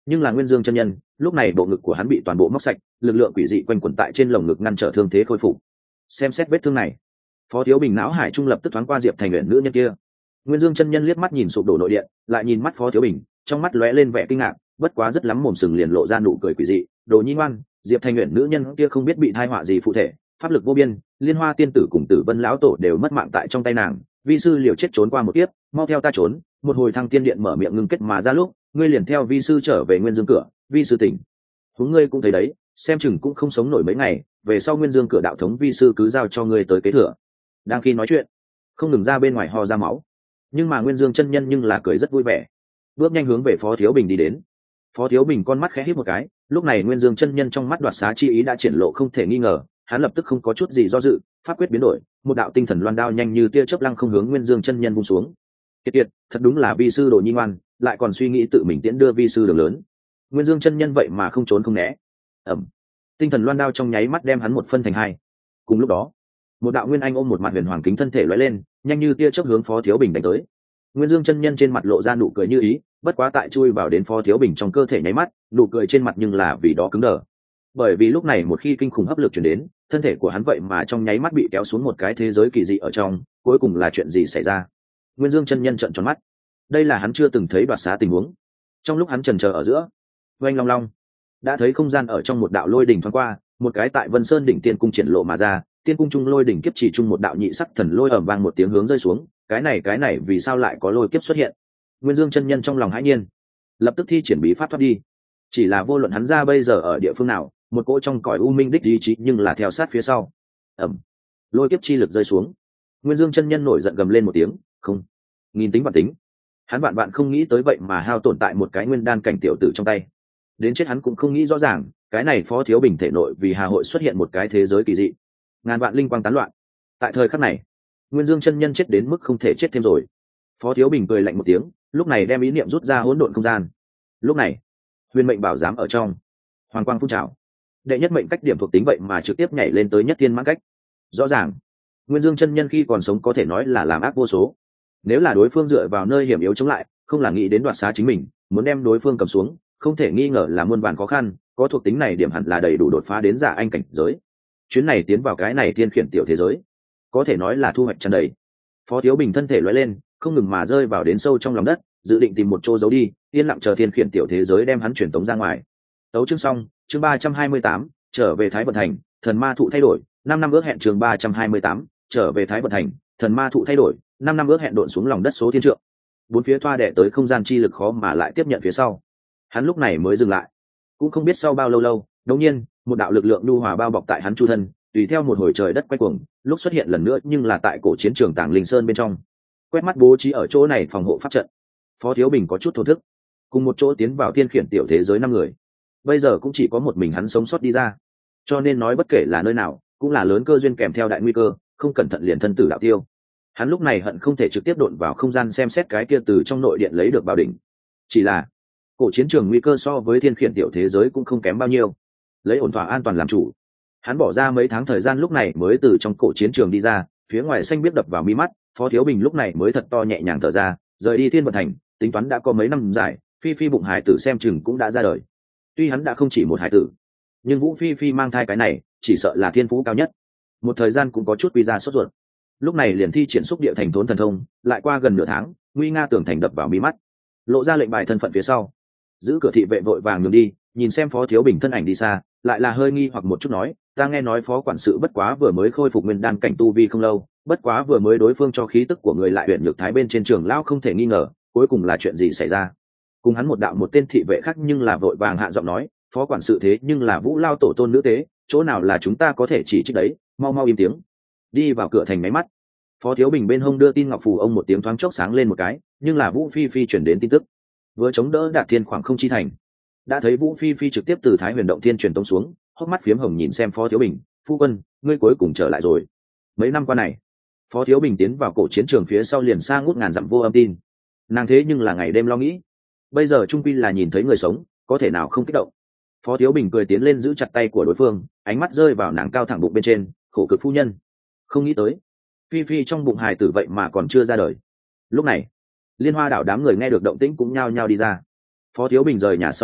nhưng là Nguyên Dương chân nhân, lúc này bộ ngực của hắn bị toàn bộ móc sạch, lực lượng quỷ dị quanh quẩn tại trên lồng ngực ngăn trở thương thế khôi phục. Xem xét vết thương này, Phó Thiếu Bình não hải trung lập tức thoáng qua Diệp Thành Uyển nữ nhân kia. Nguyên Dương chân nhân liếc mắt nhìn sụp đổ nội điện, lại nhìn mắt Phó Thiếu Bình, trong mắt lóe lên vẻ kinh ngạc, bất quá rất lắm mồm sừng liền lộ ra nụ cười quỷ dị. Đồ nhi ngoan, Diệp Thành Uyển nữ nhân kia không biết bị tai họa gì phụ thể, pháp lực vô biên, Liên Hoa tiên tử cùng Tử Vân lão tổ đều mất mạng tại trong tay nàng, vi sư liều chết trốn qua một kiếp, mau theo ta trốn. Một hồi Thăng Tiên điện mở miệng ngưng kết mà ra lúc, ngươi liền theo vi sư trở về Nguyên Dương cửa, vi sư tỉnh. Huống ngươi cũng thấy đấy, xem chừng cũng không sống nổi mấy ngày, về sau Nguyên Dương cửa đạo thống vi sư cứ giao cho ngươi tới kế thừa. Đang khi nói chuyện, không ngừng ra bên ngoài ho ra máu, nhưng mà Nguyên Dương chân nhân nhưng là cười rất vui vẻ, bước nhanh hướng về Phó Thiếu Bình đi đến. Phó Thiếu Bình con mắt khẽ híp một cái, lúc này Nguyên Dương chân nhân trong mắt đoạt xá chi ý đã triển lộ không thể nghi ngờ, hắn lập tức không có chút gì do dự, pháp quyết biến đổi, một đạo tinh thần loan đao nhanh như tia chớp lăng không hướng Nguyên Dương chân nhân vung xuống. Kiệt, thật đúng là vi sư đồ nhi ngoan, lại còn suy nghĩ tự mình tiễn đưa vi sư đường lớn. Nguyên Dương chân nhân vậy mà không trốn không né. Ầm. Tinh thần loan đao trong nháy mắt đem hắn một phân thành hai. Cùng lúc đó, một đạo nguyên anh ôm một mặt huyền hoàng kính thân thể lóe lên, nhanh như tia chớp hướng Phó Thiếu Bình đánh tới. Nguyên Dương chân nhân trên mặt lộ ra nụ cười như ý, bất quá tại chui vào đến Phó Thiếu Bình trong cơ thể nháy mắt, nụ cười trên mặt nhưng là vì đó cứng đờ. Bởi vì lúc này một khi kinh khủng hấp lực truyền đến, thân thể của hắn vậy mà trong nháy mắt bị kéo xuống một cái thế giới kỳ dị ở trong, cuối cùng là chuyện gì xảy ra? Nguyên Dương chân nhân trợn tròn mắt. Đây là hắn chưa từng thấy đoạt xá tình huống. Trong lúc hắn chần chờ ở giữa, oanh long long, đã thấy không gian ở trong một đạo lôi đỉnh thoáng qua, một cái tại Vân Sơn đỉnh tiên cung triển lộ mà ra, tiên cung trung lôi đỉnh kiếp chỉ trung một đạo nhị sắc thần lôi ầm vang một tiếng hướng rơi xuống, cái này vì sao lại có lôi kiếp xuất hiện? Nguyên Dương chân nhân trong lòng hãi nhiên, lập tức thi triển bí pháp thoát đi. Chỉ là vô luận hắn ra bây giờ ở địa phương nào, một cỗ trong cõi u minh đích ý chí nhưng là theo sát phía sau. Ầm, lôi kiếp chi lực rơi xuống. Nguyên Dương chân nhân nổi giận gầm lên một tiếng, không, nghìn tính vạn tính, hắn bạn không nghĩ tới vậy mà hao tổn tại một cái nguyên đan cảnh tiểu tử trong tay. Đến chết hắn cũng không nghĩ rõ ràng, cái này Phó Thiếu Bình thể nội vì Hà hội xuất hiện một cái thế giới kỳ dị, ngàn vạn linh quang tán loạn. Tại thời khắc này, Nguyên Dương chân nhân chết đến mức không thể chết thêm rồi. Phó Thiếu Bình cười lạnh một tiếng, lúc này đem ý niệm rút ra hỗn độn không gian. Lúc này, huyền mệnh bảo giám ở trong, hoàng quang phun trào, đệ nhất mệnh cách điểm thuộc tính vậy mà trực tiếp nhảy lên tới nhất thiên mãn cách. Rõ ràng, Nguyên Dương chân nhân khi còn sống có thể nói là làm ác vô số. Nếu là đối phương dựa vào nơi hiểm yếu chống lại, không là nghĩ đến đoạt xá chính mình, muốn đem đối phương cầm xuống, không thể nghi ngờ là muôn vàn khó khăn. Có thuộc tính này điểm hẳn là đầy đủ đột phá đến giả anh cảnh giới. Chuyến này tiến vào cái này thiên khiển tiểu thế giới, có thể nói là thu hoạch tràn đầy. Phó Thiếu Bình thân thể lóe lên, không ngừng mà rơi vào đến sâu trong lòng đất, dự định tìm một chỗ giấu đi, yên lặng chờ thiên khiển tiểu thế giới đem hắn truyền tống ra ngoài. Tấu chương xong, chương 328, trở về Thái Vận Thành, thần ma thụ thay đổi, 5 năm ước hẹn chương 328, trở về Thái Vận Thành, thần ma thụ thay đổi, 5 năm ước hẹn độn xuống lòng đất số thiên trượng. Bốn phía thoa đè tới không gian chi lực khó mà lại tiếp nhận phía sau. Hắn lúc này mới dừng lại. Cũng không biết sau bao lâu, đột nhiên, một đạo lực lượng nhu hòa bao bọc tại hắn chu thân, tùy theo một hồi trời đất quay cuồng, lúc xuất hiện lần nữa nhưng là tại cổ chiến trường Tàng Linh Sơn bên trong. Quét mắt bố trí ở chỗ này phòng hộ pháp trận. Phó Thiếu Bình có chút thổ thức, cùng một chỗ tiến vào thiên khiển tiểu thế giới 5 người. Bây giờ cũng chỉ có một mình hắn sống sót đi ra, cho nên nói bất kể là nơi nào, cũng là lớn cơ duyên kèm theo đại nguy cơ, không cẩn thận liền thân tử đạo tiêu. Hắn lúc này hận không thể trực tiếp độn vào không gian xem xét cái kia từ trong nội điện lấy được bảo đỉnh. Chỉ là cổ chiến trường nguy cơ so với thiên khiển tiểu thế giới cũng không kém bao nhiêu. Lấy ổn thỏa an toàn làm chủ, hắn bỏ ra mấy tháng thời gian lúc này mới từ trong cổ chiến trường đi ra. Phía ngoài xanh biết đập vào mi mắt, Phó Thiếu Bình lúc này mới thật to nhẹ nhàng thở ra, rời đi Thiên Vận Thành. Tính toán đã có mấy năm dài, Phi Phi bụng hải tử xem chừng cũng đã ra đời. Tuy hắn đã không chỉ một hải tử, nhưng Vũ Phi Phi mang thai cái này chỉ sợ là thiên phú cao nhất. Một thời gian cũng có chút quy ra sốt ruột, lúc này liền thi triển xúc địa thành thốn thần thông. Lại qua gần nửa tháng, nguy nga tường thành đập vào mi mắt, lộ ra lệnh bài thân phận phía sau. Giữ cửa thị vệ vội vàng nhường đi, nhìn xem Phó Thiếu Bình thân ảnh đi xa, lại là hơi nghi hoặc một chút nói, ta nghe nói Phó quản sự bất quá vừa mới khôi phục nguyên đan cảnh tu vi không lâu, bất quá vừa mới đối phương cho khí tức của người lại huyện nhược thái bên trên trường lão không thể nghi ngờ, cuối cùng là chuyện gì xảy ra? Cùng hắn một đạo một tên thị vệ khác nhưng là vội vàng hạ giọng nói, Phó quản sự thế nhưng là Vũ Lao tổ tôn nữ tế, chỗ nào là chúng ta có thể chỉ trích đấy, mau mau im tiếng. Đi vào cửa thành máy mắt, Phó Thiếu Bình bên hông đưa tin ngọc phù ông một tiếng thoáng chốc sáng lên một cái, nhưng là Vũ Phi Phi chuyển đến tin tức, vừa chống đỡ Đạt Thiên khoảng không chi thành. Đã thấy Vũ Phi Phi trực tiếp từ Thái Huyền động thiên truyền tống xuống, hốc mắt phiếm hồng nhìn xem Phó Thiếu Bình, phu quân, ngươi cuối cùng trở lại rồi. Mấy năm qua này, Phó Thiếu Bình tiến vào cổ chiến trường phía sau liền xa ngút ngàn dặm vô âm tin, nàng thế nhưng là ngày đêm lo nghĩ, bây giờ trung quy là nhìn thấy người sống, có thể nào không kích động. Phó Thiếu Bình cười tiến lên giữ chặt tay của đối phương, ánh mắt rơi vào nàng cao thẳng bụng bên trên, khổ cực phu nhân, không nghĩ tới Phi Phi trong bụng hài tử vậy mà còn chưa ra đời. Lúc này Liên Hoa đảo đám người nghe được động tĩnh cũng nhao nhao đi ra. Phó Thiếu Bình rời nhà sau đó,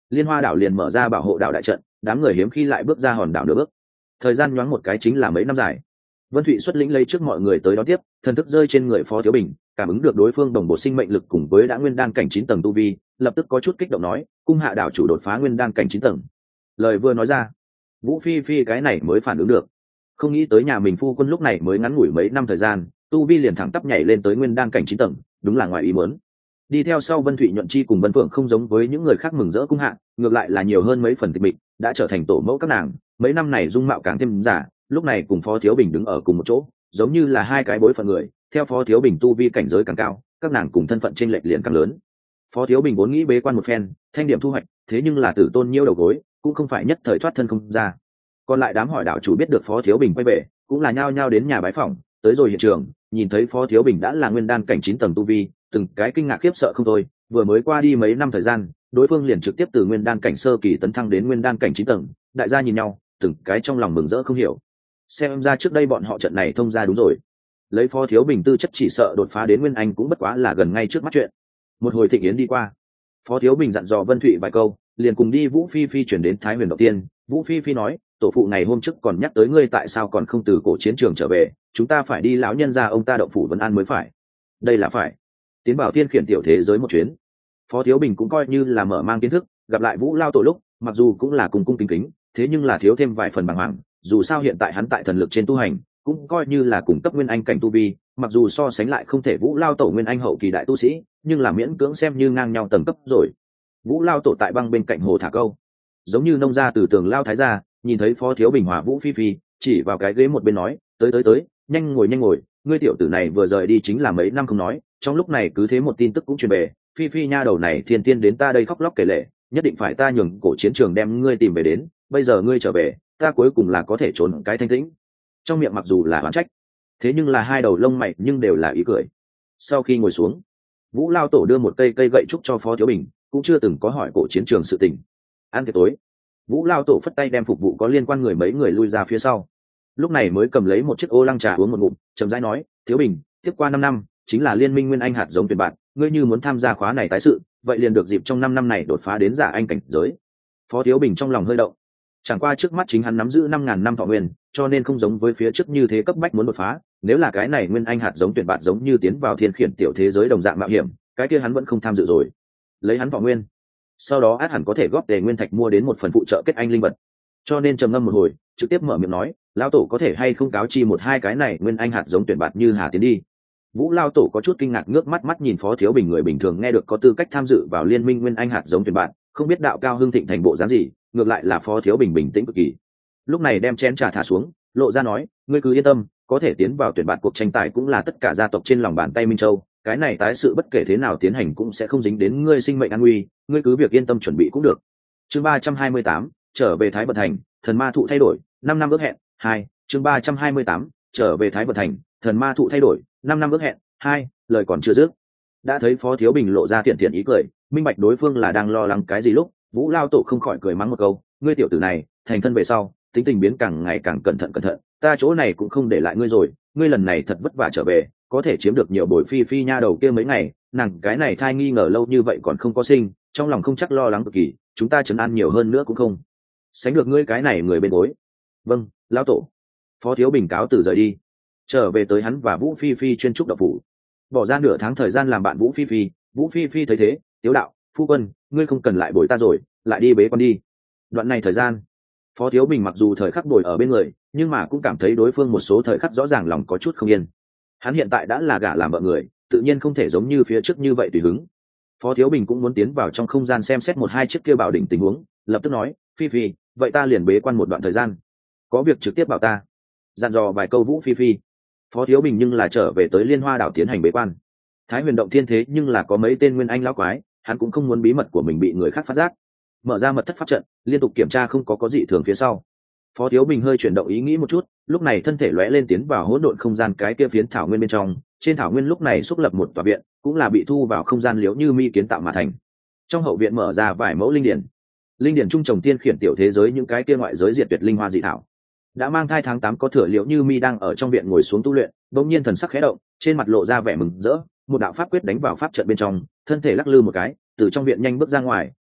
Liên Hoa đảo liền mở ra bảo hộ đảo đại trận, đám người hiếm khi lại bước ra hòn đảo nửa bước. Thời gian nhoáng một cái chính là mấy năm dài. Vân Thụy xuất lĩnh lấy trước mọi người tới đón tiếp, thần thức rơi trên người Phó Thiếu Bình, cảm ứng được đối phương đồng bộ sinh mệnh lực cùng với đã nguyên đan cảnh 9 tầng tu vi, lập tức có chút kích động nói, cung hạ đảo chủ đột phá nguyên đan cảnh 9 tầng. Lời vừa nói ra, Vũ Phi Phi cái này mới phản ứng được, không nghĩ tới nhà mình phu quân lúc này mới ngắn ngủi mấy năm thời gian, tu vi liền thẳng tắp nhảy lên tới nguyên đan cảnh 9 tầng, đúng là ngoài ý muốn. Đi theo sau Vân Thụy nhuận chi cùng Vân Phượng không giống với những người khác mừng rỡ cung hạ, ngược lại là nhiều hơn mấy phần tịch mịch, đã trở thành tổ mẫu các nàng, mấy năm này dung mạo càng thêm giả, lúc này cùng Phó Thiếu Bình đứng ở cùng một chỗ, giống như là hai cái bối phận người, theo Phó Thiếu Bình tu vi cảnh giới càng cao, các nàng cùng thân phận chênh lệch liền càng lớn. Phó Thiếu Bình vốn nghĩ bế quan một phen, thanh điểm thu hoạch, thế nhưng là Tử Tôn nhiêu đầu gối, cũng không phải nhất thời thoát thân không ra. Còn lại đám hỏi đảo chủ biết được Phó Thiếu Bình quay về, cũng là nhao nhao đến nhà bái phỏng, tới rồi hiện trường, nhìn thấy Phó Thiếu Bình đã là nguyên đan cảnh 9 tầng tu vi, từng cái kinh ngạc khiếp sợ không thôi, vừa mới qua đi mấy năm thời gian, đối phương liền trực tiếp từ nguyên đan cảnh sơ kỳ tấn thăng đến nguyên đan cảnh 9 tầng, đại gia nhìn nhau, từng cái trong lòng mừng rỡ không hiểu. Xem ra trước đây bọn họ trận này thông ra đúng rồi. Lấy Phó Thiếu Bình tư chất chỉ sợ đột phá đến nguyên anh cũng bất quá là gần ngay trước mắt chuyện. Một hồi thịnh yến đi qua, Phó Thiếu Bình dặn dò Vân Thụy vài câu, liền cùng đi Vũ Phi Phi chuyển đến Thái Huyền Động Tiên. Vũ Phi Phi nói, tổ phụ ngày hôm trước còn nhắc tới ngươi tại sao còn không từ cổ chiến trường trở về, chúng ta phải đi lão nhân gia ông ta động phủ vấn an mới phải. Đây là phải tiến bảo tiên khiển tiểu thế giới một chuyến. Phó Thiếu Bình cũng coi như là mở mang kiến thức, gặp lại Vũ Lao tổ lúc, mặc dù cũng là cùng cung kính kính, thế nhưng là thiếu thêm vài phần bàng hoàng, dù sao hiện tại hắn tại thần lực trên tu hành, cũng coi như là cùng cấp nguyên anh cảnh tu vi, mặc dù so sánh lại không thể Vũ Lao tổ nguyên anh hậu kỳ đại tu sĩ, nhưng là miễn cưỡng xem như ngang nhau tầng cấp rồi. Vũ Lao tổ tại băng bên cạnh hồ thả câu, giống như nông gia từ tường lao thái gia, nhìn thấy Phó Thiếu Bình hòa Vũ Phi Phi, chỉ vào cái ghế một bên nói, tới, nhanh ngồi, ngươi tiểu tử này vừa rời đi chính là mấy năm không nói, trong lúc này cứ thế một tin tức cũng truyền về, Phi Phi nha đầu này thiên tiên đến ta đây khóc lóc kể lể, nhất định phải ta nhường cổ chiến trường đem ngươi tìm về đến, bây giờ ngươi trở về, ta cuối cùng là có thể trốn cái thanh tĩnh. Trong miệng mặc dù là oán trách, thế nhưng là hai đầu lông mày nhưng đều là ý cười. Sau khi ngồi xuống, Vũ Lao tổ đưa một cây gậy trúc cho Phó Thiếu Bình, cũng chưa từng có hỏi cổ chiến trường sự tình. Ăn tiệc tối, Vũ Lao tổ phất tay đem phục vụ có liên quan người mấy người lui ra phía sau, lúc này mới cầm lấy một chiếc ô lăng trà uống một ngụm, chậm rãi nói, Thiếu Bình, tiếp qua 5 năm chính là liên minh nguyên anh hạt giống tuyển bạn, ngươi như muốn tham gia khóa này tái sự, vậy liền được dịp trong 5 năm này đột phá đến giả anh cảnh giới. Phó Thiếu Bình trong lòng hơi động, chẳng qua trước mắt chính hắn nắm giữ 5.000 năm thọ nguyên, cho nên không giống với phía trước như thế cấp bách muốn đột phá, nếu là cái này nguyên anh hạt giống tuyển bạn giống như tiến vào thiên khiển tiểu thế giới đồng dạng mạo hiểm, cái kia hắn vẫn không tham dự rồi. Lấy hắn thọ nguyên, sau đó át hẳn có thể góp tề nguyên thạch mua đến một phần phụ trợ kết anh linh vật, cho nên trầm ngâm một hồi, trực tiếp mở miệng nói, lão tổ có thể hay không cáo chi một hai cái này nguyên anh hạt giống tuyển bạn như Hà tiến đi. Vũ Lao tổ có chút kinh ngạc ngước mắt nhìn Phó Thiếu Bình, người bình thường nghe được có tư cách tham dự vào liên minh nguyên anh hạt giống tuyển bạn, không biết đạo cao hưng thịnh thành bộ dáng gì, ngược lại là Phó Thiếu Bình bình tĩnh cực kỳ. Lúc này đem chén trà thả xuống, lộ ra nói, ngươi cứ yên tâm, có thể tiến vào tuyển bạn cuộc tranh tài cũng là tất cả gia tộc trên lòng bàn tay Minh Châu, cái này tái sự bất kể thế nào tiến hành cũng sẽ không dính đến ngươi sinh mệnh an nguy, ngươi cứ việc yên tâm chuẩn bị cũng được. Chương 328, trở về Thái Bật Thành, thần ma thụ thay đổi, 5 năm ước hẹn. 2, chương 328, trở về Thái Bật Thành, thần ma thụ thay đổi, 5 năm ước hẹn. 2, lời còn chưa dứt, đã thấy Phó Thiếu Bình lộ ra thiện ý cười, minh bạch đối phương là đang lo lắng cái gì lúc, Vũ Lao tổ không khỏi cười mắng một câu, ngươi tiểu tử này, thành thân về sau, tính tình biến càng ngày càng cẩn thận, ta chỗ này cũng không để lại ngươi rồi, ngươi lần này thật vất vả trở về, có thể chiếm được nhiều bồi Phi Phi nha đầu kia mấy ngày, nàng cái này thai nghi ngờ lâu như vậy còn không có sinh, trong lòng không chắc lo lắng cực kỳ, chúng ta trấn an nhiều hơn nữa cũng không sánh được ngươi cái này người bên gối. Vâng, lão tổ. Phó Thiếu Bình cáo từ rời đi, trở về tới hắn và Vũ Phi Phi chuyên trúc độc phủ, bỏ ra nửa tháng thời gian làm bạn Vũ Phi Phi. Vũ Phi Phi thấy thế, tiếu đạo, phu quân, ngươi không cần lại bồi ta rồi, lại đi bế con đi. Đoạn này thời gian, Phó Thiếu Bình mặc dù thời khắc bồi ở bên người, nhưng mà cũng cảm thấy đối phương một số thời khắc rõ ràng lòng có chút không yên. Hắn hiện tại đã là gả làm vợ người, tự nhiên không thể giống như phía trước như vậy tùy hứng. Phó Thiếu Bình cũng muốn tiến vào trong không gian xem xét một hai chiếc kia bảo đỉnh tình huống, lập tức nói, Phi Phi, vậy ta liền bế quan một đoạn thời gian, có việc trực tiếp bảo ta. Dặn dò vài câu Vũ Phi Phi, Phó Thiếu Bình nhưng là trở về tới Liên Hoa đảo tiến hành bế quan. Thái Huyền Động Thiên thế nhưng là có mấy tên nguyên anh lão quái, hắn cũng không muốn bí mật của mình bị người khác phát giác, mở ra mật thất pháp trận, liên tục kiểm tra không có dị thường phía sau. Phó Thiếu Bình hơi chuyển động ý nghĩ một chút, lúc này thân thể lóe lên tiến vào hỗn độn không gian cái kia phiến thảo nguyên bên trong, trên thảo nguyên lúc này xúc lập một tòa viện, cũng là bị thu vào không gian liễu như mi kiến tạo mà thành. Trong hậu viện mở ra vài mẫu linh điển trung trồng tiên khiển tiểu thế giới những cái kia ngoại giới diệt tuyệt linh hoa dị thảo. Đã mang thai tháng 8 có thừa liễu như mi đang ở trong viện ngồi xuống tu luyện, bỗng nhiên thần sắc khẽ động, trên mặt lộ ra vẻ mừng rỡ, một đạo pháp quyết đánh vào pháp trận bên trong, thân thể lắc lư một cái, từ trong viện nhanh bước ra ngoài,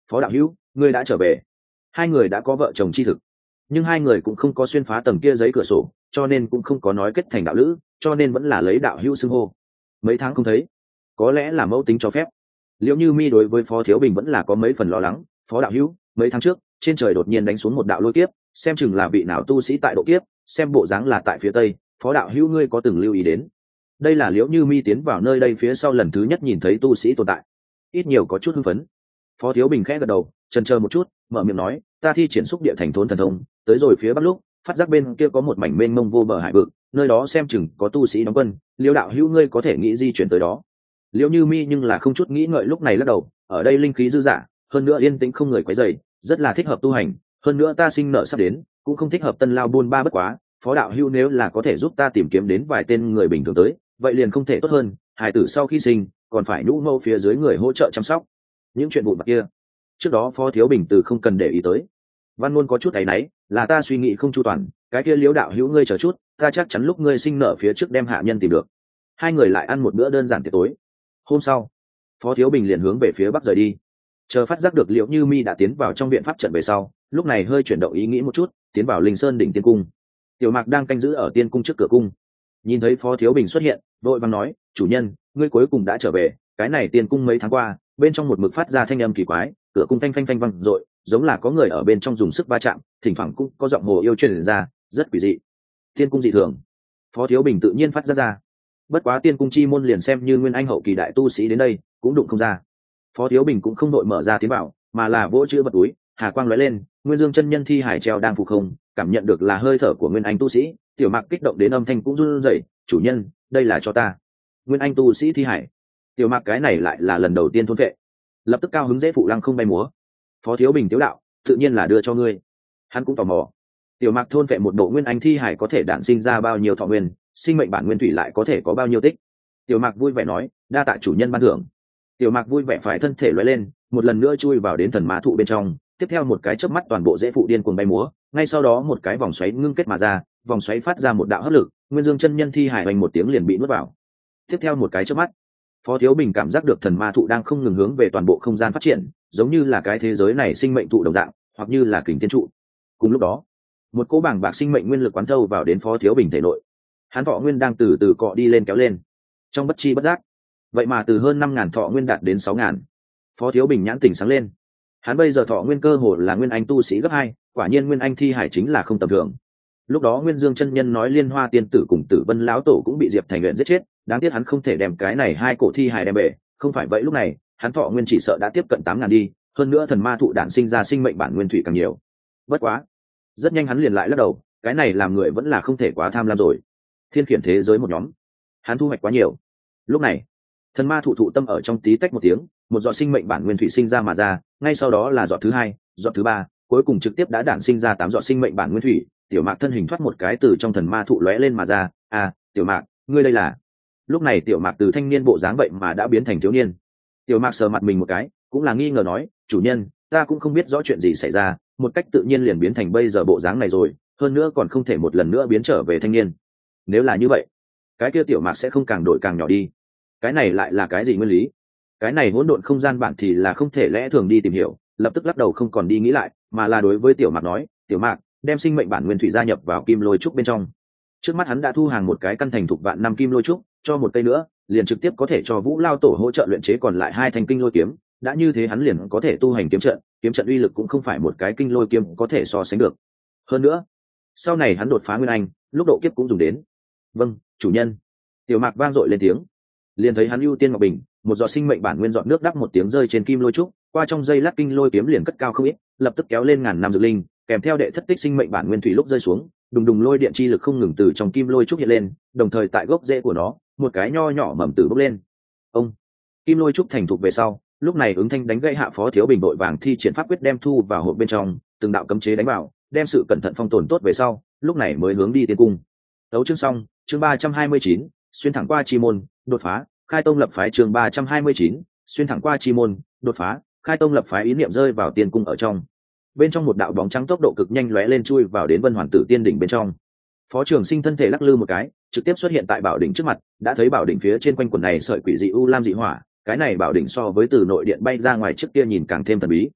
Phó đạo hữu, ngươi đã trở về. Hai người đã có vợ chồng chi thực, nhưng hai người cũng không có xuyên phá tầng kia giấy cửa sổ, cho nên cũng không có nói kết thành đạo lữ, cho nên vẫn là lấy đạo hữu xưng hô. Mấy tháng không thấy, có lẽ là mẫu tính cho phép. Liễu Như Mi đối với Phó Thiếu Bình vẫn là có mấy phần lo lắng. Phó đạo hữu, mấy tháng trước trên trời đột nhiên đánh xuống một đạo lôi kiếp, xem chừng là vị nào tu sĩ tại độ kiếp, xem bộ dáng là tại phía tây. Phó đạo hữu ngươi có từng lưu ý đến? Đây là Liễu Như Mi tiến vào nơi đây phía sau lần thứ nhất nhìn thấy tu sĩ tồn tại, ít nhiều có chút hưng phấn. Phó Thiếu Bình khẽ gật đầu, chần chờ một chút, mở miệng nói, ta thi triển xúc địa thành thốn thần thông, tới rồi phía bắc lúc phát giác bên kia có một mảnh mênh mông vô bờ hải vực, nơi đó xem chừng có tu sĩ đóng quân. Liễu đạo hữu ngươi có thể nghĩ di chuyển tới đó? Liễu Như Mi nhưng là không chút nghĩ ngợi lúc này lắc đầu, ở đây linh khí dư dả, hơn nữa yên tĩnh không người quấy rầy, rất là thích hợp tu hành, hơn nữa ta sinh nợ sắp đến, cũng không thích hợp tân lao buôn ba bất quá. Phó đạo hữu nếu là có thể giúp ta tìm kiếm đến vài tên người bình thường tới, vậy liền không thể tốt hơn. Hải tử sau khi sinh còn phải nhũ mẫu phía dưới người hỗ trợ chăm sóc, những chuyện vụn vặt kia trước đó Phó Thiếu Bình từ không cần để ý tới. Văn Ngôn có chút áy náy, là ta suy nghĩ không chu toàn, cái kia Liễu đạo hữu ngươi chờ chút, ta chắc chắn lúc ngươi sinh nợ phía trước đem hạ nhân tìm được. Hai người lại ăn một bữa đơn giản tiệc tối. Hôm sau, Phó Thiếu Bình liền hướng về phía bắc rời đi. Chờ phát giác được Liễu Như Mi đã tiến vào trong viện pháp trận về sau, lúc này hơi chuyển động ý nghĩ một chút, tiến vào Linh Sơn đỉnh tiên cung. Tiểu Mạc đang canh giữ ở tiên cung trước cửa cung, nhìn thấy Phó Thiếu Bình xuất hiện, vội vàng nói, chủ nhân, ngươi cuối cùng đã trở về. Cái này tiên cung mấy tháng qua, bên trong một mực phát ra thanh âm kỳ quái, cửa cung phanh phanh phanh vang dội, giống là có người ở bên trong dùng sức va chạm, thỉnh thoảng cũng có giọng hồ yêu truyền ra, rất quỷ dị. Tiên cung dị thường, Phó Thiếu Bình tự nhiên phát ra. Bất quá tiên cung chi môn liền xem như nguyên anh hậu kỳ đại tu sĩ đến đây cũng đụng không ra. Phó Thiếu Bình cũng không đội mở ra tiến vào, mà là vỗ chữ vật túi, hà quang lóe lên, Nguyên Dương chân nhân thi hải treo đang phục không, cảm nhận được là hơi thở của nguyên anh tu sĩ, Tiểu Mạc kích động đến âm thanh cũng run rẩy, chủ nhân, đây là cho ta. Nguyên anh tu sĩ thi hải. Tiểu Mạc cái này lại là lần đầu tiên thôn vệ, lập tức cao hứng dễ phụ lăng không bay múa. Phó Thiếu Bình tiếu đạo, tự nhiên là đưa cho ngươi. Hắn cũng tò mò, Tiểu Mạc thôn vệ một bộ nguyên anh thi hải có thể đản sinh ra bao nhiêu thọ nguyên, sinh mệnh bản nguyên thủy lại có thể có bao nhiêu tích. Tiểu Mạc vui vẻ nói, đa tạ chủ nhân ban thưởng. Tiểu Mạc vui vẻ phải thân thể lóe lên, một lần nữa chui vào đến thần ma thụ bên trong, tiếp theo một cái chớp mắt toàn bộ dễ phụ điên cuồng bay múa, ngay sau đó một cái vòng xoáy ngưng kết mà ra, vòng xoáy phát ra một đạo hấp lực, Nguyên Dương chân nhân thi hải hoành một tiếng liền bị nuốt vào. Tiếp theo một cái chớp mắt, Phó Thiếu Bình cảm giác được thần ma thụ đang không ngừng hướng về toàn bộ không gian phát triển, giống như là cái thế giới này sinh mệnh thụ đồng dạng, hoặc như là kình thiên trụ. Cùng lúc đó, một cỗ bảng bạc sinh mệnh nguyên lực quán thâu vào đến Phó Thiếu Bình thể nội. Hắn thọ nguyên đang từ từ cọ đi lên kéo lên, trong bất chi bất giác, vậy mà từ hơn 5.000 thọ nguyên đạt đến 6.000. Phó Thiếu Bình nhãn tỉnh sáng lên. Hắn bây giờ thọ nguyên cơ hồ là nguyên anh tu sĩ gấp 2, quả nhiên nguyên anh thi hải chính là không tầm thường. Lúc đó Nguyên Dương chân nhân nói Liên Hoa tiên tử cùng Tử Vân lão tổ cũng bị Diệp Thành luyện giết chết, đáng tiếc hắn không thể đem cái này hai cổ thi hài đem về, không phải vậy lúc này hắn thọ nguyên chỉ sợ đã tiếp cận 8.000 đi, hơn nữa thần ma thụ đản sinh ra sinh mệnh bản nguyên thủy càng nhiều. Bất quá, rất nhanh hắn liền lại lắc đầu, cái này làm người vẫn là không thể quá tham lam rồi. Thiên khiển thế giới một nhóm, hắn thu hoạch quá nhiều. Lúc này, thần ma thụ thụ tâm ở trong tí tách một tiếng, một giọt sinh mệnh bản nguyên thủy sinh ra mà ra, ngay sau đó là giọt thứ hai, giọt thứ ba, cuối cùng trực tiếp đã đản sinh ra 8 giọt sinh mệnh bản nguyên thủy. Tiểu Mạc thân hình thoát một cái từ trong thần ma thụ lóe lên mà ra, Tiểu Mạc, ngươi đây là? Lúc này Tiểu Mạc từ thanh niên bộ dáng vậy mà đã biến thành thiếu niên. Tiểu Mạc sờ mặt mình một cái, cũng là nghi ngờ nói, chủ nhân, ta cũng không biết rõ chuyện gì xảy ra, một cách tự nhiên liền biến thành bây giờ bộ dáng này rồi, hơn nữa còn không thể một lần nữa biến trở về thanh niên. Nếu là như vậy, cái kia Tiểu Mạc sẽ không càng đổi càng nhỏ đi. Cái này lại là cái gì nguyên lý? Cái này hỗn độn không gian bản thì là không thể lẽ thường đi tìm hiểu, lập tức lắc đầu không còn đi nghĩ lại, mà là đối với Tiểu Mạc nói, Tiểu Mạc, đem sinh mệnh bản nguyên thủy gia nhập vào kim lôi trúc bên trong. Trước mắt hắn đã thu hàng một cái căn thành thục vạn năm kim lôi trúc, cho một cây nữa liền trực tiếp có thể cho Vũ Lao tổ hỗ trợ luyện chế còn lại 2 thanh kinh lôi kiếm, đã như thế hắn liền có thể tu hành kiếm trận uy lực cũng không phải một cái kinh lôi kiếm có thể so sánh được. Hơn nữa, sau này hắn đột phá nguyên anh, lúc độ kiếp cũng dùng đến. Vâng, chủ nhân. Tiểu Mạc vang dội lên tiếng, liền thấy hắn ưu tiên ngọc bình, một giọt sinh mệnh bản nguyên giọt nước đắp một tiếng rơi trên kim lôi trúc, qua trong giây lát kinh lôi kiếm liền cất cao không ít, lập tức kéo lên ngàn năm dược linh, kèm theo đệ thất tích sinh mệnh bản nguyên thủy lúc rơi xuống, đùng đùng lôi điện chi lực không ngừng từ trong kim lôi trúc hiện lên, đồng thời tại gốc rễ của nó, một cái nho nhỏ mầm tử bốc lên. Ông kim lôi trúc thành thục về sau, lúc này ứng thanh đánh gãy Hạ Phó Thiếu Bình đội vàng thi triển pháp quyết đem thu vào hộp bên trong, từng đạo cấm chế đánh vào, đem sự cẩn thận phong tồn tốt về sau, lúc này mới hướng đi tiên cung. Đấu chương xong, chương 329, xuyên thẳng qua chi môn, đột phá, khai tông lập phái. Chương 329, xuyên thẳng qua chi môn, đột phá, khai tông lập phái. Ý niệm rơi vào tiên cung ở trong. Bên trong một đạo bóng trắng tốc độ cực nhanh lóe lên chui vào đến Vân Hoàn Tử Tiên đỉnh bên trong. Phó Trường Sinh thân thể lắc lư một cái, trực tiếp xuất hiện tại bảo đỉnh trước mặt, đã thấy bảo đỉnh phía trên quanh quần này sợi quỷ dị u lam dị hỏa, cái này bảo đỉnh so với từ nội điện bay ra ngoài trước kia nhìn càng thêm thần bí.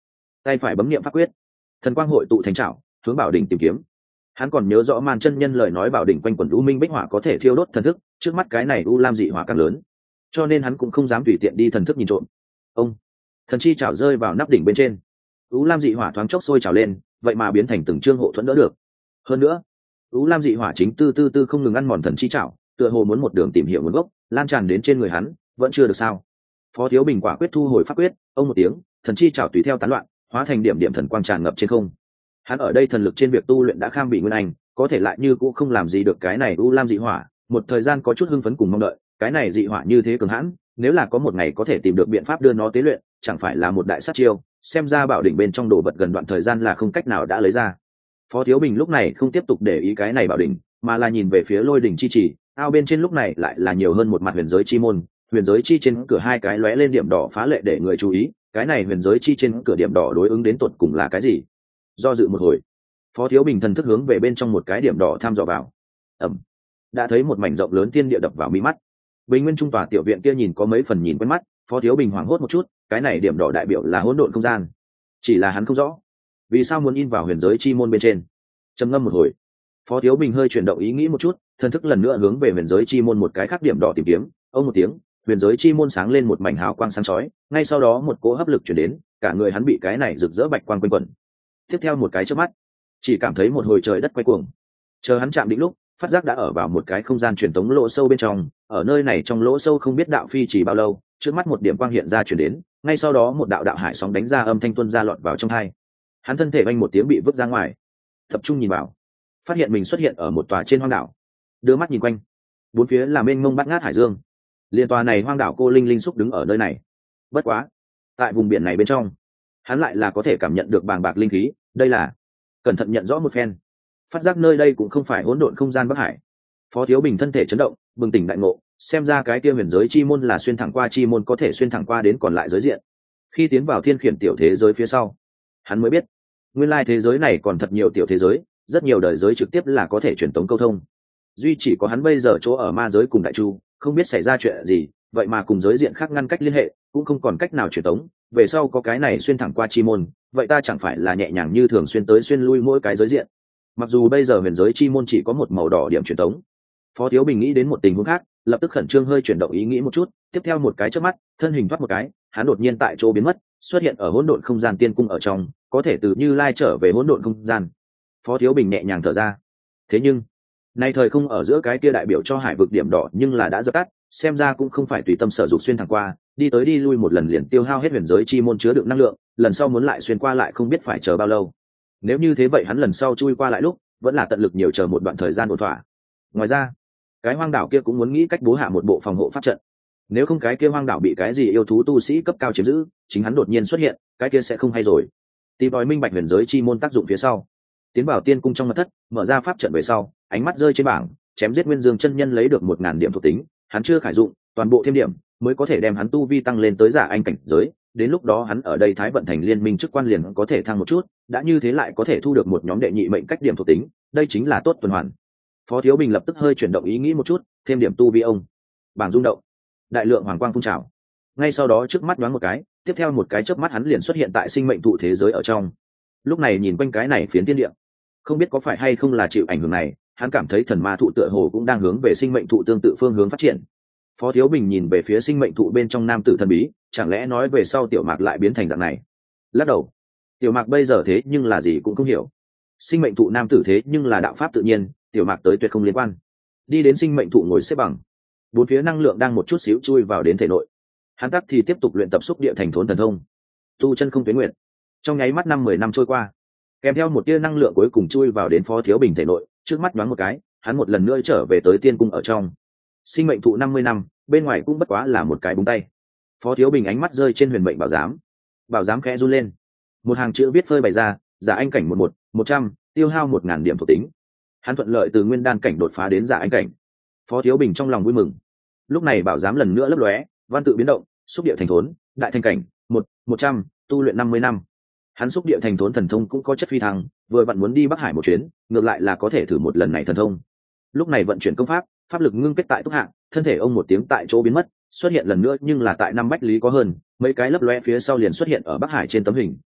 tay phải bấm niệm pháp quyết, thần quang hội tụ thành trảo hướng bảo đỉnh tìm kiếm. Hắn còn nhớ rõ Man chân nhân lời nói bảo đỉnh quanh quẩn u minh bích hỏa có thể thiêu đốt thần thức, trước mắt cái này u lam dị hỏa càng lớn, cho nên hắn cũng không dám tùy tiện đi thần thức nhìn trộm. Ông thần chi chảo rơi vào nắp đỉnh bên trên, u lam dị hỏa thoáng chốc sôi trào lên, vậy mà biến thành từng trương hộ thuẫn đỡ được. Hơn nữa u lam dị hỏa chính tư không ngừng ăn mòn thần chi chảo, tựa hồ muốn một đường tìm hiểu nguồn gốc, lan tràn đến trên người hắn, vẫn chưa được sao. Phó Thiếu Bình quả quyết thu hồi pháp quyết, ông một tiếng, thần chi chảo tùy theo tán loạn, hóa thành điểm điểm thần quang tràn ngập trên không. Hắn ở đây thần lực trên việc tu luyện đã kham bị nguyên anh, có thể lại như cũng không làm gì được cái này u lam dị hỏa, một thời gian có chút hưng phấn cùng mong đợi, cái này dị hỏa như thế cường hãn, nếu là có một ngày có thể tìm được biện pháp đưa nó tế luyện, chẳng phải là một đại sát chiêu, xem ra bảo đỉnh bên trong đồ vật gần đoạn thời gian là không cách nào đã lấy ra. Phó Thiếu Bình lúc này không tiếp tục để ý cái này bảo đỉnh, mà là nhìn về phía lôi đỉnh chi chỉ, ao bên trên lúc này lại là nhiều hơn một mặt huyền giới chi môn, huyền giới chi trên cửa hai cái lóe lên điểm đỏ phá lệ để người chú ý, cái này huyền giới chi trên cửa điểm đỏ đối ứng đến tuột cùng là cái gì? Do dự một hồi, Phó Thiếu Bình thần thức hướng về bên trong một cái điểm đỏ tham dò vào. Ẩm, đã thấy một mảnh rộng lớn thiên địa đập vào mi mắt. Bình nguyên trung tòa tiểu viện kia nhìn có mấy phần nhìn quen mắt, Phó Thiếu Bình hoảng hốt một chút, cái này điểm đỏ đại biểu là hỗn độn không gian, chỉ là hắn không rõ vì sao muốn in vào huyền giới chi môn bên trên. Trầm ngâm một hồi, Phó Thiếu Bình hơi chuyển động ý nghĩ một chút, thần thức lần nữa hướng về huyền giới chi môn một cái khác điểm đỏ tìm kiếm. Ông một tiếng, huyền giới chi môn sáng lên một mảnh hào quang sáng chói, ngay sau đó một cỗ hấp lực chuyển đến, cả người hắn bị cái này rực rỡ bạch quang quanh quẩn. Tiếp theo một cái chớp mắt, chỉ cảm thấy một hồi trời đất quay cuồng. Chờ hắn chạm định lúc, phát giác đã ở vào một cái không gian truyền tống lỗ sâu bên trong, ở nơi này trong lỗ sâu không biết đạo phi chỉ bao lâu, trước mắt một điểm quang hiện ra chuyển đến, ngay sau đó một đạo đạo hải sóng đánh ra âm thanh tuôn ra lọt vào trong tai. Hắn thân thể vang một tiếng bị vứt ra ngoài, tập trung nhìn vào, phát hiện mình xuất hiện ở một tòa trên hoang đảo. Đưa mắt nhìn quanh, bốn phía là mênh mông bát ngát hải dương. Liên tòa này hoang đảo cô linh linh xúc đứng ở nơi này. Bất quá, tại vùng biển này bên trong, hắn lại là có thể cảm nhận được bàng bạc linh khí, đây là cẩn thận nhận rõ một phen, phát giác nơi đây cũng không phải hỗn độn không gian Bắc Hải. Phó Thiếu Bình thân thể chấn động, bừng tỉnh đại ngộ, xem ra cái kia huyền giới chi môn là xuyên thẳng qua chi môn có thể xuyên thẳng qua đến còn lại giới diện. Khi tiến vào thiên khiển tiểu thế giới phía sau, hắn mới biết, nguyên lai thế giới này còn thật nhiều tiểu thế giới, rất nhiều đời giới trực tiếp là có thể truyền tống câu thông. Duy chỉ có hắn bây giờ chỗ ở ma giới cùng đại chu, không biết xảy ra chuyện gì, vậy mà cùng giới diện khác ngăn cách liên hệ, cũng không còn cách nào truyền tống. Về sau có cái này xuyên thẳng qua chi môn, vậy ta chẳng phải là nhẹ nhàng như thường xuyên tới xuyên lui mỗi cái giới diện. Mặc dù bây giờ huyền giới chi môn chỉ có một màu đỏ điểm truyền tống. Phó Thiếu Bình nghĩ đến một tình huống khác, lập tức khẩn trương hơi chuyển động ý nghĩ một chút, tiếp theo một cái chớp mắt, thân hình thoát một cái, hắn đột nhiên tại chỗ biến mất, xuất hiện ở hỗn độn không gian tiên cung ở trong, có thể từ Như Lai trở về hỗn độn không gian. Phó Thiếu Bình nhẹ nhàng thở ra. Thế nhưng, nay thời không ở giữa cái kia đại biểu cho hải vực điểm đỏ nhưng là đã dập tắt, xem ra cũng không phải tùy tâm sở dục xuyên thẳng qua, đi tới đi lui một lần liền tiêu hao hết huyền giới chi môn chứa đựng năng lượng, lần sau muốn lại xuyên qua lại không biết phải chờ bao lâu. Nếu như thế vậy hắn lần sau chui qua lại lúc, vẫn là tận lực nhiều chờ một đoạn thời gian ổn thỏa. Ngoài ra, cái hoang đảo kia cũng muốn nghĩ cách bố hạ một bộ phòng hộ pháp trận. Nếu không cái kia hoang đảo bị cái gì yêu thú tu sĩ cấp cao chiếm giữ, chính hắn đột nhiên xuất hiện, cái kia sẽ không hay rồi. Tìm đòi minh bạch huyền giới chi môn tác dụng phía sau, tiến vào tiên cung trong mật thất, mở ra pháp trận về sau, ánh mắt rơi trên bảng, chém giết Nguyên Dương chân nhân lấy được 1000 điểm thuộc tính, hắn chưa khải dụng, toàn bộ thêm điểm mới có thể đem hắn tu vi tăng lên tới giả anh cảnh giới. Đến lúc đó hắn ở đây Thái vận thành liên minh chức quan liền có thể thăng một chút, đã như thế lại có thể thu được một nhóm đệ nhị mệnh cách điểm thuộc tính, đây chính là tốt tuần hoàn. Phó Thiếu Bình lập tức hơi chuyển động ý nghĩ một chút, thêm điểm tu vi ông. Bảng rung động, đại lượng hoàng quang phun trào. Ngay sau đó trước mắt nhoáng một cái, tiếp theo một cái chớp mắt hắn liền xuất hiện tại sinh mệnh thụ thế giới ở trong. Lúc này nhìn quanh cái này phiến thiên địa, không biết có phải hay không là chịu ảnh hưởng này, hắn cảm thấy thần ma thụ tựa hồ cũng đang hướng về sinh mệnh thụ tương tự phương hướng phát triển. Phó Thiếu Bình nhìn về phía sinh mệnh thụ bên trong nam tử thần bí, chẳng lẽ nói về sau Tiểu Mạc lại biến thành dạng này? Lắc đầu, Tiểu Mạc bây giờ thế nhưng là gì cũng không hiểu. Sinh mệnh thụ nam tử thế nhưng là đạo pháp tự nhiên, Tiểu Mạc tới tuyệt không liên quan. Đi đến sinh mệnh thụ ngồi xếp bằng, bốn phía năng lượng đang một chút xíu chui vào đến thể nội. Hắn tắc thì tiếp tục luyện tập xúc địa thành thốn thần thông, tu chân không tuyến nguyện. Trong nháy mắt 5-10 năm trôi qua, kèm theo một tia năng lượng cuối cùng chui vào đến Phó Thiếu Bình thể nội, trước mắt nhoáng một cái, hắn một lần nữa trở về tới tiên cung ở trong. Sinh mệnh thụ 50 năm, bên ngoài cũng bất quá là một cái búng tay. Phó Thiếu Bình ánh mắt rơi trên huyền mệnh bảo giám, bảo giám khẽ run lên, một hàng chữ viết phơi bày ra, giả anh cảnh 100, tiêu hao 1000 điểm thuộc tính. Hắn thuận lợi từ nguyên đan cảnh đột phá đến giả anh cảnh. Phó Thiếu Bình trong lòng vui mừng. Lúc này bảo giám lần nữa lấp lóe, văn tự biến động, xúc địa thành thốn, đại thành cảnh 100, tu luyện 50 năm. Hắn xúc địa thành thốn thần thông cũng có chất phi thăng, vừa vặn muốn đi Bắc Hải một chuyến, ngược lại là có thể thử một lần này thần thông. Lúc này vận chuyển công pháp, pháp lực ngưng kết tại túc hạng, thân thể ông một tiếng tại chỗ biến mất, xuất hiện lần nữa nhưng là tại 5 bách lý có hơn, mấy cái lấp loe phía sau liền xuất hiện ở Bắc Hải trên tấm hình,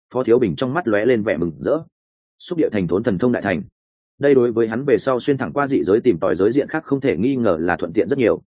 Phó Thiếu Bình trong mắt lóe lên vẻ mừng rỡ. Xúc địa thành thốn thần thông đại thành, đây đối với hắn về sau xuyên thẳng qua dị giới tìm tòi giới diện khác không thể nghi ngờ là thuận tiện rất nhiều,